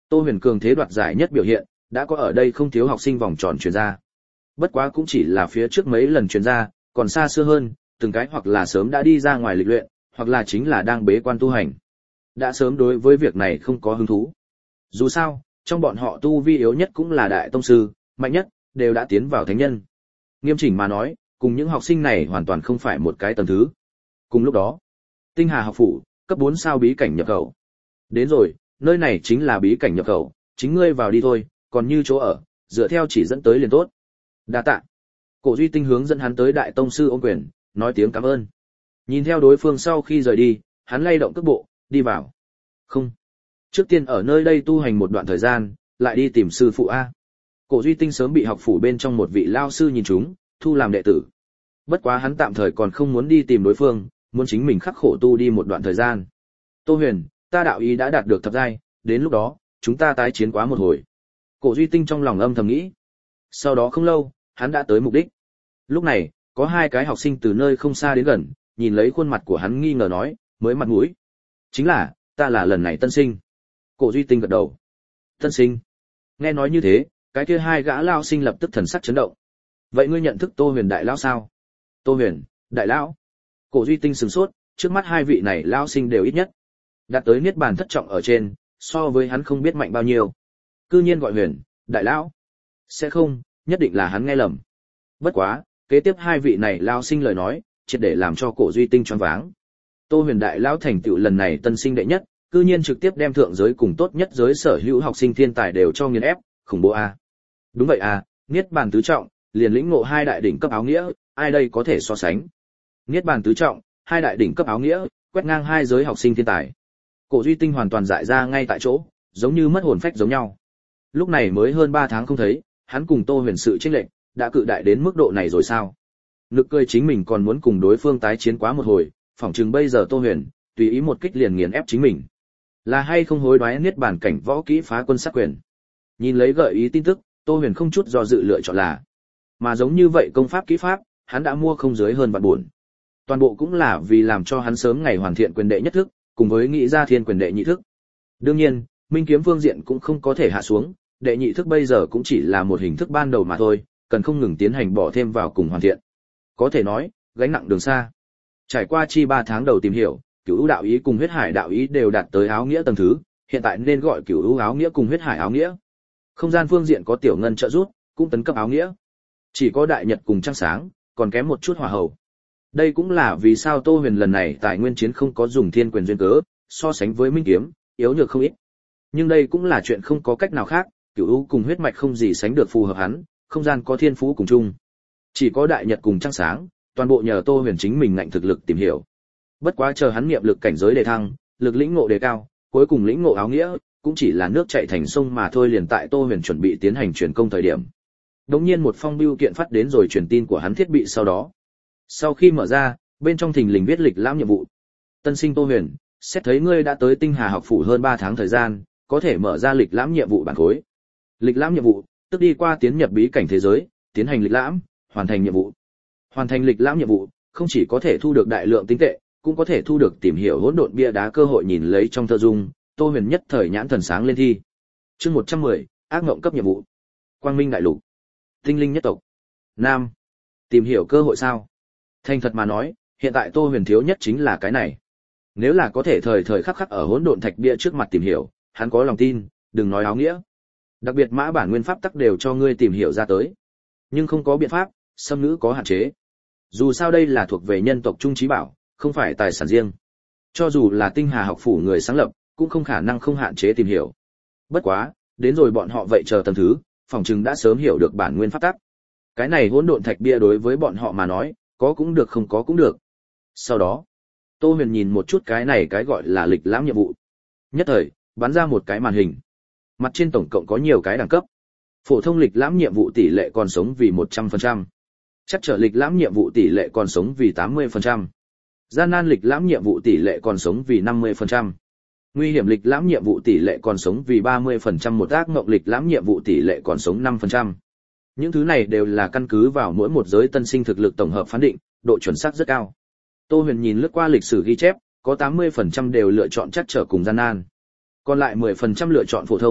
Tô Huyền cường thế đoạt giải nhất biểu hiện, đã có ở đây không thiếu học sinh vòng tròn truyền ra. Bất quá cũng chỉ là phía trước mấy lần truyền ra, còn xa xưa hơn, từng cái hoặc là sớm đã đi ra ngoài lịch luyện, hoặc là chính là đang bế quan tu hành. Đã sớm đối với việc này không có hứng thú. Dù sao, trong bọn họ tu vi yếu nhất cũng là đại tông sư, mạnh nhất đều đã tiến vào thánh nhân. Nghiêm chỉnh mà nói, cùng những học sinh này hoàn toàn không phải một cái tầng thứ. Cùng lúc đó, Tinh Hà học phủ, cấp 4 sao bí cảnh nhập khẩu. Đến rồi, nơi này chính là bí cảnh nhập khẩu, chính ngươi vào đi thôi, còn như chỗ ở, dựa theo chỉ dẫn tới liền tốt. Đa tạ. Cổ Duy Tinh hướng dẫn hắn tới đại tông sư ôm quyền, nói tiếng cảm ơn. Nhìn theo đối phương sau khi rời đi, hắn lay động cước bộ, đi vào. Không. Trước tiên ở nơi đây tu hành một đoạn thời gian, lại đi tìm sư phụ A. Cổ Duy Tinh sớm bị học phủ bên trong một vị lao sư nhìn trúng, thu làm đệ tử. Bất quá hắn tạm thời còn không muốn đi tìm đối phương, muốn chính mình khắc khổ tu đi một đoạn thời gian. Tô Huyền, ta đạo ý đã đạt được thập giai, đến lúc đó, chúng ta tái chiến quá một hồi. Cổ Duy Tinh trong lòng âm thầm nghĩ. Sau đó không lâu, hắn đã tới mục đích. Lúc này, có hai cái học sinh từ nơi không xa đến gần, nhìn lấy khuôn mặt của hắn nghi ngờ nói, mới mặt mũi. Chính là, ta là lần này tân sinh. Cổ Duy Tinh gật đầu. Tân sinh. Nghe nói như thế, cái kia hai gã lao sinh lập tức thần sắc chấn động. Vậy ngươi nhận thức Tô Huyền đại lão sao? Tô Huyền, đại lão. Cổ Duy Tinh sửng sốt, trước mắt hai vị này lao sinh đều ít nhất đạt tới niết bàn thất trọng ở trên, so với hắn không biết mạnh bao nhiêu. Cư nhiên gọi Huyền, đại lão. Sẽ không, nhất định là hắn nghe lầm. Bất quá, kế tiếp hai vị này lao sinh lời nói, triệt để làm cho Cổ Duy Tinh choáng váng. Tô Huyền đại lão thành tựu lần này tân sinh đệ nhất, cư nhiên trực tiếp đem thượng giới cùng tốt nhất giới sở hữu học sinh thiên tài đều cho nghiền ép, khủng bố a. Đúng vậy a, niết bàn tứ trọng, liền lĩnh ngộ hai đại đỉnh cấp áo nghĩa, ai đây có thể so sánh. Niết bàn tứ trọng, hai đại đỉnh cấp áo nghĩa, quét ngang hai giới học sinh thiên tài. Cổ Duy Tinh hoàn toàn dại ra ngay tại chỗ, giống như mất hồn phách giống nhau. Lúc này mới hơn 3 tháng không thấy, hắn cùng Tô Huyền sự chênh lệch đã cự đại đến mức độ này rồi sao? Nực cười chính mình còn muốn cùng đối phương tái chiến quá một hồi, phỏng chừng bây giờ Tô Huyền tùy ý một kích liền nghiền ép chính mình. Là hay không hối đoái niết bàn cảnh võ kỹ phá quân sát quyền. Nhìn lấy gợi ý tin tức, Tô Huyền không chút do dự lựa chọn là. Mà giống như vậy công pháp kỹ pháp, hắn đã mua không dưới hơn vạn buồn. Toàn bộ cũng là vì làm cho hắn sớm ngày hoàn thiện quyền đệ nhất thức, cùng với nghĩ ra thiên quyền đệ nhị thức. Đương nhiên, minh kiếm phương diện cũng không có thể hạ xuống, đệ nhị thức bây giờ cũng chỉ là một hình thức ban đầu mà thôi, cần không ngừng tiến hành bỏ thêm vào cùng hoàn thiện. Có thể nói, gánh nặng đường xa. Trải qua chi 3 tháng đầu tìm hiểu, Cửu Ưu đạo ý cùng Huyết Hải đạo ý đều đạt tới áo nghĩa tầng thứ, hiện tại nên gọi Cửu Ưu áo nghĩa cùng Huyết Hải áo nghĩa. Không gian phương diện có tiểu ngân trợ giúp, cũng tấn cấp áo nghĩa. Chỉ có đại nhật cùng trăng sáng, còn kém một chút hỏa hầu. Đây cũng là vì sao Tô Huyền lần này tại nguyên chiến không có dùng thiên quyền duyên cớ, so sánh với minh kiếm, yếu nhược không ít. Nhưng đây cũng là chuyện không có cách nào khác, Cửu Ưu cùng huyết mạch không gì sánh được phù hợp hắn, không gian có thiên phú cùng chung. Chỉ có đại nhật cùng trăng sáng, toàn bộ nhờ Tô Huyền chính mình ngạnh thực lực tìm hiểu. Bất quá chờ hắn niệm lực cảnh giới đề thăng, lực lĩnh ngộ đề cao, cuối cùng lĩnh ngộ áo nghĩa, cũng chỉ là nước chảy thành sông mà thôi. Liền tại Tô Huyền chuẩn bị tiến hành truyền công thời điểm, đột nhiên một phong bưu kiện phát đến rồi truyền tin của hắn thiết bị sau đó. Sau khi mở ra, bên trong thình lình viết lịch lãm nhiệm vụ. Tân sinh Tô Huyền, xét thấy ngươi đã tới Tinh Hà học phủ hơn 3 tháng thời gian, có thể mở ra lịch lãm nhiệm vụ bản khối. Lịch lãm nhiệm vụ, tức đi qua tiến nhập bí cảnh thế giới, tiến hành lịch lãm, hoàn thành nhiệm vụ. Hoàn thành lịch lãm nhiệm vụ, không chỉ có thể thu được đại lượng tinh tệ, cũng có thể thu được tìm hiểu hỗn độn bia đá cơ hội. Nhìn lấy trong thơ dung, Tô Huyền nhất thời nhãn thần sáng lên thi. Chương 110, ác ngộng cấp nhiệm vụ. Quang Minh đại lục. Tinh linh nhất tộc. Nam. Tìm hiểu cơ hội sao? Thành thật mà nói, hiện tại Tô Huyền thiếu nhất chính là cái này. Nếu là có thể thời thời khắc khắc ở hỗn độn thạch bia trước mặt tìm hiểu, hắn có lòng tin, đừng nói áo nghĩa. Đặc biệt mã bản nguyên pháp tắc đều cho ngươi tìm hiểu ra tới. Nhưng không có biện pháp, xâm ngữ có hạn chế. Dù sao đây là thuộc về nhân tộc trung trí bảo, không phải tài sản riêng. Cho dù là Tinh Hà học phủ người sáng lập, cũng không khả năng không hạn chế tìm hiểu. Bất quá, đến rồi bọn họ vậy chờ tầng thứ, phòng chừng đã sớm hiểu được bản nguyên pháp tắc. Cái này hỗn độn thạch bia đối với bọn họ mà nói, có cũng được không có cũng được. Sau đó, Tô Huyền nhìn một chút cái này cái gọi là lịch lãm nhiệm vụ. Nhất thời, bắn ra một cái màn hình. Mặt trên tổng cộng có nhiều cái đẳng cấp. Phổ thông lịch lãm nhiệm vụ tỷ lệ còn sống vì 100%. Chắc trở lịch lãm nhiệm vụ tỷ lệ còn sống vì 80%. Gian nan lịch lãm nhiệm vụ tỷ lệ còn sống vì 50%. Nguy hiểm lịch lãm nhiệm vụ tỷ lệ còn sống vì 30%. Một ác ngộng lịch lãm nhiệm vụ tỷ lệ còn sống 5%. Những thứ này đều là căn cứ vào mỗi một giới tân sinh thực lực tổng hợp phán định, độ chuẩn xác rất cao. Tô Huyền nhìn lướt qua lịch sử ghi chép, có 80% đều lựa chọn chắc trở cùng gian nan. Còn lại 10% lựa chọn phổ thông,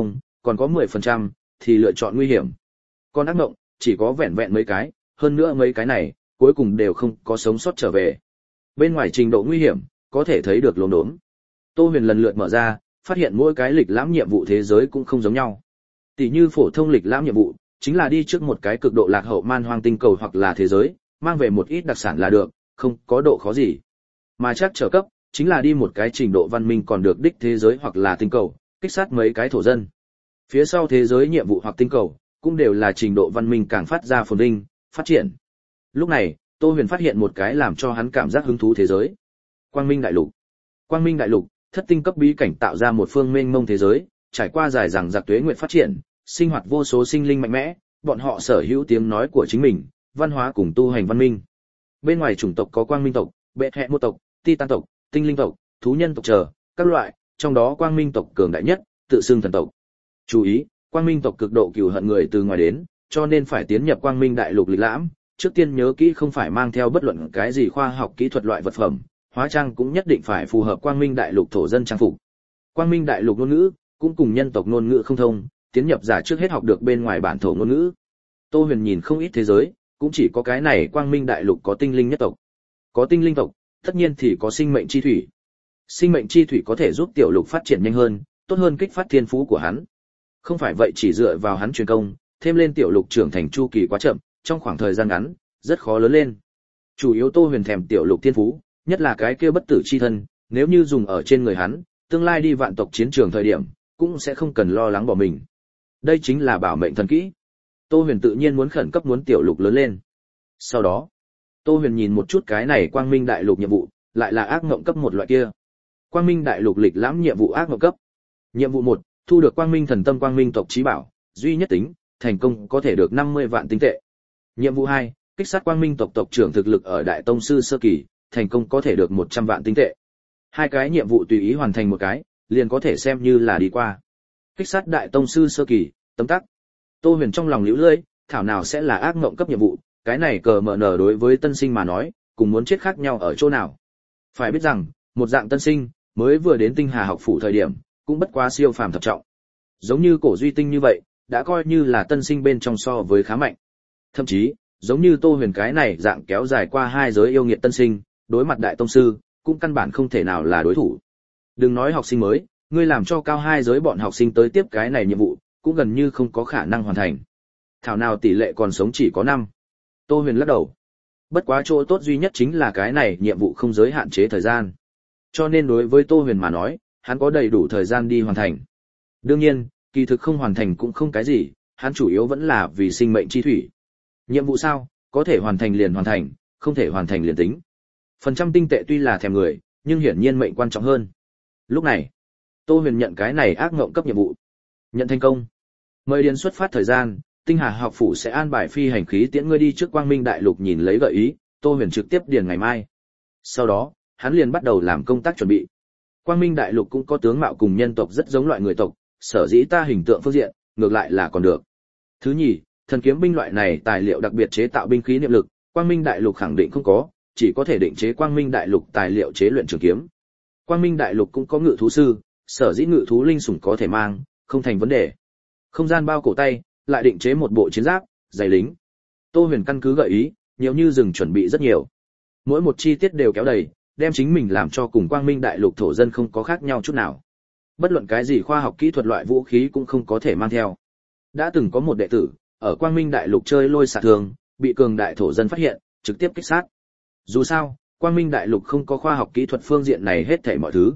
còn có 10% thì lựa chọn nguy hiểm. Còn ác mộng, chỉ có vẹn vẹn mấy cái, hơn nữa mấy cái này, cuối cùng đều không có sống sót trở về. Bên ngoài trình độ nguy hiểm, có thể thấy được lốm đốm. Tô Huyền lần lượt mở ra, phát hiện mỗi cái lịch lãm nhiệm vụ thế giới cũng không giống nhau. Tỷ như phổ thông lịch lãm nhiệm vụ, chính là đi trước một cái cực độ lạc hậu man hoang tinh cầu hoặc là thế giới, mang về một ít đặc sản là được, không có độ khó gì. Mà chắc trở cấp, chính là đi một cái trình độ văn minh còn được đích thế giới hoặc là tinh cầu, kích sát mấy cái thổ dân. Phía sau thế giới nhiệm vụ hoặc tinh cầu, cũng đều là trình độ văn minh càng phát ra phồn vinh, phát triển. Lúc này, Tô Huyền phát hiện một cái làm cho hắn cảm giác hứng thú thế giới. Quang Minh Đại Lục. Quang Minh Đại Lục, thất tinh cấp bí cảnh tạo ra một phương mênh mông thế giới, trải qua dài dằng dặc tuế nguyệt phát triển, sinh hoạt vô số sinh linh mạnh mẽ, bọn họ sở hữu tiếng nói của chính mình, văn hóa cùng tu hành văn minh. Bên ngoài chủng tộc có Quang Minh tộc, Bệ Hệ Mô tộc, Titan tộc, Tinh Linh tộc, Thú Nhân tộc chờ, các loại, trong đó Quang Minh tộc cường đại nhất, tự xưng thần tộc. Chú ý, Quang Minh tộc cực độ cừu hận người từ ngoài đến, cho nên phải tiến nhập Quang Minh Đại Lục lịch lãm, trước tiên nhớ kỹ không phải mang theo bất luận cái gì khoa học kỹ thuật loại vật phẩm, hóa trang cũng nhất định phải phù hợp Quang Minh Đại Lục thổ dân trang phục. Quang Minh Đại Lục ngôn ngữ cũng cùng nhân tộc ngôn ngữ không thông, tiến nhập giả trước hết học được bên ngoài bản thổ ngôn ngữ. Tô Huyền nhìn không ít thế giới, cũng chỉ có cái này Quang Minh Đại Lục có tinh linh nhất tộc. Có tinh linh tộc, tất nhiên thì có sinh mệnh chi thủy. Sinh mệnh chi thủy có thể giúp tiểu lục phát triển nhanh hơn, tốt hơn kích phát thiên phú của hắn. Không phải vậy chỉ dựa vào hắn truyền công, thêm lên tiểu lục trưởng thành chu kỳ quá chậm, trong khoảng thời gian ngắn, rất khó lớn lên. Chủ yếu Tô Huyền thèm tiểu lục thiên phú, nhất là cái kia bất tử chi thân, nếu như dùng ở trên người hắn, tương lai đi vạn tộc chiến trường thời điểm, cũng sẽ không cần lo lắng bỏ mình. Đây chính là bảo mệnh thần kỹ. Tô Huyền tự nhiên muốn khẩn cấp muốn tiểu lục lớn lên. Sau đó, Tô Huyền nhìn một chút cái này Quang Minh Đại Lục nhiệm vụ, lại là ác ngộng cấp một loại kia. Quang Minh Đại Lục lịch lãm nhiệm vụ ác ngộng cấp. Nhiệm vụ 1, thu được Quang Minh thần tâm Quang Minh tộc chí bảo, duy nhất tính, thành công có thể được 50 vạn tinh tệ. Nhiệm vụ 2, kích sát Quang Minh tộc tộc trưởng thực lực ở Đại Tông sư sơ kỳ, thành công có thể được 100 vạn tinh tệ. Hai cái nhiệm vụ tùy ý hoàn thành một cái, liền có thể xem như là đi qua. Kích sát Đại Tông sư sơ kỳ, tấm tắc. Tô Huyền trong lòng liễu lơi, thảo nào sẽ là ác ngộng cấp nhiệm vụ, cái này cờ mở nở đối với tân sinh mà nói, cùng muốn chết khác nhau ở chỗ nào. Phải biết rằng, một dạng tân sinh, mới vừa đến Tinh Hà học phủ thời điểm, cũng bất quá siêu phàm thập trọng. Giống như Cổ Duy Tinh như vậy, đã coi như là tân sinh bên trong so với khá mạnh. Thậm chí, giống như Tô Huyền cái này dạng kéo dài qua hai giới yêu nghiệt tân sinh, đối mặt đại tông sư, cũng căn bản không thể nào là đối thủ. Đừng nói học sinh mới, ngươi làm cho cao hai giới bọn học sinh tới tiếp cái này nhiệm vụ, cũng gần như không có khả năng hoàn thành. Thảo nào tỷ lệ còn sống chỉ có 5. Tô Huyền lắc đầu. Bất quá chỗ tốt duy nhất chính là cái này nhiệm vụ không giới hạn chế thời gian. Cho nên đối với Tô Huyền mà nói, hắn có đầy đủ thời gian đi hoàn thành. Đương nhiên, kỳ thực không hoàn thành cũng không cái gì, hắn chủ yếu vẫn là vì sinh mệnh chi thủy. Nhiệm vụ sao, có thể hoàn thành liền hoàn thành, không thể hoàn thành liền tính. Phần trăm tinh tệ tuy là thèm người, nhưng hiển nhiên mệnh quan trọng hơn. Lúc này, Tô Huyền nhận cái này ác ngộng cấp nhiệm vụ. Nhận thành công. Mời điền xuất phát thời gian, Tinh Hà học phủ sẽ an bài phi hành khí tiễn ngươi đi trước Quang Minh Đại Lục nhìn lấy gợi ý, Tô Huyền trực tiếp điền ngày mai. Sau đó, hắn liền bắt đầu làm công tác chuẩn bị. Quang Minh Đại Lục cũng có tướng mạo cùng nhân tộc rất giống loại người tộc, sở dĩ ta hình tượng phương diện, ngược lại là còn được. Thứ nhì, thần kiếm binh loại này tài liệu đặc biệt chế tạo binh khí niệm lực, Quang Minh Đại Lục khẳng định không có, chỉ có thể định chế Quang Minh Đại Lục tài liệu chế luyện trường kiếm. Quang Minh Đại Lục cũng có ngự thú sư, sở dĩ ngự thú linh sủng có thể mang, không thành vấn đề. Không gian bao cổ tay, lại định chế một bộ chiến giáp, giày lính. Tô Huyền căn cứ gợi ý, nhiều như rừng chuẩn bị rất nhiều. Mỗi một chi tiết đều kéo đầy, đem chính mình làm cho cùng Quang Minh Đại Lục thổ dân không có khác nhau chút nào. Bất luận cái gì khoa học kỹ thuật loại vũ khí cũng không có thể mang theo. Đã từng có một đệ tử, ở Quang Minh Đại Lục chơi lôi xạ thường, bị cường đại thổ dân phát hiện, trực tiếp kích sát. Dù sao, Quang Minh Đại Lục không có khoa học kỹ thuật phương diện này hết thảy mọi thứ.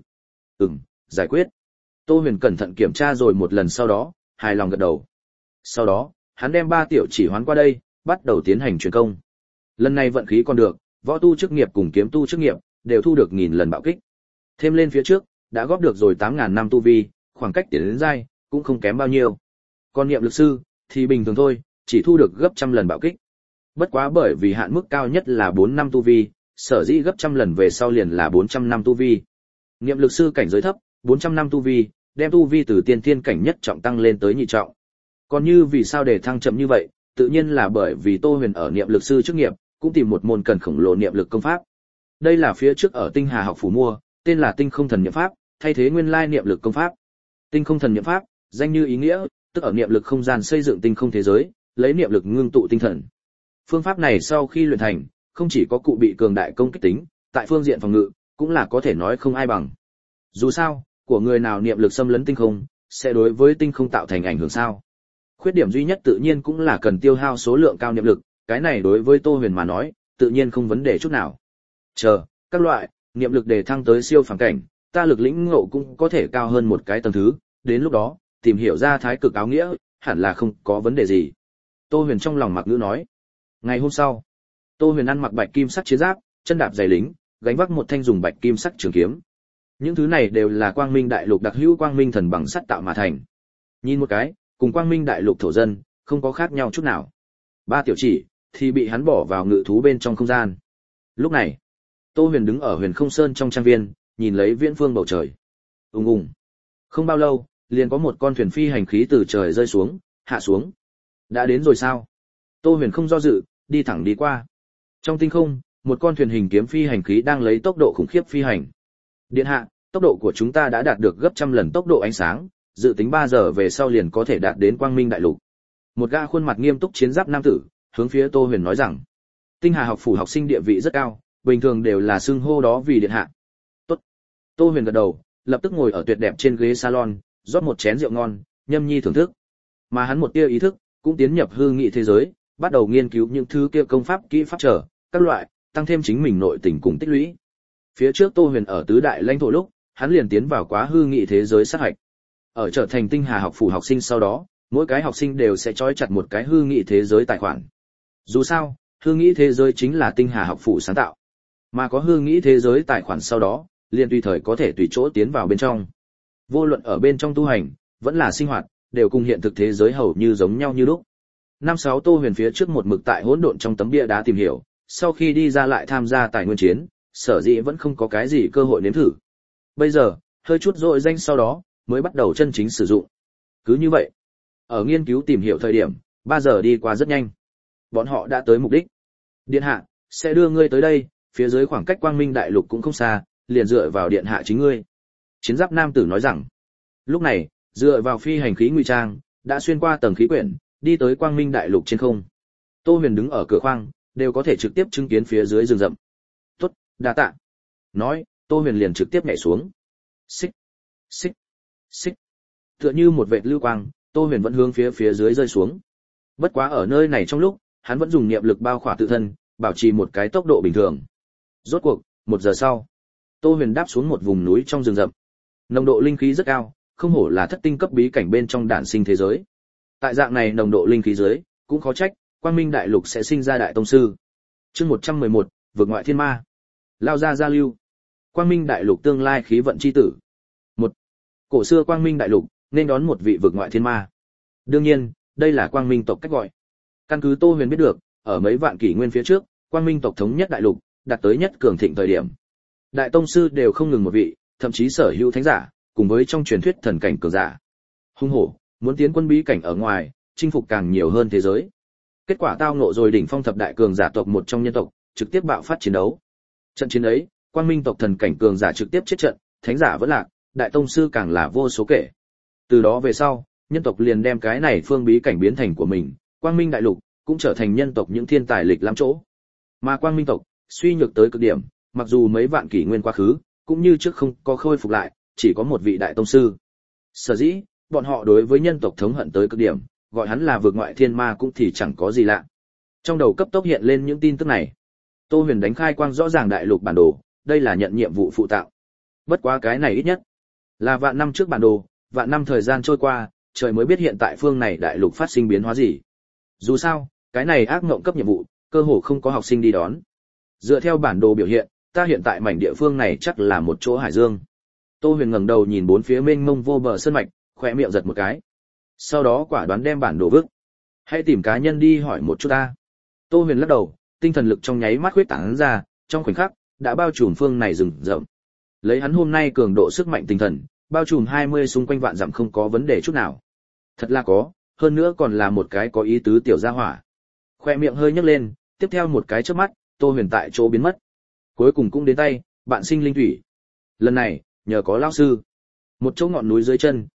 Giải quyết. Tô Huyền cẩn thận kiểm tra rồi một lần sau đó, hài lòng gật đầu. Sau đó, hắn đem 3 tiểu chỉ hoán qua đây, bắt đầu tiến hành truyền công. Lần này vận khí còn được, võ tu chức nghiệp cùng kiếm tu chức nghiệp đều thu được 1000 lần bạo kích. Thêm lên phía trước, đã góp được rồi 8000 năm tu vi, khoảng cách tiến đến giai cũng không kém bao nhiêu. Còn niệm lực sư thì bình thường thôi, chỉ thu được gấp trăm lần bạo kích. Bất quá bởi vì hạn mức cao nhất là 4 năm tu vi, sở dĩ gấp trăm lần về sau liền là 400 năm tu vi. Niệm lực sư cảnh giới thấp, 400 năm tu vi, đem tu vi từ tiên thiên cảnh nhất trọng tăng lên tới nhị trọng. Còn như vì sao để thăng chậm như vậy, tự nhiên là bởi vì Tô Huyền ở niệm lực sư chức nghiệp, cũng tìm một môn cần khổng lồ niệm lực công pháp. Đây là phía trước ở Tinh Hà học phủ mua, tên là Tinh Không Thần Niệm Pháp, thay thế nguyên lai niệm lực công pháp. Tinh Không Thần Niệm Pháp, danh như ý nghĩa, tức ở niệm lực không gian xây dựng tinh không thế giới, lấy niệm lực ngưng tụ tinh thần. Phương pháp này sau khi luyện thành, không chỉ có cụ bị cường đại công kích tính, tại phương diện phòng ngự, cũng là có thể nói không ai bằng. Dù sao, của người nào niệm lực xâm lấn tinh không, sẽ đối với tinh không tạo thành ảnh hưởng sao? Khuyết điểm duy nhất tự nhiên cũng là cần tiêu hao số lượng cao niệm lực, cái này đối với Tô Huyền mà nói, tự nhiên không vấn đề chút nào. Chờ, các loại, niệm lực đề thăng tới siêu phàm cảnh, ta lực lĩnh ngộ cũng có thể cao hơn một cái tầng thứ, đến lúc đó, tìm hiểu ra thái cực áo nghĩa, hẳn là không có vấn đề gì. Tô Huyền trong lòng mặc ngữ nói. Ngày hôm sau, Tô Huyền ăn mặc bạch kim sắc chiến giáp, chân đạp giày lính, gánh vác một thanh dùng bạch kim sắc trường kiếm. Những thứ này đều là Quang Minh Đại Lục đặc hữu Quang Minh thần bằng sắt tạo mà thành. Nhìn một cái, cùng Quang Minh Đại Lục thổ dân không có khác nhau chút nào. Ba tiểu chỉ thì bị hắn bỏ vào ngự thú bên trong không gian. Lúc này, Tô Huyền đứng ở Huyền Không Sơn trong trang viên, nhìn lấy viễn phương bầu trời. Ùng ùng. Không bao lâu, liền có một con thuyền phi hành khí từ trời rơi xuống, hạ xuống. Đã đến rồi sao? Tô Huyền không do dự, đi thẳng đi qua. Trong tinh không, một con thuyền hình kiếm phi hành khí đang lấy tốc độ khủng khiếp phi hành. Điện hạ, tốc độ của chúng ta đã đạt được gấp trăm lần tốc độ ánh sáng, dự tính 3 giờ về sau liền có thể đạt đến Quang Minh Đại Lục. Một gã khuôn mặt nghiêm túc chiến giáp nam tử, hướng phía Tô Huyền nói rằng, Tinh Hà học phủ học sinh địa vị rất cao, bình thường đều là xưng hô đó vì điện hạ. Tốt. Tô Huyền gật đầu, lập tức ngồi ở tuyệt đẹp trên ghế salon, rót một chén rượu ngon, nhâm nhi thưởng thức. Mà hắn một tia ý thức, cũng tiến nhập hư nghị thế giới, bắt đầu nghiên cứu những thứ kia công pháp kỹ pháp trở, các loại, tăng thêm chính mình nội tình cùng tích lũy. Phía trước Tô Huyền ở tứ đại lãnh thổ lúc, hắn liền tiến vào quá hư nghị thế giới sát hạch. Ở trở thành Tinh Hà học phủ học sinh sau đó, mỗi cái học sinh đều sẽ trói chặt một cái hư nghị thế giới tài khoản. Dù sao, hư nghị thế giới chính là Tinh Hà học phủ sáng tạo. Mà có hư nghị thế giới tài khoản sau đó, liền tùy thời có thể tùy chỗ tiến vào bên trong. Vô luận ở bên trong tu hành, vẫn là sinh hoạt, đều cùng hiện thực thế giới hầu như giống nhau như lúc. Năm 6 Tô Huyền phía trước một mực tại hỗn độn trong tấm bia đá tìm hiểu, sau khi đi ra lại tham gia tài nguyên chiến, sở dĩ vẫn không có cái gì cơ hội nếm thử. Bây giờ, hơi chút dội danh sau đó, mới bắt đầu chân chính sử dụng. Cứ như vậy, ở nghiên cứu tìm hiểu thời điểm, 3 giờ đi qua rất nhanh. Bọn họ đã tới mục đích. Điện hạ, sẽ đưa ngươi tới đây, phía dưới khoảng cách Quang Minh Đại Lục cũng không xa, liền dựa vào điện hạ chính ngươi. Chiến giáp nam tử nói rằng, lúc này, dựa vào phi hành khí ngụy trang, đã xuyên qua tầng khí quyển, đi tới Quang Minh Đại Lục trên không. Tô Huyền đứng ở cửa khoang, đều có thể trực tiếp chứng kiến phía dưới rừng rậm. Tốt, đa tạ. Nói, Tô Huyền liền trực tiếp nhảy xuống. Xích, xích, xích. Tựa như một vệt lưu quang, Tô Huyền vẫn hướng phía dưới rơi xuống. Bất quá ở nơi này trong lúc, hắn vẫn dùng niệm lực bao khỏa tự thân, bảo trì một cái tốc độ bình thường. Rốt cuộc, 1 giờ sau, Tô Huyền đáp xuống một vùng núi trong rừng rậm. Nồng độ linh khí rất cao, không hổ là thất tinh cấp bí cảnh bên trong đản sinh thế giới. Tại dạng này nồng độ linh khí dưới, cũng khó trách, Quang Minh Đại Lục sẽ sinh ra đại tông sư. Chương 111, vượt ngoại thiên ma. Lao ra gia lưu. Quang Minh Đại Lục tương lai khí vận chi tử. 1. Cổ xưa Quang Minh Đại Lục nên đón một vị vượt ngoại thiên ma. Đương nhiên, đây là Quang Minh tộc cách gọi. Căn cứ Tô Huyền biết được, ở mấy vạn kỷ nguyên phía trước, Quang Minh tộc thống nhất đại lục, đạt tới nhất cường thịnh thời điểm. Đại tông sư đều không ngừng một vị, thậm chí sở hữu thánh giả, cùng với trong truyền thuyết thần cảnh cường giả. Hung hổ, muốn tiến quân bí cảnh ở ngoài, chinh phục càng nhiều hơn thế giới. Kết quả tao ngộ rồi đỉnh phong thập đại cường giả tộc một trong nhân tộc, trực tiếp bạo phát chiến đấu. Trận chiến ấy, Quang Minh tộc thần cảnh cường giả trực tiếp chết trận, thánh giả vẫn lạc, đại tông sư càng là vô số kể. Từ đó về sau, nhân tộc liền đem cái này phương bí cảnh biến thành của mình, Quang Minh đại lục cũng trở thành nhân tộc những thiên tài lịch lắm chỗ. Mà Quang Minh tộc suy nhược tới cực điểm, mặc dù mấy vạn kỷ nguyên quá khứ, cũng như trước không có khôi phục lại, chỉ có một vị đại tông sư. Sở dĩ, bọn họ đối với nhân tộc thống hận tới cực điểm, gọi hắn là vượt ngoại thiên ma cũng thì chẳng có gì lạ. Trong đầu cấp tốc hiện lên những tin tức này. Tô Huyền đánh khai quang rõ ràng đại lục bản đồ, đây là nhận nhiệm vụ phụ tạo. Bất quá cái này ít nhất là vạn năm trước bản đồ, vạn năm thời gian trôi qua, trời mới biết hiện tại phương này đại lục phát sinh biến hóa gì. Dù sao, cái này ác ngộng cấp nhiệm vụ, cơ hồ không có học sinh đi đón. Dựa theo bản đồ biểu hiện, ta hiện tại mảnh địa phương này chắc là một chỗ hải dương. Tô Huyền ngẩng đầu nhìn bốn phía mênh mông vô bờ sơn mạch, khóe miệng giật một cái. Sau đó quả đoán đem bản đồ vứt. Hãy tìm cá nhân đi hỏi một chút ta. Tô Huyền lắc đầu, tinh thần lực trong nháy mắt huyết tán ra, trong khoảnh khắc đã bao trùm phương này rừng rậm. Lấy hắn hôm nay cường độ sức mạnh tinh thần, bao trùm 20 xung quanh vạn dặm không có vấn đề chút nào. Thật là có, hơn nữa còn là một cái có ý tứ tiểu gia hỏa. Khoe miệng hơi nhấc lên, tiếp theo một cái chớp mắt, Tô Huyền tại chỗ biến mất. Cuối cùng cũng đến tay, bạn sinh linh thủy. Lần này, nhờ có lão sư. Một chỗ ngọn núi dưới chân,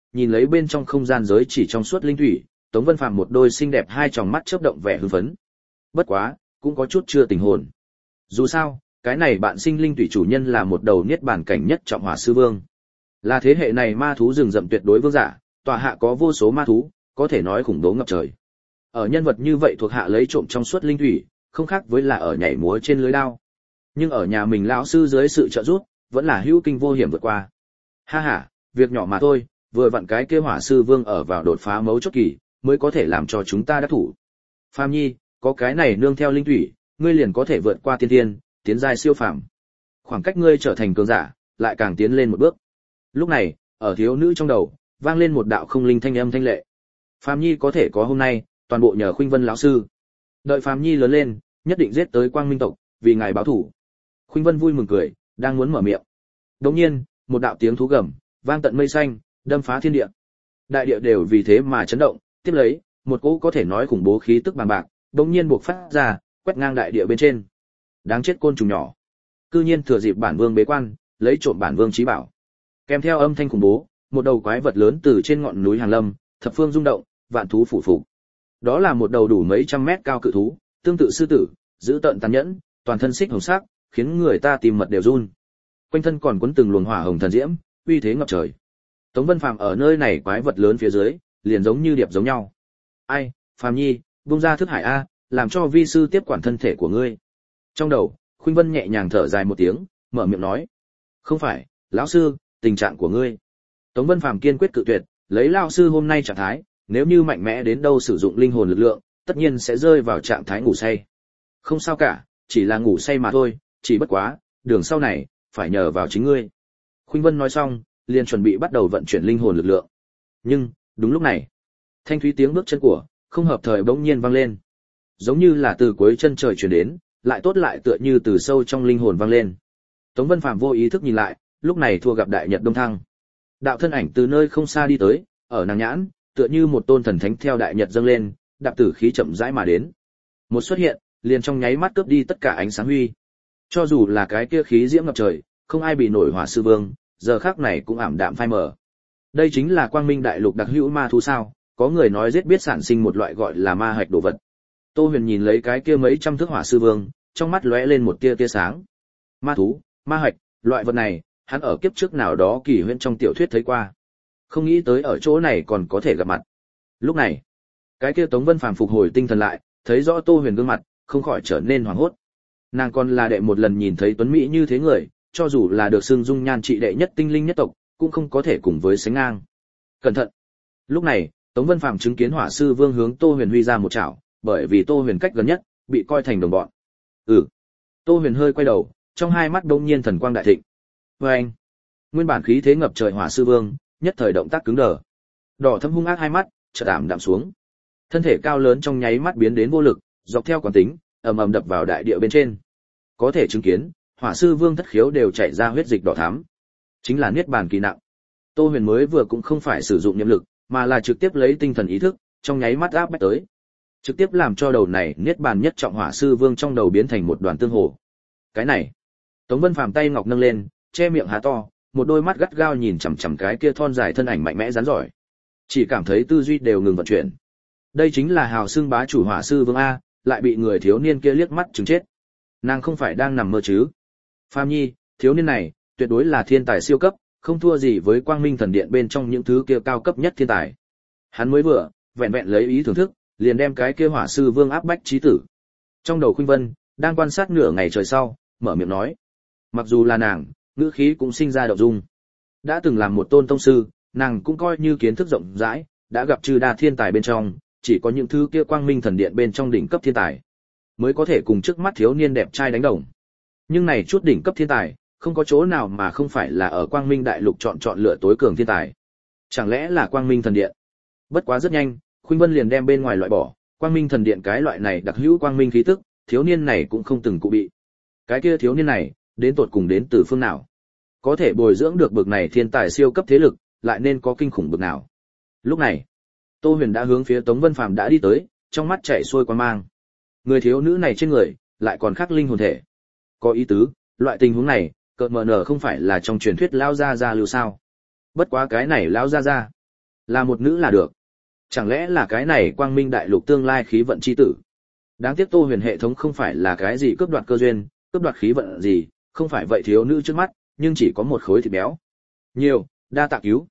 nhìn lấy bên trong không gian giới chỉ trong suốt linh thủy, Tống Vân Phàm một đôi xinh đẹp hai tròng mắt chớp động vẻ hưng phấn. Bất quá, cũng có chút chưa tình hồn. Dù sao, cái này bạn sinh linh thủy chủ nhân là một đầu niết bàn cảnh nhất trọng hỏa sư vương. Là thế hệ này ma thú rừng rậm tuyệt đối vương giả, tòa hạ có vô số ma thú, có thể nói khủng bố ngập trời. Ở nhân vật như vậy thuộc hạ lấy trộm trong suốt linh thủy, không khác với là ở nhảy múa trên lưới đao. Nhưng ở nhà mình lão sư dưới sự trợ giúp, vẫn là hữu kinh vô hiểm vượt qua. Ha ha, việc nhỏ mà thôi, vừa vặn cái kia hỏa sư vương ở vào đột phá mấu chốt kỳ, mới có thể làm cho chúng ta đắc thủ. Phàm Nhi, có cái này nương theo linh thủy, ngươi liền có thể vượt qua tiên tiên, tiến giai siêu phàm. Khoảng cách ngươi trở thành cường giả, lại càng tiến lên một bước. Lúc này, ở thiếu nữ trong đầu, vang lên một đạo không linh thanh âm thanh lệ. Phàm Nhi có thể có hôm nay, toàn bộ nhờ Khuynh Vân lão sư. Đợi Phàm Nhi lớn lên, nhất định giết tới Quang Minh tộc, vì ngài báo thù. Khuynh Vân vui mừng cười, đang muốn mở miệng. Đột nhiên, một đạo tiếng thú gầm vang tận mây xanh, đâm phá thiên địa. Đại địa đều vì thế mà chấn động, tiếp lấy, một cỗ có thể nói khủng bố khí tức bằng bạc, đột nhiên bộc phát ra, quét ngang đại địa bên trên. Đáng chết côn trùng nhỏ. Cư nhiên thừa dịp bản vương bế quan, lấy trộm bản vương chí bảo. Kèm theo âm thanh khủng bố, một đầu quái vật lớn từ trên ngọn núi Hàng Lâm, thập phương rung động, vạn thú phủ phục. Đó là một đầu đủ mấy trăm mét cao cự thú, tương tự sư tử, dữ tợn tàn nhẫn, toàn thân xích hồng sắc, khiến người ta tìm mật đều run. Quanh thân còn quấn từng luồng hỏa hồng thần diễm, uy thế ngập trời. Tống Vân Phàm ở nơi này quái vật lớn phía dưới, liền giống như điệp giống nhau. Ai, Phàm Nhi, buông ra thức hải a, làm cho vi sư tiếp quản thân thể của ngươi. Trong đầu, Khuynh Vân nhẹ nhàng thở dài một tiếng, mở miệng nói: "Không phải, lão sư, tình trạng của ngươi." Tống Vân Phàm kiên quyết cự tuyệt, lấy lão sư hôm nay trạng thái, nếu như mạnh mẽ đến đâu sử dụng linh hồn lực lượng, tất nhiên sẽ rơi vào trạng thái ngủ say. Không sao cả, chỉ là ngủ say mà thôi, chỉ bất quá, đường sau này, phải nhờ vào chính ngươi. Khuynh Vân nói xong, liền chuẩn bị bắt đầu vận chuyển linh hồn lực lượng. Nhưng, đúng lúc này, thanh thúy tiếng bước chân của, không hợp thời bỗng nhiên vang lên. Giống như là từ cuối chân trời truyền đến, lại tốt lại tựa như từ sâu trong linh hồn vang lên. Tống Vân Phàm vô ý thức nhìn lại, lúc này thua gặp Đại Nhật Đông Thăng. Đạo thân ảnh từ nơi không xa đi tới, ở nàng nhãn, tựa như một tôn thần thánh theo Đại Nhật dâng lên, đạp tử khí chậm rãi mà đến. Một xuất hiện, liền trong nháy mắt cướp đi tất cả ánh sáng huy. Cho dù là cái kia khí diễm ngập trời, không ai bị nổi Hỏa sư vương, giờ khắc này cũng ảm đạm phai mờ. Đây chính là Quang Minh đại lục đặc hữu ma thú sao? Có người nói giết biết sản sinh một loại gọi là ma hạch đồ vật. Tô Huyền nhìn lấy cái kia mấy trăm thước Hỏa sư vương, trong mắt lóe lên một tia tia sáng. Ma thú, ma hạch, loại vật này, hắn ở kiếp trước nào đó kỳ huyễn trong tiểu thuyết thấy qua. Không nghĩ tới ở chỗ này còn có thể gặp mặt. Lúc này, cái kia Tống Vân Phàm phục hồi tinh thần lại, thấy rõ Tô Huyền gương mặt, không khỏi trở nên hoảng hốt. Nàng còn là đệ một lần nhìn thấy tuấn mỹ như thế người, cho dù là được xưng dung nhan trị đệ nhất tinh linh nhất tộc, cũng không có thể cùng với sánh ngang. Cẩn thận. Lúc này, Tống Vân Phàm chứng kiến Hỏa sư vương hướng Tô Huyền huy ra một chảo, bởi vì Tô Huyền cách gần nhất, bị coi thành đồng bọn. Tô Huyền hơi quay đầu, trong hai mắt đột nhiên thần quang đại thịnh. Oeng! Nguyên bản khí thế ngập trời Hỏa sư vương, nhất thời động tác cứng đờ. Đỏ thâm hung ác hai mắt, chợt ảm đạm xuống. Thân thể cao lớn trong nháy mắt biến đến vô lực, dọc theo quán tính, ầm ầm đập vào đại địa bên trên. Có thể chứng kiến, Hỏa sư vương thất khiếu đều chảy ra huyết dịch đỏ thắm. Chính là niết bàn kỳ nặng. Tô Huyền mới vừa cũng không phải sử dụng niệm lực, mà là trực tiếp lấy tinh thần ý thức, trong nháy mắt áp bách tới. Trực tiếp làm cho đầu này niết bàn nhất trọng Hỏa sư vương trong đầu biến thành một đoàn tương hồ. Cái này, Tống Vân Phàm tay ngọc nâng lên, che miệng há to, một đôi mắt gắt gao nhìn chằm chằm cái kia thon dài thân ảnh mạnh mẽ rắn giỏi. Chỉ cảm thấy tư duy đều ngừng vận chuyển. Đây chính là hào xưng bá chủ Hỏa sư vương a, lại bị người thiếu niên kia liếc mắt chừng chết. Nàng không phải đang nằm mơ chứ? Phàm Nhi, thiếu niên này, tuyệt đối là thiên tài siêu cấp, không thua gì với Quang Minh thần điện bên trong những thứ kia cao cấp nhất thiên tài. Hắn mới vừa, vẹn vẹn lấy ý thưởng thức, liền đem cái kia Hỏa sư vương áp bách chí tử. Trong đầu Khuynh Vân, đang quan sát nửa ngày trời sau, mở miệng nói. Mặc dù là nàng, ngữ khí cũng sinh ra động dung. Đã từng làm một tôn tông sư, nàng cũng coi như kiến thức rộng rãi, đã gặp chư đa thiên tài bên trong, chỉ có những thứ kia Quang Minh thần điện bên trong đỉnh cấp thiên tài mới có thể cùng trước mắt thiếu niên đẹp trai đánh đồng. Nhưng này chút đỉnh cấp thiên tài, không có chỗ nào mà không phải là ở Quang Minh đại lục chọn lựa tối cường thiên tài. Chẳng lẽ là Quang Minh thần điện? Bất quá rất nhanh, Khuynh Vân liền đem bên ngoài loại bỏ, Quang Minh thần điện cái loại này đặc hữu quang minh khí tức, thiếu niên này cũng không từng cụ bị. Cái kia thiếu niên này, đến tột cùng đến từ phương nào? Có thể bồi dưỡng được bậc này thiên tài siêu cấp thế lực, lại nên có kinh khủng bậc nào? Lúc này, Tô Huyền đã hướng phía Tống Vân Phàm đã đi tới, trong mắt chảy xuôi quang mang. Người thiếu nữ này trên người, lại còn khắc linh hồn thể. Có ý tứ, loại tình huống này, cợt mờ nở không phải là trong truyền thuyết lão gia gia lưu sao? Bất quá cái này lão gia gia, Là một nữ là được. Chẳng lẽ là cái này quang minh đại lục tương lai khí vận chi tử? Đáng tiếc Tô Huyền hệ thống không phải là cái gì cướp đoạt cơ duyên, cướp đoạt khí vận gì, không phải vậy thiếu nữ trước mắt, nhưng chỉ có một khối thịt béo. Nhiều, đa tạ cứu,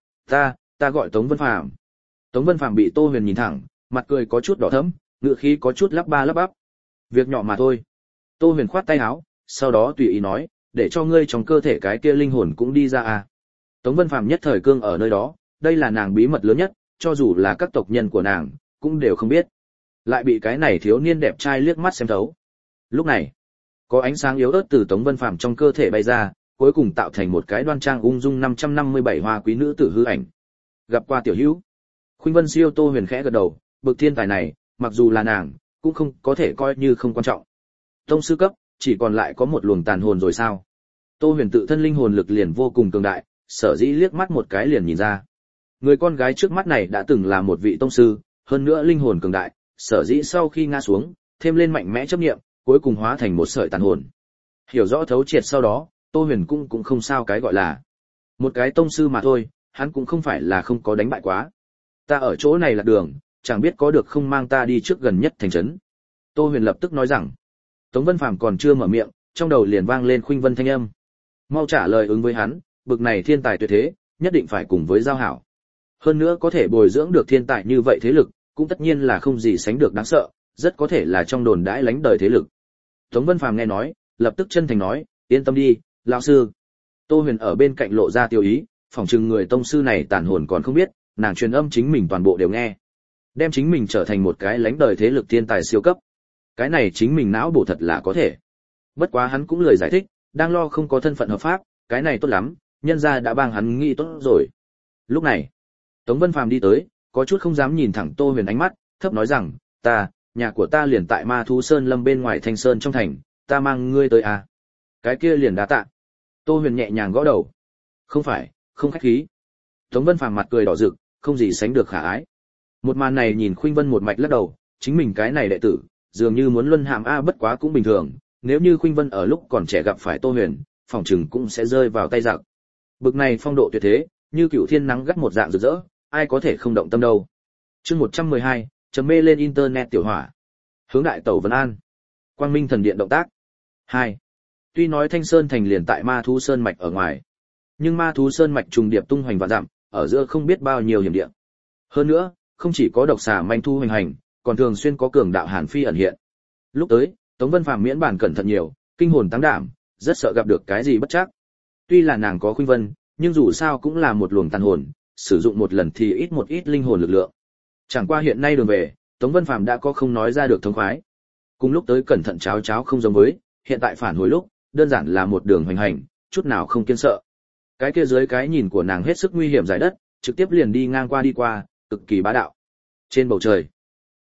ta gọi Tống Vân Phàm. Tống Vân Phàm bị Tô Huyền nhìn thẳng, mặt cười có chút đỏ thẫm, ngựa khí có chút lắp ba lắp bắp. Việc nhỏ mà thôi. Tô Huyền khoát tay áo, sau đó tùy ý nói, để cho ngươi trong cơ thể cái kia linh hồn cũng đi ra à. Tống Vân Phàm nhất thời cương ở nơi đó, đây là nàng bí mật lớn nhất, cho dù là các tộc nhân của nàng, cũng đều không biết. Lại bị cái này thiếu niên đẹp trai liếc mắt xem thấu. Lúc này, có ánh sáng yếu ớt từ Tống Vân Phàm trong cơ thể bay ra, cuối cùng tạo thành một cái đoan trang ung dung 557 hoa quý nữ tử hư ảnh. Gặp qua tiểu hữu. Khuynh Vân Siêu Tô Huyền khẽ gật đầu, bực thiên tài này, mặc dù là nàng, cũng không có thể coi như không quan trọng. Tông sư cấp, chỉ còn lại có một luồng tàn hồn rồi sao? Tô Huyền tự thân linh hồn lực liền vô cùng cường đại, sở dĩ liếc mắt một cái liền nhìn ra. Người con gái trước mắt này đã từng là một vị tông sư, hơn nữa linh hồn cường đại, sở dĩ sau khi ngã xuống, thêm lên mạnh mẽ chấp niệm, cuối cùng hóa thành một sợi tàn hồn. Hiểu rõ thấu triệt sau đó, Tô Huyền cũng không sao cái gọi là một cái tông sư mà thôi, hắn cũng không phải là không có đánh bại quá. Ta ở chỗ này là đường, chẳng biết có được không mang ta đi trước gần nhất thành trấn. Tô Huyền lập tức nói rằng. Tống Vân Phàm còn chưa mở miệng, trong đầu liền vang lên Khuynh Vân thanh âm. Mau trả lời ứng với hắn, bực này thiên tài tuyệt thế, nhất định phải cùng với giao hảo. Hơn nữa có thể bồi dưỡng được thiên tài như vậy thế lực, cũng tất nhiên là không gì sánh được đáng sợ, rất có thể là trong đồn đãi lánh đời thế lực. Tống Vân Phàm nghe nói, lập tức chân thành nói, yên tâm đi, lão sư. Tô Huyền ở bên cạnh lộ ra tiêu ý, phỏng chừng người tông sư này tàn hồn còn không biết, nàng truyền âm chính mình toàn bộ đều nghe. Đem chính mình trở thành một cái lánh đời thế lực thiên tài siêu cấp. Cái này chính mình não bổ thật là có thể. Bất quá hắn cũng lời giải thích, đang lo không có thân phận hợp pháp, cái này tốt lắm, nhân gia đã bang hắn nghĩ tốt rồi. Lúc này, Tống Vân Phàm đi tới, có chút không dám nhìn thẳng Tô Huyền ánh mắt, thấp nói rằng, nhà của ta liền tại Ma Thú Sơn Lâm bên ngoài Thanh Sơn trong thành, ta mang ngươi tới à. Cái kia liền đá tạ. Tô Huyền nhẹ nhàng gõ đầu. Không phải, không khách khí. Tống Vân Phàm mặt cười đỏ rực, không gì sánh được khả ái. Một màn này nhìn Khuynh Vân một mạch lắc đầu, chính mình cái này đệ tử, dường như muốn luân hãm a bất quá cũng bình thường, nếu như Khuynh Vân ở lúc còn trẻ gặp phải Tô Huyền, phòng chừng cũng sẽ rơi vào tay giặc. Bực này phong độ tuyệt thế, như cựu thiên nắng gắt một dạng rực rỡ, ai có thể không động tâm đâu. Chương 112, chấm mê lên internet tiểu hỏa. Hướng đại tẩu Vân An. Quang Minh thần điện động tác. 2. Tuy nói Thanh Sơn thành liền tại Ma Thú Sơn mạch ở ngoài, nhưng Ma Thú Sơn mạch trùng điệp tung hoành vạn dặm, ở giữa không biết bao nhiêu hiểm địa. Hơn nữa, không chỉ có độc xà manh thu hoành hành, còn thường xuyên có cường đạo hàn phi ẩn hiện. Lúc tới, Tống Vân Phàm miễn bản cẩn thận nhiều, kinh hồn tăng đảm, rất sợ gặp được cái gì bất trắc. Tuy là nàng có Khuynh Vân, nhưng dù sao cũng là một luồng tàn hồn, sử dụng một lần thì ít một ít linh hồn lực lượng. Chẳng qua hiện nay đường về, Tống Vân Phàm đã có không nói ra được thống khoái. Cùng lúc tới cẩn thận cháo cháo không giống với, hiện tại phản hồi lúc, đơn giản là một đường hoành hành, chút nào không kiên sợ. Cái kia dưới cái nhìn của nàng hết sức nguy hiểm giải đất, trực tiếp liền đi ngang qua đi qua, cực kỳ bá đạo. Trên bầu trời,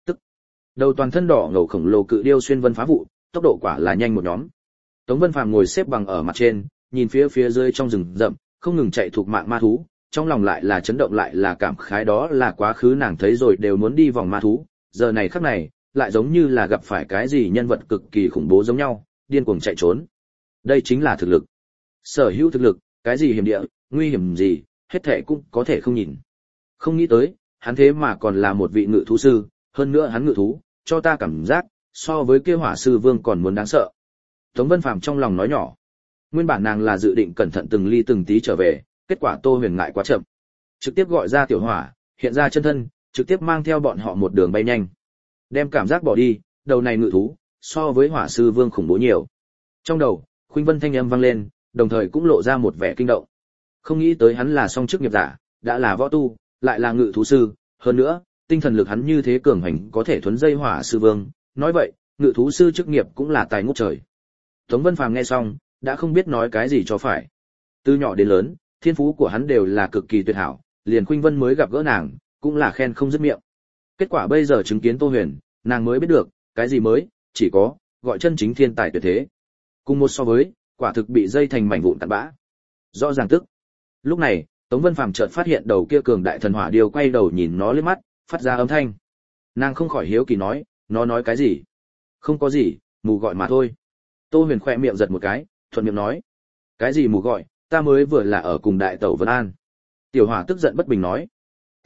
đầu toàn thân đỏ ngầu khổng lồ cự điêu xuyên vân phá vụ, tốc độ quả là nhanh một nhóm. Tống Vân Phàm ngồi xếp bằng ở mặt trên, nhìn phía dưới trong rừng rậm, không ngừng chạy thuộc mạng ma thú, trong lòng lại là chấn động lại là cảm khái, đó là quá khứ nàng thấy rồi đều muốn đi vòng ma thú, giờ này khắc này, lại giống như là gặp phải cái gì nhân vật cực kỳ khủng bố giống nhau, điên cuồng chạy trốn. Đây chính là thực lực. Sở hữu thực lực, cái gì hiểm địa, nguy hiểm gì, hết thảy cũng có thể không nhìn. Không nghĩ tới, hắn thế mà còn là một vị ngự thú sư, hơn nữa hắn ngự thú, cho ta cảm giác, so với kia hỏa sư vương còn muốn đáng sợ. Tống Vân Phàm trong lòng nói nhỏ. Nguyên bản nàng là dự định cẩn thận từng ly từng tí trở về, kết quả Tô Huyền ngại quá chậm. Trực tiếp gọi ra tiểu hỏa, hiện ra chân thân, trực tiếp mang theo bọn họ một đường bay nhanh. Đem cảm giác bỏ đi, đầu này ngự thú, so với hỏa sư vương khủng bố nhiều. Trong đầu, Khuynh Vân thanh âm vang lên, đồng thời cũng lộ ra một vẻ kinh động. Không nghĩ tới hắn là song chức nghiệp giả, đã là võ tu, lại là ngự thú sư, hơn nữa, tinh thần lực hắn như thế cường hành có thể thuấn dây hỏa sư vương, nói vậy, ngự thú sư chức nghiệp cũng là tài ngút trời. Tống Vân Phàm nghe xong, đã không biết nói cái gì cho phải. Từ nhỏ đến lớn, thiên phú của hắn đều là cực kỳ tuyệt hảo, liền Khuynh Vân mới gặp gỡ nàng, cũng là khen không dứt miệng. Kết quả bây giờ chứng kiến Tô Huyền, nàng mới biết được, cái gì mới, chỉ có, gọi chân chính thiên tài tuyệt thế. Cùng một so với, quả thực bị dây thành mảnh vụn tàn bã. Rõ ràng tức. Lúc này, Tống Vân Phàm chợt phát hiện đầu kia cường đại thần hỏa điêu quay đầu nhìn nó lên mắt, phát ra âm thanh. Nàng không khỏi hiếu kỳ nói, nó nói cái gì? Không có gì, mù gọi mà thôi. Tô Huyền khẽ miệng giật một cái, thuận miệng nói. Cái gì mù gọi, ta mới vừa là ở cùng đại tẩu Vân An. Tiểu hỏa tức giận bất bình nói.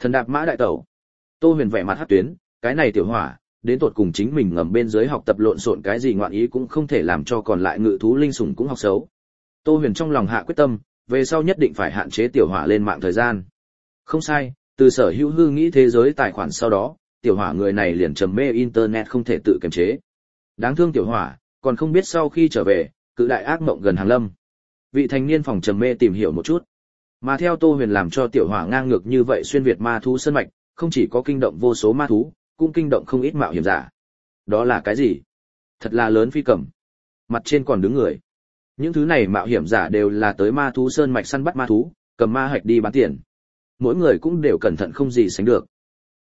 Thần đạp mã đại tẩu. Tô Huyền vẻ mặt hắc tuyến, cái này tiểu hỏa, đến tột cùng chính mình ngầm bên dưới học tập lộn xộn cái gì ngoạn ý cũng không thể làm cho còn lại ngự thú linh sủng cũng học xấu. Tô Huyền trong lòng hạ quyết tâm, về sau nhất định phải hạn chế tiểu hỏa lên mạng thời gian. Không sai, từ sở hữu hư nghĩ thế giới tài khoản sau đó, tiểu hỏa người này liền trầm mê internet không thể tự kiềm chế. Đáng thương tiểu hỏa, còn không biết sau khi trở về, cự đại ác mộng gần hàng lâm. Vị thành niên phòng trầm mê tìm hiểu một chút. Mà theo Tô Huyền làm cho tiểu hỏa ngang ngược như vậy xuyên việt ma thú sơn mạch, không chỉ có kinh động vô số ma thú, cũng kinh động không ít mạo hiểm giả. Đó là cái gì? Thật là lớn phi cầm. Mặt trên còn đứng người. Những thứ này mạo hiểm giả đều là tới ma thú sơn mạch săn bắt ma thú, cầm ma hạch đi bán tiền. Mỗi người cũng đều cẩn thận không gì sánh được.